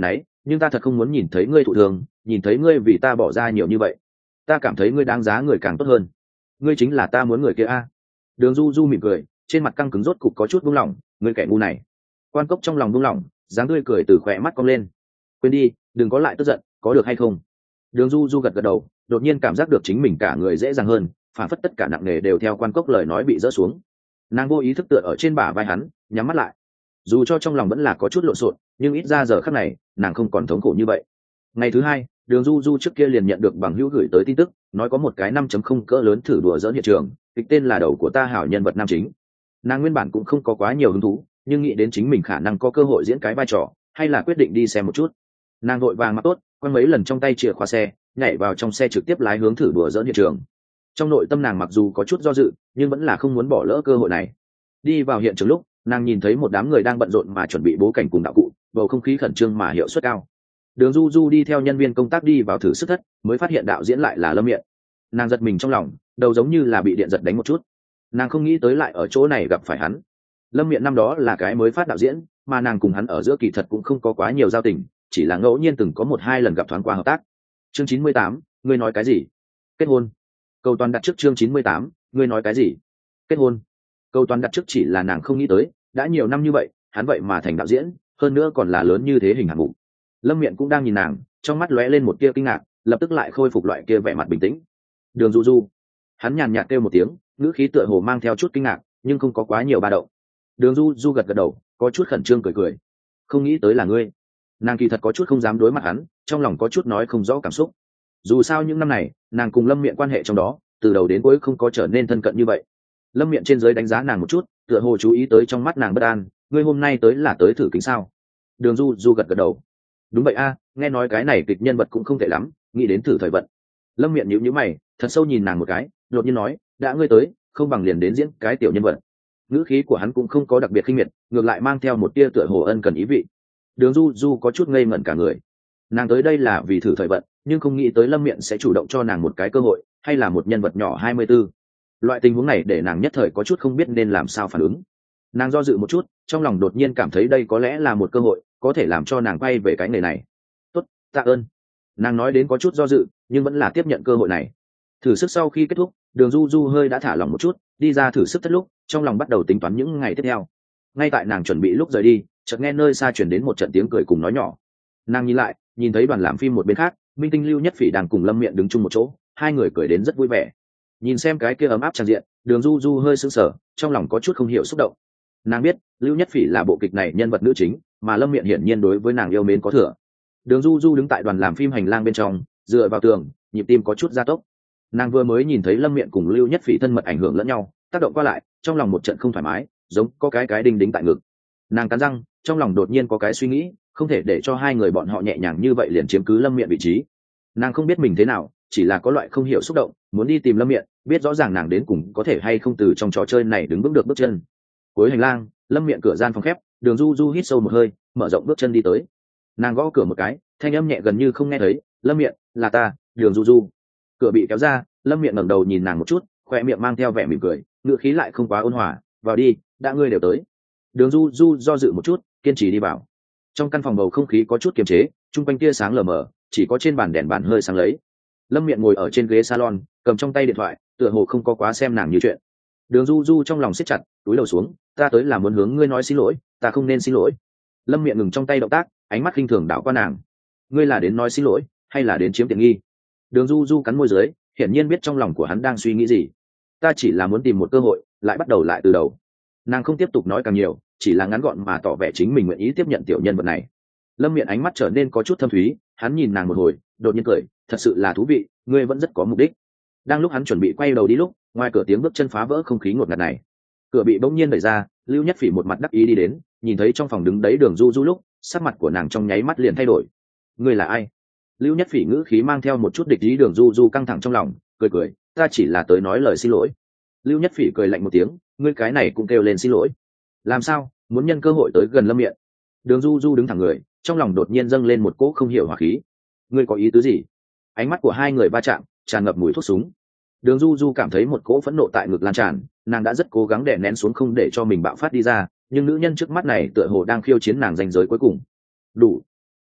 nhưng ta thật không muốn nhìn thấy ngươi thụ thường, nhìn thấy ngươi vì ta bỏ ra nhiều như vậy. Ta cảm thấy ngươi đáng giá người càng tốt hơn. Ngươi chính là ta muốn người kia a. Đường Du Du mỉm cười, trên mặt căng cứng rốt cục có chút buông lỏng. Ngươi kẻ ngu này. Quan Cốc trong lòng buông lỏng, dáng tươi cười từ khỏe mắt cong lên. Quên đi, đừng có lại tức giận, có được hay không? Đường Du Du gật gật đầu, đột nhiên cảm giác được chính mình cả người dễ dàng hơn, phản phất tất cả nặng nề đều theo Quan Cốc lời nói bị dỡ xuống. Nàng vô ý thức tựa ở trên bả vai hắn, nhắm mắt lại. Dù cho trong lòng vẫn là có chút lộn xộn, nhưng ít ra giờ khắc này nàng không còn thống khổ như vậy. Ngày thứ hai, Đường Du Du trước kia liền nhận được bằng hữu gửi tới tin tức, nói có một cái 5.0 cỡ lớn thử đùa dỡ hiện trường, kịch tên là Đầu của ta hảo nhân vật nam chính. Nàng nguyên bản cũng không có quá nhiều hứng thú, nhưng nghĩ đến chính mình khả năng có cơ hội diễn cái vai trò, hay là quyết định đi xem một chút. Nàng vội vàng mặc tốt, quăng mấy lần trong tay chìa khóa xe, nhảy vào trong xe trực tiếp lái hướng thử đùa dỡ hiện trường. Trong nội tâm nàng mặc dù có chút do dự, nhưng vẫn là không muốn bỏ lỡ cơ hội này. Đi vào hiện trường lúc, nàng nhìn thấy một đám người đang bận rộn mà chuẩn bị bố cảnh cùng đạo cụ, bầu không khí khẩn trương mà hiệu suất cao. Đường Du Du đi theo nhân viên công tác đi vào thử sức thất, mới phát hiện đạo diễn lại là Lâm Miện. Nàng giật mình trong lòng, đầu giống như là bị điện giật đánh một chút. Nàng không nghĩ tới lại ở chỗ này gặp phải hắn. Lâm Miện năm đó là cái mới phát đạo diễn, mà nàng cùng hắn ở giữa kỳ thật cũng không có quá nhiều giao tình, chỉ là ngẫu nhiên từng có 1-2 lần gặp thoáng qua hợp tác. Chương 98, ngươi nói cái gì? Kết hôn. Câu toàn đặt trước chương 98, ngươi nói cái gì? Kết hôn. Câu toàn đặt trước chỉ là nàng không nghĩ tới, đã nhiều năm như vậy, hắn vậy mà thành đạo diễn, hơn nữa còn là lớn như thế hình hạng mục. Lâm Miện cũng đang nhìn nàng, trong mắt lóe lên một tia kinh ngạc, lập tức lại khôi phục loại kia vẻ mặt bình tĩnh. Đường Du Du. Hắn nhàn nhạt kêu một tiếng, ngữ khí tựa hồ mang theo chút kinh ngạc, nhưng không có quá nhiều ba động. Đường Du Du gật gật đầu, có chút khẩn trương cười cười. Không nghĩ tới là ngươi. Nàng kỳ thật có chút không dám đối mặt hắn, trong lòng có chút nói không rõ cảm xúc. Dù sao những năm này, nàng cùng Lâm Miện quan hệ trong đó, từ đầu đến cuối không có trở nên thân cận như vậy. Lâm Miện trên dưới đánh giá nàng một chút, tựa hồ chú ý tới trong mắt nàng bất an. Ngươi hôm nay tới là tới thử kính sao? Đường Du Du gật gật đầu. Đúng vậy a, nghe nói cái này kịch nhân vật cũng không tệ lắm, nghĩ đến thử thời vận. Lâm Miện nhíu nhíu mày, thật sâu nhìn nàng một cái, đột nhiên nói, đã ngươi tới, không bằng liền đến diễn cái tiểu nhân vật. Ngữ khí của hắn cũng không có đặc biệt khinh miệt, ngược lại mang theo một tia tựa hồ ân cần ý vị. Đường Du Du có chút ngây ngẩn cả người. Nàng tới đây là vì thử thời vận, nhưng không nghĩ tới Lâm Miện sẽ chủ động cho nàng một cái cơ hội, hay là một nhân vật nhỏ 24. Loại tình huống này để nàng nhất thời có chút không biết nên làm sao phản ứng. Nàng do dự một chút, trong lòng đột nhiên cảm thấy đây có lẽ là một cơ hội, có thể làm cho nàng quay về cái nghề này. Tốt, tạ ơn. Nàng nói đến có chút do dự, nhưng vẫn là tiếp nhận cơ hội này. Thử sức sau khi kết thúc, Đường Du Du hơi đã thả lỏng một chút, đi ra thử sức thất lúc, trong lòng bắt đầu tính toán những ngày tiếp theo. Ngay tại nàng chuẩn bị lúc rời đi, chợt nghe nơi xa truyền đến một trận tiếng cười cùng nói nhỏ. Nàng nhìn lại, nhìn thấy đoàn làm phim một bên khác, minh tinh Lưu Nhất Phỉ đang cùng Lâm Miện đứng chung một chỗ, hai người cười đến rất vui vẻ. Nhìn xem cái kia ấm áp tràn diện, Đường Du Du hơi sững sờ, trong lòng có chút không hiểu xúc động. Nàng biết, Lưu Nhất Phỉ là bộ kịch này nhân vật nữ chính, mà Lâm Miện hiển nhiên đối với nàng yêu mến có thừa. Đường Du Du đứng tại đoàn làm phim hành lang bên trong, dựa vào tường, nhịp tim có chút gia tốc. Nàng vừa mới nhìn thấy Lâm Miện cùng Lưu Nhất Phỉ thân mật ảnh hưởng lẫn nhau, tác động qua lại, trong lòng một trận không thoải mái, giống có cái đinh đính tại ngực. Nàng cắn răng, trong lòng đột nhiên có cái suy nghĩ, không thể để cho hai người bọn họ nhẹ nhàng như vậy liền chiếm cứ Lâm Miện vị trí. Nàng không biết mình thế nào, chỉ là có loại không hiểu xúc động, muốn đi tìm Lâm Miện, biết rõ ràng nàng đến cùng có thể hay không từ trong trò chơi này đứng vững được bước chân. Cuối hành lang, Lâm Miện cửa gian phòng khép, Đường Du Du hít sâu một hơi, mở rộng bước chân đi tới. Nàng gõ cửa một cái, thanh âm nhẹ gần như không nghe thấy, Lâm Miện, là ta, Đường Du Du. Cửa bị kéo ra, Lâm Miện ngẩng đầu nhìn nàng một chút, khoe miệng mang theo vẻ mỉm cười, ngữ khí lại không quá ôn hòa, vào đi, đã ngươi đều tới. Đường Du Du do dự một chút, kiên trì đi vào. Trong căn phòng bầu không khí có chút kiềm chế, chung quanh tia sáng lờ mờ, chỉ có trên bàn đèn bàn hơi sáng lấy. Lâm Miện ngồi ở trên ghế salon, cầm trong tay điện thoại, tựa hồ không có quá xem nàng như chuyện. Đường Du Du trong lòng siết chặt, túi đầu xuống, ta tới là muốn hướng ngươi nói xin lỗi, ta không nên xin lỗi. Lâm Miện ngừng trong tay động tác, ánh mắt khinh thường đảo qua nàng. Ngươi là đến nói xin lỗi, hay là đến chiếm tiện nghi? Đường Du Du cắn môi dưới, hiển nhiên biết trong lòng của hắn đang suy nghĩ gì. Ta chỉ là muốn tìm một cơ hội, lại bắt đầu lại từ đầu. Nàng không tiếp tục nói càng nhiều, chỉ là ngắn gọn mà tỏ vẻ chính mình nguyện ý tiếp nhận tiểu nhân vật này. Lâm Miện ánh mắt trở nên có chút thâm thúy, hắn nhìn nàng một hồi, đột nhiên cười, thật sự là thú vị, ngươi vẫn rất có mục đích. Đang lúc hắn chuẩn bị quay đầu đi lúc, ngoài cửa tiếng bước chân phá vỡ không khí ngột ngạt này. Cửa bị bỗng nhiên đẩy ra, Lưu Nhất Phỉ một mặt đắc ý đi đến, nhìn thấy trong phòng đứng đấy Đường Du Du lúc, sắc mặt của nàng trong nháy mắt liền thay đổi. Ngươi là ai? Lưu Nhất Phỉ ngữ khí mang theo một chút địch ý. Đường Du Du căng thẳng trong lòng, cười cười, ta chỉ là tới nói lời xin lỗi. Lưu Nhất Phỉ cười lạnh một tiếng, ngươi cái này cũng kêu lên xin lỗi? Làm sao, muốn nhân cơ hội tới gần Lâm Miện? Đường Du Du đứng thẳng người, trong lòng đột nhiên dâng lên một cỗ không hiểu hỏa khí. Ngươi có ý tứ gì? Ánh mắt của hai người va chạm, tràn ngập mùi thuốc súng. Đường Du Du cảm thấy một cỗ phẫn nộ tại ngực lan tràn, nàng đã rất cố gắng đè nén xuống không để cho mình bạo phát đi ra, nhưng nữ nhân trước mắt này tựa hồ đang khiêu chiến nàng ranh giới cuối cùng. Đủ.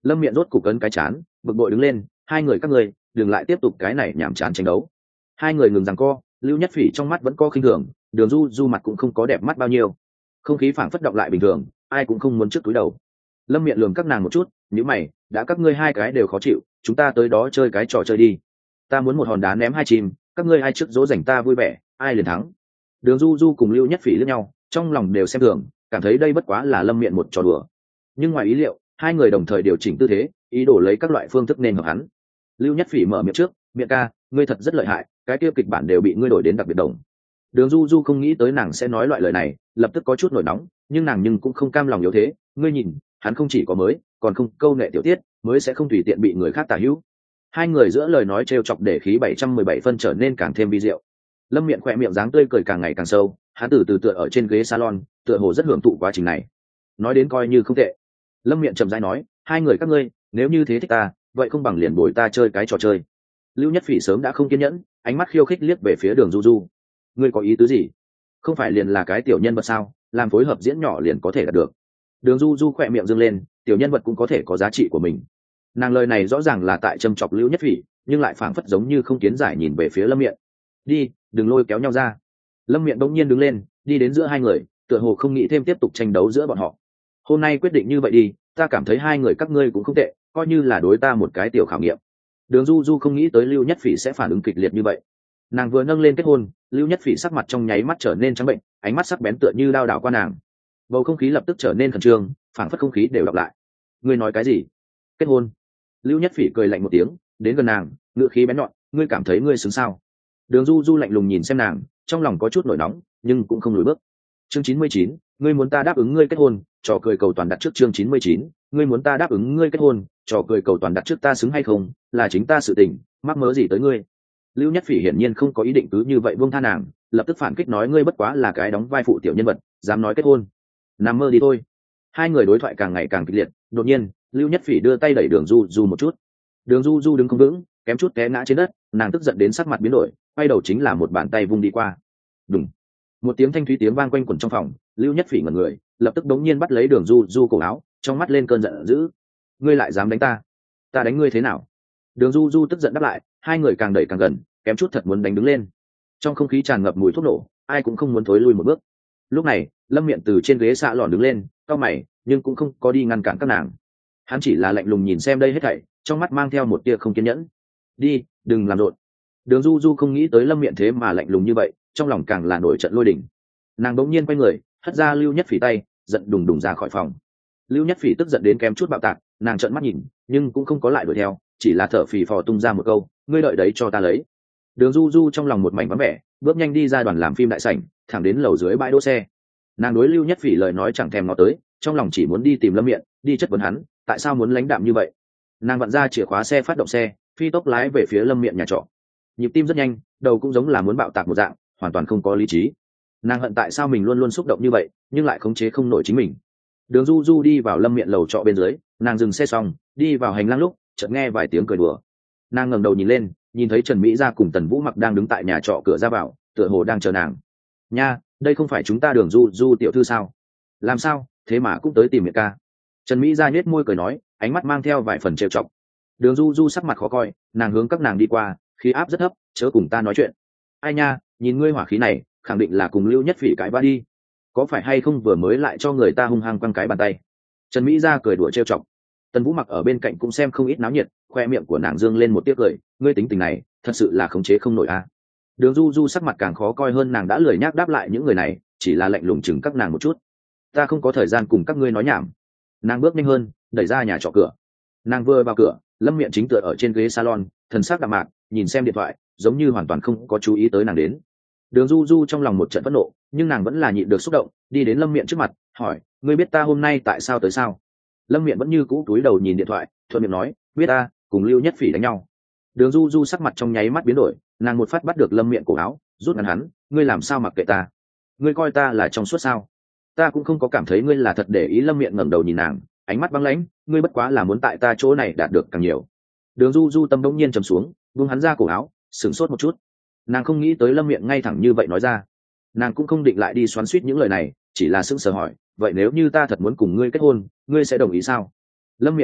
Lâm Miện rốt cục cấn cái chán, bực bội đứng lên, hai người các ngươi đừng lại tiếp tục cái này nhảm chán tranh đấu. Hai người ngừng giằng co, Lưu Nhất Phỉ trong mắt vẫn có khinh thường, Đường Du Du mặt cũng không có đẹp mắt bao nhiêu. Không khí phảng phất động lại bình thường, ai cũng không muốn trước túi đầu. Lâm Miện lườm các nàng một chút, nhíu mày, đã các ngươi hai cái đều khó chịu, chúng ta tới đó chơi cái trò chơi đi. Ta muốn một hòn đá ném hai chim, các ngươi hai trước dỗ dành ta vui vẻ, ai liền thắng. Đường Du Du cùng Lưu Nhất Phỉ liếc nhau, trong lòng đều xem thường, cảm thấy đây bất quá là Lâm Miện một trò đùa. Nhưng ngoài ý liệu, hai người đồng thời điều chỉnh tư thế, ý đồ lấy các loại phương thức nên hợp hắn. Lưu Nhất Phỉ mở miệng trước, Miện ca, ngươi thật rất lợi hại, cái kia kịch bản đều bị ngươi đổi đến đặc biệt đồng. Đường Du Du không nghĩ tới nàng sẽ nói loại lời này, lập tức có chút nổi nóng, nhưng nàng cũng không cam lòng yếu thế, ngươi nhìn, hắn không chỉ có mới, còn không câu nệ tiểu tiết, mới sẽ không tùy tiện bị người khác tả hữu. Hai người giữa lời nói trêu chọc để khí 717 phân trở nên càng thêm vi diệu. Lâm Miện khỏe miệng dáng tươi cười càng ngày càng sâu, hắn từ từ tựa ở trên ghế salon, tựa hồ rất hưởng thụ quá trình này. Nói đến coi như không tệ. Lâm Miện chậm rãi nói, hai người các ngươi, nếu như thế thích ta, vậy không bằng liền bồi ta chơi cái trò chơi. Lưu Nhất Phỉ sớm đã không kiên nhẫn, ánh mắt khiêu khích liếc về phía Đường Du Du. Ngươi có ý tứ gì? Không phải liền là cái tiểu nhân vật sao, làm phối hợp diễn nhỏ liền có thể đạt được. Đường Du Du khỏe miệng dương lên, tiểu nhân vật cũng có thể có giá trị của mình. Nàng lời này rõ ràng là tại châm chọc Lưu Nhất Phỉ, nhưng lại phảng phất giống như không kiến giải nhìn về phía Lâm Miện. Đi, đừng lôi kéo nhau ra. Lâm Miện bỗng nhiên đứng lên, đi đến giữa hai người, tựa hồ không nghĩ thêm tiếp tục tranh đấu giữa bọn họ. Hôm nay quyết định như vậy đi, ta cảm thấy hai người các ngươi cũng không tệ, coi như là đối ta một cái tiểu khảo nghiệm. Đường Du Du không nghĩ tới Lưu Nhất Phỉ sẽ phản ứng kịch liệt như vậy. Nàng vừa nâng lên kết hôn, Lưu Nhất Phỉ sắc mặt trong nháy mắt trở nên trắng bệnh, ánh mắt sắc bén tựa như đao đảo qua nàng. Bầu không khí lập tức trở nên khẩn trương, phảng phất không khí đều đọc lại. Ngươi nói cái gì? Kết hôn? Lưu Nhất Phỉ cười lạnh một tiếng, đến gần nàng, ngữ khí bén nhọn, ngươi cảm thấy ngươi xứng sao? Đường Du Du lạnh lùng nhìn xem nàng, trong lòng có chút nổi nóng, nhưng cũng không lùi bước. Chương 99, ngươi muốn ta đáp ứng ngươi kết hôn, trò cười cầu toàn đặt trước. Chương 99, ngươi muốn ta đáp ứng ngươi kết hôn, trò cười cầu toàn đặt trước. Ta xứng hay không, là chính ta sự tình, mắc mớ gì tới ngươi? Lưu Nhất Phỉ hiển nhiên không có ý định cứ như vậy buông tha nàng, lập tức phản kích nói ngươi bất quá là cái đóng vai phụ tiểu nhân vật, dám nói kết hôn, nằm mơ đi thôi. Hai người đối thoại càng ngày càng kịch liệt, đột nhiên, Lưu Nhất Phỉ đưa tay đẩy Đường Du Du một chút. Đường Du Du đứng không vững, kém chút té ngã trên đất, nàng tức giận đến sắc mặt biến đổi, quay đầu chính là một bàn tay vung đi qua. Đùng. Một tiếng thanh thúy tiếng vang quanh quẩn trong phòng, Lưu Nhất Phỉ ngẩn người, lập tức đống nhiên bắt lấy Đường Du Du cổ áo, trong mắt lên cơn giận dữ. Ngươi lại dám đánh ta? Ta đánh ngươi thế nào? Đường Du Du tức giận đáp lại, hai người càng đẩy càng gần, kém chút thật muốn đánh đứng lên. Trong không khí tràn ngập mùi thuốc nổ, ai cũng không muốn thối lui một bước. Lúc này, Lâm Miện từ trên ghế xạ lòn đứng lên, cau mày, nhưng cũng không có đi ngăn cản các nàng. Hắn chỉ là lạnh lùng nhìn xem đây hết thảy, trong mắt mang theo một tia không kiên nhẫn. Đi, đừng làm rộn. Đường Du Du không nghĩ tới Lâm Miện thế mà lạnh lùng như vậy, trong lòng càng là nổi trận lôi đình. Nàng bỗng nhiên quay người, hất ra Lưu Nhất Phỉ tay, giận đùng đùng ra khỏi phòng. Lưu Nhất Phỉ tức giận đến kém chút bạo tạc, nàng trợn mắt nhìn, nhưng cũng không có lại đuổi theo, chỉ là thở phì phò tung ra một câu, ngươi đợi đấy cho ta lấy. Đường Du Du trong lòng một mảnh vắng vẻ, bước nhanh đi ra đoàn làm phim đại sảnh, thẳng đến lầu dưới bãi đỗ xe. Nàng đối Lưu Nhất Phỉ lời nói chẳng thèm ngó tới, trong lòng chỉ muốn đi tìm Lâm Miện, đi chất vấn hắn, tại sao muốn lãnh đạm như vậy. Nàng vặn ra chìa khóa xe phát động xe, phi tốc lái về phía Lâm Miện nhà trọ. Nhịp tim rất nhanh, đầu cũng giống là muốn bạo tạc một dạng, hoàn toàn không có lý trí. Nàng hận tại sao mình luôn luôn xúc động như vậy, nhưng lại khống chế không nổi chính mình. Đường Du Du đi vào Lâm Miện lầu trọ bên dưới, nàng dừng xe xong, đi vào hành lang lúc, chợt nghe vài tiếng cười đùa. Nàng ngẩng đầu nhìn lên, nhìn thấy Trần Mỹ Gia cùng Tần Vũ Mặc đang đứng tại nhà trọ cửa ra vào, tựa hồ đang chờ nàng. Nha, đây không phải chúng ta Đường Du Du tiểu thư sao? Làm sao, thế mà cũng tới tìm Miện ca? Trần Mỹ Gia nhếch môi cười nói, ánh mắt mang theo vài phần trêu chọc. Đường Du Du sắc mặt khó coi, nàng hướng các nàng đi qua, khí áp rất thấp, chớ cùng ta nói chuyện. Ai nha, nhìn ngươi hỏa khí này, khẳng định là cùng Lưu Nhất Phỉ cãi vã đi. Có phải hay không vừa mới lại cho người ta hung hăng quăng cái bàn tay? Trần Mỹ Gia cười đùa trêu chọc. Tần Vũ Mặc ở bên cạnh cũng xem không ít náo nhiệt, khoe miệng của nàng dương lên một tiếc cười, ngươi tính tình này, thật sự là khống chế không nổi a. Đường Du Du sắc mặt càng khó coi hơn, nàng đã lười nhác đáp lại những người này, chỉ là lạnh lùng chừng các nàng một chút. Ta không có thời gian cùng các ngươi nói nhảm. Nàng bước nhanh hơn, đẩy ra nhà trọ cửa. Nàng vừa vào cửa, Lâm Miện chính tựa ở trên ghế salon, thần sắc đạm mạc, nhìn xem điện thoại, giống như hoàn toàn không có chú ý tới nàng đến. Đường Du Du trong lòng một trận phẫn nộ, nhưng nàng vẫn là nhịn được xúc động, đi đến Lâm Miện trước mặt, hỏi, ngươi biết ta hôm nay tại sao tới sao? Lâm Miện vẫn như cũ cúi đầu nhìn điện thoại, thuận miệng nói, biết ta, cùng Lưu Nhất Phỉ đánh nhau. Đường Du Du sắc mặt trong nháy mắt biến đổi, nàng một phát bắt được Lâm Miện cổ áo, rút ngắn hắn, ngươi làm sao mặc kệ ta? Ngươi coi ta là trong suốt sao? Ta cũng không có cảm thấy ngươi là thật để ý. Lâm Miện ngẩng đầu nhìn nàng, ánh mắt băng lãnh, ngươi bất quá là muốn tại ta chỗ này đạt được càng nhiều. Đường Du Du tâm đống nhiên trầm xuống, buông hắn ra cổ áo, sửng sốt một chút. Nàng không nghĩ tới Lâm Miện ngay thẳng như vậy nói ra. Nàng cũng không định lại đi xoắn xuýt những lời này, chỉ là sững sờ hỏi, vậy nếu như ta thật muốn cùng ngươi kết hôn, ngươi sẽ đồng ý sao? Lâm Miện giương mắt,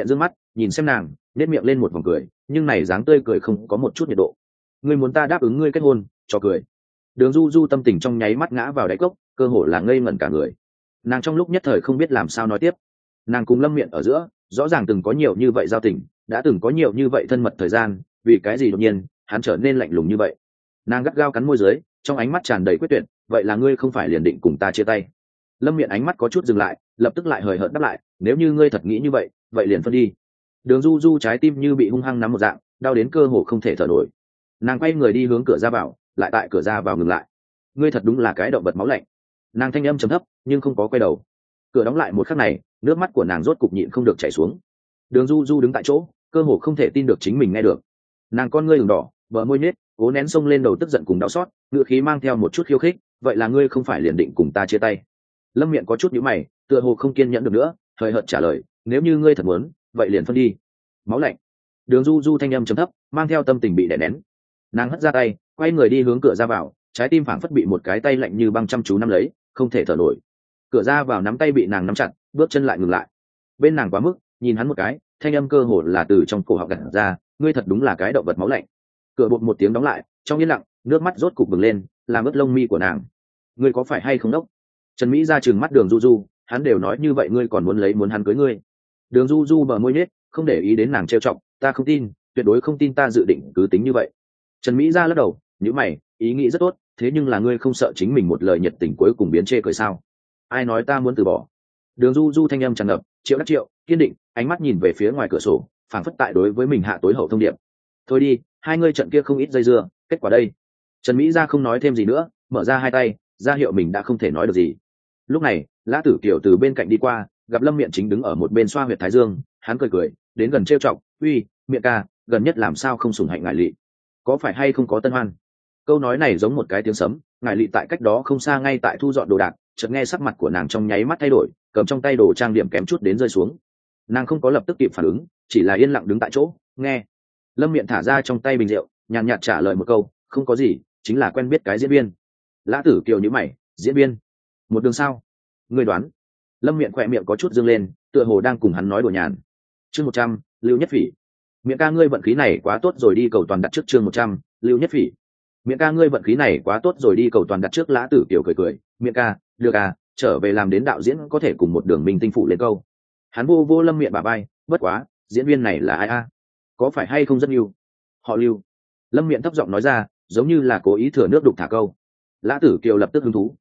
nhìn xem nàng nét miệng lên một vòng cười, nhưng này dáng tươi cười không có một chút nhiệt độ. Ngươi muốn ta đáp ứng ngươi kết hôn cho cười. Đường du du tâm tình trong nháy mắt ngã vào đáy cốc, cơ hồ là ngây ngẩn cả người. Nàng trong lúc nhất thời không biết làm sao nói tiếp. Nàng cùng Lâm Miện ở giữa rõ ràng từng có nhiều như vậy giao tình, đã từng có nhiều như vậy thân mật thời gian, vì cái gì đột nhiên hắn trở nên lạnh lùng như vậy? Nàng gắt gao cắn môi dưới, trong ánh mắt tràn đầy quyết tuyệt. Vậy là ngươi không phải liền định cùng ta chia tay? Lâm Miện ánh mắt có chút dừng lại, lập tức lại hời hợt đáp lại, nếu như ngươi thật nghĩ như vậy, vậy liền phân đi. Đường du du trái tim như bị hung hăng nắm một dạng, đau đến cơ hồ không thể thở nổi. Nàng quay người đi hướng cửa ra vào, lại tại cửa ra vào ngừng lại. Ngươi thật đúng là cái động vật máu lạnh. Nàng thanh âm trầm thấp nhưng không có quay đầu. Cửa đóng lại một khắc này, nước mắt của nàng rốt cục nhịn không được chảy xuống. Đường du du đứng tại chỗ, cơ hồ không thể tin được chính mình nghe được. Nàng con ngươi ửng đỏ, bờ môi nhếch, cố nén xông lên đầu tức giận cùng đau xót, ngữ khí mang theo một chút khiêu khích, vậy là ngươi không phải liền định cùng ta chia tay? Lâm Miện có chút nhíu mày, tựa hồ không kiên nhẫn được nữa, hời hợt trả lời, nếu như ngươi thật muốn, vậy liền phân đi. Máu lạnh. Đường du du thanh âm trầm thấp, mang theo tâm tình bị đè nén. Nàng hất ra tay, quay người đi hướng cửa ra vào, trái tim phảng phất bị một cái tay lạnh như băng chăm chú nắm lấy, không thể thở nổi. Cửa ra vào nắm tay bị nàng nắm chặt, bước chân lại ngừng lại. Bên nàng quá mức, nhìn hắn một cái, thanh âm cơ hồ là từ trong cổ họng gạt ra, ngươi thật đúng là cái động vật máu lạnh. Cửa bột một tiếng đóng lại, trong yên lặng, nước mắt rốt cục bừng lên, làm ướt lông mi của nàng. Ngươi có phải hay không đốc? Trần Mỹ ra trừng mắt Đường du du, hắn đều nói như vậy ngươi còn muốn hắn cưới ngươi? Đường du du bờ môi nhếch, không để ý đến nàng trêu chọc, ta không tin, tuyệt đối không tin ta dự định cứ tính như vậy. Trần Mỹ ra lắc đầu, nhíu mày, ý nghĩ rất tốt, thế nhưng là ngươi không sợ chính mình một lời nhiệt tình cuối cùng biến chê cười sao? Ai nói ta muốn từ bỏ? Đường du du thanh âm tràn ngập, triệu đắc triệu, kiên định, ánh mắt nhìn về phía ngoài cửa sổ, phảng phất tại đối với mình hạ tối hậu thông điệp. Thôi đi, hai ngươi trận kia không ít dây dưa, kết quả đây. Trần Mỹ ra không nói thêm gì nữa, mở ra hai tay, ra hiệu mình đã không thể nói được gì. Lúc này Lã Tử Kiều từ bên cạnh đi qua, gặp Lâm Miện chính đứng ở một bên xoa huyệt thái dương, hắn cười cười đến gần trêu chọc, uy Miện ca, gần nhất làm sao không sủng hạnh ngại lị, có phải hay không có tân hoan? Câu nói này giống một cái tiếng sấm, ngại lị tại cách đó không xa ngay tại thu dọn đồ đạc, chợt nghe sắc mặt của nàng trong nháy mắt thay đổi, cầm trong tay đồ trang điểm kém chút đến rơi xuống. Nàng không có lập tức kịp phản ứng, chỉ là yên lặng đứng tại chỗ nghe. Lâm Miện thả ra trong tay bình rượu, nhàn nhạt trả lời một câu, không có gì, chính là quen biết cái diễn viên. Lã Tử Kiều nhíu mày, diễn viên? Một đường sao? Ngươi đoán? Lâm Miện khỏe miệng có chút dương lên, tựa hồ đang cùng hắn nói đùa nhàn. Chương 100, Lưu Nhất Phỉ. Miện ca ngươi vận khí này quá tốt rồi, đi cầu toàn đặt trước. Chương 100, Lưu Nhất Phỉ. Miện ca ngươi vận khí này quá tốt rồi, đi cầu toàn đặt trước. Lã Tử Kiều cười cười, Miện ca, được à, trở về làm đến đạo diễn có thể cùng một đường minh tinh phụ lên câu. Hắn vô vô Lâm Miện bả vai, bất quá, diễn viên này là ai a? Có phải hay không rất yêu? Họ Lưu. Lâm Miện thấp giọng nói ra, giống như là cố ý thừa nước đục thả câu. Lã Tử Kiều lập tức hứng thú,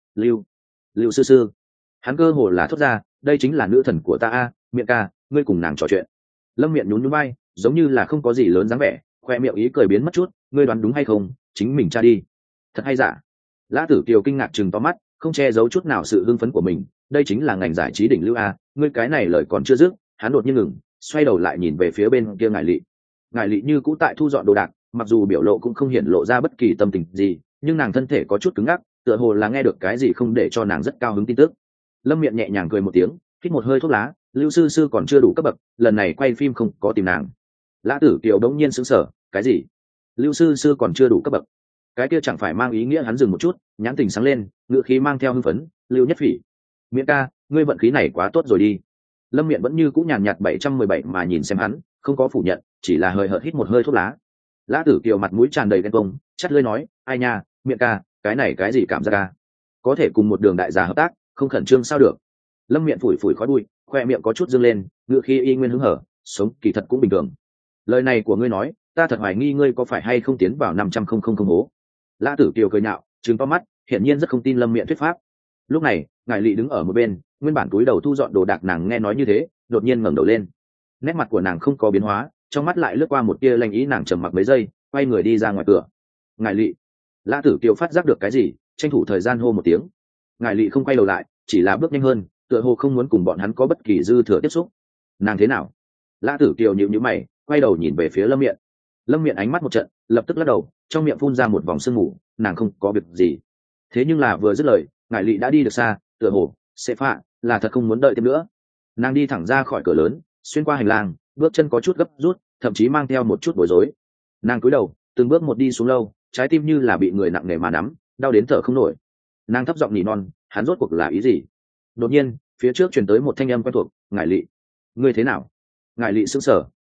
Lưu sư sư. Hắn cơ hồ là thốt ra, đây chính là nữ thần của ta a, Miện ca, ngươi cùng nàng trò chuyện. Lâm Miện nhún nhún vai, giống như là không có gì lớn dáng vẻ, khoe miệng ý cười biến mất chút, ngươi đoán đúng hay không, chính mình tra đi. Thật hay giả? Lã Tử Kiều kinh ngạc trừng to mắt, không che giấu chút nào sự hưng phấn của mình, đây chính là ngành giải trí đỉnh lưu a, ngươi cái này lời còn chưa dứt, hắn đột nhiên ngừng, xoay đầu lại nhìn về phía bên kia ngải lị. Ngải lị như cũ tại thu dọn đồ đạc, mặc dù biểu lộ cũng không hiển lộ ra bất kỳ tâm tình gì, nhưng nàng thân thể có chút cứng ngắc, tựa hồ là nghe được cái gì không để cho nàng rất cao hứng tin tức. Lâm Miện nhẹ nhàng cười một tiếng, hít một hơi thuốc lá, Lưu sư sư còn chưa đủ cấp bậc, lần này quay phim không có tìm nàng. Lã Tử Kiều đống nhiên sững sờ, cái gì? Lưu sư sư còn chưa đủ cấp bậc? Cái kia chẳng phải mang ý nghĩa hắn dừng một chút, nhãn tình sáng lên, ngữ khí mang theo hưng phấn, Lưu Nhất Phỉ. Miện ca, ngươi vận khí này quá tốt rồi đi. Lâm Miện vẫn như cũ nhàn nhạt 717 mà nhìn xem hắn, không có phủ nhận, chỉ là hơi hợt hít một hơi thuốc lá. Lã Tử Kiều mặt mũi tràn đầy ghen tuông, chắt lưỡi nói, ai nha, Miện ca, cái này cái gì cảm giác ca? Có thể cùng một đường đại gia hợp tác, không khẩn trương sao được? Lâm Miện phủi phủi khói bụi, khoe miệng có chút dương lên, ngựa khi y nguyên hứng hở, sống kỳ thật cũng bình thường. Lời này của ngươi nói, ta thật hoài nghi ngươi có phải hay không tiến vào 500,000 hố. Lã Tử Kiều cười nhạo, trừng to mắt, hiển nhiên rất không tin Lâm Miện thuyết pháp. Lúc này ngài lị đứng ở một bên, nguyên bản túi đầu thu dọn đồ đạc, nàng nghe nói như thế đột nhiên ngẩng đầu lên, nét mặt của nàng không có biến hóa, trong mắt lại lướt qua một tia lanh ý, nàng trầm mặc mấy giây, quay người đi ra ngoài cửa. Ngài lị. Lã Tử Kiều phát giác được cái gì, tranh thủ thời gian hô một tiếng. Ngài lị không quay đầu lại, chỉ là bước nhanh hơn, tựa hồ không muốn cùng bọn hắn có bất kỳ dư thừa tiếp xúc. Nàng thế nào? Lã Tử Kiều nhíu nhíu mày, quay đầu nhìn về phía Lâm Miện. Lâm Miện ánh mắt một trận, lập tức lắc đầu, trong miệng phun ra một vòng sương mù, nàng không có việc gì. Thế nhưng là vừa dứt lời, ngải lị đã đi được xa, tựa hồ sẽ phạ là thật không muốn đợi thêm nữa. Nàng đi thẳng ra khỏi cửa lớn, xuyên qua hành lang, bước chân có chút gấp rút, thậm chí mang theo một chút bối rối. Nàng cúi đầu, từng bước một đi xuống lâu, trái tim như là bị người nặng nề mà nắm, đau đến thở không nổi. Nàng thấp giọng nỉ non, hắn rốt cuộc là ý gì? Đột nhiên phía trước truyền tới một thanh âm quen thuộc, ngải lị. Ngươi thế nào? Ngải lị sững sờ,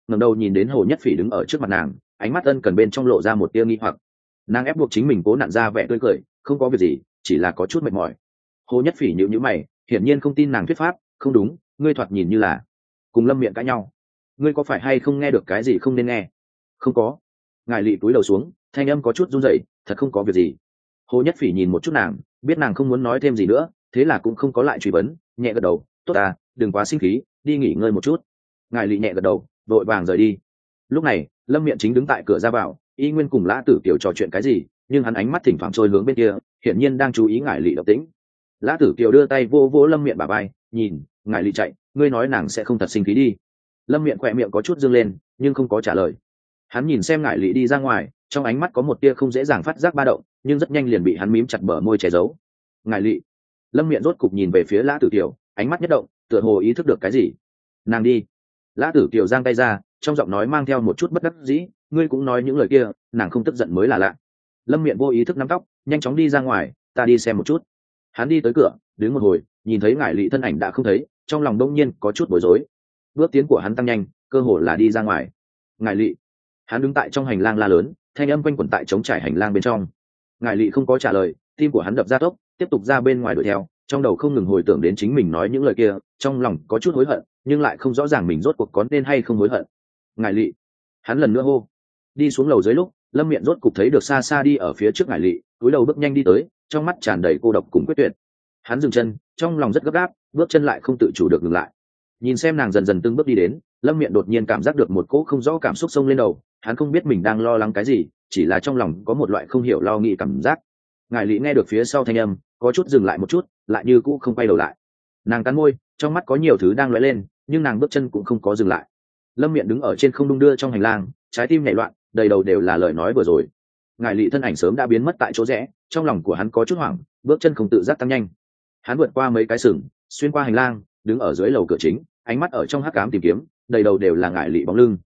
ngẩng đầu nhìn đến Hồ Nhất Phỉ đứng ở trước mặt nàng, ánh mắt ân cần bên trong lộ ra một tia nghi hoặc. Nàng ép buộc chính mình cố nặn ra vẻ tươi cười, không có việc gì, chỉ là có chút mệt mỏi. Hồ Nhất Phỉ nhíu nhíu mày, hiển nhiên không tin nàng thuyết pháp. Không đúng, ngươi thoạt nhìn như là cùng Lâm Miện cãi nhau, ngươi có phải hay không nghe được cái gì không nên nghe? Không có. Ngải Lị cúi đầu xuống, thanh âm có chút run rẩy, thật không có việc gì. Hồ Nhất Phỉ nhìn một chút nàng, biết nàng không muốn nói thêm gì nữa, thế là cũng không có lại truy vấn, nhẹ gật đầu. Tốt à, đừng quá sinh khí, đi nghỉ ngơi một chút. Ngải Lị nhẹ gật đầu, vội vàng rời đi. Lúc này Lâm Miện chính đứng tại cửa ra vào, y nguyên cùng Lã Tử Kiều trò chuyện cái gì, nhưng hắn ánh mắt thỉnh thoảng trôi hướng bên kia, hiển nhiên đang chú ý Ngải Lị động tĩnh. Lã Tử Kiều đưa tay vô vỗ Lâm Miện bả vai, nhìn Ngải Lị chạy, ngươi nói nàng sẽ không thật sinh khí đi. Lâm Miện khỏe miệng có chút dương lên, nhưng không có trả lời. Hắn nhìn xem Ngải Lị đi ra ngoài, trong ánh mắt có một tia không dễ dàng phát giác ba động, nhưng rất nhanh liền bị hắn mím chặt bờ môi che giấu. Ngải Lị. Lâm Miện rốt cục nhìn về phía Lã Tử Kiều, ánh mắt nhất động, tựa hồ ý thức được cái gì. Nàng đi. Lã Tử Kiều giang tay ra, trong giọng nói mang theo một chút bất đắc dĩ, ngươi cũng nói những lời kia, nàng không tức giận mới là lạ. Lâm Miện vô ý thức nắm tóc, nhanh chóng đi ra ngoài, ta đi xem một chút. Hắn đi tới cửa, đứng một hồi, nhìn thấy Ngải Lị thân ảnh đã không thấy, trong lòng đông nhiên có chút bối rối. Bước tiến của hắn tăng nhanh, cơ hồ là đi ra ngoài. Ngải Lị. Hắn đứng tại trong hành lang la lớn, thanh âm quanh quẩn tại trống trải hành lang bên trong. Ngải Lị không có trả lời, tim của hắn đập ra tốc, tiếp tục ra bên ngoài đuổi theo, trong đầu không ngừng hồi tưởng đến chính mình nói những lời kia, trong lòng có chút hối hận, nhưng lại không rõ ràng mình rốt cuộc có nên hay không hối hận. Ngải Lị. Hắn lần nữa hô. Đi xuống lầu dưới lúc, Lâm Miện rốt cục thấy được xa xa đi ở phía trước Ngải Lị, cúi đầu bước nhanh đi tới, trong mắt tràn đầy cô độc cùng quyết tuyệt. Hắn dừng chân, trong lòng rất gấp gáp, bước chân lại không tự chủ được ngừng lại. Nhìn xem nàng dần dần từng bước đi đến, Lâm Miện đột nhiên cảm giác được một cỗ không rõ cảm xúc xông lên đầu, hắn không biết mình đang lo lắng cái gì, chỉ là trong lòng có một loại không hiểu lo nghĩ cảm giác. Ngải Lị nghe được phía sau thanh âm, có chút dừng lại một chút, lại như cũ không quay đầu lại. Nàng cắn môi, trong mắt có nhiều thứ đang lóe lên, nhưng nàng bước chân cũng không có dừng lại. Lâm Miện đứng ở trên không đung đưa trong hành lang, trái tim nhảy loạn, đầy đầu đều là lời nói vừa rồi. Ngải Lị thân ảnh sớm đã biến mất tại chỗ rẽ, trong lòng của hắn có chút hoảng, bước chân không tự giác tăng nhanh. Hắn vượt qua mấy cái sừng, xuyên qua hành lang, đứng ở dưới lầu cửa chính, ánh mắt ở trong hắc ám tìm kiếm, đầy đầu đều là Ngải Lị bóng lưng.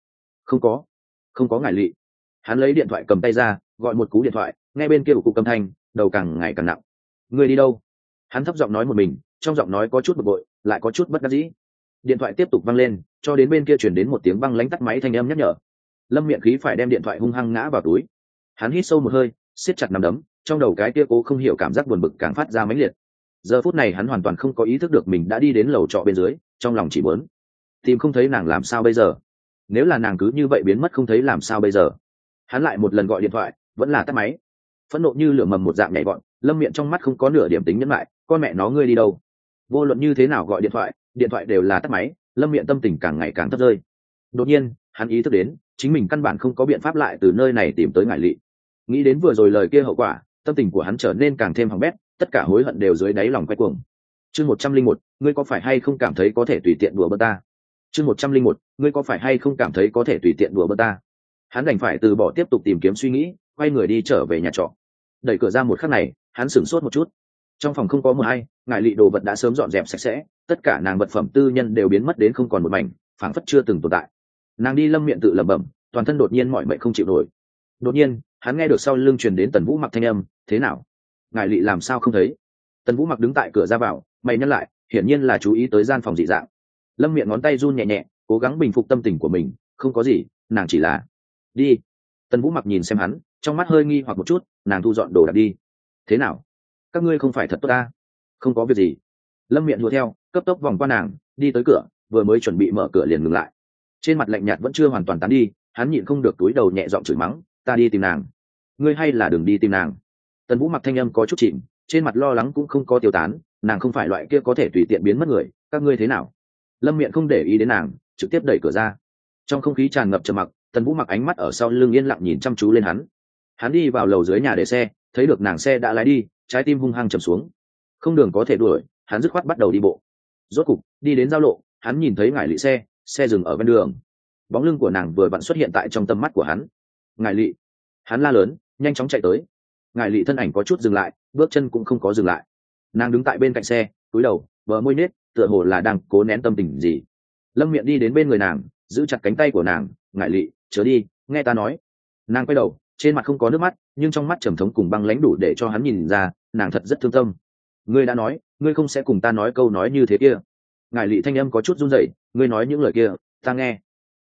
Không có Ngải Lị. Hắn lấy điện thoại cầm tay ra, gọi một cú điện thoại, nghe bên kia của cục âm thanh, đầu càng ngày càng nặng. Người đi đâu? Hắn thấp giọng nói một mình, trong giọng nói có chút bực bội, lại có chút bất đắc dĩ. Điện thoại tiếp tục vang lên, cho đến bên kia truyền đến một tiếng băng lãnh tắt máy thanh âm nhắc nhở. Lâm Miện khí phải đem điện thoại hung hăng ngã vào túi. Hắn hít sâu một hơi, siết chặt nắm đấm, trong đầu cái kia cố không hiểu cảm giác buồn bực càng phát ra mãnh liệt. Giờ phút này hắn hoàn toàn không có ý thức được mình đã đi đến lầu trọ bên dưới, trong lòng chỉ muốn tìm không thấy nàng làm sao bây giờ. Nếu là nàng cứ như vậy biến mất không thấy làm sao bây giờ. Hắn lại một lần gọi điện thoại, vẫn là tắt máy. Phẫn nộ như lửa mầm một dạng nhảy vọt, Lâm Miện trong mắt không có nửa điểm tính nhẫn lại, con mẹ nó ngươi đi đâu? Vô luận như thế nào gọi điện thoại đều là tắt máy, Lâm Miện tâm tình càng ngày càng thấp rơi. Đột nhiên hắn ý thức đến chính mình căn bản không có biện pháp lại từ nơi này tìm tới Ngải Lị. Nghĩ đến vừa rồi lời kia hậu quả, tâm tình của hắn trở nên càng thêm hỏng bét, tất cả hối hận đều dưới đáy lòng quay cuồng. Chương 101, ngươi có phải hay không cảm thấy có thể tùy tiện đùa bỡn ta? Chương 101, ngươi có phải hay không cảm thấy có thể tùy tiện đùa bỡn ta? Hắn đành phải từ bỏ tiếp tục tìm kiếm suy nghĩ, quay người đi trở về nhà trọ. Đẩy cửa ra một khắc này, hắn sửng sốt một chút. Trong phòng không có một ai, Ngải Lị đồ vật đã sớm dọn dẹp sạch sẽ, tất cả nàng vật phẩm tư nhân đều biến mất đến không còn một mảnh, phảng phất chưa từng tồn tại. Nàng đi Lâm Miện tự lẩm bẩm, toàn thân đột nhiên mỏi mệt không chịu nổi. Đột nhiên hắn nghe được sau lưng truyền đến Tần Vũ Mặc thanh âm, thế nào? Ngải Lị làm sao không thấy? Tần Vũ Mặc đứng tại cửa ra vào, mày nhăn lại, hiển nhiên là chú ý tới gian phòng dị dạng. Lâm Miện ngón tay run nhẹ nhẹ, cố gắng bình phục tâm tình của mình, không có gì, nàng chỉ là đi. Tần Vũ Mặc nhìn xem hắn, trong mắt hơi nghi hoặc một chút, nàng thu dọn đồ đạc đi. Thế nào? Các ngươi không phải thật tốt ta? Không có việc gì. Lâm Miện đuổi theo, cấp tốc vòng qua nàng, đi tới cửa, vừa mới chuẩn bị mở cửa liền ngừng lại. Trên mặt lạnh nhạt vẫn chưa hoàn toàn tán đi, hắn nhịn không được túi đầu nhẹ giọng chửi mắng, ta đi tìm nàng. Ngươi hay là đừng đi tìm nàng. Tần Vũ Mặc thanh âm có chút chìm, trên mặt lo lắng cũng không có tiêu tán, nàng không phải loại kia có thể tùy tiện biến mất người, các ngươi thế nào? Lâm Miện không để ý đến nàng, trực tiếp đẩy cửa ra. Trong không khí tràn ngập trầm mặc, Tần Vũ Mặc ánh mắt ở sau lưng yên lặng nhìn chăm chú lên hắn. Hắn đi vào lầu dưới nhà để xe, thấy được nàng xe đã lái đi, trái tim hung hăng trầm xuống. Không đường có thể đuổi, hắn dứt khoát bắt đầu đi bộ. Rốt cục đi đến giao lộ, hắn nhìn thấy Ngải Lị xe dừng ở ven đường. Bóng lưng của nàng vừa vặn xuất hiện tại trong tầm mắt của hắn. Ngải Lị. Hắn la lớn, nhanh chóng chạy tới. Ngải Lị thân ảnh có chút dừng lại, bước chân cũng không có dừng lại. Nàng đứng tại bên cạnh xe, cúi đầu, bờ môi nết, tựa hồ là đang cố nén tâm tình gì. Lâm Miện đi đến bên người nàng, giữ chặt cánh tay của nàng, Ngải Lị, chớ đi, nghe ta nói. Nàng quay đầu, trên mặt không có nước mắt, nhưng trong mắt trầm thống cùng băng lãnh đủ để cho hắn nhìn ra, nàng thật rất thương tâm. Ngươi đã nói, ngươi không sẽ cùng ta nói câu nói như thế kia. Ngải Lị thanh âm có chút run rẩy, ngươi nói những lời kia, ta nghe. Ta biết,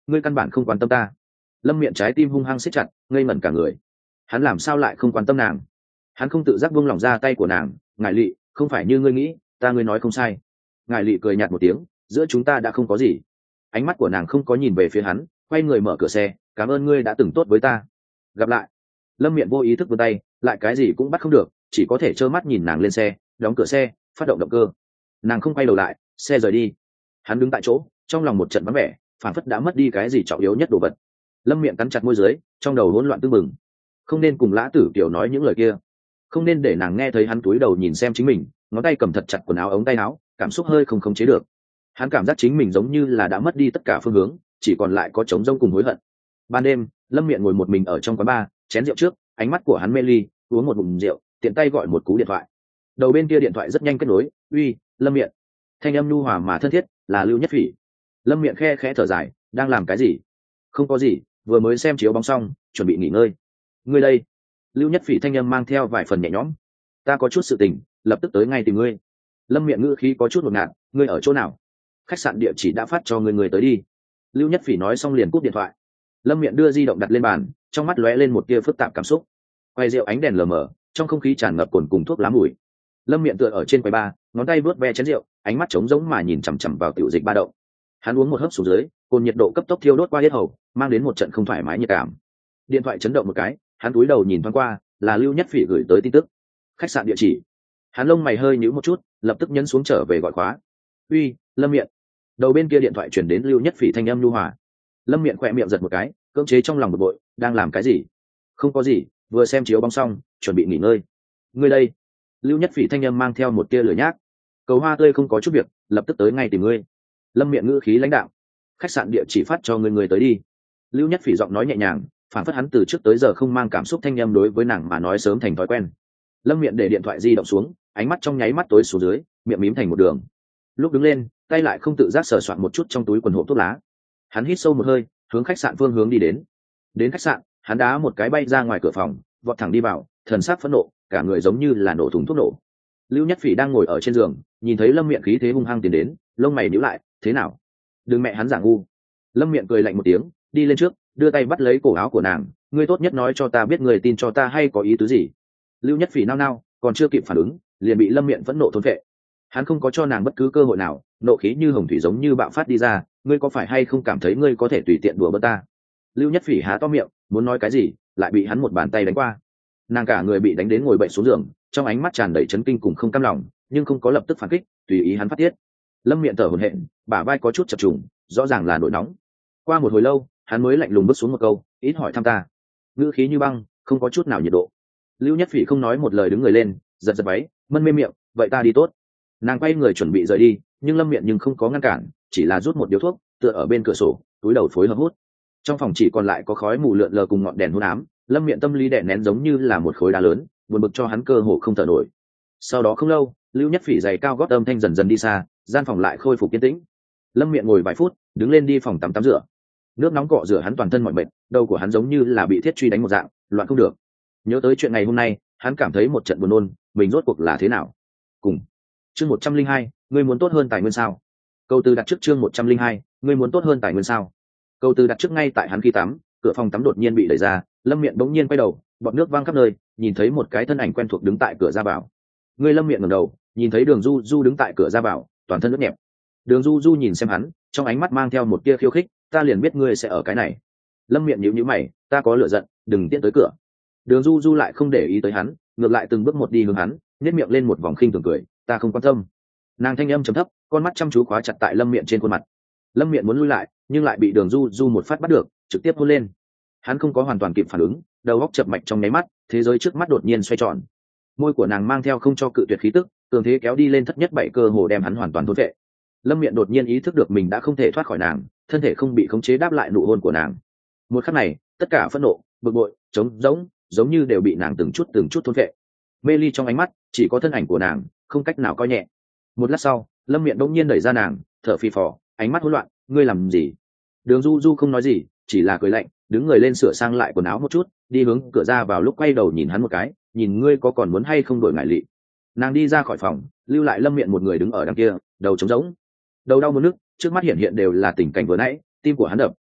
ngươi căn bản không quan tâm ta. Lâm Miện trái tim hung hăng siết chặt, ngây ngẩn cả người. Hắn làm sao lại không quan tâm nàng? Hắn không tự giác buông lỏng ra tay của nàng. Ngải Lị, không phải như ngươi nghĩ, ngươi nói không sai. Ngải Lị cười nhạt một tiếng, giữa chúng ta đã không có gì. Ánh mắt của nàng không có nhìn về phía hắn, quay người mở cửa xe. Cảm ơn ngươi đã từng tốt với ta, gặp lại. Lâm Miện vô ý thức vươn tay, lại cái gì cũng bắt không được, chỉ có thể trơ mắt nhìn nàng lên xe, đóng cửa xe, phát động động cơ. Nàng không quay đầu lại, xe rời đi. Hắn đứng tại chỗ, trong lòng một trận vắng vẻ, phản phất đã mất đi cái gì trọng yếu nhất đồ vật. Lâm Miện cắn chặt môi dưới, trong đầu hỗn loạn tưng bừng. Không nên cùng Lã Tử Kiều nói những lời kia, không nên để nàng nghe thấy hắn cúi đầu nhìn xem chính mình, ngón tay cầm thật chặt quần áo ống tay áo, cảm xúc hơi không khống chế được. Hắn cảm giác chính mình giống như là đã mất đi tất cả phương hướng, chỉ còn lại có trống rỗng cùng hối hận. Ban đêm, Lâm Miện ngồi một mình ở trong quán bar, chén rượu trước, ánh mắt của hắn mê ly, uống một ngụm rượu, tiện tay gọi một cú điện thoại. Đầu bên kia điện thoại rất nhanh kết nối. Uy, Lâm Miện. Thanh âm nhu hòa mà thân thiết, là Lưu Nhất Phỉ. Lâm Miện khe khẽ thở dài, đang làm cái gì? Không có gì, vừa mới xem chiếu bóng xong, chuẩn bị nghỉ ngơi. Ngươi đây? Lưu Nhất Phỉ thanh âm mang theo vài phần nhẹ nhõm. Ta có chút sự tình, lập tức tới ngay tìm ngươi. Lâm Miện ngữ khí có chút ngột ngạt, ngươi ở chỗ nào? Khách sạn địa chỉ đã phát cho người tới đi. Lưu Nhất Phỉ nói xong liền cúp điện thoại. Lâm Miện đưa di động đặt lên bàn, trong mắt lóe lên một tia phức tạp cảm xúc. Quay rượu ánh đèn lờ mờ, trong không khí tràn ngập cồn cùng thuốc lá mùi. Lâm Miện tựa ở trên quầy bar, ngón tay vớt ve chén rượu, ánh mắt trống rỗng mà nhìn chằm chằm vào tiểu dịch ba động. Hắn uống một hớp xuống dưới, cồn nhiệt độ cấp tốc thiêu đốt qua yết hầu, mang đến một trận không thoải mái nhiệt cảm. Điện thoại chấn động một cái, hắn cúi đầu nhìn thoáng qua, là Lưu Nhất Phỉ gửi tới tin tức. Khách sạn địa chỉ. Hắn lông mày hơi nhíu một chút, lập tức nhấn xuống trở về gọi khóa. Uy, Lâm Miện. Đầu bên kia điện thoại chuyển đến Lưu Nhất Phỉ thanh âm nhu hòa. Lâm Miện khỏe miệng giật một cái, cưỡng chế trong lòng bực bội, đang làm cái gì? Không có gì, vừa xem chiếu bóng xong, chuẩn bị nghỉ ngơi. Ngươi đây? Lưu Nhất Phỉ thanh âm mang theo một tia lửa nhác. Cầu Hoa Tươi không có chút việc, lập tức tới ngay tìm ngươi. Lâm Miện ngữ khí lãnh đạm. Khách sạn địa chỉ phát cho người tới đi. Lưu Nhất Phỉ giọng nói nhẹ nhàng, phản phất hắn từ trước tới giờ không mang cảm xúc thanh âm đối với nàng mà nói sớm thành thói quen. Lâm Miện để điện thoại di động xuống, ánh mắt trong nháy mắt tối xuống dưới, miệng mím thành một đường. Lúc đứng lên, tay lại không tự giác sờ soạn một chút trong túi quần hộp thuốc lá. Hắn hít sâu một hơi, hướng khách sạn phương hướng đi đến. Đến khách sạn, hắn đá một cái bay ra ngoài cửa phòng, vọt thẳng đi vào, thần sắc phẫn nộ, cả người giống như là nổ thùng thuốc nổ. Lưu Nhất Phỉ đang ngồi ở trên giường, nhìn thấy Lâm Miện khí thế hung hăng tiến đến, lông mày nhíu lại, thế nào? Đừng mẹ hắn giả ngu. Lâm Miện cười lạnh một tiếng, đi lên trước, đưa tay bắt lấy cổ áo của nàng, ngươi tốt nhất nói cho ta biết người tin cho ta hay có ý tứ gì. Lưu Nhất Phỉ nao nao, còn chưa kịp phản ứng, liền bị Lâm Miện phẫn nộ thôn phệ. Hắn không có cho nàng bất cứ cơ hội nào, nộ khí như hồng thủy giống như bạo phát đi ra, ngươi có phải hay không cảm thấy ngươi có thể tùy tiện đùa bỡn ta? Lưu Nhất Phỉ há to miệng, muốn nói cái gì, lại bị hắn một bàn tay đánh qua. Nàng cả người bị đánh đến ngồi bệnh xuống giường, trong ánh mắt tràn đầy chấn kinh cùng không cam lòng, nhưng không có lập tức phản kích, tùy ý hắn phát tiết. Lâm Miện thở hổn hển, bả vai có chút chập trùng, rõ ràng là nổi nóng. Qua một hồi lâu, hắn mới lạnh lùng bước xuống một câu, ít hỏi thăm ta. Ngữ khí như băng, không có chút nào nhiệt độ. Lưu Nhất Phỉ không nói một lời đứng người lên, giật giật váy, mân mê miệng, vậy ta đi tốt. Nàng quay người chuẩn bị rời đi, nhưng Lâm Miện nhưng không có ngăn cản, chỉ là rút một điếu thuốc, tựa ở bên cửa sổ, túi đầu phối hợp hút. Trong phòng chỉ còn lại có khói mù lượn lờ cùng ngọn đèn hôn ám. Lâm Miện tâm lý đè nén giống như là một khối đá lớn, buồn bực cho hắn cơ hồ không thở nổi. Sau đó không lâu, Lưu Nhất Phỉ giày cao gót âm thanh dần dần đi xa, gian phòng lại khôi phục yên tĩnh. Lâm Miện ngồi vài phút, đứng lên đi phòng tắm rửa. Nước nóng cọ rửa hắn toàn thân mọi mệt, đầu của hắn giống như là bị thiết truy đánh một dạng, loạn không được. Nhớ tới chuyện ngày hôm nay, hắn cảm thấy một trận buồn nôn, mình rốt cuộc là thế nào? Cùng chương 102, ngươi muốn tốt hơn tài nguyên sao? Câu từ đặt trước chương 102, ngươi muốn tốt hơn tài nguyên sao? Câu từ đặt trước ngay tại hắn khi tắm, cửa phòng tắm đột nhiên bị đẩy ra, Lâm Miện bỗng nhiên quay đầu, bọt nước văng khắp nơi, nhìn thấy một cái thân ảnh quen thuộc đứng tại cửa ra vào. Ngươi Lâm Miện ngẩng đầu, nhìn thấy Đường Du Du đứng tại cửa ra vào, toàn thân ướt nhẹp. Đường Du Du nhìn xem hắn, trong ánh mắt mang theo một tia khiêu khích, ta liền biết ngươi sẽ ở cái này. Lâm Miện nhíu nhíu mày, ta có lửa giận, đừng tiễn tới cửa. Đường Du Du lại không để ý tới hắn, ngược lại từng bước một đi hướng hắn, nhếch miệng lên một vòng khinh thường cười, ta không quan tâm. Nàng thanh âm trầm thấp, con mắt chăm chú khóa chặt tại Lâm Miện trên khuôn mặt. Lâm Miện muốn lui lại, nhưng lại bị Đường Du Du một phát bắt được, trực tiếp hôn lên. Hắn không có hoàn toàn kịp phản ứng, đầu óc chập mạch trong nháy mắt, thế giới trước mắt đột nhiên xoay tròn. Môi của nàng mang theo không cho cự tuyệt khí tức, cường thế kéo đi lên thất nhất bảy cơ hồ đem hắn hoàn toàn thôn phệ. Lâm Miện đột nhiên ý thức được mình đã không thể thoát khỏi nàng, thân thể không bị khống chế đáp lại nụ hôn của nàng. Một khắc này, tất cả phẫn nộ, bực bội, trống rỗng, giống như đều bị nàng từng chút thôn phệ. Mê ly trong ánh mắt, chỉ có thân ảnh của nàng, không cách nào coi nhẹ. Một lát sau, Lâm Miện đống nhiên đẩy ra nàng, thở phì phò, ánh mắt hỗn loạn, ngươi làm gì? Đường Du Du không nói gì, chỉ là cười lạnh, đứng người lên sửa sang lại quần áo một chút, đi hướng cửa ra vào, lúc quay đầu nhìn hắn một cái, nhìn ngươi có còn muốn hay không đổi ngại lị. Nàng đi ra khỏi phòng, lưu lại Lâm Miện một người đứng ở đằng kia, đầu trống rỗng, đầu đau muốn nức, trước mắt hiện hiện đều là tình cảnh vừa nãy, tim của hắn đập,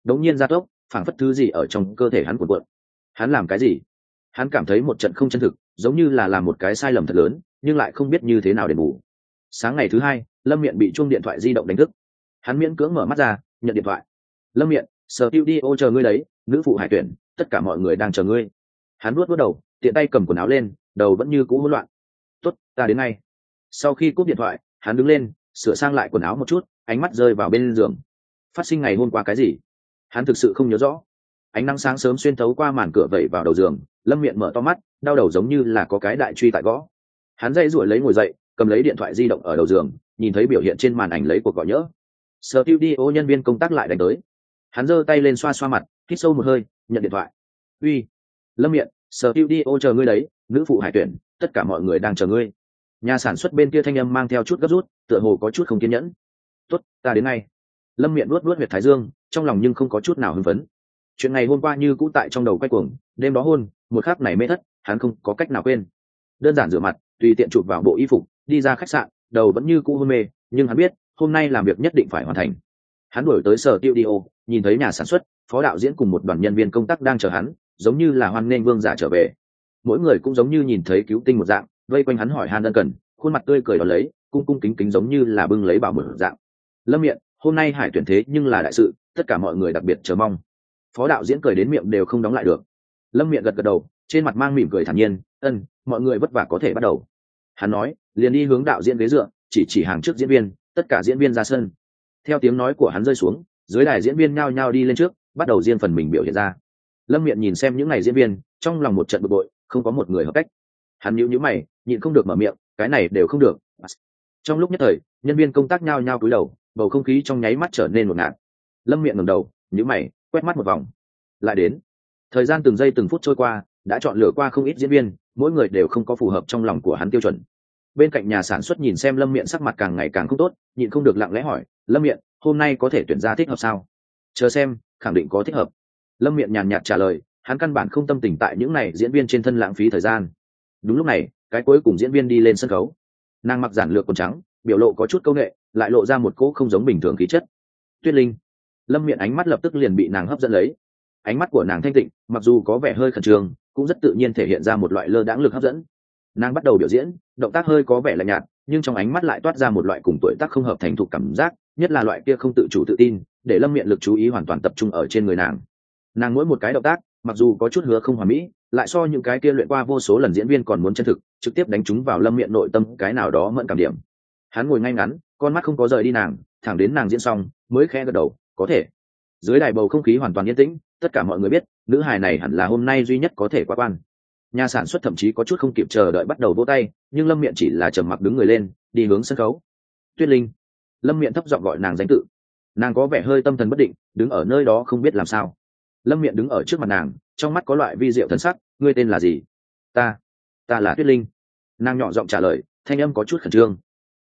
đống nhiên gia tốc, phảng phất thứ gì ở trong cơ thể hắn cuộn cuộn. Hắn làm cái gì? Hắn cảm thấy một trận không chân thực, giống như là làm một cái sai lầm thật lớn, nhưng lại không biết như thế nào để bù. Sáng ngày thứ hai, Lâm Miện bị chuông điện thoại di động đánh thức. Hắn miễn cưỡng mở mắt ra, nhận điện thoại. Lâm Miện, studio chờ ngươi đấy, nữ phụ hải tuyển, tất cả mọi người đang chờ ngươi. Hắn vuốt đầu, tiện tay cầm quần áo lên, đầu vẫn như cũ hỗn loạn. Tốt, ta đến ngay. Sau khi cúp điện thoại, hắn đứng lên, sửa sang lại quần áo một chút, ánh mắt rơi vào bên giường. Phát sinh ngày hôm qua cái gì? Hắn thực sự không nhớ rõ. Ánh nắng sáng sớm xuyên thấu qua màn cửa vẩy vào đầu giường, Lâm Miện mở to mắt, đau đầu giống như là có cái đại truy tại gõ. Hắn dây ruổi lấy ngồi dậy, cầm lấy điện thoại di động ở đầu giường, nhìn thấy biểu hiện trên màn ảnh lấy cuộc gọi nhỡ. Studio nhân viên công tác lại đánh tới. Hắn giơ tay lên xoa xoa mặt, hít sâu một hơi, nhận điện thoại. Uy, Lâm Miện, studio chờ ngươi đấy, nữ phụ hải tuyển, tất cả mọi người đang chờ ngươi. Nhà sản xuất bên kia thanh âm mang theo chút gấp rút, tựa hồ có chút không kiên nhẫn. Tốt, ta đến ngay. Lâm Miện luốt huyệt thái dương, trong lòng nhưng không có chút nào hưng phấn. Chuyện ngày hôm qua như cũ tại trong đầu quay cuồng, đêm đó hôn, một khắc này mê thất, hắn không có cách nào quên. Đơn giản rửa mặt, tùy tiện chụp vào bộ y phục, đi ra khách sạn, đầu vẫn như cũ hôn mê, nhưng hắn biết, hôm nay làm việc nhất định phải hoàn thành. Hắn đuổi tới sở studio, nhìn thấy nhà sản xuất, phó đạo diễn cùng một đoàn nhân viên công tác đang chờ hắn, giống như là hoan nghênh vương giả trở về. Mỗi người cũng giống như nhìn thấy cứu tinh một dạng, vây quanh hắn hỏi han ân cần, khuôn mặt tươi cười đón lấy, cung cung kính kính giống như là bưng lấy bảo mật dạng. Lâm Miện, hôm nay hải tuyển thế nhưng là đại sự, tất cả mọi người đặc biệt chờ mong. Phó đạo diễn cười đến miệng đều không đóng lại được. Lâm Miện gật gật đầu, trên mặt mang mỉm cười thản nhiên, mọi người vất vả có thể bắt đầu. Hắn nói, liền đi hướng đạo diễn ghế dựa, chỉ hàng trước diễn viên, tất cả diễn viên ra sân. Theo tiếng nói của hắn rơi xuống, dưới đài diễn viên nhao nhao đi lên trước, bắt đầu riêng phần mình biểu hiện ra. Lâm Miện nhìn xem những ngày diễn viên, trong lòng một trận bực bội, không có một người hợp cách. Hắn nhíu mày, nhịn không được mở miệng, cái này đều không được. Trong lúc nhất thời, nhân viên công tác nhao nhao cúi đầu, bầu không khí trong nháy mắt trở nên ngột ngạt. Lâm Miện ngẩng đầu, nhíu mày, quét mắt một vòng. Lại đến. Thời gian từng giây từng phút trôi qua, đã chọn lựa qua không ít diễn viên, mỗi người đều không có phù hợp trong lòng của hắn tiêu chuẩn. Bên cạnh nhà sản xuất nhìn xem Lâm Miện sắc mặt càng ngày càng không tốt, nhịn không được lặng lẽ hỏi, Lâm Miện, hôm nay có thể tuyển ra thích hợp sao? Chờ xem, khẳng định có thích hợp. Lâm Miện nhàn nhạt trả lời, hắn căn bản không tâm tình tại những này diễn viên trên thân lãng phí thời gian. Đúng lúc này, cái cuối cùng diễn viên đi lên sân khấu. Nàng mặc giản lược quần trắng, biểu lộ có chút câu nghệ, lại lộ ra một cỗ không giống bình thường khí chất. Tuyết Linh. Lâm Miện ánh mắt lập tức liền bị nàng hấp dẫn lấy. Ánh mắt của nàng thanh tịnh, mặc dù có vẻ hơi khẩn trương, cũng rất tự nhiên thể hiện ra một loại lơ đãng lực hấp dẫn. Nàng bắt đầu biểu diễn, động tác hơi có vẻ lạnh nhạt, nhưng trong ánh mắt lại toát ra một loại cùng tuổi tác không hợp thành thục cảm giác, nhất là loại kia không tự chủ tự tin, để Lâm Miện lực chú ý hoàn toàn tập trung ở trên người nàng. Nàng mỗi một cái động tác, mặc dù có chút hứa không hoàn mỹ, lại so những cái kia luyện qua vô số lần diễn viên còn muốn chân thực, trực tiếp đánh trúng vào Lâm Miện nội tâm cái nào đó mẫn cảm điểm. Hắn ngồi ngay ngắn, con mắt không có rời đi nàng, thẳng đến nàng diễn xong, mới khẽ gật đầu, có thể. Dưới đài bầu không khí hoàn toàn yên tĩnh, tất cả mọi người biết, nữ hài này hẳn là hôm nay duy nhất có thể qua quan. Nhà sản xuất thậm chí có chút không kịp chờ đợi bắt đầu vỗ tay, nhưng Lâm Miện chỉ là trầm mặc đứng người lên, đi hướng sân khấu. Tuyết Linh. Lâm Miện thấp giọng gọi nàng danh tự. Nàng có vẻ hơi tâm thần bất định, đứng ở nơi đó không biết làm sao. Lâm Miện đứng ở trước mặt nàng, trong mắt có loại vi diệu thần sắc, ngươi tên là gì? Ta là Tuyết Linh. Nàng nhỏ giọng trả lời, thanh âm có chút khẩn trương.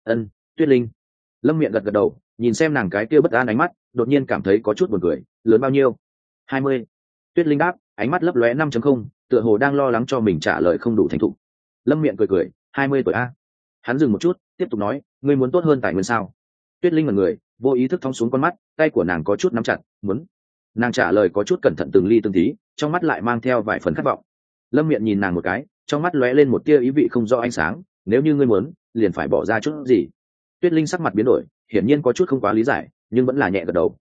Tuyết Linh. Lâm Miện gật gật đầu, nhìn xem nàng cái kia bất an ánh mắt, đột nhiên cảm thấy có chút buồn cười, lớn bao nhiêu? 20. Tuyết Linh đáp, ánh mắt lấp lóe 5.0, tựa hồ đang lo lắng cho mình trả lời không đủ thành thục. Lâm Miện cười, 20 tuổi a. Hắn dừng một chút, tiếp tục nói, ngươi muốn tốt hơn tài nguyên sao? Tuyết Linh ngẩn người, vô ý thức thong xuống con mắt, tay của nàng có chút nắm chặt, muốn. Nàng trả lời có chút cẩn thận từng ly từng tí, trong mắt lại mang theo vài phần khát vọng. Lâm Miện nhìn nàng một cái, trong mắt lóe lên một tia ý vị không rõ ánh sáng, nếu như ngươi muốn, liền phải bỏ ra chút gì. Tuyết Linh sắc mặt biến đổi, hiển nhiên có chút không quá lý giải, nhưng vẫn là nhẹ gật đầu,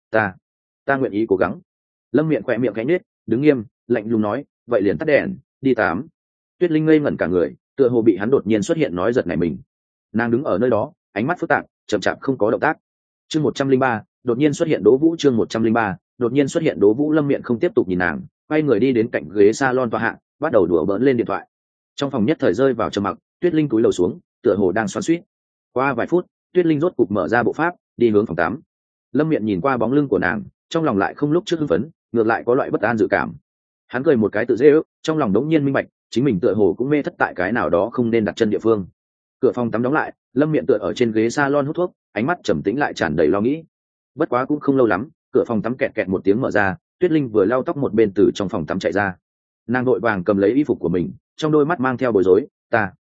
ta nguyện ý cố gắng. Lâm Miện khỏe miệng khẽ nhếch, đứng nghiêm, lạnh lùng nói, vậy liền tắt đèn, đi tắm. Tuyết Linh ngây ngẩn cả người, tựa hồ bị hắn đột nhiên xuất hiện nói giật nảy mình. Nàng đứng ở nơi đó, ánh mắt phức tạp, chậm chạp không có động tác. Chương 103, đột nhiên xuất hiện Đỗ Vũ. Chương 103, đột nhiên xuất hiện Đỗ Vũ. Lâm Miện không tiếp tục nhìn nàng, quay người đi đến cạnh ghế salon tọa hạ, bắt đầu đùa bỡn lên điện thoại. Trong phòng nhất thời rơi vào trầm mặc, Tuyết Linh cúi đầu xuống, tựa hồ đang xoắn xuýt. Qua vài phút, Tuyết Linh rốt cục mở ra bộ pháp, đi hướng phòng tắm. Lâm Miện nhìn qua bóng lưng của nàng, trong lòng lại không lúc trước hưng phấn, ngược lại có loại bất an dự cảm. Hắn cười một cái tự dễ ước, trong lòng đống nhiên minh bạch, chính mình tựa hồ cũng mê thất tại cái nào đó không nên đặt chân địa phương. Cửa phòng tắm đóng lại, Lâm Miện tựa ở trên ghế salon hút thuốc, ánh mắt trầm tĩnh lại tràn đầy lo nghĩ. Bất quá cũng không lâu lắm, cửa phòng tắm kẹt kẹt một tiếng mở ra, Tuyết Linh vừa lau tóc một bên từ trong phòng tắm chạy ra. Nàng vội vàng cầm lấy y phục của mình, trong đôi mắt mang theo bối rối,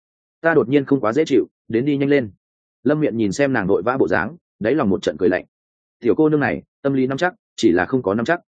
ta đột nhiên không quá dễ chịu, đến đi nhanh lên. Lâm Miện nhìn xem nàng vội vã bộ dáng, đáy lòng một trận cười lạnh. Tiểu cô nương này, tâm lý nắm chắc, chỉ là không có nắm chắc.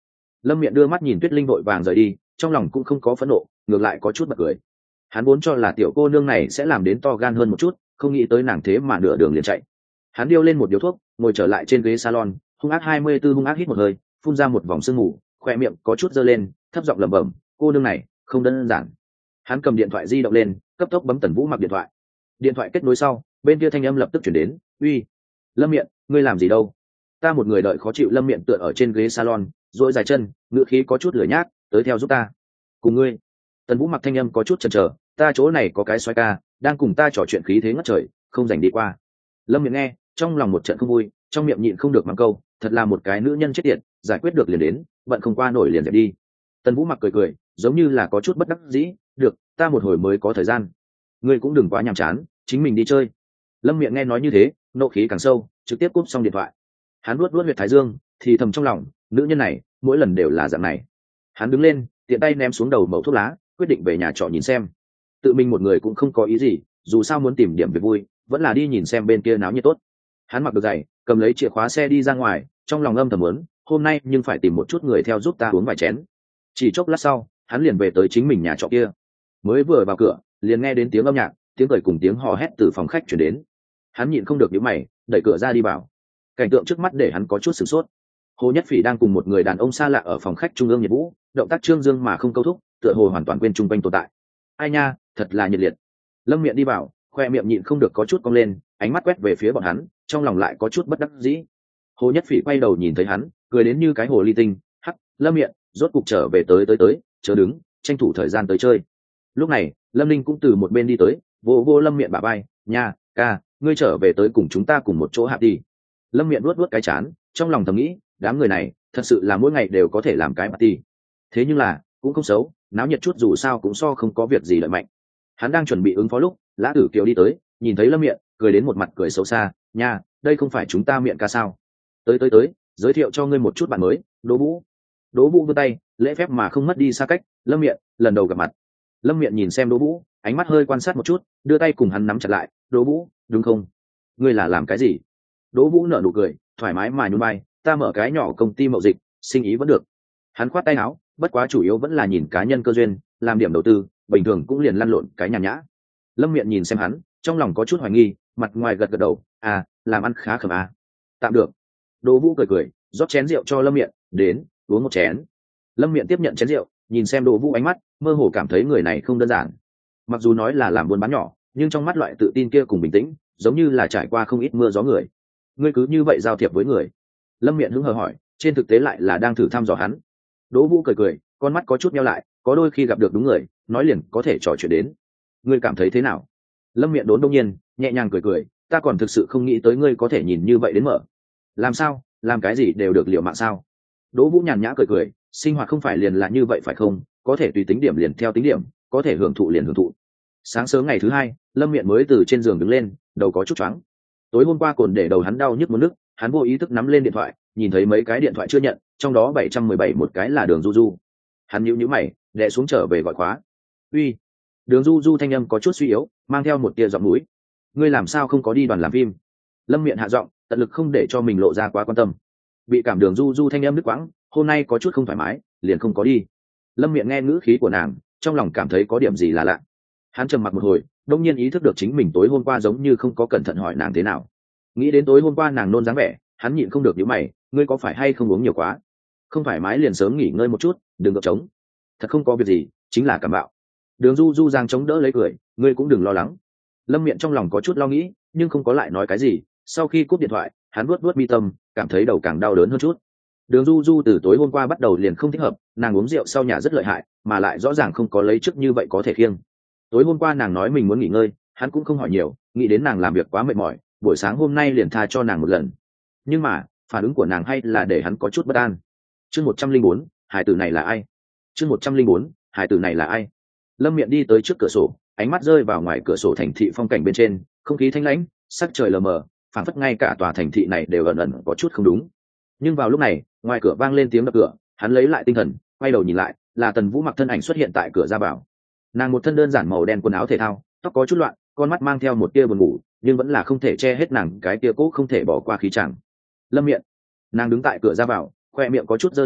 Lâm Miện đưa mắt nhìn Tuyết Linh vội vàng rời đi, trong lòng cũng không có phẫn nộ, ngược lại có chút bật cười. Hắn vốn cho là tiểu cô nương này sẽ làm đến to gan hơn một chút, không nghĩ tới nàng thế mà nửa đường liền chạy. Hắn điêu lên một điếu thuốc, ngồi trở lại trên ghế salon, hung ác 24 hung ác hít một hơi, phun ra một vòng sương mù, khoe miệng có chút dơ lên, thấp giọng lẩm bẩm, cô nương này không đơn giản. Hắn cầm điện thoại di động lên, cấp tốc bấm Tần Vũ Mặc điện thoại. Điện thoại kết nối sau, bên kia thanh âm lập tức chuyển đến, uy, Lâm Miện, ngươi làm gì đâu? Ta một người đợi khó chịu. Lâm Miện tựa ở trên ghế salon, duỗi dài chân, ngựa khí có chút lửa nhác, tới theo giúp ta. Cùng ngươi? Tần Vũ Mặc thanh âm có chút chần chờ, ta chỗ này có cái xoay ca đang cùng ta trò chuyện khí thế ngất trời, không dành đi qua. Lâm Miện nghe, trong lòng một trận không vui, trong miệng nhịn không được mắng câu, thật là một cái nữ nhân chết tiệt, giải quyết được liền đến, bận không qua nổi liền dẹp đi. Tần Vũ Mặc cười cười, giống như là có chút bất đắc dĩ, được, ta một hồi mới có thời gian. Ngươi cũng đừng quá nhàm chán, chính mình đi chơi. Lâm Miện nghe nói như thế, nộ khí càng sâu, trực tiếp cúp xong điện thoại. Hắn luốt huyệt thái dương, thì thầm trong lòng, nữ nhân này mỗi lần đều là dạng này. Hắn đứng lên, tiện tay ném xuống đầu mẩu thuốc lá, quyết định về nhà trọ nhìn xem. Tự mình một người cũng không có ý gì, dù sao muốn tìm điểm việc vui, vẫn là đi nhìn xem bên kia náo nhiệt tốt. Hắn mặc được giày, cầm lấy chìa khóa xe đi ra ngoài, trong lòng âm thầm muốn, hôm nay nhưng phải tìm một chút người theo giúp ta uống vài chén. Chỉ chốc lát sau, hắn liền về tới chính mình nhà trọ kia. Mới vừa vào cửa, liền nghe đến tiếng âm nhạc, tiếng cười cùng tiếng hò hét từ phòng khách chuyển đến. Hắn nhịn không được nhíu mày, đẩy cửa ra đi vào. Cảnh tượng trước mắt để hắn có chút sửng sốt. Hồ Nhất Phỉ đang cùng một người đàn ông xa lạ ở phòng khách trung ương nhiệt vũ, động tác trương dương mà không câu thúc, tựa hồ hoàn toàn quên chung quanh tồn tại. Ai nha, thật là nhiệt liệt. Lâm Miện đi vào, khoe miệng nhịn không được có chút cong lên, ánh mắt quét về phía bọn hắn, trong lòng lại có chút bất đắc dĩ. Hồ Nhất Phỉ quay đầu nhìn thấy hắn, cười đến như cái hồ ly tinh, hắc, Lâm Miện, rốt cục trở về tới, chớ đứng, tranh thủ thời gian tới chơi. Lúc này, Lâm Ninh cũng từ một bên đi tới, vô Lâm Miện bả vai, nha, ca, ngươi trở về tới cùng chúng ta cùng một chỗ hạp đi. Lâm Miện vuốt cái chán, trong lòng thầm nghĩ, đám người này thật sự là mỗi ngày đều có thể làm cái party. Thế nhưng là cũng không xấu, náo nhiệt chút dù sao cũng so không có việc gì lợi mạnh. Hắn đang chuẩn bị ứng phó lúc Lã Tử Kiều đi tới, nhìn thấy Lâm Miện, cười đến một mặt cười xấu xa, nha, đây không phải chúng ta Miện ca sao? Tới, giới thiệu cho ngươi một chút bạn mới, Đỗ Vũ. Đỗ Vũ vươn tay, lễ phép mà không mất đi xa cách, Lâm Miện, lần đầu gặp mặt. Lâm Miện nhìn xem Đỗ Vũ, ánh mắt hơi quan sát một chút, đưa tay cùng hắn nắm chặt lại, Đỗ Vũ, đúng không? Ngươi là làm cái gì? Đỗ Vũ nở nụ cười, thoải mái mà nhún vai, ta mở cái nhỏ công ty mậu dịch, sinh ý vẫn được. Hắn khoát tay áo, bất quá chủ yếu vẫn là nhìn cá nhân cơ duyên, làm điểm đầu tư, bình thường cũng liền lăn lộn cái nhàn nhã. Lâm Miện nhìn xem hắn, trong lòng có chút hoài nghi, mặt ngoài gật gật đầu, à, làm ăn khá khẩm à. Tạm được. Đỗ Vũ cười, rót chén rượu cho Lâm Miện, đến, uống một chén. Lâm Miện tiếp nhận chén rượu, nhìn xem Đỗ Vũ ánh mắt, mơ hồ cảm thấy người này không đơn giản. Mặc dù nói là làm buôn bán nhỏ, nhưng trong mắt loại tự tin kia cùng bình tĩnh, giống như là trải qua không ít mưa gió người. Ngươi cứ như vậy giao thiệp với người? Lâm Miện hứng hờ hỏi, trên thực tế lại là đang thử thăm dò hắn. Đỗ Vũ cười, con mắt có chút nheo lại, có đôi khi gặp được đúng người, nói liền có thể trò chuyện đến. Ngươi cảm thấy thế nào? Lâm Miện đốn đông nhiên, nhẹ nhàng cười, ta còn thực sự không nghĩ tới ngươi có thể nhìn như vậy đến mở. Làm sao, làm cái gì đều được liệu mạng sao? Đỗ Vũ nhàn nhã cười, sinh hoạt không phải liền là như vậy phải không? Có thể tùy tính điểm liền theo tính điểm, có thể hưởng thụ liền hưởng thụ. Sáng sớm ngày thứ hai, Lâm Miện mới từ trên giường đứng lên, đầu có chút choáng. Tối hôm qua cồn để đầu hắn đau nhức muốn nức, hắn vô ý thức nắm lên điện thoại, nhìn thấy mấy cái điện thoại chưa nhận, trong đó 717 một cái là Đường Du. Hắn nhíu mày, đè xuống trở về gọi khóa. Uy. Đường Du thanh âm có chút suy yếu, mang theo một tia giọng mũi. Ngươi làm sao không có đi đoàn làm phim? Lâm Miện hạ giọng, tận lực không để cho mình lộ ra quá quan tâm. Bị cảm Đường Du thanh âm đứt quãng, hôm nay có chút không thoải mái, liền không có đi. Lâm Miện nghe ngữ khí của nàng, trong lòng cảm thấy có điểm gì là lạ. Hắn trầm mặc một hồi, đông nhiên ý thức được chính mình tối hôm qua giống như không có cẩn thận hỏi nàng thế nào. Nghĩ đến tối hôm qua nàng nôn dáng vẻ, hắn nhịn không được nhíu mày, ngươi có phải hay không uống nhiều quá? Không thoải mái liền sớm nghỉ ngơi một chút, đừng gập trống. Thật không có việc gì, chính là cảm bạo. Đường Du giang chống đỡ lấy cười, ngươi cũng đừng lo lắng. Lâm Miện trong lòng có chút lo nghĩ, nhưng không có lại nói cái gì. Sau khi cúp điện thoại, hắn vuốt mi tâm, cảm thấy đầu càng đau đớn hơn chút. Đường Du từ tối hôm qua bắt đầu liền không thích hợp, nàng uống rượu sau nhà rất lợi hại, mà lại rõ ràng không có lấy chức như vậy có thể khiêng. Tối hôm qua nàng nói mình muốn nghỉ ngơi, hắn cũng không hỏi nhiều, nghĩ đến nàng làm việc quá mệt mỏi, buổi sáng hôm nay liền tha cho nàng một lần. Nhưng mà phản ứng của nàng hay là để hắn có chút bất an. Chương 104, hải tử này là ai? Chương 104, hải tử này là ai? Lâm Miện đi tới trước cửa sổ, ánh mắt rơi vào ngoài cửa sổ thành thị phong cảnh bên trên, không khí thanh lãnh, sắc trời lờ mờ, phảng phất ngay cả tòa thành thị này đều ẩn ẩn có chút không đúng. Nhưng vào lúc này, ngoài cửa vang lên tiếng đập cửa, hắn lấy lại tinh thần, quay đầu nhìn lại, là Tần Vũ mặc thân ảnh xuất hiện tại cửa ra vào. Nàng một thân đơn giản màu đen quần áo thể thao, tóc có chút loạn, con mắt mang theo một tia buồn ngủ, nhưng vẫn là không thể che hết nàng cái tia cố không thể bỏ qua khí chàng. Lâm Miện. Nàng đứng tại cửa ra vào, khoe miệng có chút dơ lên,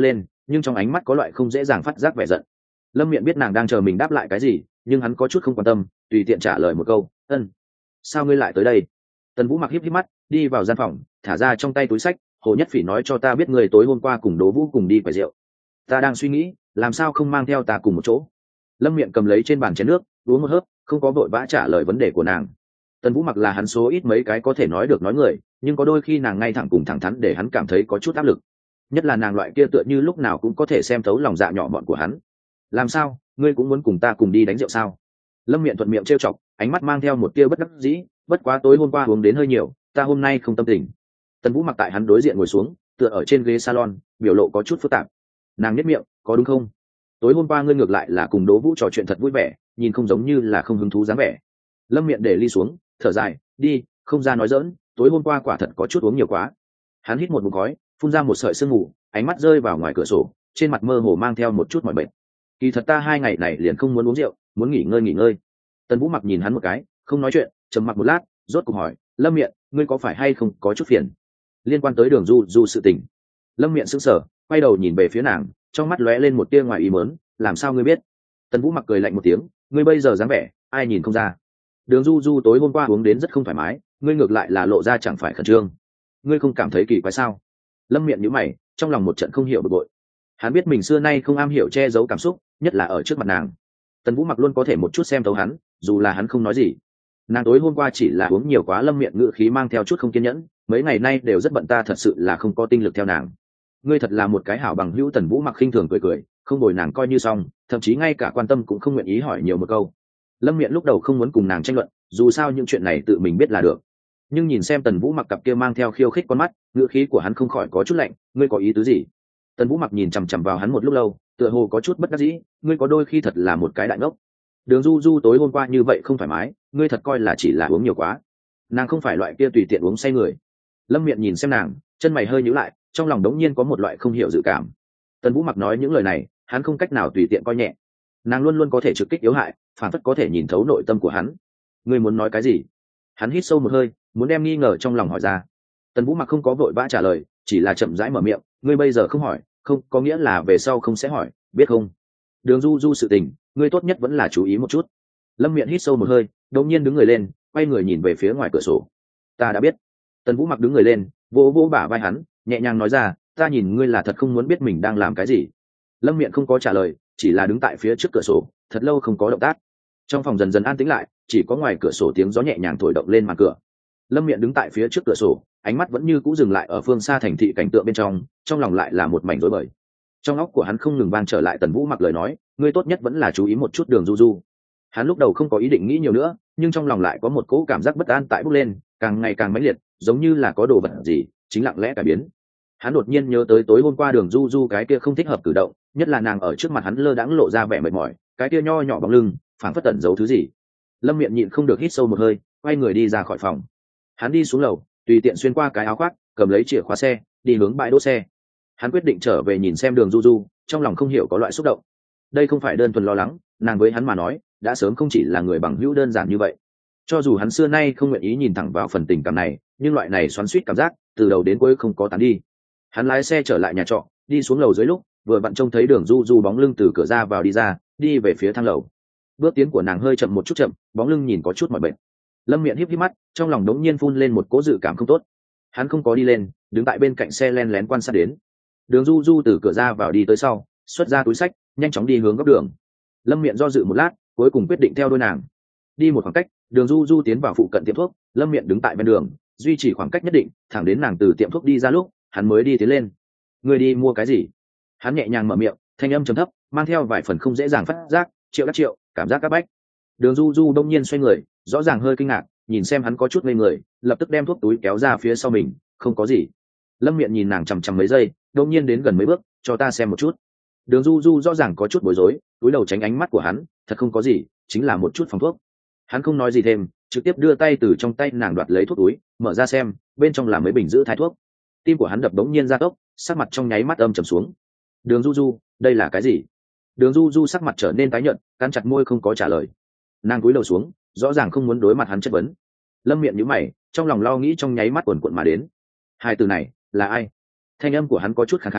nhưng trong ánh mắt có loại không dễ dàng phát giác vẻ giận. Lâm Miện biết nàng đang chờ mình đáp lại cái gì, nhưng hắn có chút không quan tâm, tùy tiện trả lời một câu, ân. Sao ngươi lại tới đây? Tần Vũ mặc híp híp mắt, đi vào gian phòng, thả ra trong tay túi sách. Hồ Nhất Phỉ nói cho ta biết người tối hôm qua cùng Đỗ Vũ cùng đi quẩy rượu. Ta đang suy nghĩ, làm sao không mang theo ta cùng một chỗ. Lâm Miện cầm lấy trên bàn chén nước, uống một hớp, không có vội vã trả lời vấn đề của nàng. Tần Vũ mặc là hắn số ít mấy cái có thể nói được nói người, nhưng có đôi khi nàng ngay thẳng cùng thẳng thắn để hắn cảm thấy có chút áp lực. Nhất là nàng loại kia tựa như lúc nào cũng có thể xem thấu lòng dạ nhỏ mọn của hắn. Làm sao, ngươi cũng muốn cùng ta cùng đi đánh rượu sao? Lâm Miện thuận miệng trêu chọc, ánh mắt mang theo một tia bất đắc dĩ, bất quá tối hôm qua uống đến hơi nhiều, ta hôm nay không tâm tình. Tần Vũ mặc tại hắn đối diện ngồi xuống, tựa ở trên ghế salon, biểu lộ có chút phức tạp. Nàng nhếch miệng, có đúng không? Tối hôm qua ngươi ngược lại là cùng Đỗ Vũ trò chuyện thật vui vẻ, nhìn không giống như là không hứng thú dáng vẻ. Lâm Miện để ly xuống, thở dài, đi, không ra nói dỡn, tối hôm qua quả thật có chút uống nhiều quá. Hắn hít một ngụm khói, phun ra một sợi sương mù, ánh mắt rơi vào ngoài cửa sổ, trên mặt mơ hồ mang theo một chút mỏi mệt. Kỳ thật ta 2 ngày này liền không muốn uống rượu, muốn nghỉ ngơi. Tần Vũ mặc nhìn hắn một cái, không nói chuyện, trầm mặc một lát, rốt cuộc hỏi, Lâm Miện, ngươi có phải hay không có chút phiền liên quan tới Đường Du sự tình? Lâm Miện sững sờ, quay đầu nhìn về phía nàng, trong mắt lóe lên một tia ngoài ý mớn, làm sao ngươi biết? Tần Vũ mặc cười lạnh một tiếng, ngươi bây giờ dáng vẻ, ai nhìn không ra. Đường Du tối hôm qua uống đến rất không thoải mái, ngươi ngược lại là lộ ra chẳng phải khẩn trương. Ngươi không cảm thấy kỳ quái sao? Lâm Miện nhíu mày, trong lòng một trận không hiểu bực bội. Hắn biết mình xưa nay không am hiểu che giấu cảm xúc, nhất là ở trước mặt nàng. Tần Vũ mặc luôn có thể một chút xem thấu hắn, dù là hắn không nói gì. Nàng tối hôm qua chỉ là uống nhiều quá. Lâm Miện ngữ khí mang theo chút không kiên nhẫn, mấy ngày nay đều rất bận, ta thật sự là không có tinh lực theo nàng. Ngươi thật là một cái hảo bằng hữu. Tần Vũ mặc khinh thường cười, không bồi nàng coi như xong, thậm chí ngay cả quan tâm cũng không nguyện ý hỏi nhiều một câu. Lâm Miện lúc đầu không muốn cùng nàng tranh luận, dù sao những chuyện này tự mình biết là được, nhưng nhìn xem Tần Vũ mặc cặp kia mang theo khiêu khích con mắt, ngữ khí của hắn không khỏi có chút lạnh. Ngươi có ý tứ gì? Tần Vũ mặc nhìn chằm chằm vào hắn một lúc lâu, tựa hồ có chút bất đắc dĩ, ngươi có đôi khi thật là một cái đại ngốc. Đường Du tối hôm qua như vậy không thoải mái, ngươi thật coi là chỉ là uống nhiều quá. Nàng không phải loại kia tùy tiện uống say người. Lâm Miện nhìn xem nàng, chân mày hơi nhíu lại, trong lòng đống nhiên có một loại không hiểu dự cảm. Tần Vũ mặc nói những lời này, hắn không cách nào tùy tiện coi nhẹ. Nàng luôn luôn có thể trực kích yếu hại, phản phất có thể nhìn thấu nội tâm của hắn. Ngươi muốn nói cái gì? Hắn hít sâu một hơi, muốn đem nghi ngờ trong lòng hỏi ra. Tần Vũ mặc không có vội vã trả lời, chỉ là chậm rãi mở miệng, ngươi bây giờ không hỏi, không có nghĩa là về sau không sẽ hỏi, biết không? Đường Du sự tình, ngươi tốt nhất vẫn là chú ý một chút. Lâm Miện hít sâu một hơi, đột nhiên đứng người lên, quay người nhìn về phía ngoài cửa sổ. Ta đã biết. Tần Vũ mặc đứng người lên, vỗ vỗ bả vai hắn, nhẹ nhàng nói ra, ta nhìn ngươi là thật không muốn biết mình đang làm cái gì. Lâm Miện không có trả lời, chỉ là đứng tại phía trước cửa sổ, thật lâu không có động tác. Trong phòng dần dần an tĩnh lại, chỉ có ngoài cửa sổ tiếng gió nhẹ nhàng thổi động lên màn cửa. Lâm Miện đứng tại phía trước cửa sổ, ánh mắt vẫn như cũ dừng lại ở phương xa thành thị cảnh tượng bên trong lòng lại là một mảnh rối bời. Trong óc của hắn không ngừng vang trở lại Tần Vũ mặc lời nói, ngươi tốt nhất vẫn là chú ý một chút Đường Du. Hắn lúc đầu không có ý định nghĩ nhiều nữa, nhưng trong lòng lại có một cỗ cảm giác bất an tại bốc lên, càng ngày càng mãnh liệt, giống như là có đồ vật gì chính lặng lẽ cải biến. Hắn đột nhiên nhớ tới tối hôm qua Đường Du cái kia không thích hợp cử động, nhất là nàng ở trước mặt hắn lơ đãng lộ ra vẻ mệt mỏi, cái kia nho nhỏ bóng lưng, phảng phất tẩn giấu thứ gì. Lâm Miện nhịn không được hít sâu một hơi, quay người đi ra khỏi phòng. Hắn đi xuống lầu, tùy tiện xuyên qua cái áo khoác, cầm lấy chìa khóa xe, đi hướng bãi đỗ xe. Hắn quyết định trở về nhìn xem Đường Du, trong lòng không hiểu có loại xúc động. Đây không phải đơn thuần lo lắng, nàng với hắn mà nói đã sớm không chỉ là người bằng hữu đơn giản như vậy. Cho dù hắn xưa nay không nguyện ý nhìn thẳng vào phần tình cảm này, nhưng loại này xoắn xuýt cảm giác từ đầu đến cuối không có tán đi. Hắn lái xe trở lại nhà trọ, đi xuống lầu dưới lúc vừa vặn trông thấy Đường Du bóng lưng từ cửa ra vào đi ra, đi về phía thang lầu. Bước tiến của nàng hơi chậm một chút chậm, bóng lưng nhìn có chút mỏi mệt. Lâm Miện híp híp mắt, trong lòng đống nhiên phun lên một cỗ dự cảm không tốt. Hắn không có đi lên, đứng tại bên cạnh xe len lén quan sát đến. Đường Du từ cửa ra vào đi tới sau, xuất ra túi sách, nhanh chóng đi hướng góc đường. Lâm Miện do dự một lát, cuối cùng quyết định theo đôi nàng. Đi một khoảng cách, Đường Du tiến vào phụ cận tiệm thuốc, Lâm Miện đứng tại bên đường, duy trì khoảng cách nhất định, thẳng đến nàng từ tiệm thuốc đi ra lúc, hắn mới đi tiến lên. Người đi mua cái gì? Hắn nhẹ nhàng mở miệng, thanh âm trầm thấp, mang theo vài phần không dễ dàng phát giác, Triệu Đắc Triệu, cảm giác các bách. Đường Du đông nhiên xoay người, rõ ràng hơi kinh ngạc, nhìn xem hắn có chút ngây người, lập tức đem thuốc túi kéo ra phía sau mình, không có gì. Lâm Miện nhìn nàng chằm chằm mấy giây, đông nhiên đến gần mấy bước, cho ta xem một chút. Đường Du rõ ràng có chút bối rối, túi đầu tránh ánh mắt của hắn, thật không có gì, chính là một chút phòng thuốc. Hắn không nói gì thêm, trực tiếp đưa tay từ trong tay nàng đoạt lấy thuốc túi, mở ra xem, bên trong là mấy bình giữ thai thuốc. Tim của hắn đập đống nhiên ra tốc, sắc mặt trong nháy mắt âm trầm xuống. Đường Du, đây là cái gì? Đường Du sắc mặt trở nên tái nhợt, cắn chặt môi không có trả lời. Nàng cúi đầu xuống, rõ ràng không muốn đối mặt hắn chất vấn. Lâm Miện nhíu mày, trong lòng lo nghĩ trong nháy mắt cuồn cuộn mà đến. Hai từ này là ai? Thanh âm của hắn có chút khàn khàn,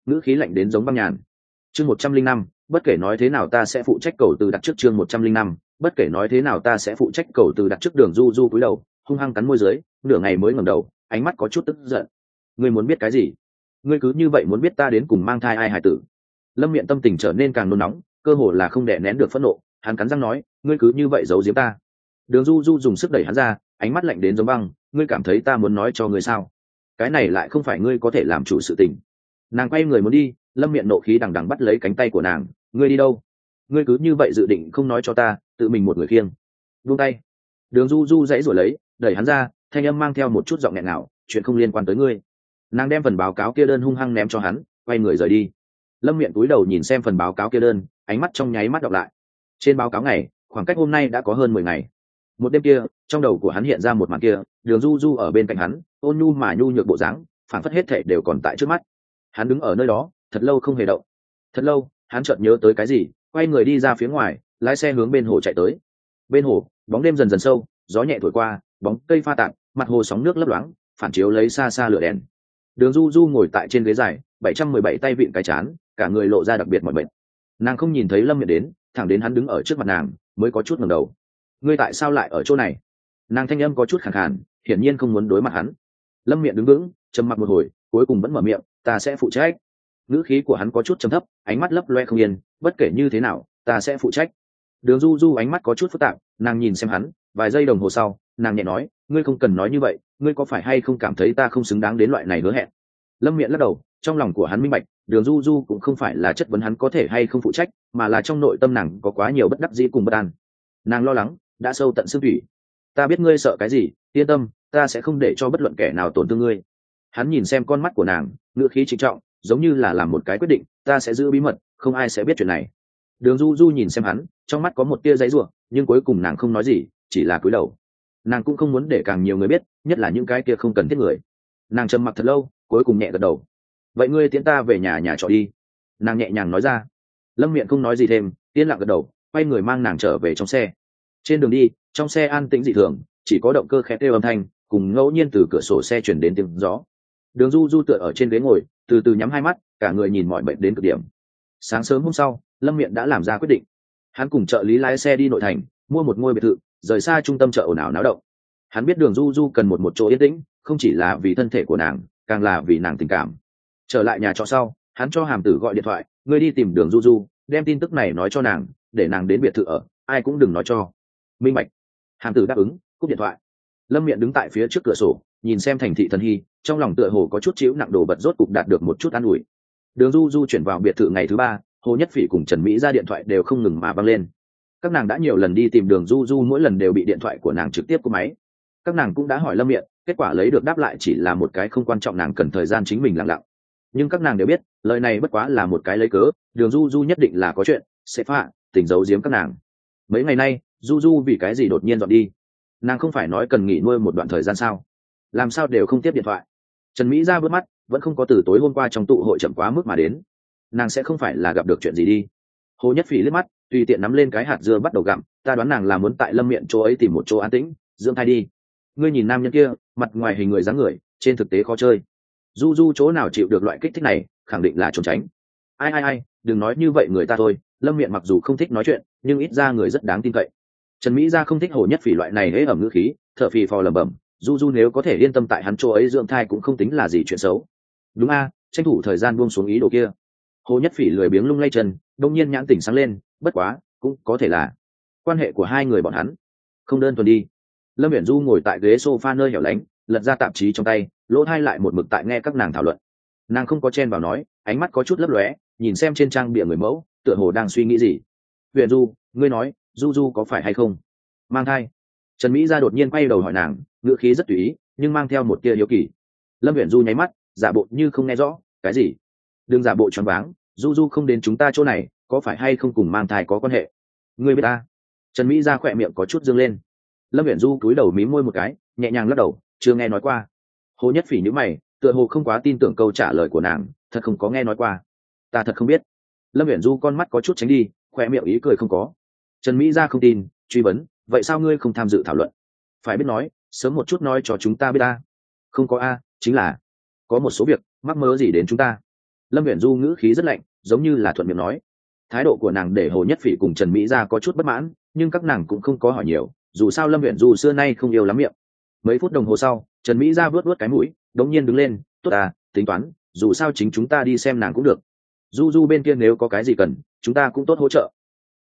ngữ khí lạnh đến giống băng nhàn. Chương 105, bất kể nói thế nào ta sẽ phụ trách cầu từ đặt trước. Chương 105, bất kể nói thế nào ta sẽ phụ trách cầu từ đặt trước. Đường Du Du cúi đầu, hung hăng cắn môi dưới, nửa ngày mới ngẩng đầu, ánh mắt có chút tức giận. Ngươi muốn biết cái gì? Ngươi cứ như vậy muốn biết ta đến cùng mang thai ai hài tử? Lâm Miện tâm tình trở nên càng nôn nóng, cơ hồ là không đè nén được phẫn nộ, hắn cắn răng nói, ngươi cứ như vậy giấu giếm ta. Đường Du Du dùng sức đẩy hắn ra, ánh mắt lạnh đến giống băng, ngươi cảm thấy ta muốn nói cho ngươi sao? Cái này lại không phải ngươi có thể làm chủ sự tình. Nàng quay người muốn đi, Lâm Miện nộ khí đằng đằng bắt lấy cánh tay của nàng, ngươi đi đâu? Ngươi cứ như vậy dự định không nói cho ta, tự mình một người khiêng? Buông tay. Đường Du Du dãy rồi lấy, đẩy hắn ra, thanh âm mang theo một chút giọng nghẹn ngào, chuyện không liên quan tới ngươi. Nàng đem phần báo cáo kia đơn hung hăng ném cho hắn, quay người rời đi. Lâm Miện cúi đầu nhìn xem phần báo cáo kia đơn, ánh mắt trong nháy mắt đọc lại. Trên báo cáo này, khoảng cách hôm nay đã có hơn 10 ngày. Một đêm kia, trong đầu của hắn hiện ra một màn kia, Đường Du Du ở bên cạnh hắn, ôn nhu mà nhu nhược bộ dáng, phản phất hết thảy đều còn tại trước mắt. Hắn đứng ở nơi đó, thật lâu không hề động. Thật lâu, hắn chợt nhớ tới cái gì, quay người đi ra phía ngoài, lái xe hướng bên hồ chạy tới. Bên hồ, bóng đêm dần dần sâu, gió nhẹ thổi qua, bóng cây pha tạp, mặt hồ sóng nước lấp loáng, phản chiếu lấy xa xa lửa đèn. Đường Du Du ngồi tại trên ghế dài, 717 tay vịn cái chán, cả người lộ ra đặc biệt mỏi mệt. Nàng không nhìn thấy Lâm Miện đến, thẳng đến hắn đứng ở trước mặt nàng, mới có chút ngẩng đầu. Ngươi tại sao lại ở chỗ này? Nàng thanh âm có chút khàn khàn, hiển nhiên không muốn đối mặt hắn. Lâm Miện đứng vững, trầm mặc một hồi, cuối cùng vẫn mở miệng, ta sẽ phụ trách. Ngữ khí của hắn có chút trầm thấp, ánh mắt lấp loe không yên, bất kể như thế nào, ta sẽ phụ trách. Đường Du Du ánh mắt có chút phức tạp, nàng nhìn xem hắn, vài giây đồng hồ sau, nàng nhẹ nói, ngươi không cần nói như vậy, ngươi có phải hay không cảm thấy ta không xứng đáng đến loại này hứa hẹn? Lâm Miện lắc đầu, trong lòng của hắn minh bạch, Đường Du Du cũng không phải là chất vấn hắn có thể hay không phụ trách, mà là trong nội tâm nàng có quá nhiều bất đắc dĩ cùng bất an. Nàng lo lắng, đã sâu tận xương thủy. Ta biết ngươi sợ cái gì, yên tâm, ta sẽ không để cho bất luận kẻ nào tổn thương ngươi. Hắn nhìn xem con mắt của nàng, ngữ khí trịnh trọng, giống như là làm một cái quyết định, ta sẽ giữ bí mật, không ai sẽ biết chuyện này. Đường Du Du nhìn xem hắn, trong mắt có một tia giấy rủa, nhưng cuối cùng nàng không nói gì, chỉ là cúi đầu. Nàng cũng không muốn để càng nhiều người biết, nhất là những cái kia không cần thiết người. Nàng trầm mặc thật lâu, cuối cùng nhẹ gật đầu. Vậy ngươi tiễn ta về nhà trọ đi. Nàng nhẹ nhàng nói ra. Lâm Miện không nói gì thêm, yên lặng gật đầu, quay người mang nàng trở về trong xe. Trên đường đi, trong xe an tĩnh dị thường, chỉ có động cơ khẽ kêu âm thanh, cùng ngẫu nhiên từ cửa sổ xe chuyển đến tiếng gió. Đường Du Du tựa ở trên ghế ngồi, từ từ nhắm hai mắt, cả người nhìn mọi bệnh đến cực điểm. Sáng sớm hôm sau, Lâm Miện đã làm ra quyết định. Hắn cùng trợ lý lái xe đi nội thành, mua một ngôi biệt thự, rời xa trung tâm chợ ồn ào náo động. Hắn biết Đường Du Du cần một chỗ yên tĩnh, không chỉ là vì thân thể của nàng, càng là vì nàng tình cảm. Trở lại nhà trọ sau, hắn cho Hàm Tử gọi điện thoại, ngươi đi tìm Đường Du Du, đem tin tức này nói cho nàng, để nàng đến biệt thự ở, ai cũng đừng nói cho. Minh bạch. Hàm Tử đáp ứng, cúp điện thoại. Lâm Miện đứng tại phía trước cửa sổ, nhìn xem thành thị thần hy, trong lòng tựa hồ có chút chịu nặng đồ vật rốt cục đạt được một chút an ủi. Đường Du Du chuyển vào biệt thự ngày thứ 3, Hồ Nhất Phỉ cùng Trần Mỹ ra điện thoại đều không ngừng mà vang lên. Các nàng đã nhiều lần đi tìm Đường Du Du, mỗi lần đều bị điện thoại của nàng trực tiếp cúp máy. Các nàng cũng đã hỏi Lâm Miện, kết quả lấy được đáp lại chỉ là một cái không quan trọng, nàng cần thời gian chính mình lặng lặng. Nhưng các nàng đều biết, lời này bất quá là một cái lấy cớ, Đường Du Du nhất định là có chuyện, sẽ phá tình giấu giếm các nàng. Mấy ngày nay, Du Du vì cái gì đột nhiên dọn đi? Nàng không phải nói cần nghỉ nuôi một đoạn thời gian sao? Làm sao đều không tiếp điện thoại? Trần Mỹ ra vớt mắt, vẫn không có từ tối hôm qua trong tụ hội chậm quá mức mà đến. Nàng sẽ không phải là gặp được chuyện gì đi? Hồ Nhất Phỉ liếc mắt, tùy tiện nắm lên cái hạt dưa bắt đầu gặm, ta đoán nàng là muốn tại Lâm Miện chỗ ấy tìm một chỗ an tĩnh, dưỡng thai đi. Ngươi nhìn nam nhân kia, mặt ngoài hình người dáng người, trên thực tế khó chơi. Du Du chỗ nào chịu được loại kích thích này, khẳng định là trốn tránh. Ai, đừng nói như vậy người ta thôi. Lâm Miện mặc dù không thích nói chuyện, nhưng ít ra người rất đáng tin cậy. Trần Mỹ ra không thích Hồ Nhất Phỉ loại này hễ ẩm ngữ khí, thở phì phò lẩm bẩm, Du Du nếu có thể yên tâm tại hắn chỗ ấy dưỡng thai cũng không tính là gì chuyện xấu. Đúng a, tranh thủ thời gian buông xuống ý đồ kia. Hồ Nhất Phỉ lười biếng lung lay chân, đông nhiên nhãn tỉnh sáng lên, bất quá, cũng có thể là quan hệ của hai người bọn hắn không đơn thuần đi. Lâm Viễn Du ngồi tại ghế sofa nơi hẻo lánh, lật ra tạp chí trong tay, lỗ tai lại một mực tại nghe các nàng thảo luận. Nàng không có chen vào nói, ánh mắt có chút lấp lóe, nhìn xem trên trang bìa người mẫu, tựa hồ đang suy nghĩ gì. Viễn Du, ngươi nói, Du Du có phải hay không mang thai? Trần Mỹ Gia đột nhiên quay đầu hỏi nàng, ngữ khí rất tùy ý, nhưng mang theo một tia hiếu kỳ. Lâm Viễn Du nháy mắt, giả bộ như không nghe rõ. Cái gì? Đừng giả bộ choáng váng, Du Du không đến chúng ta chỗ này, có phải hay không cùng mang thai có quan hệ? Ngươi biết ta? Trần Mỹ Gia khỏe miệng có chút dương lên. Lâm Viễn Du cúi đầu mím môi một cái, nhẹ nhàng lắc đầu, chưa nghe nói qua. Hồ Nhất Phỉ nhíu mày, tựa hồ không quá tin tưởng câu trả lời của nàng, thật không có nghe nói qua. Ta thật không biết. Lâm Viễn Du con mắt có chút tránh đi, khỏe miệng ý cười không có. Trần Mỹ Gia không tin, truy vấn, vậy sao ngươi không tham dự thảo luận? Phải biết nói, sớm một chút nói cho chúng ta biết ta. Không có a, chính là có một số việc mắc mớ gì đến chúng ta. Lâm Viễn Du ngữ khí rất lạnh, giống như là thuận miệng nói. Thái độ của nàng để Hồ Nhất Phỉ cùng Trần Mỹ Gia có chút bất mãn, nhưng các nàng cũng không có hỏi nhiều, dù sao Lâm Viễn Du xưa nay không yêu lắm miệng. Mấy phút đồng hồ sau, Trần Mỹ Gia vớt cái mũi, đống nhiên đứng lên, tốt à, tính toán, dù sao chính chúng ta đi xem nàng cũng được. Du Du bên kia nếu có cái gì cần, chúng ta cũng tốt hỗ trợ.